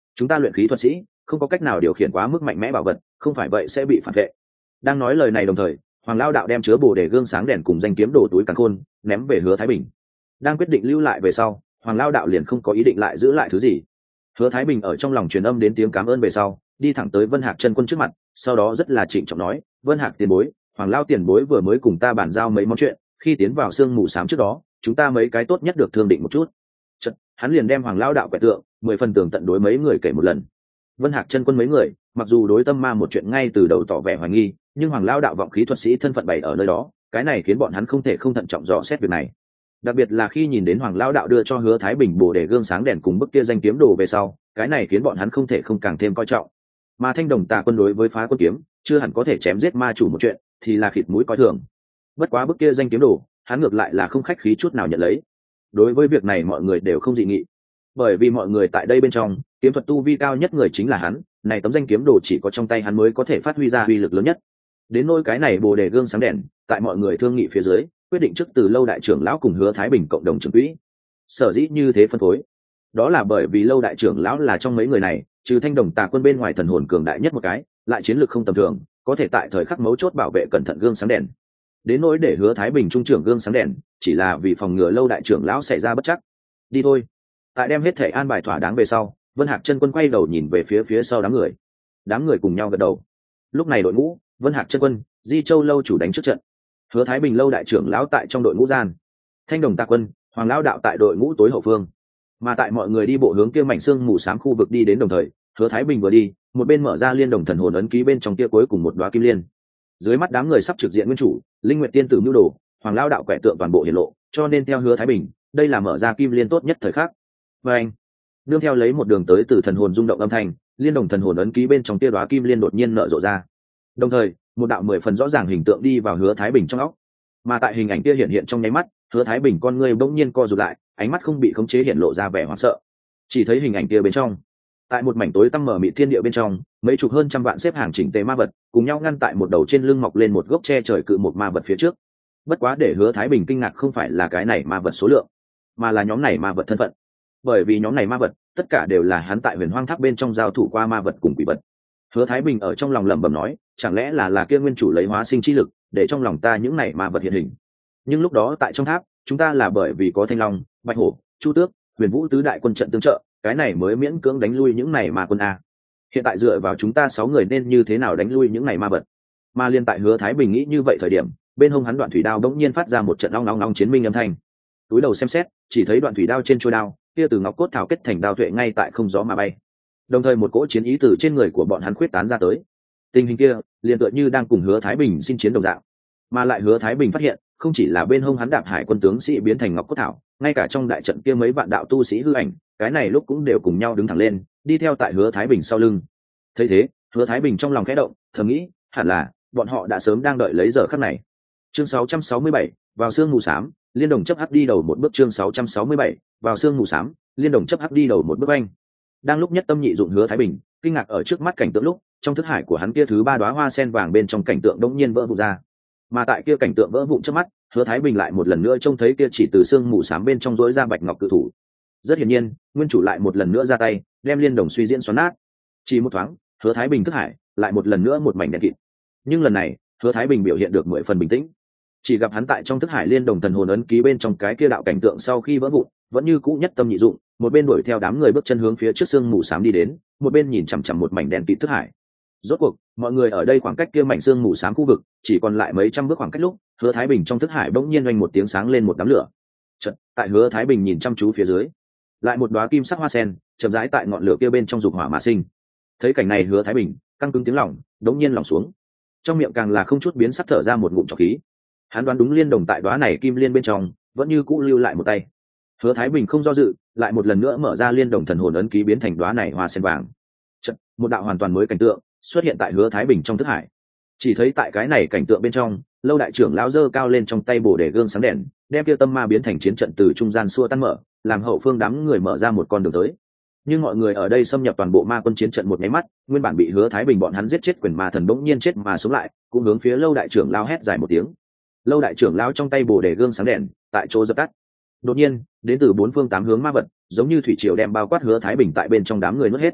chúng ta luyện khí thuật sĩ không có cách nào điều khiển quá mức mạnh mẽ bảo vật, không phải vậy sẽ bị phản vệ. Đang nói lời này đồng thời, Hoàng Lao đạo đem chứa bồ đề gương sáng đèn cùng danh kiếm đổ túi càn khôn ném về Hứa Thái Bình. Đang quyết định lưu lại về sau, Hoàng Lao đạo liền không có ý định lại giữ lại thứ gì. Hứa Thái Bình ở trong lòng truyền âm đến tiếng cảm ơn về sau, đi thẳng tới Vân Hạc chân quân trước mặt, sau đó rất là trịnh trọng nói: "Vân Hạc tiền bối, Hoàng Lao tiền bối vừa mới cùng ta bàn giao mấy món chuyện, khi tiến vào sương mù xám trước đó, chúng ta mấy cái tốt nhất được thương định một chút." Chợt, hắn liền đem Hoàng Lao đạo quẻ tượng, mười phần tường tận đối mấy người kể một lần. Vân Hạc chân quân mấy người, mặc dù đối Tâm Ma một chuyện ngay từ đầu tỏ vẻ hoài nghi, nhưng Hoàng Lao đạo vọng khí thuật sĩ thân phận bày ở nơi đó, cái này khiến bọn hắn không thể không thận trọng dò xét việc này. Đặc biệt là khi nhìn đến Hoàng Lao đạo đưa cho Hứa Thái Bình bồ đề gương sáng đèn cùng bức kia danh kiếm đồ về sau, cái này khiến bọn hắn không thể không càng thêm coi trọng. Mà Thanh Đồng Tà quân đối với Phá Quân kiếm chưa hẳn có thể chém giết ma chủ một chuyện, thì là khịt mũi coi thường. Bất quá bức kia danh kiếm đồ, hắn ngược lại là không khách khí chút nào nhận lấy. Đối với việc này mọi người đều không dị nghị, bởi vì mọi người tại đây bên trong, kiếm thuật tu vi cao nhất người chính là hắn, này tấm danh kiếm đồ chỉ có trong tay hắn mới có thể phát huy ra uy lực lớn nhất. Đến nỗi cái này bồ đề gương sáng đèn, tại mọi người thương nghị phía dưới, quyết định trước từ Lâu đại trưởng lão cùng Hứa Thái Bình cộng đồng trưởng quỹ. Sở dĩ như thế phân phối, đó là bởi vì Lâu đại trưởng lão là trong mấy người này, trừ Thanh Đồng Tà quân bên ngoài thần hồn cường đại nhất một cái, lại chiến lược không tầm thường, có thể tại thời khắc mấu chốt bảo vệ cẩn thận gương sáng đèn. Đến nỗi để Hứa Thái Bình trung trưởng gương sáng đèn, chỉ là vì phòng ngừa Lâu đại trưởng lão xảy ra bất chắc. Đi thôi. Tại đem hết thể an bài thỏa đáng về sau, Vân Hạc chân quân quay đầu nhìn về phía phía sau đám người. Đám người cùng nhau gật đầu. Lúc này đội ngũ, Vân Hạc chân quân, Di Châu lâu chủ đánh trước trận. Hứa Thái Bình lâu đại trưởng lão tại trong đội ngũ gian, Thanh Đồng Tà quân, Hoàng lão đạo tại đội ngũ tối hậu phương. Mà tại mọi người đi bộ hướng kia mảnh xương mù xám khu vực đi đến đồng thời, Hứa Thái Bình vừa đi, một bên mở ra liên đồng thần hồn ấn ký bên trong kia cuối cùng một đóa kim liên. Dưới mắt đám người sắp trực diện nguyên chủ, Linh Nguyệt tiên tử mưu đồ, Hoàng lão đạo quẻ tượng toàn bộ hiển lộ, cho nên theo Hứa Thái Bình, đây là mở ra kim liên tốt nhất thời khắc. Và anh, nương theo lấy một đường tới từ thần hồn rung động âm thanh, liên đồng thần hồn ấn ký bên trong kia đóa kim liên đột nhiên nở rộ ra. Đồng thời, một đạo mười phần rõ ràng hình tượng đi vào Hứa Thái Bình trong óc. Mà tại hình ảnh kia hiện hiện trong nháy mắt, Hứa Thái Bình con ngươi bỗng nhiên co rụt lại, ánh mắt không bị khống chế hiện lộ ra vẻ hoảng sợ. Chỉ thấy hình ảnh kia bên trong, tại một mảnh tối tăm mở mịt thiên địa bên trong, mấy chục hơn trăm vạn xếp hàng chỉnh tề ma vật, cùng nhau ngăn tại một đầu trên lưng mọc lên một gốc tre trời cự một ma vật phía trước. Bất quá để Hứa Thái Bình kinh ngạc không phải là cái này ma vật số lượng, mà là nhóm này ma vật thân phận. Bởi vì nhóm này ma vật, tất cả đều là hắn tại Huyền Hoang Tháp bên trong giao thủ qua ma vật cùng quỷ vật. Hứa Thái Bình ở trong lòng lẩm bẩm nói, chẳng lẽ là là kia nguyên chủ lấy hóa sinh chi lực, để trong lòng ta những này ma vật hiện hình. Nhưng lúc đó tại trong tháp, chúng ta là bởi vì có Thanh Long, Bạch Hổ, Chu Tước, Huyền Vũ tứ đại quân trận tương trợ, cái này mới miễn cưỡng đánh lui những này ma quân a. Hiện tại dựa vào chúng ta sáu người nên như thế nào đánh lui những này ma vật? Mà liên tại Hứa Thái Bình nghĩ như vậy thời điểm, bên hông hắn đoạn thủy đao bỗng nhiên phát ra một trận long long long chiến minh âm thanh. Túi đầu xem xét, chỉ thấy đoạn thủy đao trên chuôi đao, kia từ ngọc cốt thảo kết thành đao tuệ ngay tại không gió mà bay. Đồng thời một cỗ chiến ý từ trên người của bọn hắn khuyết tán ra tới. Tình hình kia, liền tựa như đang cùng Hứa Thái Bình xin chiến đồng dạng. Mà lại Hứa Thái Bình phát hiện, không chỉ là bên hông hắn đạp hải quân tướng sĩ biến thành ngọc cốt thảo, ngay cả trong đại trận kia mấy vạn đạo tu sĩ hư ảnh, cái này lúc cũng đều cùng nhau đứng thẳng lên, đi theo tại Hứa Thái Bình sau lưng. Thấy thế, Hứa Thái Bình trong lòng khẽ động, thầm nghĩ, hẳn là bọn họ đã sớm đang đợi lấy giờ khắc này. Chương sáu trăm sáu mươi bảy, vào sương mù xám, liên đồng chấp hắc đi đầu một bước. Chương sáu trăm sáu mươi bảy, vào sương mù xám, liên đồng chấp hắc đi đầu một bước. Anh đang lúc nhất tâm nhị dụng Hứa Thái Bình kinh ngạc ở trước mắt cảnh tượng lúc, trong thức hải của hắn kia thứ ba đóa hoa sen vàng bên trong cảnh tượng đống nhiên vỡ vụn ra. Mà tại kia cảnh tượng vỡ vụn trước mắt, Hứa Thái Bình lại một lần nữa trông thấy kia chỉ từ xương mù xám bên trong rỗi ra bạch ngọc cự thủ. Rất hiển nhiên, nguyên chủ lại một lần nữa ra tay, đem liên đồng suy diễn xoắn nát. Chỉ một thoáng, Hứa Thái Bình thức hải lại một lần nữa một mảnh đen kịt. Nhưng lần này, Hứa Thái Bình biểu hiện được mười phần bình tĩnh. Chỉ gặp hắn tại trong thức hải liên đồng thần hồn ấn ký bên trong cái kia đạo cảnh tượng sau khi vỡ vụn, vẫn như cũ nhất tâm nhị dụng, một bên đuổi theo đám người bước chân hướng phía trước xương mù xám đi đến, một bên nhìn chằm chằm một mảnh đen kịt thức hải. Rốt cuộc, mọi người ở đây khoảng cách kia mảnh xương mù xám khu vực, chỉ còn lại mấy trăm bước khoảng cách lúc, Hứa Thái Bình trong thức hải bỗng nhiên oanh một tiếng sáng lên một đám lửa. Chợt, tại Hứa Thái Bình nhìn chăm chú phía dưới, lại một đóa kim sắc hoa sen, chậm rãi tại ngọn lửa kia bên trong dục hỏa mà sinh. Thấy cảnh này Hứa Thái Bình căng cứng tiếng lòng, đống nhiên lòng xuống. Trong miệng càng là không chút biến sắc thở ra một ngụm trọc khí. Hắn đoán đúng liên đồng tại đóa này kim liên bên trong, vẫn như cũ lưu lại một tay. Hứa Thái Bình không do dự, lại một lần nữa mở ra liên đồng thần hồn ấn ký biến thành đóa này hoa sen vàng. Chợt, một đạo hoàn toàn mới cảnh tượng xuất hiện tại Hứa Thái Bình trong thức hải. Chỉ thấy tại cái này cảnh tượng bên trong, Lâu đại trưởng lão giơ cao lên trong tay bổ để gương sáng đèn, đem kia tâm ma biến thành chiến trận từ trung gian xua tan mở, làm hậu phương đám người mở ra một con đường tới. Nhưng mọi người ở đây xâm nhập toàn bộ ma quân chiến trận một máy mắt, nguyên bản bị Hứa Thái Bình bọn hắn giết chết quyền ma thần bỗng nhiên chết mà sống lại, cũng hướng phía Lâu đại trưởng lão hét dài một tiếng. Lâu đại trưởng lão trong tay bổ để gương sáng đèn, tại chỗ dập tắt. Đột nhiên, đến từ bốn phương tám hướng ma vật, giống như thủy triều đem bao quát Hứa Thái Bình tại bên trong đám người nuốt hết.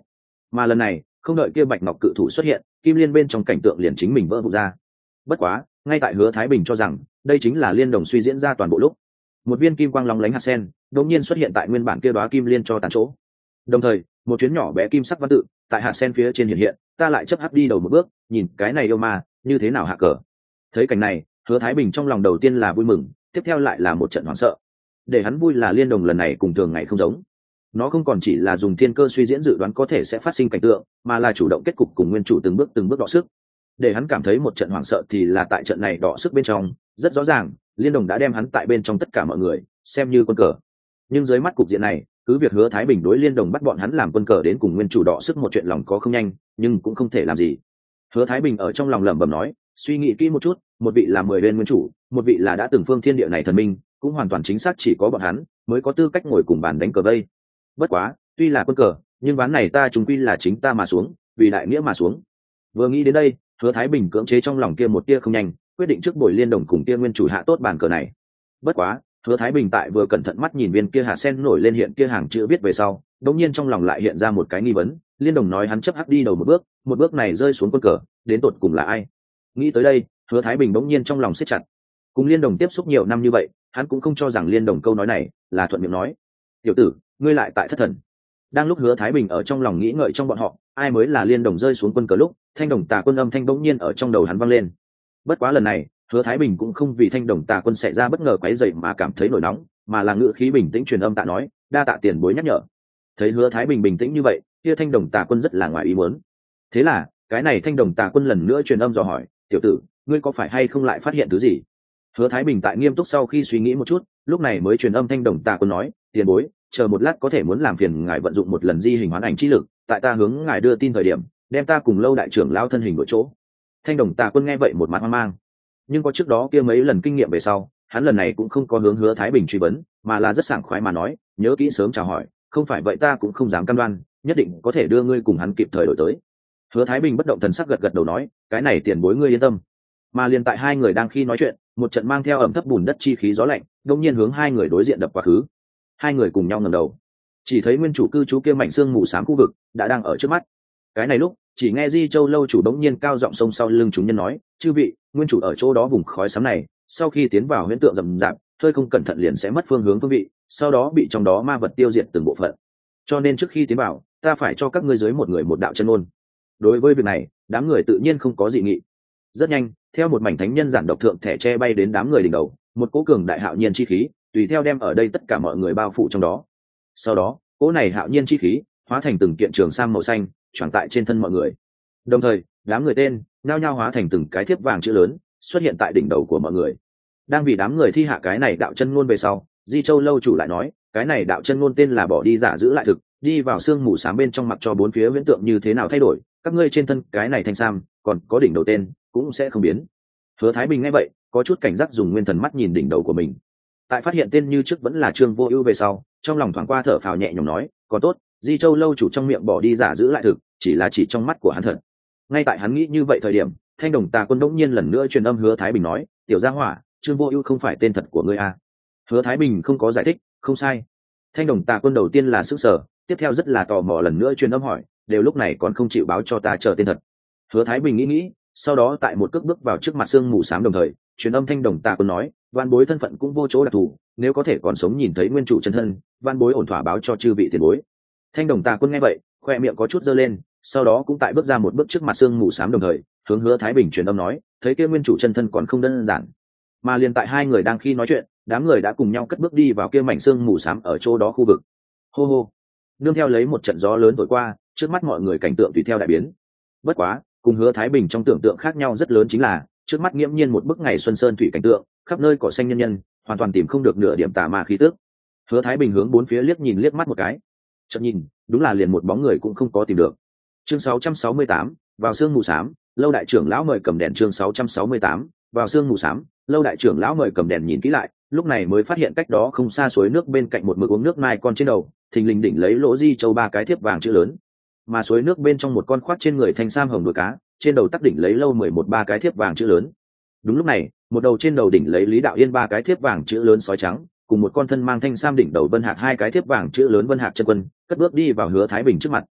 Mà lần này không đợi kia bạch ngọc cự thủ xuất hiện, kim liên bên trong cảnh tượng liền chính mình vỡ vụn ra. Bất quá ngay tại Hứa Thái Bình cho rằng đây chính là liên đồng suy diễn ra toàn bộ lúc, một viên kim quang lóng lánh hạt sen đột nhiên xuất hiện tại nguyên bản kia đóa kim liên cho tàn chỗ. Đồng thời một chuyến nhỏ bé kim sắc văn tự tại hạt sen phía trên hiện hiện, ta lại chấp hấp đi đầu một bước, nhìn cái này yêu ma như thế nào hạ cờ. Thấy cảnh này, Hứa Thái Bình trong lòng đầu tiên là vui mừng, tiếp theo lại là một trận hoảng sợ. Để hắn vui là liên đồng lần này cùng thường ngày không giống, nó không còn chỉ là dùng thiên cơ suy diễn dự đoán có thể sẽ phát sinh cảnh tượng, mà là chủ động kết cục cùng nguyên chủ từng bước từng bước đọ sức. Để hắn cảm thấy một trận hoảng sợ thì là tại trận này đọ sức bên trong, rất rõ ràng liên đồng đã đem hắn tại bên trong tất cả mọi người xem như quân cờ. Nhưng dưới mắt cục diện này, cứ việc Hứa Thái Bình đối liên đồng bắt bọn hắn làm quân cờ đến cùng nguyên chủ đọ sức một chuyện lòng có không nhanh, nhưng cũng không thể làm gì. Hứa Thái Bình ở trong lòng lẩm bẩm nói, suy nghĩ kỹ một chút, một vị là mười bên nguyên chủ, một vị là đã từng phương thiên địa này thần minh, cũng hoàn toàn chính xác chỉ có bọn hắn mới có tư cách ngồi cùng bàn đánh cờ vây. Bất quá tuy là quân cờ, nhưng ván này ta chúng quy là chính ta mà xuống, vì đại nghĩa mà xuống. Vừa nghĩ đến đây, Hứa Thái Bình cưỡng chế trong lòng kia một tia không nhanh, quyết định trước buổi liên đồng cùng kia nguyên chủ hạ tốt bàn cờ này. Bất quá Hứa Thái Bình tại vừa cẩn thận mắt nhìn viên kia hạt sen nổi lên hiện kia hàng chữ viết về sau, đột nhiên trong lòng lại hiện ra một cái nghi vấn, liên đồng nói hắn chấp hắc đi đầu một bước, một bước này rơi xuống quân cờ, đến tột cùng là ai? Nghĩ tới đây, Hứa Thái Bình đột nhiên trong lòng siết chặt. Cùng liên đồng tiếp xúc nhiều năm như vậy, hắn cũng không cho rằng liên đồng câu nói này là thuận miệng nói. Tiểu tử, ngươi lại tại thất thần. Đang lúc Hứa Thái Bình ở trong lòng nghĩ ngợi trong bọn họ ai mới là liên đồng rơi xuống quân cờ lúc, thanh đồng tà quân âm thanh bỗng nhiên ở trong đầu hắn vang lên. Bất quá lần này Hứa Thái Bình cũng không vì thanh đồng tà quân xảy ra bất ngờ quấy rầy mà cảm thấy nổi nóng, mà là ngữ khí bình tĩnh truyền âm tạ nói, đa tạ tiền bối nhắc nhở. Thấy Hứa Thái Bình bình tĩnh như vậy, kia thanh đồng tà quân rất là ngoài ý muốn. Thế là cái này thanh đồng tà quân lần nữa truyền âm dò hỏi, tiểu tử, ngươi có phải hay không lại phát hiện thứ gì? Hứa Thái Bình tại nghiêm túc sau khi suy nghĩ một chút, lúc này mới truyền âm thanh đồng tà quân nói, tiền bối, chờ một lát có thể muốn làm phiền ngài vận dụng một lần di hình hoán ảnh chi lực, tại ta hướng ngài đưa tin thời điểm, đem ta cùng Lâu đại trưởng lao thân hình đổi chỗ. Thanh đồng tà quân nghe vậy một mặt hoang mang, nhưng có trước đó kia mấy lần kinh nghiệm về sau, hắn lần này cũng không có hướng Hứa Thái Bình truy vấn, mà là rất sảng khoái mà nói, nhớ kỹ sớm chào hỏi, không phải vậy ta cũng không dám cam đoan nhất định có thể đưa ngươi cùng hắn kịp thời đổi tới. Hứa Thái Bình bất động thần sắc gật gật đầu nói, cái này tiền bối ngươi yên tâm. Mà liền tại hai người đang khi nói chuyện, một trận mang theo ẩm thấp bùn đất chi khí gió lạnh đột nhiên hướng hai người đối diện đập quá khứ. Hai người cùng nhau ngẩng đầu, chỉ thấy nguyên chủ cư trú kia mảnh xương mù xám khu vực đã đang ở trước mắt. Cái này lúc chỉ nghe Di Châu lâu chủ đống nhiên cao giọng sông sau lưng chúng nhân nói, chư vị, nguyên chủ ở chỗ đó vùng khói xám này, sau khi tiến vào huyễn tượng rầm rạp, hơi không cẩn thận liền sẽ mất phương hướng phương vị, sau đó bị trong đó ma vật tiêu diệt từng bộ phận. Cho nên trước khi tiến vào, ta phải cho các ngươi dưới một người một đạo chân ngôn. Đối với việc này, đám người tự nhiên không có dị nghị. Rất nhanh, theo một mảnh thánh nhân giản độc thượng thẻ che bay đến đám người đỉnh đầu, một cỗ cường đại hạo nhiên chi khí tùy theo đem ở đây tất cả mọi người bao phủ trong đó. Sau đó cỗ này hạo nhiên chi khí hóa thành từng kiện trường sam màu xanh choàng tại trên thân mọi người, đồng thời đám người tên nhao nhao hóa thành từng cái thiếp vàng chữ lớn xuất hiện tại đỉnh đầu của mọi người. Đang vì đám người thi hạ cái này đạo chân ngôn về sau, Di Châu lâu chủ lại nói, cái này đạo chân ngôn tên là bỏ đi giả giữ lại thực, đi vào xương mù xám bên trong, mặc cho bốn phía viễn tượng như thế nào thay đổi, các ngươi trên thân cái này thanh sam còn có đỉnh đầu tên cũng sẽ không biến. Hứa Thái Bình nghe vậy có chút cảnh giác, dùng nguyên thần mắt nhìn đỉnh đầu của mình, tại phát hiện tên như trước vẫn là Trương Vô Ưu về sau, trong lòng thoáng qua thở phào nhẹ nhõm nói, có tốt, Di Châu lâu chủ trong miệng bỏ đi giả giữ lại thực, chỉ là chỉ trong mắt của hắn thật. Ngay tại hắn nghĩ như vậy thời điểm, thanh đồng tà quân đống nhiên lần nữa truyền âm Hứa Thái Bình nói, tiểu gia hỏa, Trương Vô Ưu không phải tên thật của ngươi à? Hứa Thái Bình không có giải thích, không sai. Thanh đồng tà quân đầu tiên là sửng sở, tiếp theo rất là tò mò lần nữa truyền âm hỏi, đều lúc này còn không chịu báo cho ta chờ tên thật. Hứa Thái Bình nghĩ nghĩ, sau đó tại một cước bước vào trước mặt xương mù xám, đồng thời truyền âm thanh đồng tà quân nói, van bối thân phận cũng vô chỗ đặc thù, nếu có thể còn sống nhìn thấy nguyên chủ chân thân, van bối ổn thỏa báo cho chư vị tiền bối. Thanh đồng tà quân nghe vậy khoe miệng có chút giơ lên, sau đó cũng tại bước ra một bước trước mặt xương mù xám, đồng thời hướng Hứa Thái Bình truyền âm nói, thấy kia nguyên chủ chân thân còn không đơn giản. Mà liền tại hai người đang khi nói chuyện, đám người đã cùng nhau cất bước đi vào kia mảnh xương mù xám ở chỗ đó khu vực. Hô hô, nương theo lấy một trận gió lớn thổi qua, trước mắt mọi người cảnh tượng tùy theo đại biến. Bất quá cùng Hứa Thái Bình trong tưởng tượng khác nhau rất lớn chính là, trước mắt nghiễm nhiên một bức ngày xuân sơn thủy cảnh tượng, khắp nơi cỏ xanh nhân nhân, hoàn toàn tìm không được nửa điểm tà ma khí tức. Hứa Thái Bình hướng bốn phía liếc nhìn liếc mắt một cái, chợt nhìn, đúng là liền một bóng người cũng không có tìm được. Chương sáu trăm sáu mươi tám, vào sương mù xám, Lâu đại trưởng lão mời cầm đèn. Chương sáu trăm sáu mươi tám, vào sương mù xám, Lâu đại trưởng lão mời cầm đèn. Nhìn kỹ lại, lúc này mới phát hiện cách đó không xa suối nước bên cạnh một mực uống nước mai con trên đầu, thình lình đỉnh lấy lỗ Di Châu ba cái thiếp vàng chữ lớn. Mà suối nước bên trong một con khoát trên người thanh sam hồng đuôi cá, trên đầu tắc đỉnh lấy Lâu mười một ba cái thiếp vàng chữ lớn. Đúng lúc này, một đầu trên đầu đỉnh lấy Lý Đạo Yên ba cái thiếp vàng chữ lớn sói trắng, cùng một con thân mang thanh sam đỉnh đầu Vân Hạc hai cái thiếp vàng chữ lớn Vân Hạc chân quân, cất bước đi vào Hứa Thái Bình trước mặt.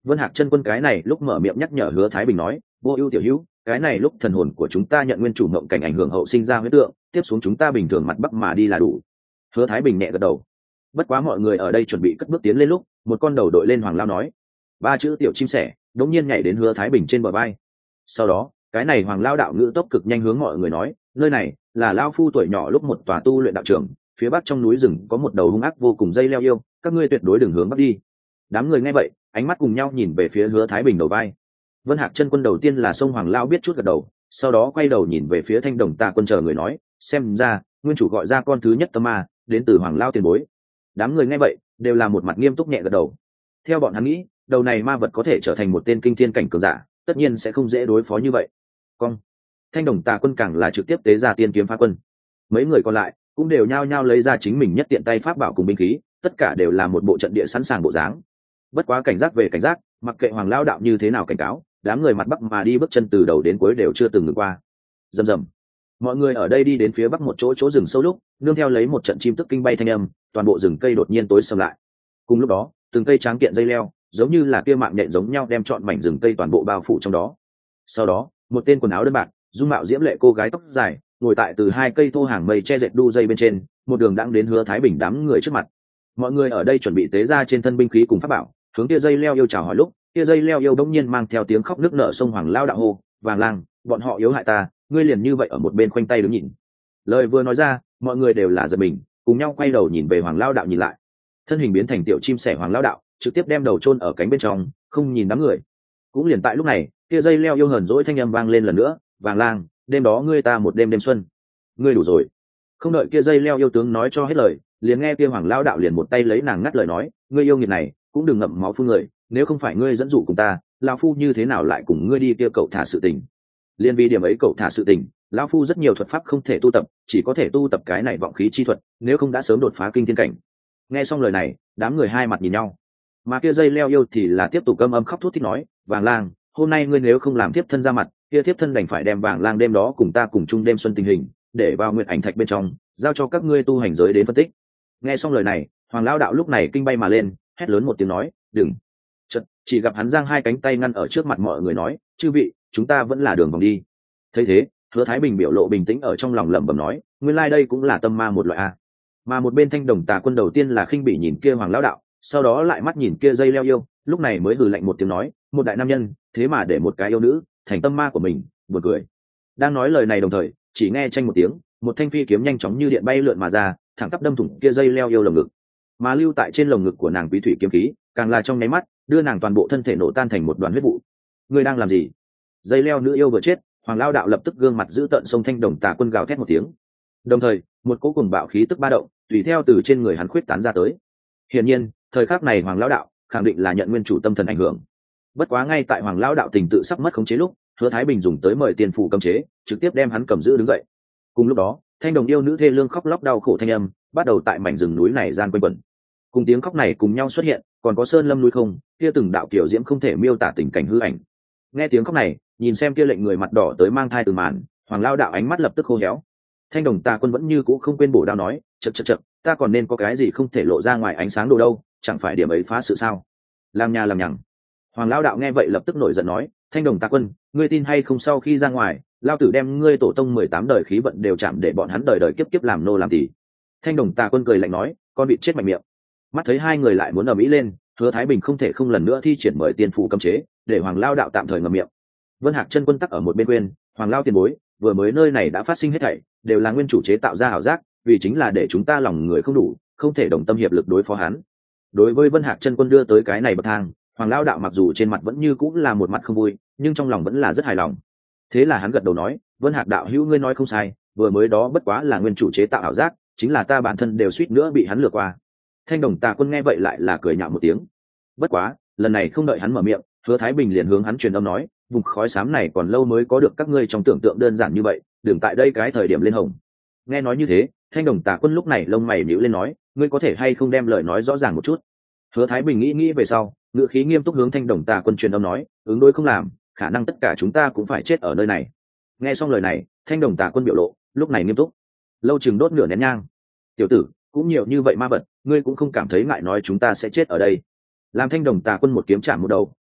Vân Hạc chân quân cái này lúc mở miệng nhắc nhở Hứa Thái Bình nói, vô ưu tiểu hữu, cái này lúc thần hồn của chúng ta nhận nguyên chủ mộng cảnh ảnh hưởng hậu sinh ra huyết tượng, tiếp xuống chúng ta bình thường mặt bắc mà đi là đủ. Hứa Thái Bình nhẹ gật đầu. Bất quá mọi người ở đây chuẩn bị cất bước tiến lên lúc, một con đầu đội lên hoàng lao nói, ba chữ tiểu chim sẻ đống nhiên nhảy đến Hứa Thái Bình trên bờ vai. Sau đó cái này hoàng lao đạo ngữ tốc cực nhanh hướng mọi người nói, nơi này là lao phu tuổi nhỏ lúc một tòa tu luyện đạo trường, phía bắc trong núi rừng có một đầu hung ác vô cùng dây leo yêu, các ngươi tuyệt đối đừng hướng bắc đi. Đám người nghe vậy ánh mắt cùng nhau nhìn về phía Hứa Thái Bình đầu vai. Vân Hạc chân quân đầu tiên là sông hoàng lao biết chút gật đầu, sau đó quay đầu nhìn về phía Thanh Đồng Tà quân chờ người nói, xem ra nguyên chủ gọi ra con thứ nhất tâm ma đến từ hoàng lao tiền bối. Đám người nghe vậy đều là một mặt nghiêm túc nhẹ gật đầu. Theo bọn hắn nghĩ, đầu này ma vật có thể trở thành một tên kinh thiên cảnh cường giả, tất nhiên sẽ không dễ đối phó như vậy. Cong. Thanh Đồng Tà quân càng là trực tiếp tế ra tiên kiếm phá quân. Mấy người còn lại cũng đều nhao nhao lấy ra chính mình nhất tiện tay pháp bảo cùng binh khí, tất cả đều là một bộ trận địa sẵn sàng bộ dáng. Bất quá cảnh giác về cảnh giác, mặc kệ hoàng lao đạo như thế nào cảnh cáo, đám người mặt bắc mà đi bước chân từ đầu đến cuối đều chưa từng ngừng qua. Rầm rầm. Mọi người ở đây đi đến phía bắc một chỗ chỗ rừng sâu lúc, nương theo lấy một trận chim tức kinh bay thanh âm, toàn bộ rừng cây đột nhiên tối sầm lại. Cùng lúc đó, từng cây tráng kiện dây leo, giống như là kia mạng nhện giống nhau đem trọn mảnh rừng cây toàn bộ bao phủ trong đó. Sau đó, một tên quần áo đơn bạc, dung mạo diễm lệ cô gái tóc dài, ngồi tại từ hai cây thô hàng mây che dệt đu dây bên trên, một đường đãng đến Hứa Thái Bình đám người trước mặt. Mọi người ở đây chuẩn bị tế ra trên thân binh khí cùng pháp bảo, hướng kia dây leo yêu chào hỏi lúc, kia dây leo yêu đống nhiên mang theo tiếng khóc nức nở sông hoàng lao đạo hô, vàng lang, bọn họ yếu hại ta, ngươi liền như vậy ở một bên khoanh tay đứng nhìn. Lời vừa nói ra, mọi người đều là giật mình, cùng nhau quay đầu nhìn về hoàng lao đạo nhìn lại. Thân hình biến thành tiểu chim sẻ hoàng lao đạo, trực tiếp đem đầu chôn ở cánh bên trong, không nhìn đám người. Cũng liền tại lúc này, kia dây leo yêu hờn dỗi thanh âm vang lên lần nữa, vàng lang, đêm đó ngươi ta một đêm đêm xuân, ngươi đủ rồi. Không đợi kia dây leo yêu tướng nói cho hết lời, liền nghe kia hoàng lao đạo liền một tay lấy nàng ngắt lời nói, ngươi yêu nghiệt này cũng đừng ngậm máu phun người, nếu không phải ngươi dẫn dụ cùng ta, lão phu như thế nào lại cùng ngươi đi kia cậu thả sự tình. Liên vì điểm ấy cậu thả sự tình, lão phu rất nhiều thuật pháp không thể tu tập, chỉ có thể tu tập cái này vọng khí chi thuật, nếu không đã sớm đột phá kinh thiên cảnh. Nghe xong lời này, đám người hai mặt nhìn nhau, mà kia dây leo yêu thì là tiếp tục âm âm khóc thút thít nói, vàng lang, hôm nay ngươi nếu không làm tiếp thân ra mặt, kia tiếp thân đành phải đem vàng lang đêm đó cùng ta cùng chung đêm xuân tình hình để vào nguyện ảnh thạch bên trong, giao cho các ngươi tu hành giới đến phân tích. Nghe xong lời này, hoàng lao đạo lúc này kinh bay mà lên, hét lớn một tiếng nói, đừng. Chật, chỉ gặp hắn giang hai cánh tay ngăn ở trước mặt mọi người nói, chư vị, chúng ta vẫn là đường vòng đi. Thấy thế, Hứa Thái Bình biểu lộ bình tĩnh ở trong lòng lẩm bẩm nói, nguyên lai đây cũng là tâm ma một loại a. Mà một bên Thanh Đồng Tà quân đầu tiên là khinh bỉ nhìn kia hoàng lão đạo, sau đó lại mắt nhìn kia dây leo yêu, lúc này mới hừ lạnh một tiếng nói, một đại nam nhân, thế mà để một cái yêu nữ thành tâm ma của mình, buồn cười. Đang nói lời này đồng thời, chỉ nghe tranh một tiếng, một thanh phi kiếm nhanh chóng như điện bay lượn mà ra, thẳng tắp đâm thủng kia dây leo yêu lồng ngực. Mà lưu tại trên lồng ngực của nàng quý thủy kiếm khí, càng là trong nháy mắt, đưa nàng toàn bộ thân thể nổ tan thành một đoàn huyết vụ. Ngươi đang làm gì? Dây leo nữ yêu vừa chết, hoàng lao đạo lập tức gương mặt giữ tợn sông Thanh Đồng Tà quân gào thét một tiếng. Đồng thời, một cỗ cùng bạo khí tức ba động, tùy theo từ trên người hắn khuyết tán ra tới. Hiển nhiên, thời khắc này hoàng lao đạo khẳng định là nhận nguyên chủ tâm thần ảnh hưởng. Bất quá ngay tại hoàng lao đạo tình tự sắp mất khống chế lúc, Hứa Thái Bình dùng tới mời tiền phủ cấm chế, trực tiếp đem hắn cầm giữ đứng dậy. Cùng lúc đó, Thanh Đồng yêu nữ thê lương khóc lóc đau khổ thanh âm bắt đầu tại mảnh rừng núi này gian quanh quẩn. Cùng tiếng khóc này cùng nhau xuất hiện, còn có sơn lâm núi không, kia từng đạo kiểu diễm không thể miêu tả tình cảnh hư ảnh. Nghe tiếng khóc này, nhìn xem kia lệnh người mặt đỏ tới mang thai từ màn, hoàng lao đạo ánh mắt lập tức khô héo. Thanh Đồng Tà quân vẫn như cũ không quên bổ đao nói, chậc chậc chậc, ta còn nên có cái gì không thể lộ ra ngoài ánh sáng đồ đâu, chẳng phải điểm ấy phá sự sao? Làm nhà làm nhằng. Hoàng lao đạo nghe vậy lập tức nổi giận nói, Thanh Đồng Tà quân, ngươi tin hay không sau khi ra ngoài, lao tử đem ngươi tổ tông mười tám đời khí vận đều chạm để bọn hắn đời đời kiếp kiếp làm nô làm tỳ. Thanh Đồng Tà quân cười lạnh nói, con bị chết mạnh miệng. Mắt thấy hai người lại muốn ầm ĩ lên, Hứa Thái Bình không thể không lần nữa thi triển mời tiền phủ cấm chế, để hoàng lao đạo tạm thời ngậm miệng. Vân Hạc chân quân tắc ở một bên quên, hoàng lao tiền bối, vừa mới nơi này đã phát sinh hết thảy, đều là nguyên chủ chế tạo ra ảo giác, vì chính là để chúng ta lòng người không đủ, không thể đồng tâm hiệp lực đối phó hắn. Đối với Vân Hạc chân quân đưa tới cái này bậc thang, hoàng lao đạo mặc dù trên mặt vẫn như cũng là một mặt không vui, nhưng trong lòng vẫn là rất hài lòng. Thế là hắn gật đầu nói, Vân Hạc đạo hữu ngươi nói không sai, vừa mới đó bất quá là nguyên chủ chế tạo ảo giác, chính là ta bản thân đều suýt nữa bị hắn lừa qua. Thanh Đồng Tà quân nghe vậy lại là cười nhạo một tiếng. Bất quá, lần này không đợi hắn mở miệng, Hứa Thái Bình liền hướng hắn truyền âm nói, vùng khói xám này còn lâu mới có được các ngươi trong tưởng tượng đơn giản như vậy, đừng tại đây cái thời điểm lên hồng. Nghe nói như thế, Thanh Đồng Tà quân lúc này lông mày nhíu lên nói, ngươi có thể hay không đem lời nói rõ ràng một chút. Hứa Thái Bình nghĩ nghĩ về sau, ngữ khí nghiêm túc hướng Thanh Đồng Tà quân truyền âm nói, ứng đối không làm, khả năng tất cả chúng ta cũng phải chết ở nơi này. Nghe xong lời này, Thanh Đồng Tà quân biểu lộ lúc này nghiêm túc, lâu chừng đốt nửa nén nhang. Tiểu tử, cũng nhiều như vậy ma vật, ngươi cũng không cảm thấy ngại nói chúng ta sẽ chết ở đây. Làm Thanh Đồng Tà quân một kiếm chạm một đầu,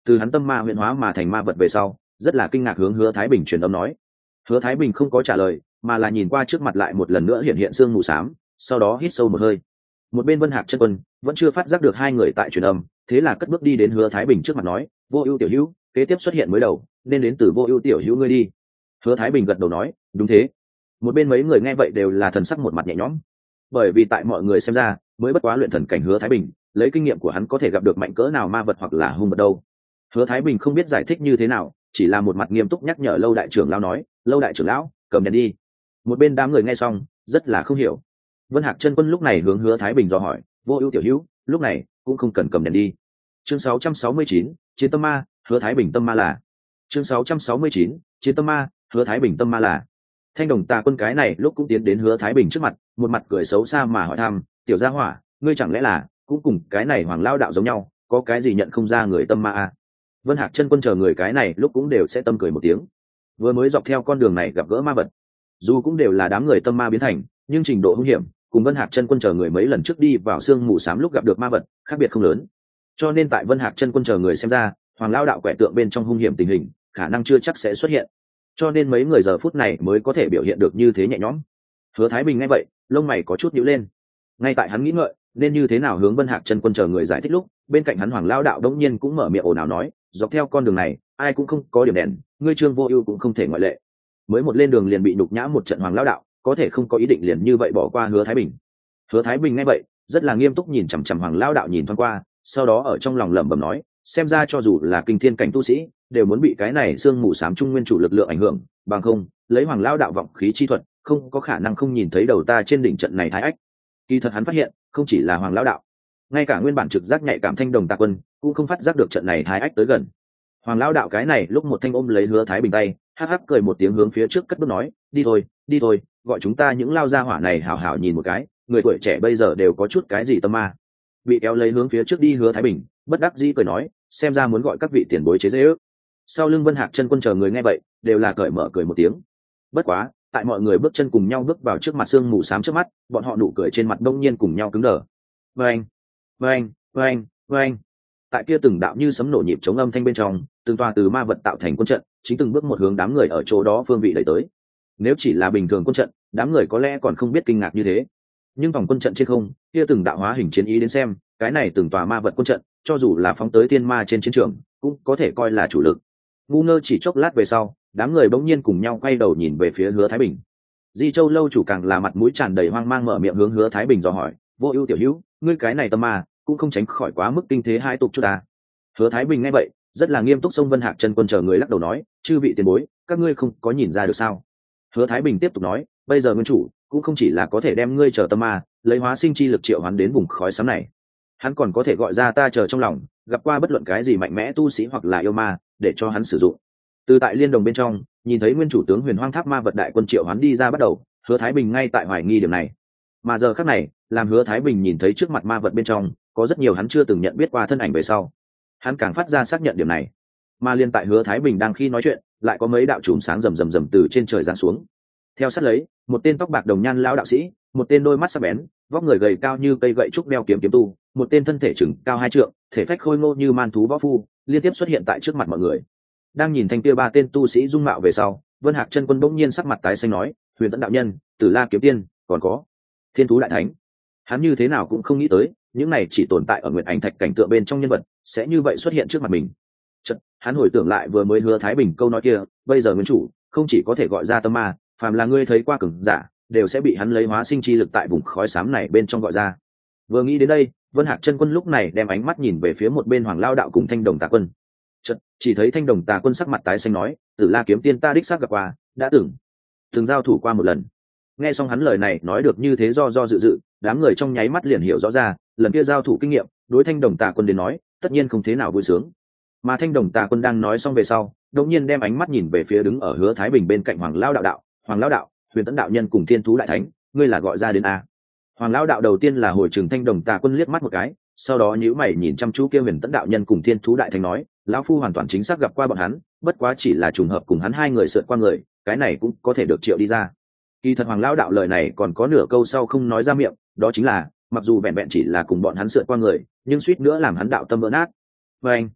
từ hắn tâm ma huyện hóa mà thành ma vật về sau rất là kinh ngạc hướng Hứa Thái Bình truyền âm nói. Hứa Thái Bình không có trả lời mà là nhìn qua trước mặt lại một lần nữa hiện hiện sương mù xám, sau đó hít sâu một hơi. Một bên Vân Hạc chân quân vẫn chưa phát giác được hai người tại truyền âm, thế là cất bước đi đến Hứa Thái Bình trước mặt nói, vô ưu tiểu hữu, kế tiếp xuất hiện mới đầu nên đến từ vô ưu tiểu hữu ngươi đi. Hứa Thái Bình gật đầu nói, đúng thế. Một bên mấy người nghe vậy đều là thần sắc một mặt nhẹ nhõm, bởi vì tại mọi người xem ra mới bất quá luyện thần cảnh Hứa Thái Bình, lấy kinh nghiệm của hắn có thể gặp được mạnh cỡ nào ma vật hoặc là hung vật đâu. Hứa Thái Bình không biết giải thích như thế nào, chỉ là một mặt nghiêm túc nhắc nhở Lâu đại trưởng lão nói, Lâu đại trưởng lão, cầm đèn đi. Một bên đám người nghe xong rất là không hiểu. Vân Hạc chân quân lúc này hướng Hứa Thái Bình dò hỏi, vô ưu tiểu hữu lúc này cũng không cần cầm đèn đi. Chương sáu trăm sáu mươi chín, chiến tâm ma. Hứa Thái Bình tâm ma là. Chương sáu trăm sáu mươi chín, chiến tâm ma. Hứa Thái Bình tâm ma là. Thanh Đồng Tà Quân cái này lúc cũng tiến đến Hứa Thái Bình trước mặt, một mặt cười xấu xa mà hỏi thăm, tiểu gia hỏa, ngươi chẳng lẽ là cũng cùng cái này Hoàng Lao đạo giống nhau, có cái gì nhận không ra người tâm ma à? Vân Hạc chân quân chờ người cái này lúc cũng đều sẽ tâm cười một tiếng. Vừa mới dọc theo con đường này gặp gỡ ma vật, dù cũng đều là đám người tâm ma biến thành, nhưng trình độ hung hiểm cùng Vân Hạc chân quân chờ người mấy lần trước đi vào sương mù xám lúc gặp được ma vật khác biệt không lớn, cho nên tại Vân Hạc chân quân chờ người xem ra Hoàng Lao đạo quẻ tượng bên trong hung hiểm tình hình khả năng chưa chắc sẽ xuất hiện, cho nên mấy người giờ phút này mới có thể biểu hiện được như thế nhẹ nhõm. Hứa Thái Bình nghe vậy lông mày có chút nhíu lên, ngay tại hắn nghĩ ngợi nên như thế nào hướng Vân Hạc chân quân chờ người giải thích lúc bên cạnh hắn Hoàng Lao đạo đống nhiên cũng mở miệng ồn ào nói, dọc theo con đường này ai cũng không có điểm đèn, ngươi Trương Vô Ưu cũng không thể ngoại lệ. Mới một lên đường liền bị nhục nhã một trận Hoàng Lao đạo, có thể không có ý định liền như vậy bỏ qua Hứa Thái Bình. Hứa Thái Bình nghe vậy rất là nghiêm túc nhìn chằm chằm Hoàng Lao đạo nhìn thoáng qua, sau đó ở trong lòng lẩm bẩm nói, xem ra cho dù là kinh thiên cảnh tu sĩ đều muốn bị cái này sương mù xám trung nguyên chủ lực lượng ảnh hưởng, bằng không lấy Hoàng Lao đạo vọng khí chi thuật không có khả năng không nhìn thấy đầu ta trên đỉnh trận này thái ách. Kỳ thật hắn phát hiện không chỉ là Hoàng Lao đạo, ngay cả nguyên bản trực giác nhạy cảm Thanh Đồng Tà Quân cũng không phát giác được trận này thái ách tới gần. Hoàng Lao đạo cái này lúc một thanh ôm lấy Hứa Thái Bình tay, hắc hắc cười một tiếng hướng phía trước cất bước nói, đi thôi đi thôi, gọi chúng ta những lao gia hỏa này hảo hảo nhìn một cái, người tuổi trẻ bây giờ đều có chút cái gì tâm ma. Bị kéo lấy hướng phía trước đi Hứa Thái Bình bất đắc dĩ cười nói, xem ra muốn gọi các vị tiền bối chế dễ ước. Sau lưng Vân Hạc chân quân chờ người nghe vậy đều là cởi mở cười một tiếng. Bất quá tại mọi người bước chân cùng nhau bước vào trước mặt sương mù xám trước mắt, bọn họ nụ cười trên mặt đông nhiên cùng nhau cứng đờ. Vâng vâng vâng vâng, tại kia từng đạo như sấm nổ nhịp chống âm thanh bên trong, từng tòa từ ma vật tạo thành quân trận chính từng bước một hướng đám người ở chỗ đó phương vị đẩy tới. Nếu chỉ là bình thường quân trận, đám người có lẽ còn không biết kinh ngạc như thế, nhưng vòng quân trận trên không kia từng đạo hóa hình chiến ý đến xem, cái này từng tòa ma vật quân trận cho dù là phóng tới thiên ma trên chiến trường cũng có thể coi là chủ lực. Ngu ngơ chỉ chốc lát về sau, đám người bỗng nhiên cùng nhau quay đầu nhìn về phía Hứa Thái Bình. Di Châu lâu chủ càng là mặt mũi tràn đầy hoang mang mở miệng hướng Hứa Thái Bình dò hỏi, vô ưu tiểu hữu, ngươi cái này tâm ma cũng không tránh khỏi quá mức kinh thế hai tục chút ta. Hứa Thái Bình nghe vậy rất là nghiêm túc xông Vân Hạc chân quân chờ người lắc đầu nói, chư vị tiền bối, các ngươi không có nhìn ra được sao? Hứa Thái Bình tiếp tục nói, bây giờ nguyên chủ cũng không chỉ là có thể đem ngươi chờ tâm ma lấy hóa sinh chi lực triệu hoán đến vùng khói xám này, hắn còn có thể gọi ra ta chờ trong lòng gặp qua bất luận cái gì mạnh mẽ tu sĩ hoặc là yêu ma để cho hắn sử dụng. Từ tại liên đồng bên trong nhìn thấy nguyên chủ tướng Huyền Hoang Tháp ma vật đại quân triệu hoán đi ra bắt đầu, Hứa Thái Bình ngay tại hoài nghi điểm này, mà giờ khắc này làm Hứa Thái Bình nhìn thấy trước mặt ma vật bên trong có rất nhiều hắn chưa từng nhận biết qua thân ảnh về sau, hắn càng phát ra xác nhận điểm này. Mà liên tại Hứa Thái Bình đang khi nói chuyện, lại có mấy đạo chùm sáng rầm rầm rầm từ trên trời giáng xuống. Theo sát lấy, một tên tóc bạc đồng nhan lão đạo sĩ, một tên đôi mắt sắc bén, vóc người gầy cao như cây gậy trúc đeo kiếm kiếm tu, một tên thân thể chừng cao hai trượng, thể phách khôi ngô như man thú võ phu, liên tiếp xuất hiện tại trước mặt mọi người. Đang nhìn thanh kia ba tên tu sĩ dung mạo về sau, Vân Hạc chân quân bỗng nhiên sắc mặt tái xanh nói, Huyền Tẫn đạo nhân, Tử La kiếm tiên, còn có Thiên thú đại thánh. Hắn như thế nào cũng không nghĩ tới, những này chỉ tồn tại ở Nguyệt Ảnh Thạch cảnh tượng bên trong nhân vật sẽ như vậy xuất hiện trước mặt mình. Chợt, hắn hồi tưởng lại vừa mới Hứa Thái Bình câu nói kia, bây giờ nguyên chủ không chỉ có thể gọi ra tâm ma, phàm là ngươi thấy qua cường giả đều sẽ bị hắn lấy hóa sinh chi lực tại vùng khói xám này bên trong gọi ra. Vừa nghĩ đến đây, Vân Hạc chân quân lúc này đem ánh mắt nhìn về phía một bên Hoàng Lao đạo cùng Thanh Đồng Tà Quân. Chợt, chỉ thấy Thanh Đồng Tà Quân sắc mặt tái xanh nói, Tử La kiếm tiên ta đích xác gặp qua, đã từng từng giao thủ qua một lần. Nghe xong hắn lời này nói được như thế do do dự dự, đám người trong nháy mắt liền hiểu rõ ra, lần kia giao thủ kinh nghiệm, đối Thanh Đồng Tà Quân đến nói, tất nhiên không thế nào vui sướng. Mà Thanh Đồng Tà Quân đang nói xong về sau, đột nhiên đem ánh mắt nhìn về phía đứng ở Hứa Thái Bình bên cạnh Hoàng Lao đạo đạo, Hoàng Lao đạo, Huyền Tẫn đạo nhân cùng Thiên thú đại thánh, ngươi là gọi ra đến a? Hoàng Lao đạo đầu tiên là hồi trừng Thanh Đồng Tà Quân liếc mắt một cái, sau đó nhíu mày nhìn chăm chú kia Huyền Tẫn đạo nhân cùng Thiên thú đại thánh nói, lão phu hoàn toàn chính xác gặp qua bọn hắn, bất quá chỉ là trùng hợp cùng hắn hai người sượt qua người, cái này cũng có thể được triệu đi ra. Kỳ thật Hoàng Lao đạo lời này còn có nửa câu sau không nói ra miệng, đó chính là, mặc dù vẹn vẹn chỉ là cùng bọn hắn sượt qua người, nhưng suýt nữa làm hắn đạo tâm vỡ nát. Và anh,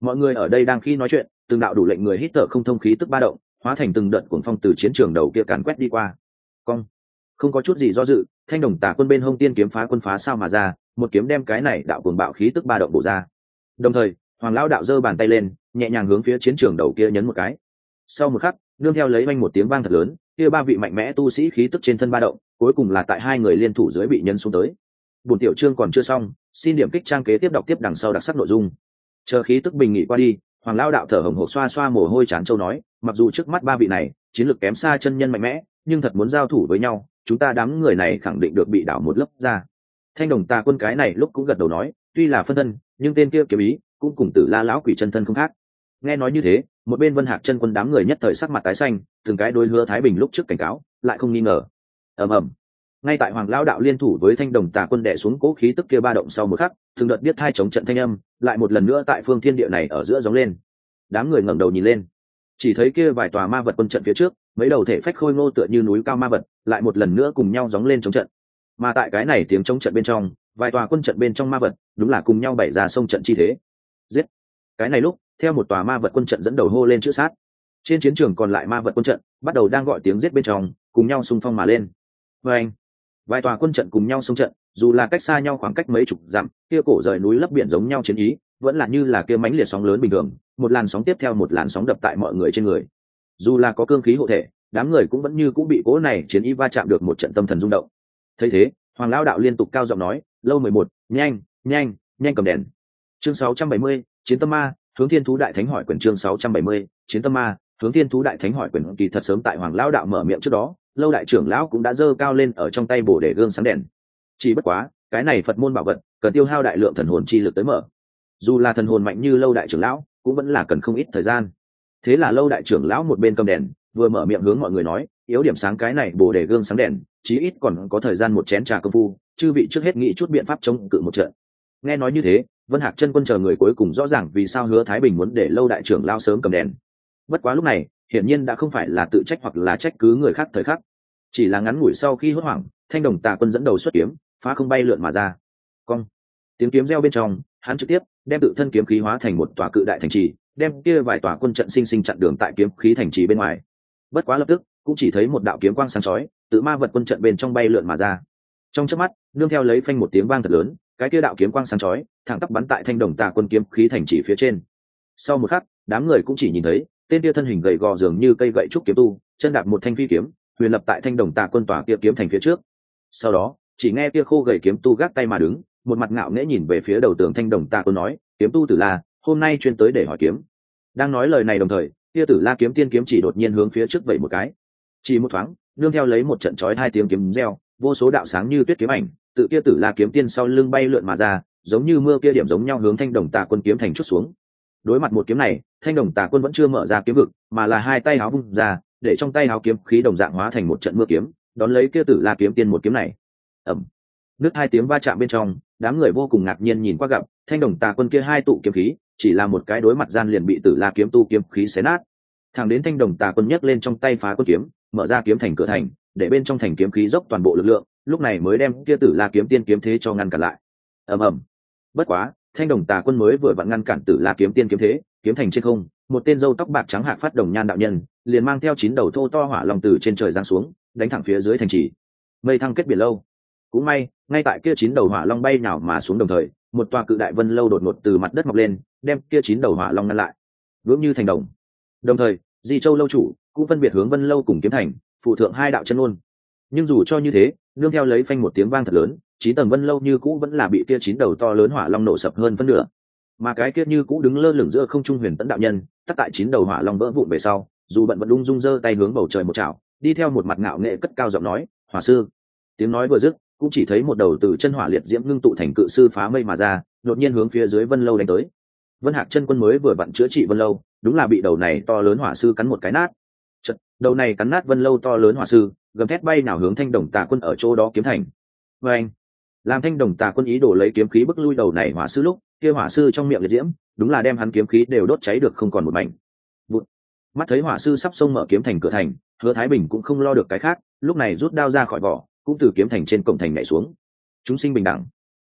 Mọi người ở đây đang khi nói chuyện, từng đạo đủ lệnh người hít thở không thông khí tức ba động, hóa thành từng đợt cuồng phong từ chiến trường đầu kia càn quét đi qua. Cong, không có chút gì do dự, thanh đồng tà quân bên hông tiên kiếm phá quân phá sao mà ra, một kiếm đem cái này đạo cuồng bạo khí tức ba động bổ ra. Đồng thời, Hoàng lão đạo giơ bàn tay lên, nhẹ nhàng hướng phía chiến trường đầu kia nhấn một cái. Sau một khắc, nương theo lấy vang một tiếng vang thật lớn, kia ba vị mạnh mẽ tu sĩ khí tức trên thân ba động, cuối cùng là tại hai người liên thủ dưới bị nhấn xuống tới. Buổi tiểu chương còn chưa xong, xin điểm kích trang kế tiếp đọc tiếp đằng sau đặc sắc nội dung. Chờ khí tức bình nghỉ qua đi, Hoàng lão đạo thở hổn hển xoa xoa mồ hôi chán châu nói, mặc dù trước mắt ba vị này chiến lược kém xa chân nhân mạnh mẽ, nhưng thật muốn giao thủ với nhau, chúng ta đám người này khẳng định được bị đảo một lớp ra. Thanh đồng tà quân cái này lúc cũng gật đầu nói, tuy là phân thân, nhưng tên kia kiếm ý cũng cùng Tử La lão quỷ chân thân không khác. Nghe nói như thế, một bên Vân Hạc chân quân đám người nhất thời sắc mặt tái xanh, từng cái đối Hứa Thái Bình lúc trước cảnh cáo, lại không nghi ngờ. Ầm ầm. Ngay tại Hoàng lão đạo liên thủ với Thanh đồng tà quân đè xuống cố khí tức kia ba động sau một khắc, từng đợt biết hai chống trận thanh âm, lại một lần nữa tại phương thiên địa này ở giữa gióng lên. Đám người ngẩng đầu nhìn lên, chỉ thấy kia vài tòa ma vật quân trận phía trước, mấy đầu thể phách khôi ngô tựa như núi cao ma vật, lại một lần nữa cùng nhau gióng lên chống trận. Mà tại cái này tiếng chống trận bên trong, vài tòa quân trận bên trong ma vật, đúng là cùng nhau bày ra sông trận chi thế. Giết! Cái này lúc, theo một tòa ma vật quân trận dẫn đầu hô lên chữ sát. Trên chiến trường còn lại ma vật quân trận, bắt đầu đang gọi tiếng giết bên trong, cùng nhau xung phong mà lên. Và anh, vài tòa quân trận cùng nhau xông trận, dù là cách xa nhau khoảng cách mấy chục dặm, kia cổ rời núi lấp biển giống nhau chiến ý, vẫn là như là kia mãnh liệt sóng lớn bình thường, một làn sóng tiếp theo một làn sóng đập tại mọi người trên người. Dù là có cương khí hộ thể, đám người cũng vẫn như cũng bị cố này chiến ý va chạm được một trận tâm thần rung động. Thấy thế, Hoàng lão đạo liên tục cao giọng nói, lâu mười một, nhanh, nhanh, nhanh cầm đèn. Chương sáu trăm bảy mươi, chiến tâm ma, hướng thiên thú đại thánh hỏi quyền. Chương sáu trăm bảy mươi, chiến tâm ma, hướng thiên thú đại thánh hỏi quyền. Kỳ thật sớm tại Hoàng lão đạo mở miệng trước đó, lâu đại trưởng lão cũng đã giơ cao lên ở trong tay bổ để gương sáng đèn. Chỉ bất quá, cái này Phật môn bảo vật, cần tiêu hao đại lượng thần hồn chi lực tới mở. Dù là thần hồn mạnh như lâu đại trưởng lão, cũng vẫn là cần không ít thời gian. Thế là lâu đại trưởng lão một bên cầm đèn, vừa mở miệng hướng mọi người nói, yếu điểm sáng cái này bổ để gương sáng đèn, chí ít còn có thời gian một chén trà công phu, chư vị trước hết nghĩ chút biện pháp chống cự một trận. Nghe nói như thế, Vân Hạc chân quân chờ người cuối cùng rõ ràng vì sao Hứa Thái Bình muốn để lâu đại trưởng lão sớm cầm đèn. Bất quá lúc này, hiển nhiên đã không phải là tự trách hoặc là trách cứ người khác thời khắc, chỉ là ngắn ngủi sau khi hốt hoảng, Thanh đồng tà quân dẫn đầu xuất kiếm, phá không bay lượn mà ra. Cong, tiếng kiếm reo bên trong, hắn trực tiếp đem tự thân kiếm khí hóa thành một tòa cự đại thành trì, đem kia vài tòa quân trận sinh sinh chặn đường tại kiếm khí thành trì bên ngoài. Bất quá lập tức, cũng chỉ thấy một đạo kiếm quang sáng chói tự ma vật quân trận bên trong bay lượn mà ra. Trong chớp mắt, nương theo lấy phanh một tiếng vang thật lớn, cái kia đạo kiếm quang sáng chói thẳng tắp bắn tại Thanh đồng tà quân kiếm khí thành trì phía trên. Sau một khắc, đám người cũng chỉ nhìn thấy tên kia thân hình gầy gò dường như cây gậy trúc kiếm tu, chân đạp một thanh phi kiếm, huyền lập tại Thanh đồng tà quân tòa kia kiếm thành phía trước. Sau đó, chỉ nghe kia khô gầy kiếm tu gác tay mà đứng, một mặt ngạo nghễ nhìn về phía đầu tường Thanh đồng tà quân nói, kiếm tu Tử La, hôm nay chuyên tới để hỏi kiếm. Đang nói lời này đồng thời, kia Tử La kiếm tiên kiếm chỉ đột nhiên hướng phía trước vẩy một cái. Chỉ một thoáng, nương theo lấy một trận chói hai tiếng kiếm reo, vô số đạo sáng như tuyết kiếm ảnh, tự kia Tử La kiếm tiên sau lưng bay lượn mà ra, giống như mưa kia điểm giống nhau hướng Thanh đồng tà quân kiếm thành chút xuống. Đối mặt một kiếm này, Thanh đồng tà quân vẫn chưa mở ra kiếm vực, mà là hai tay áo vung ra, để trong tay áo kiếm khí đồng dạng hóa thành một trận mưa kiếm, đón lấy kia Tử La kiếm tiên một kiếm này. Ầm. Nứt hai tiếng va chạm bên trong, đám người vô cùng ngạc nhiên nhìn qua gặp, Thanh đồng tà quân kia hai tụ kiếm khí, chỉ là một cái đối mặt gian liền bị Tử La kiếm tu kiếm khí xé nát. Thẳng đến Thanh đồng tà quân nhấc lên trong tay phá quân kiếm, mở ra kiếm thành cửa thành, để bên trong thành kiếm khí dốc toàn bộ lực lượng, lúc này mới đem kia Tử La kiếm tiên kiếm thế cho ngăn cản lại. Ầm ầm. Bất quá, Thanh đồng tà quân mới vừa vặn ngăn cản Tử La kiếm tiên kiếm thế, kiếm thành trên không, một tên râu tóc bạc trắng hạc phát đồng nhan đạo nhân, liền mang theo chín đầu thô to hỏa long từ trên trời giáng xuống, đánh thẳng phía dưới thành trì. Mây thăng kết biển lâu. Cũng may, ngay tại kia chín đầu hỏa long bay nhào mà xuống đồng thời, một tòa cự đại vân lâu đột ngột từ mặt đất mọc lên, đem kia chín đầu hỏa long ngăn lại, vững như thành đồng. Đồng thời, Di Châu lâu chủ cũng phân biệt hướng vân lâu cùng kiếm thành, phụ thượng hai đạo chân luôn. Nhưng dù cho như thế, nương theo lấy phanh một tiếng vang thật lớn, chín tầng vân lâu như cũ vẫn là bị kia chín đầu to lớn hỏa long nổ sập hơn phân nửa. Mà cái kia như cũ đứng lơ lửng giữa không trung huyền tẫn đạo nhân, tắc tại chín đầu hỏa long vỡ vụn về sau, dù bận vẫn ung dung giơ tay hướng bầu trời một chảo, đi theo một mặt ngạo nghệ cất cao giọng nói, "Hỏa sư." Tiếng nói vừa dứt, cũng chỉ thấy một đầu từ chân hỏa liệt diễm ngưng tụ thành cự sư phá mây mà ra, đột nhiên hướng phía dưới vân lâu đánh tới. Vân Hạc chân quân mới vừa vặn chữa trị vân lâu, đúng là bị đầu này to lớn hỏa sư cắn một cái nát. Chật, đầu này cắn nát vân lâu to lớn hỏa sư, gầm thét bay nào hướng Thanh đồng tà quân ở chỗ đó kiếm thành. Và anh, làm Thanh đồng tà quân ý đồ lấy kiếm khí bức lui đầu này hỏa sư lúc, kia hỏa sư trong miệng liệt diễm, đúng là đem hắn kiếm khí đều đốt cháy được không còn một mảnh. Vụt. Mắt thấy hỏa sư sắp xông mở kiếm thành cửa thành, Hứa Thái Bình cũng không lo được cái khác, lúc này rút đao ra khỏi vỏ, cũng từ kiếm thành trên cổng thành nhảy xuống. Chúng sinh bình đẳng.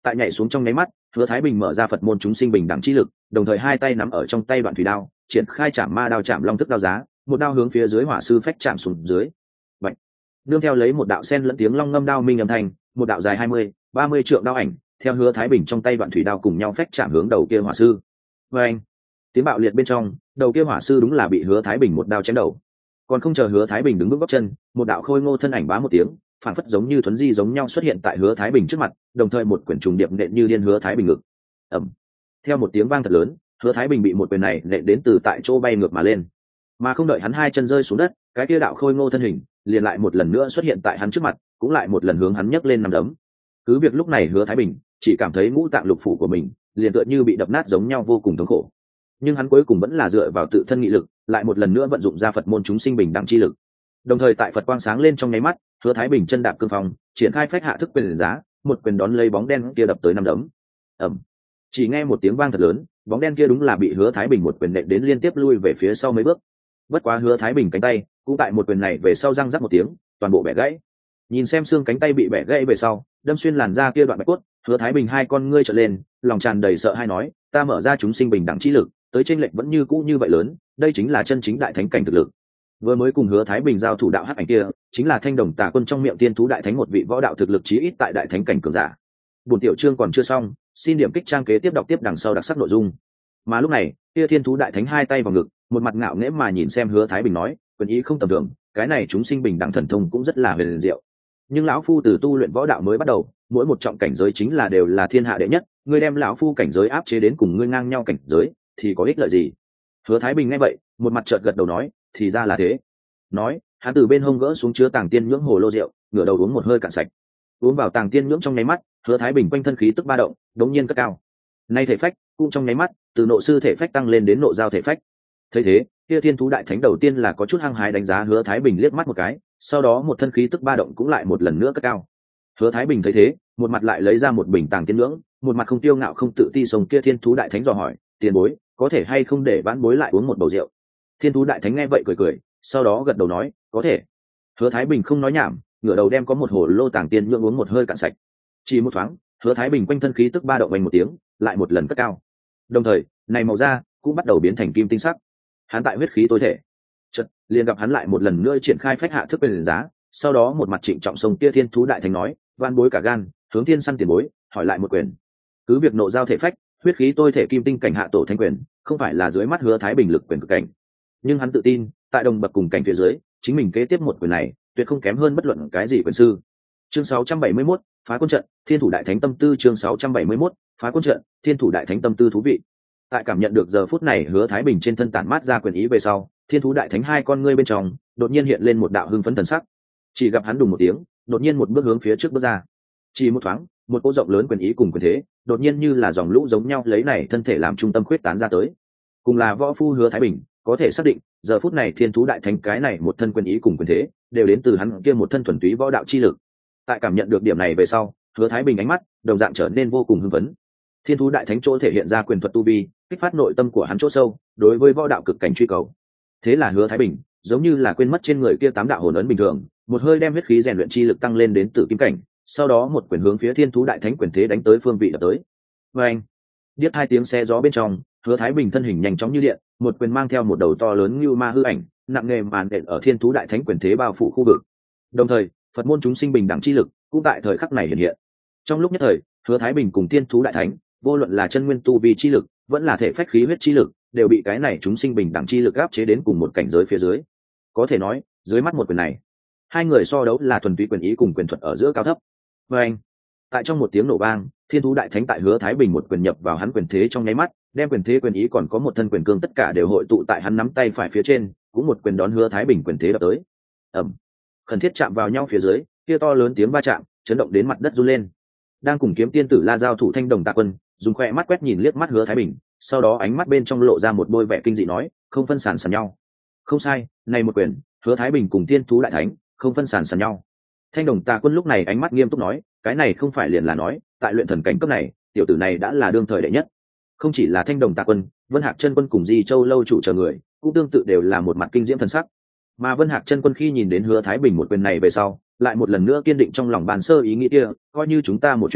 Tại nhảy xuống trong nháy mắt, Hứa Thái Bình mở ra Phật môn chúng sinh bình đẳng chi lực, đồng thời hai tay nắm ở trong tay đoạn thủy đao, triển khai chạm ma đao chạm long thức đao giá, một đao hướng phía dưới hỏa sư phách chạm xuống dưới. Bạch. Nương theo lấy một đạo sen lẫn tiếng long ngâm đao minh âm thanh, một đạo dài hai mươi, ba mươi trượng đao ảnh, theo Hứa Thái Bình trong tay đoạn thủy đao cùng nhau phách chạm hướng đầu kia hỏa sư. Oeng. Tiếng bạo liệt bên trong, đầu kia hỏa sư đúng là bị Hứa Thái Bình một đao chém đầu. Còn không chờ Hứa Thái Bình đứng bước gót chân, một đạo khôi ngô thân ảnh bá một tiếng, phản phất giống như thuấn di giống nhau xuất hiện tại Hứa Thái Bình trước mặt, đồng thời một quyển trùng điệp nện như điên Hứa Thái Bình ngực. Ầm. Theo một tiếng vang thật lớn, Hứa Thái Bình bị một quyền này nện đến từ tại chỗ bay ngược mà lên. Mà không đợi hắn hai chân rơi xuống đất, cái kia đạo khôi ngô thân hình liền lại một lần nữa xuất hiện tại hắn trước mặt, cũng lại một lần hướng hắn nhấc lên nằm đấm. Cứ việc lúc này Hứa Thái Bình chỉ cảm thấy ngũ tạng lục phủ của mình liền tựa như bị đập nát giống nhau vô cùng thống khổ, nhưng hắn cuối cùng vẫn là dựa vào tự thân nghị lực, lại một lần nữa vận dụng ra Phật môn chúng sinh bình đẳng chi lực. Đồng thời tại Phật quang sáng lên trong nháy mắt, Hứa Thái Bình chân đạp cương phong, triển khai phách hạ thức quyền giá, một quyền đón lấy bóng đen kia đập tới năm đấm. Ầm. Chỉ nghe một tiếng vang thật lớn, bóng đen kia đúng là bị Hứa Thái Bình một quyền nện đến liên tiếp lui về phía sau mấy bước. Bất quá Hứa Thái Bình cánh tay cũng tại một quyền này về sau răng rắc một tiếng, toàn bộ bẻ gãy. Nhìn xem xương cánh tay bị bẻ gãy về sau, đâm xuyên làn da kia đoạn bạch cốt, Hứa Thái Bình hai con ngươi trợn lên, lòng tràn đầy sợ hãi nói, ta mở ra chúng sinh bình đẳng chi lực, tới chênh lệch vẫn như cũ như vậy lớn, đây chính là chân chính đại thánh cảnh thực lực. Vừa mới cùng Hứa Thái Bình giao thủ đạo hắc ảnh kia, chính là Thanh Đồng Tà Quân trong miệng tiên thú đại thánh một vị võ đạo thực lực chí ít tại đại thánh cảnh cường giả. Buổi tiểu chương còn chưa xong, xin điểm kích trang kế tiếp đọc tiếp đằng sau đặc sắc nội dung. Mà lúc này, kia thiên thú đại thánh hai tay vào ngực, một mặt ngạo nghễ mà nhìn xem Hứa Thái Bình nói, quyền ý không tầm thường, cái này chúng sinh bình đẳng thần thông cũng rất là huyền diệu. Nhưng lão phu từ tu luyện võ đạo mới bắt đầu, mỗi một trọng cảnh giới chính là đều là thiên hạ đệ nhất, ngươi đem lão phu cảnh giới áp chế đến cùng ngươi ngang nhau cảnh giới, thì có ích lợi gì? Hứa Thái Bình nghe vậy, một mặt chợt gật đầu nói, thì ra là thế. Nói, hắn từ bên hông gỡ xuống chứa tàng tiên nhưỡng hồ lô rượu, ngửa đầu uống một hơi cạn sạch. Uống vào tàng tiên nhưỡng trong nháy mắt, Hứa Thái Bình quanh thân khí tức ba động, đống nhiên cất cao. Nay thể phách cũng trong nháy mắt, từ nộ sư thể phách tăng lên đến nộ giao thể phách. Thấy thế, kia thiên thú đại thánh đầu tiên là có chút hăng hái đánh giá Hứa Thái Bình liếc mắt một cái, sau đó một thân khí tức ba động cũng lại một lần nữa cất cao. Hứa Thái Bình thấy thế, một mặt lại lấy ra một bình tàng tiên nhưỡng, một mặt không tiêu ngạo không tự ti sông kia thiên thú đại thánh dò hỏi, tiền bối, có thể hay không để vãn bối lại uống một bầu rượu? Thiên thú đại thánh nghe vậy cười cười, sau đó gật đầu nói, có thể. Hứa Thái Bình không nói nhảm, ngửa đầu đem có một hồ lô tàng tiên nhưỡng uống một hơi cạn sạch. Chỉ một thoáng, Hứa Thái Bình quanh thân khí tức ba động vang một tiếng, lại một lần cất cao. Đồng thời, này màu da cũng bắt đầu biến thành kim tinh sắc. Hắn tại huyết khí tối thể. Chợt, liền gặp hắn lại một lần nữa triển khai phách hạ thức quyền giá, sau đó một mặt trịnh trọng sông kia thiên thú đại thánh nói, van bối cả gan, hướng thiên săn tiền bối, hỏi lại một quyền. Cứ việc nộ giao thể phách, huyết khí tôi thể kim tinh cảnh hạ tổ thanh quyền, không phải là dưới mắt Hứa Thái Bình lực quyền cực cảnh, nhưng hắn tự tin, tại đồng bậc cùng cảnh phía dưới, chính mình kế tiếp một quyền này, tuyệt không kém hơn bất luận cái gì quyền sư. Chương sáu trăm bảy mươi mốt, phá quân trận, thiên thủ đại thánh tâm tư. Chương sáu trăm bảy mươi mốt, phá quân trận, thiên thủ đại thánh tâm tư thú vị. Tại cảm nhận được giờ phút này Hứa Thái Bình trên thân tản mát ra quyền ý về sau, thiên thú đại thánh hai con ngươi bên trong đột nhiên hiện lên một đạo hưng phấn thần sắc. Chỉ gặp hắn đùng một tiếng, đột nhiên một bước hướng phía trước bước ra. Chỉ một thoáng, một cỗ rộng lớn quyền ý cùng quyền thế, đột nhiên như là dòng lũ giống nhau lấy này thân thể làm trung tâm khuyết tán ra tới. Cùng là võ phu Hứa Thái Bình, có thể xác định, giờ phút này thiên thú đại thánh cái này một thân quyền ý cùng quyền thế, đều đến từ hắn kia một thân thuần túy võ đạo chi lực. Tại cảm nhận được điểm này về sau, Hứa Thái Bình ánh mắt đồng dạng trở nên vô cùng hưng phấn. Thiên thú đại thánh chỗ thể hiện ra quyền thuật tu vi, kích phát nội tâm của hắn chỗ sâu, đối với võ đạo cực cảnh truy cầu. Thế là Hứa Thái Bình, giống như là quên mất trên người kia tám đạo hồn ấn bình thường, một hơi đem huyết khí rèn luyện chi lực tăng lên đến tử kim cảnh, sau đó một quyền hướng phía thiên thú đại thánh quyền thế đánh tới phương vị đập tới. Và anh, điếc hai tiếng xe gió bên trong, Hứa Thái Bình thân hình nhanh chóng như điện, một quyền mang theo một đầu to lớn như ma hư ảnh, nặng nề màn đện ở thiên thú đại thánh quyền thế bao phủ khu vực. Đồng thời, Phật môn chúng sinh bình đẳng chi lực cũng tại thời khắc này hiện hiện. Trong lúc nhất thời, Hứa Thái Bình cùng thiên thú đại thánh, vô luận là chân nguyên tu vi chi lực, vẫn là thể phách khí huyết chi lực, đều bị cái này chúng sinh bình đẳng chi lực áp chế đến cùng một cảnh giới phía dưới. Có thể nói, dưới mắt một quyền này, hai người so đấu là thuần túy quyền ý cùng quyền thuật ở giữa cao thấp. Và anh, tại trong một tiếng nổ vang, thiên thú đại thánh tại Hứa Thái Bình một quyền nhập vào hắn quyền thế trong nháy mắt, đem quyền thế quyền ý còn có một thân quyền cương tất cả đều hội tụ tại hắn nắm tay phải phía trên, cũng một quyền đón Hứa Thái Bình quyền thế đập tới. Ầm, khẩn thiết chạm vào nhau phía dưới, kia to lớn tiếng va chạm, chấn động đến mặt đất run lên. Đang cùng kiếm tiên tử La giao thủ Thanh Đồng Tà Quân, dùng khoe mắt quét nhìn liếc mắt Hứa Thái Bình, sau đó ánh mắt bên trong lộ ra một đôi vẻ kinh dị nói, không phân sàn sàn nhau. Không sai, này một quyền, Hứa Thái Bình cùng thiên thú đại thánh, không phân sàn sàn nhau. Thanh Đồng Tà Quân lúc này ánh mắt nghiêm túc nói, cái này không phải liền là nói, tại luyện thần cảnh cấp này, tiểu tử này đã là đương thời đệ nhất. Không chỉ là Thanh Đồng Tà Quân, Vân Hạc Chân Quân cùng Di Châu lâu chủ chờ người, cũng tương tự đều là một mặt kinh diễm thần sắc. Mà Vân Hạc Chân Quân khi nhìn đến Hứa Thái Bình một quyền này về sau, lại một lần nữa kiên định trong lòng bàn sơ ý nghĩ kia, coi như chúng ta một chuyến này,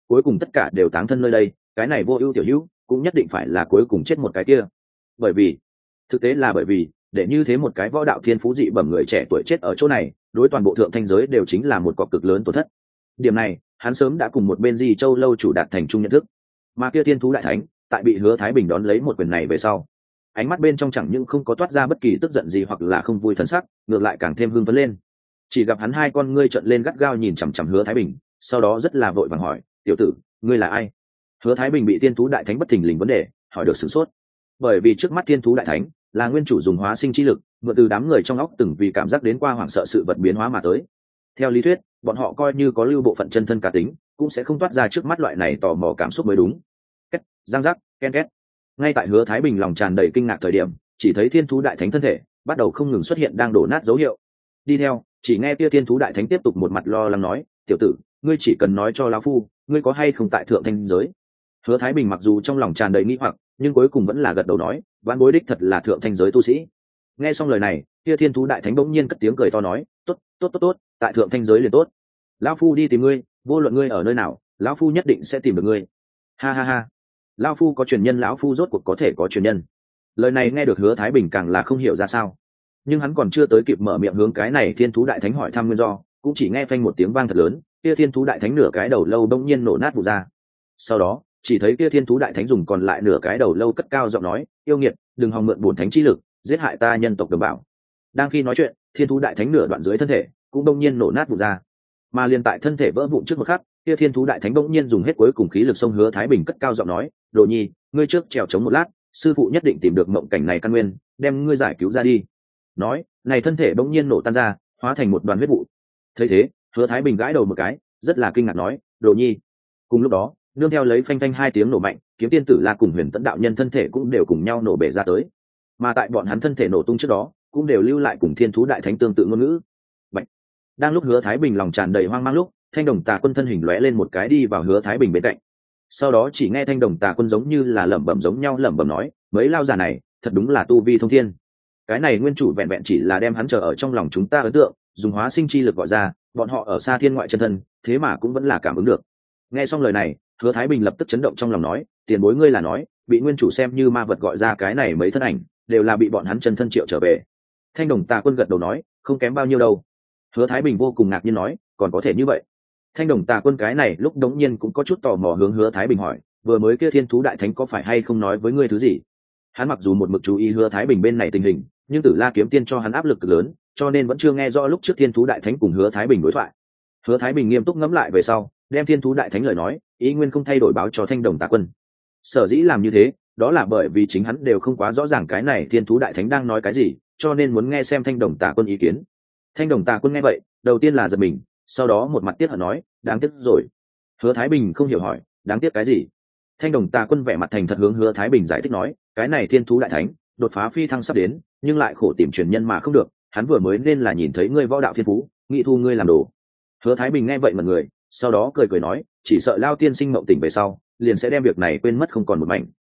cuối cùng tất cả đều táng thân nơi đây, cái này Vô Ưu tiểu hữu cũng nhất định phải là cuối cùng chết một cái kia. Bởi vì, thực tế là bởi vì, để như thế một cái võ đạo thiên phú dị bẩm người trẻ tuổi chết ở chỗ này, đối toàn bộ thượng thanh giới đều chính là một cọc cực lớn tổn thất. Điểm này, hắn sớm đã cùng một bên Di Châu lâu chủ đạt thành chung nhận thức. Mà kia Thiên Thú đại thánh, tại bị Hứa Thái Bình đón lấy một quyền này về sau, ánh mắt bên trong chẳng những không có toát ra bất kỳ tức giận gì hoặc là không vui thần sắc, ngược lại càng thêm hưng phấn lên. Chỉ gặp hắn hai con ngươi trợn lên gắt gao nhìn chằm chằm Hứa Thái Bình, sau đó rất là vội vàng hỏi, "Tiểu tử, ngươi là ai?" Hứa Thái Bình bị Thiên Thú đại thánh bất thình lình vấn đề, hỏi được sửng sốt. Bởi vì trước mắt Thiên Thú đại thánh là nguyên chủ dùng hóa sinh chi lực, mượn từ đám người trong óc từng vì cảm giác đến qua hoảng sợ sự vật biến hóa mà tới. Theo lý thuyết, bọn họ coi như có lưu bộ phận chân thân cá tính, cũng sẽ không toát ra trước mắt loại này tò mò cảm xúc mới đúng. Két, răng rắc, ken két. Ngay tại Hứa Thái Bình lòng tràn đầy kinh ngạc thời điểm, chỉ thấy Thiên Thú đại thánh thân thể bắt đầu không ngừng xuất hiện đang đổ nát dấu hiệu. Đi theo, chỉ nghe kia Thiên Thú đại thánh tiếp tục một mặt lo lắng nói, "Tiểu tử, ngươi chỉ cần nói cho lão phu, ngươi có hay không tại thượng thanh giới?" Hứa Thái Bình mặc dù trong lòng tràn đầy nghi hoặc, nhưng cuối cùng vẫn là gật đầu nói, "Vãn bối đích thật là thượng thanh giới tu sĩ." Nghe xong lời này, kia Thiên Thú đại thánh bỗng nhiên cất tiếng cười to nói, "Tốt, tốt tốt tốt, tại thượng thanh giới liền tốt. Lão phu đi tìm ngươi, vô luận ngươi ở nơi nào, lão phu nhất định sẽ tìm được ngươi." Ha ha ha. Lão phu có truyền nhân, lão phu rốt cuộc có thể có truyền nhân. Lời này nghe được Hứa Thái Bình càng là không hiểu ra sao. Nhưng hắn còn chưa tới kịp mở miệng hướng cái này Thiên Thú đại thánh hỏi thăm nguyên do, cũng chỉ nghe phanh một tiếng vang thật lớn, kia Thiên Thú đại thánh nửa cái đầu lâu bỗng nhiên nổ nát vụn ra. Sau đó, chỉ thấy kia Thiên Thú đại thánh dùng còn lại nửa cái đầu lâu cất cao giọng nói, "Yêu nghiệt, đừng hòng mượn bổn thánh chi lực giết hại ta nhân tộc đồng bào." Đang khi nói chuyện, Thiên Thú đại thánh nửa đoạn dưới thân thể cũng đông nhiên nổ nát vụn ra. Mà liền tại thân thể vỡ vụn trước một khắc, kia Thiên Thú đại thánh đông nhiên dùng hết cuối cùng khí lực xông Hứa Thái Bình cất cao giọng nói, "Đồ nhi, ngươi trước trèo chống một lát, sư phụ nhất định tìm được mộng cảnh này căn nguyên, đem ngươi giải cứu ra đi." Nói, này thân thể đông nhiên nổ tan ra, hóa thành một đoàn huyết vụ. Thấy thế, Hứa Thái Bình gãi đầu một cái, rất là kinh ngạc nói, "Đồ nhi." Cùng lúc đó, nương theo lấy phanh phanh hai tiếng nổ mạnh, Kiếm Tiên Tử La cùng Huyền Tẫn đạo nhân thân thể cũng đều cùng nhau nổ bể ra tới. Mà tại bọn hắn thân thể nổ tung trước đó, cũng đều lưu lại cùng Thiên Thú đại thánh tương tự ngôn ngữ. Bạch. Đang lúc Hứa Thái Bình lòng tràn đầy hoang mang lúc, Thanh Đồng Tà Quân thân hình lóe lên một cái đi vào Hứa Thái Bình bên cạnh. Sau đó chỉ nghe Thanh Đồng Tà Quân giống như là lẩm bẩm giống nhau lẩm bẩm nói, "Mấy lao già này, thật đúng là tu vi thông thiên. Cái này nguyên chủ vẹn vẹn chỉ là đem hắn chờ ở trong lòng chúng ta ấn tượng, dùng hóa sinh chi lực gọi ra, bọn họ ở xa thiên ngoại chân thân, thế mà cũng vẫn là cảm ứng được." Nghe xong lời này, Hứa Thái Bình lập tức chấn động trong lòng nói, "Tiền bối ngươi là nói, bị nguyên chủ xem như ma vật gọi ra cái này mấy thân ảnh, đều là bị bọn hắn chân thân triệu trở về?" Thanh Đồng Tà Quân gật đầu nói, "Không kém bao nhiêu đâu." Hứa Thái Bình vô cùng ngạc nhiên nói, "Còn có thể như vậy?" Thanh Đồng Tà Quân cái này lúc đống nhiên cũng có chút tò mò hướng Hứa Thái Bình hỏi, "Vừa mới kia Thiên Thú đại thánh có phải hay không nói với ngươi thứ gì?" Hắn mặc dù một mực chú ý Hứa Thái Bình bên này tình hình, nhưng Tử La kiếm tiên cho hắn áp lực cực lớn, cho nên vẫn chưa nghe rõ lúc trước Thiên Thú đại thánh cùng Hứa Thái Bình đối thoại. Hứa Thái Bình nghiêm túc ngẫm lại về sau, đem Thiên Thú đại thánh lời nói, ý nguyên không thay đổi báo cho Thanh Đồng Tà Quân. Sở dĩ làm như thế, đó là bởi vì chính hắn đều không quá rõ ràng cái này Thiên Thú đại thánh đang nói cái gì, cho nên muốn nghe xem Thanh Đồng Tà Quân ý kiến. Thanh Đồng Tà Quân nghe vậy, đầu tiên là giật mình, sau đó một mặt tiếc hận nói, "Đáng tiếc rồi." Hứa Thái Bình không hiểu hỏi, "Đáng tiếc cái gì?" Thanh Đồng Tà Quân vẻ mặt thành thật hướng Hứa Thái Bình giải thích nói, "Cái này Thiên Thú đại thánh đột phá phi thăng sắp đến, nhưng lại khổ tìm truyền nhân mà không được, hắn vừa mới nên là nhìn thấy ngươi võ đạo thiên phú, nghĩ thu ngươi làm đồ." Hứa Thái Bình nghe vậy mà người, sau đó cười cười nói, "Chỉ sợ Lao tiên sinh mộng tỉnh về sau, liền sẽ đem việc này quên mất không còn một mảnh."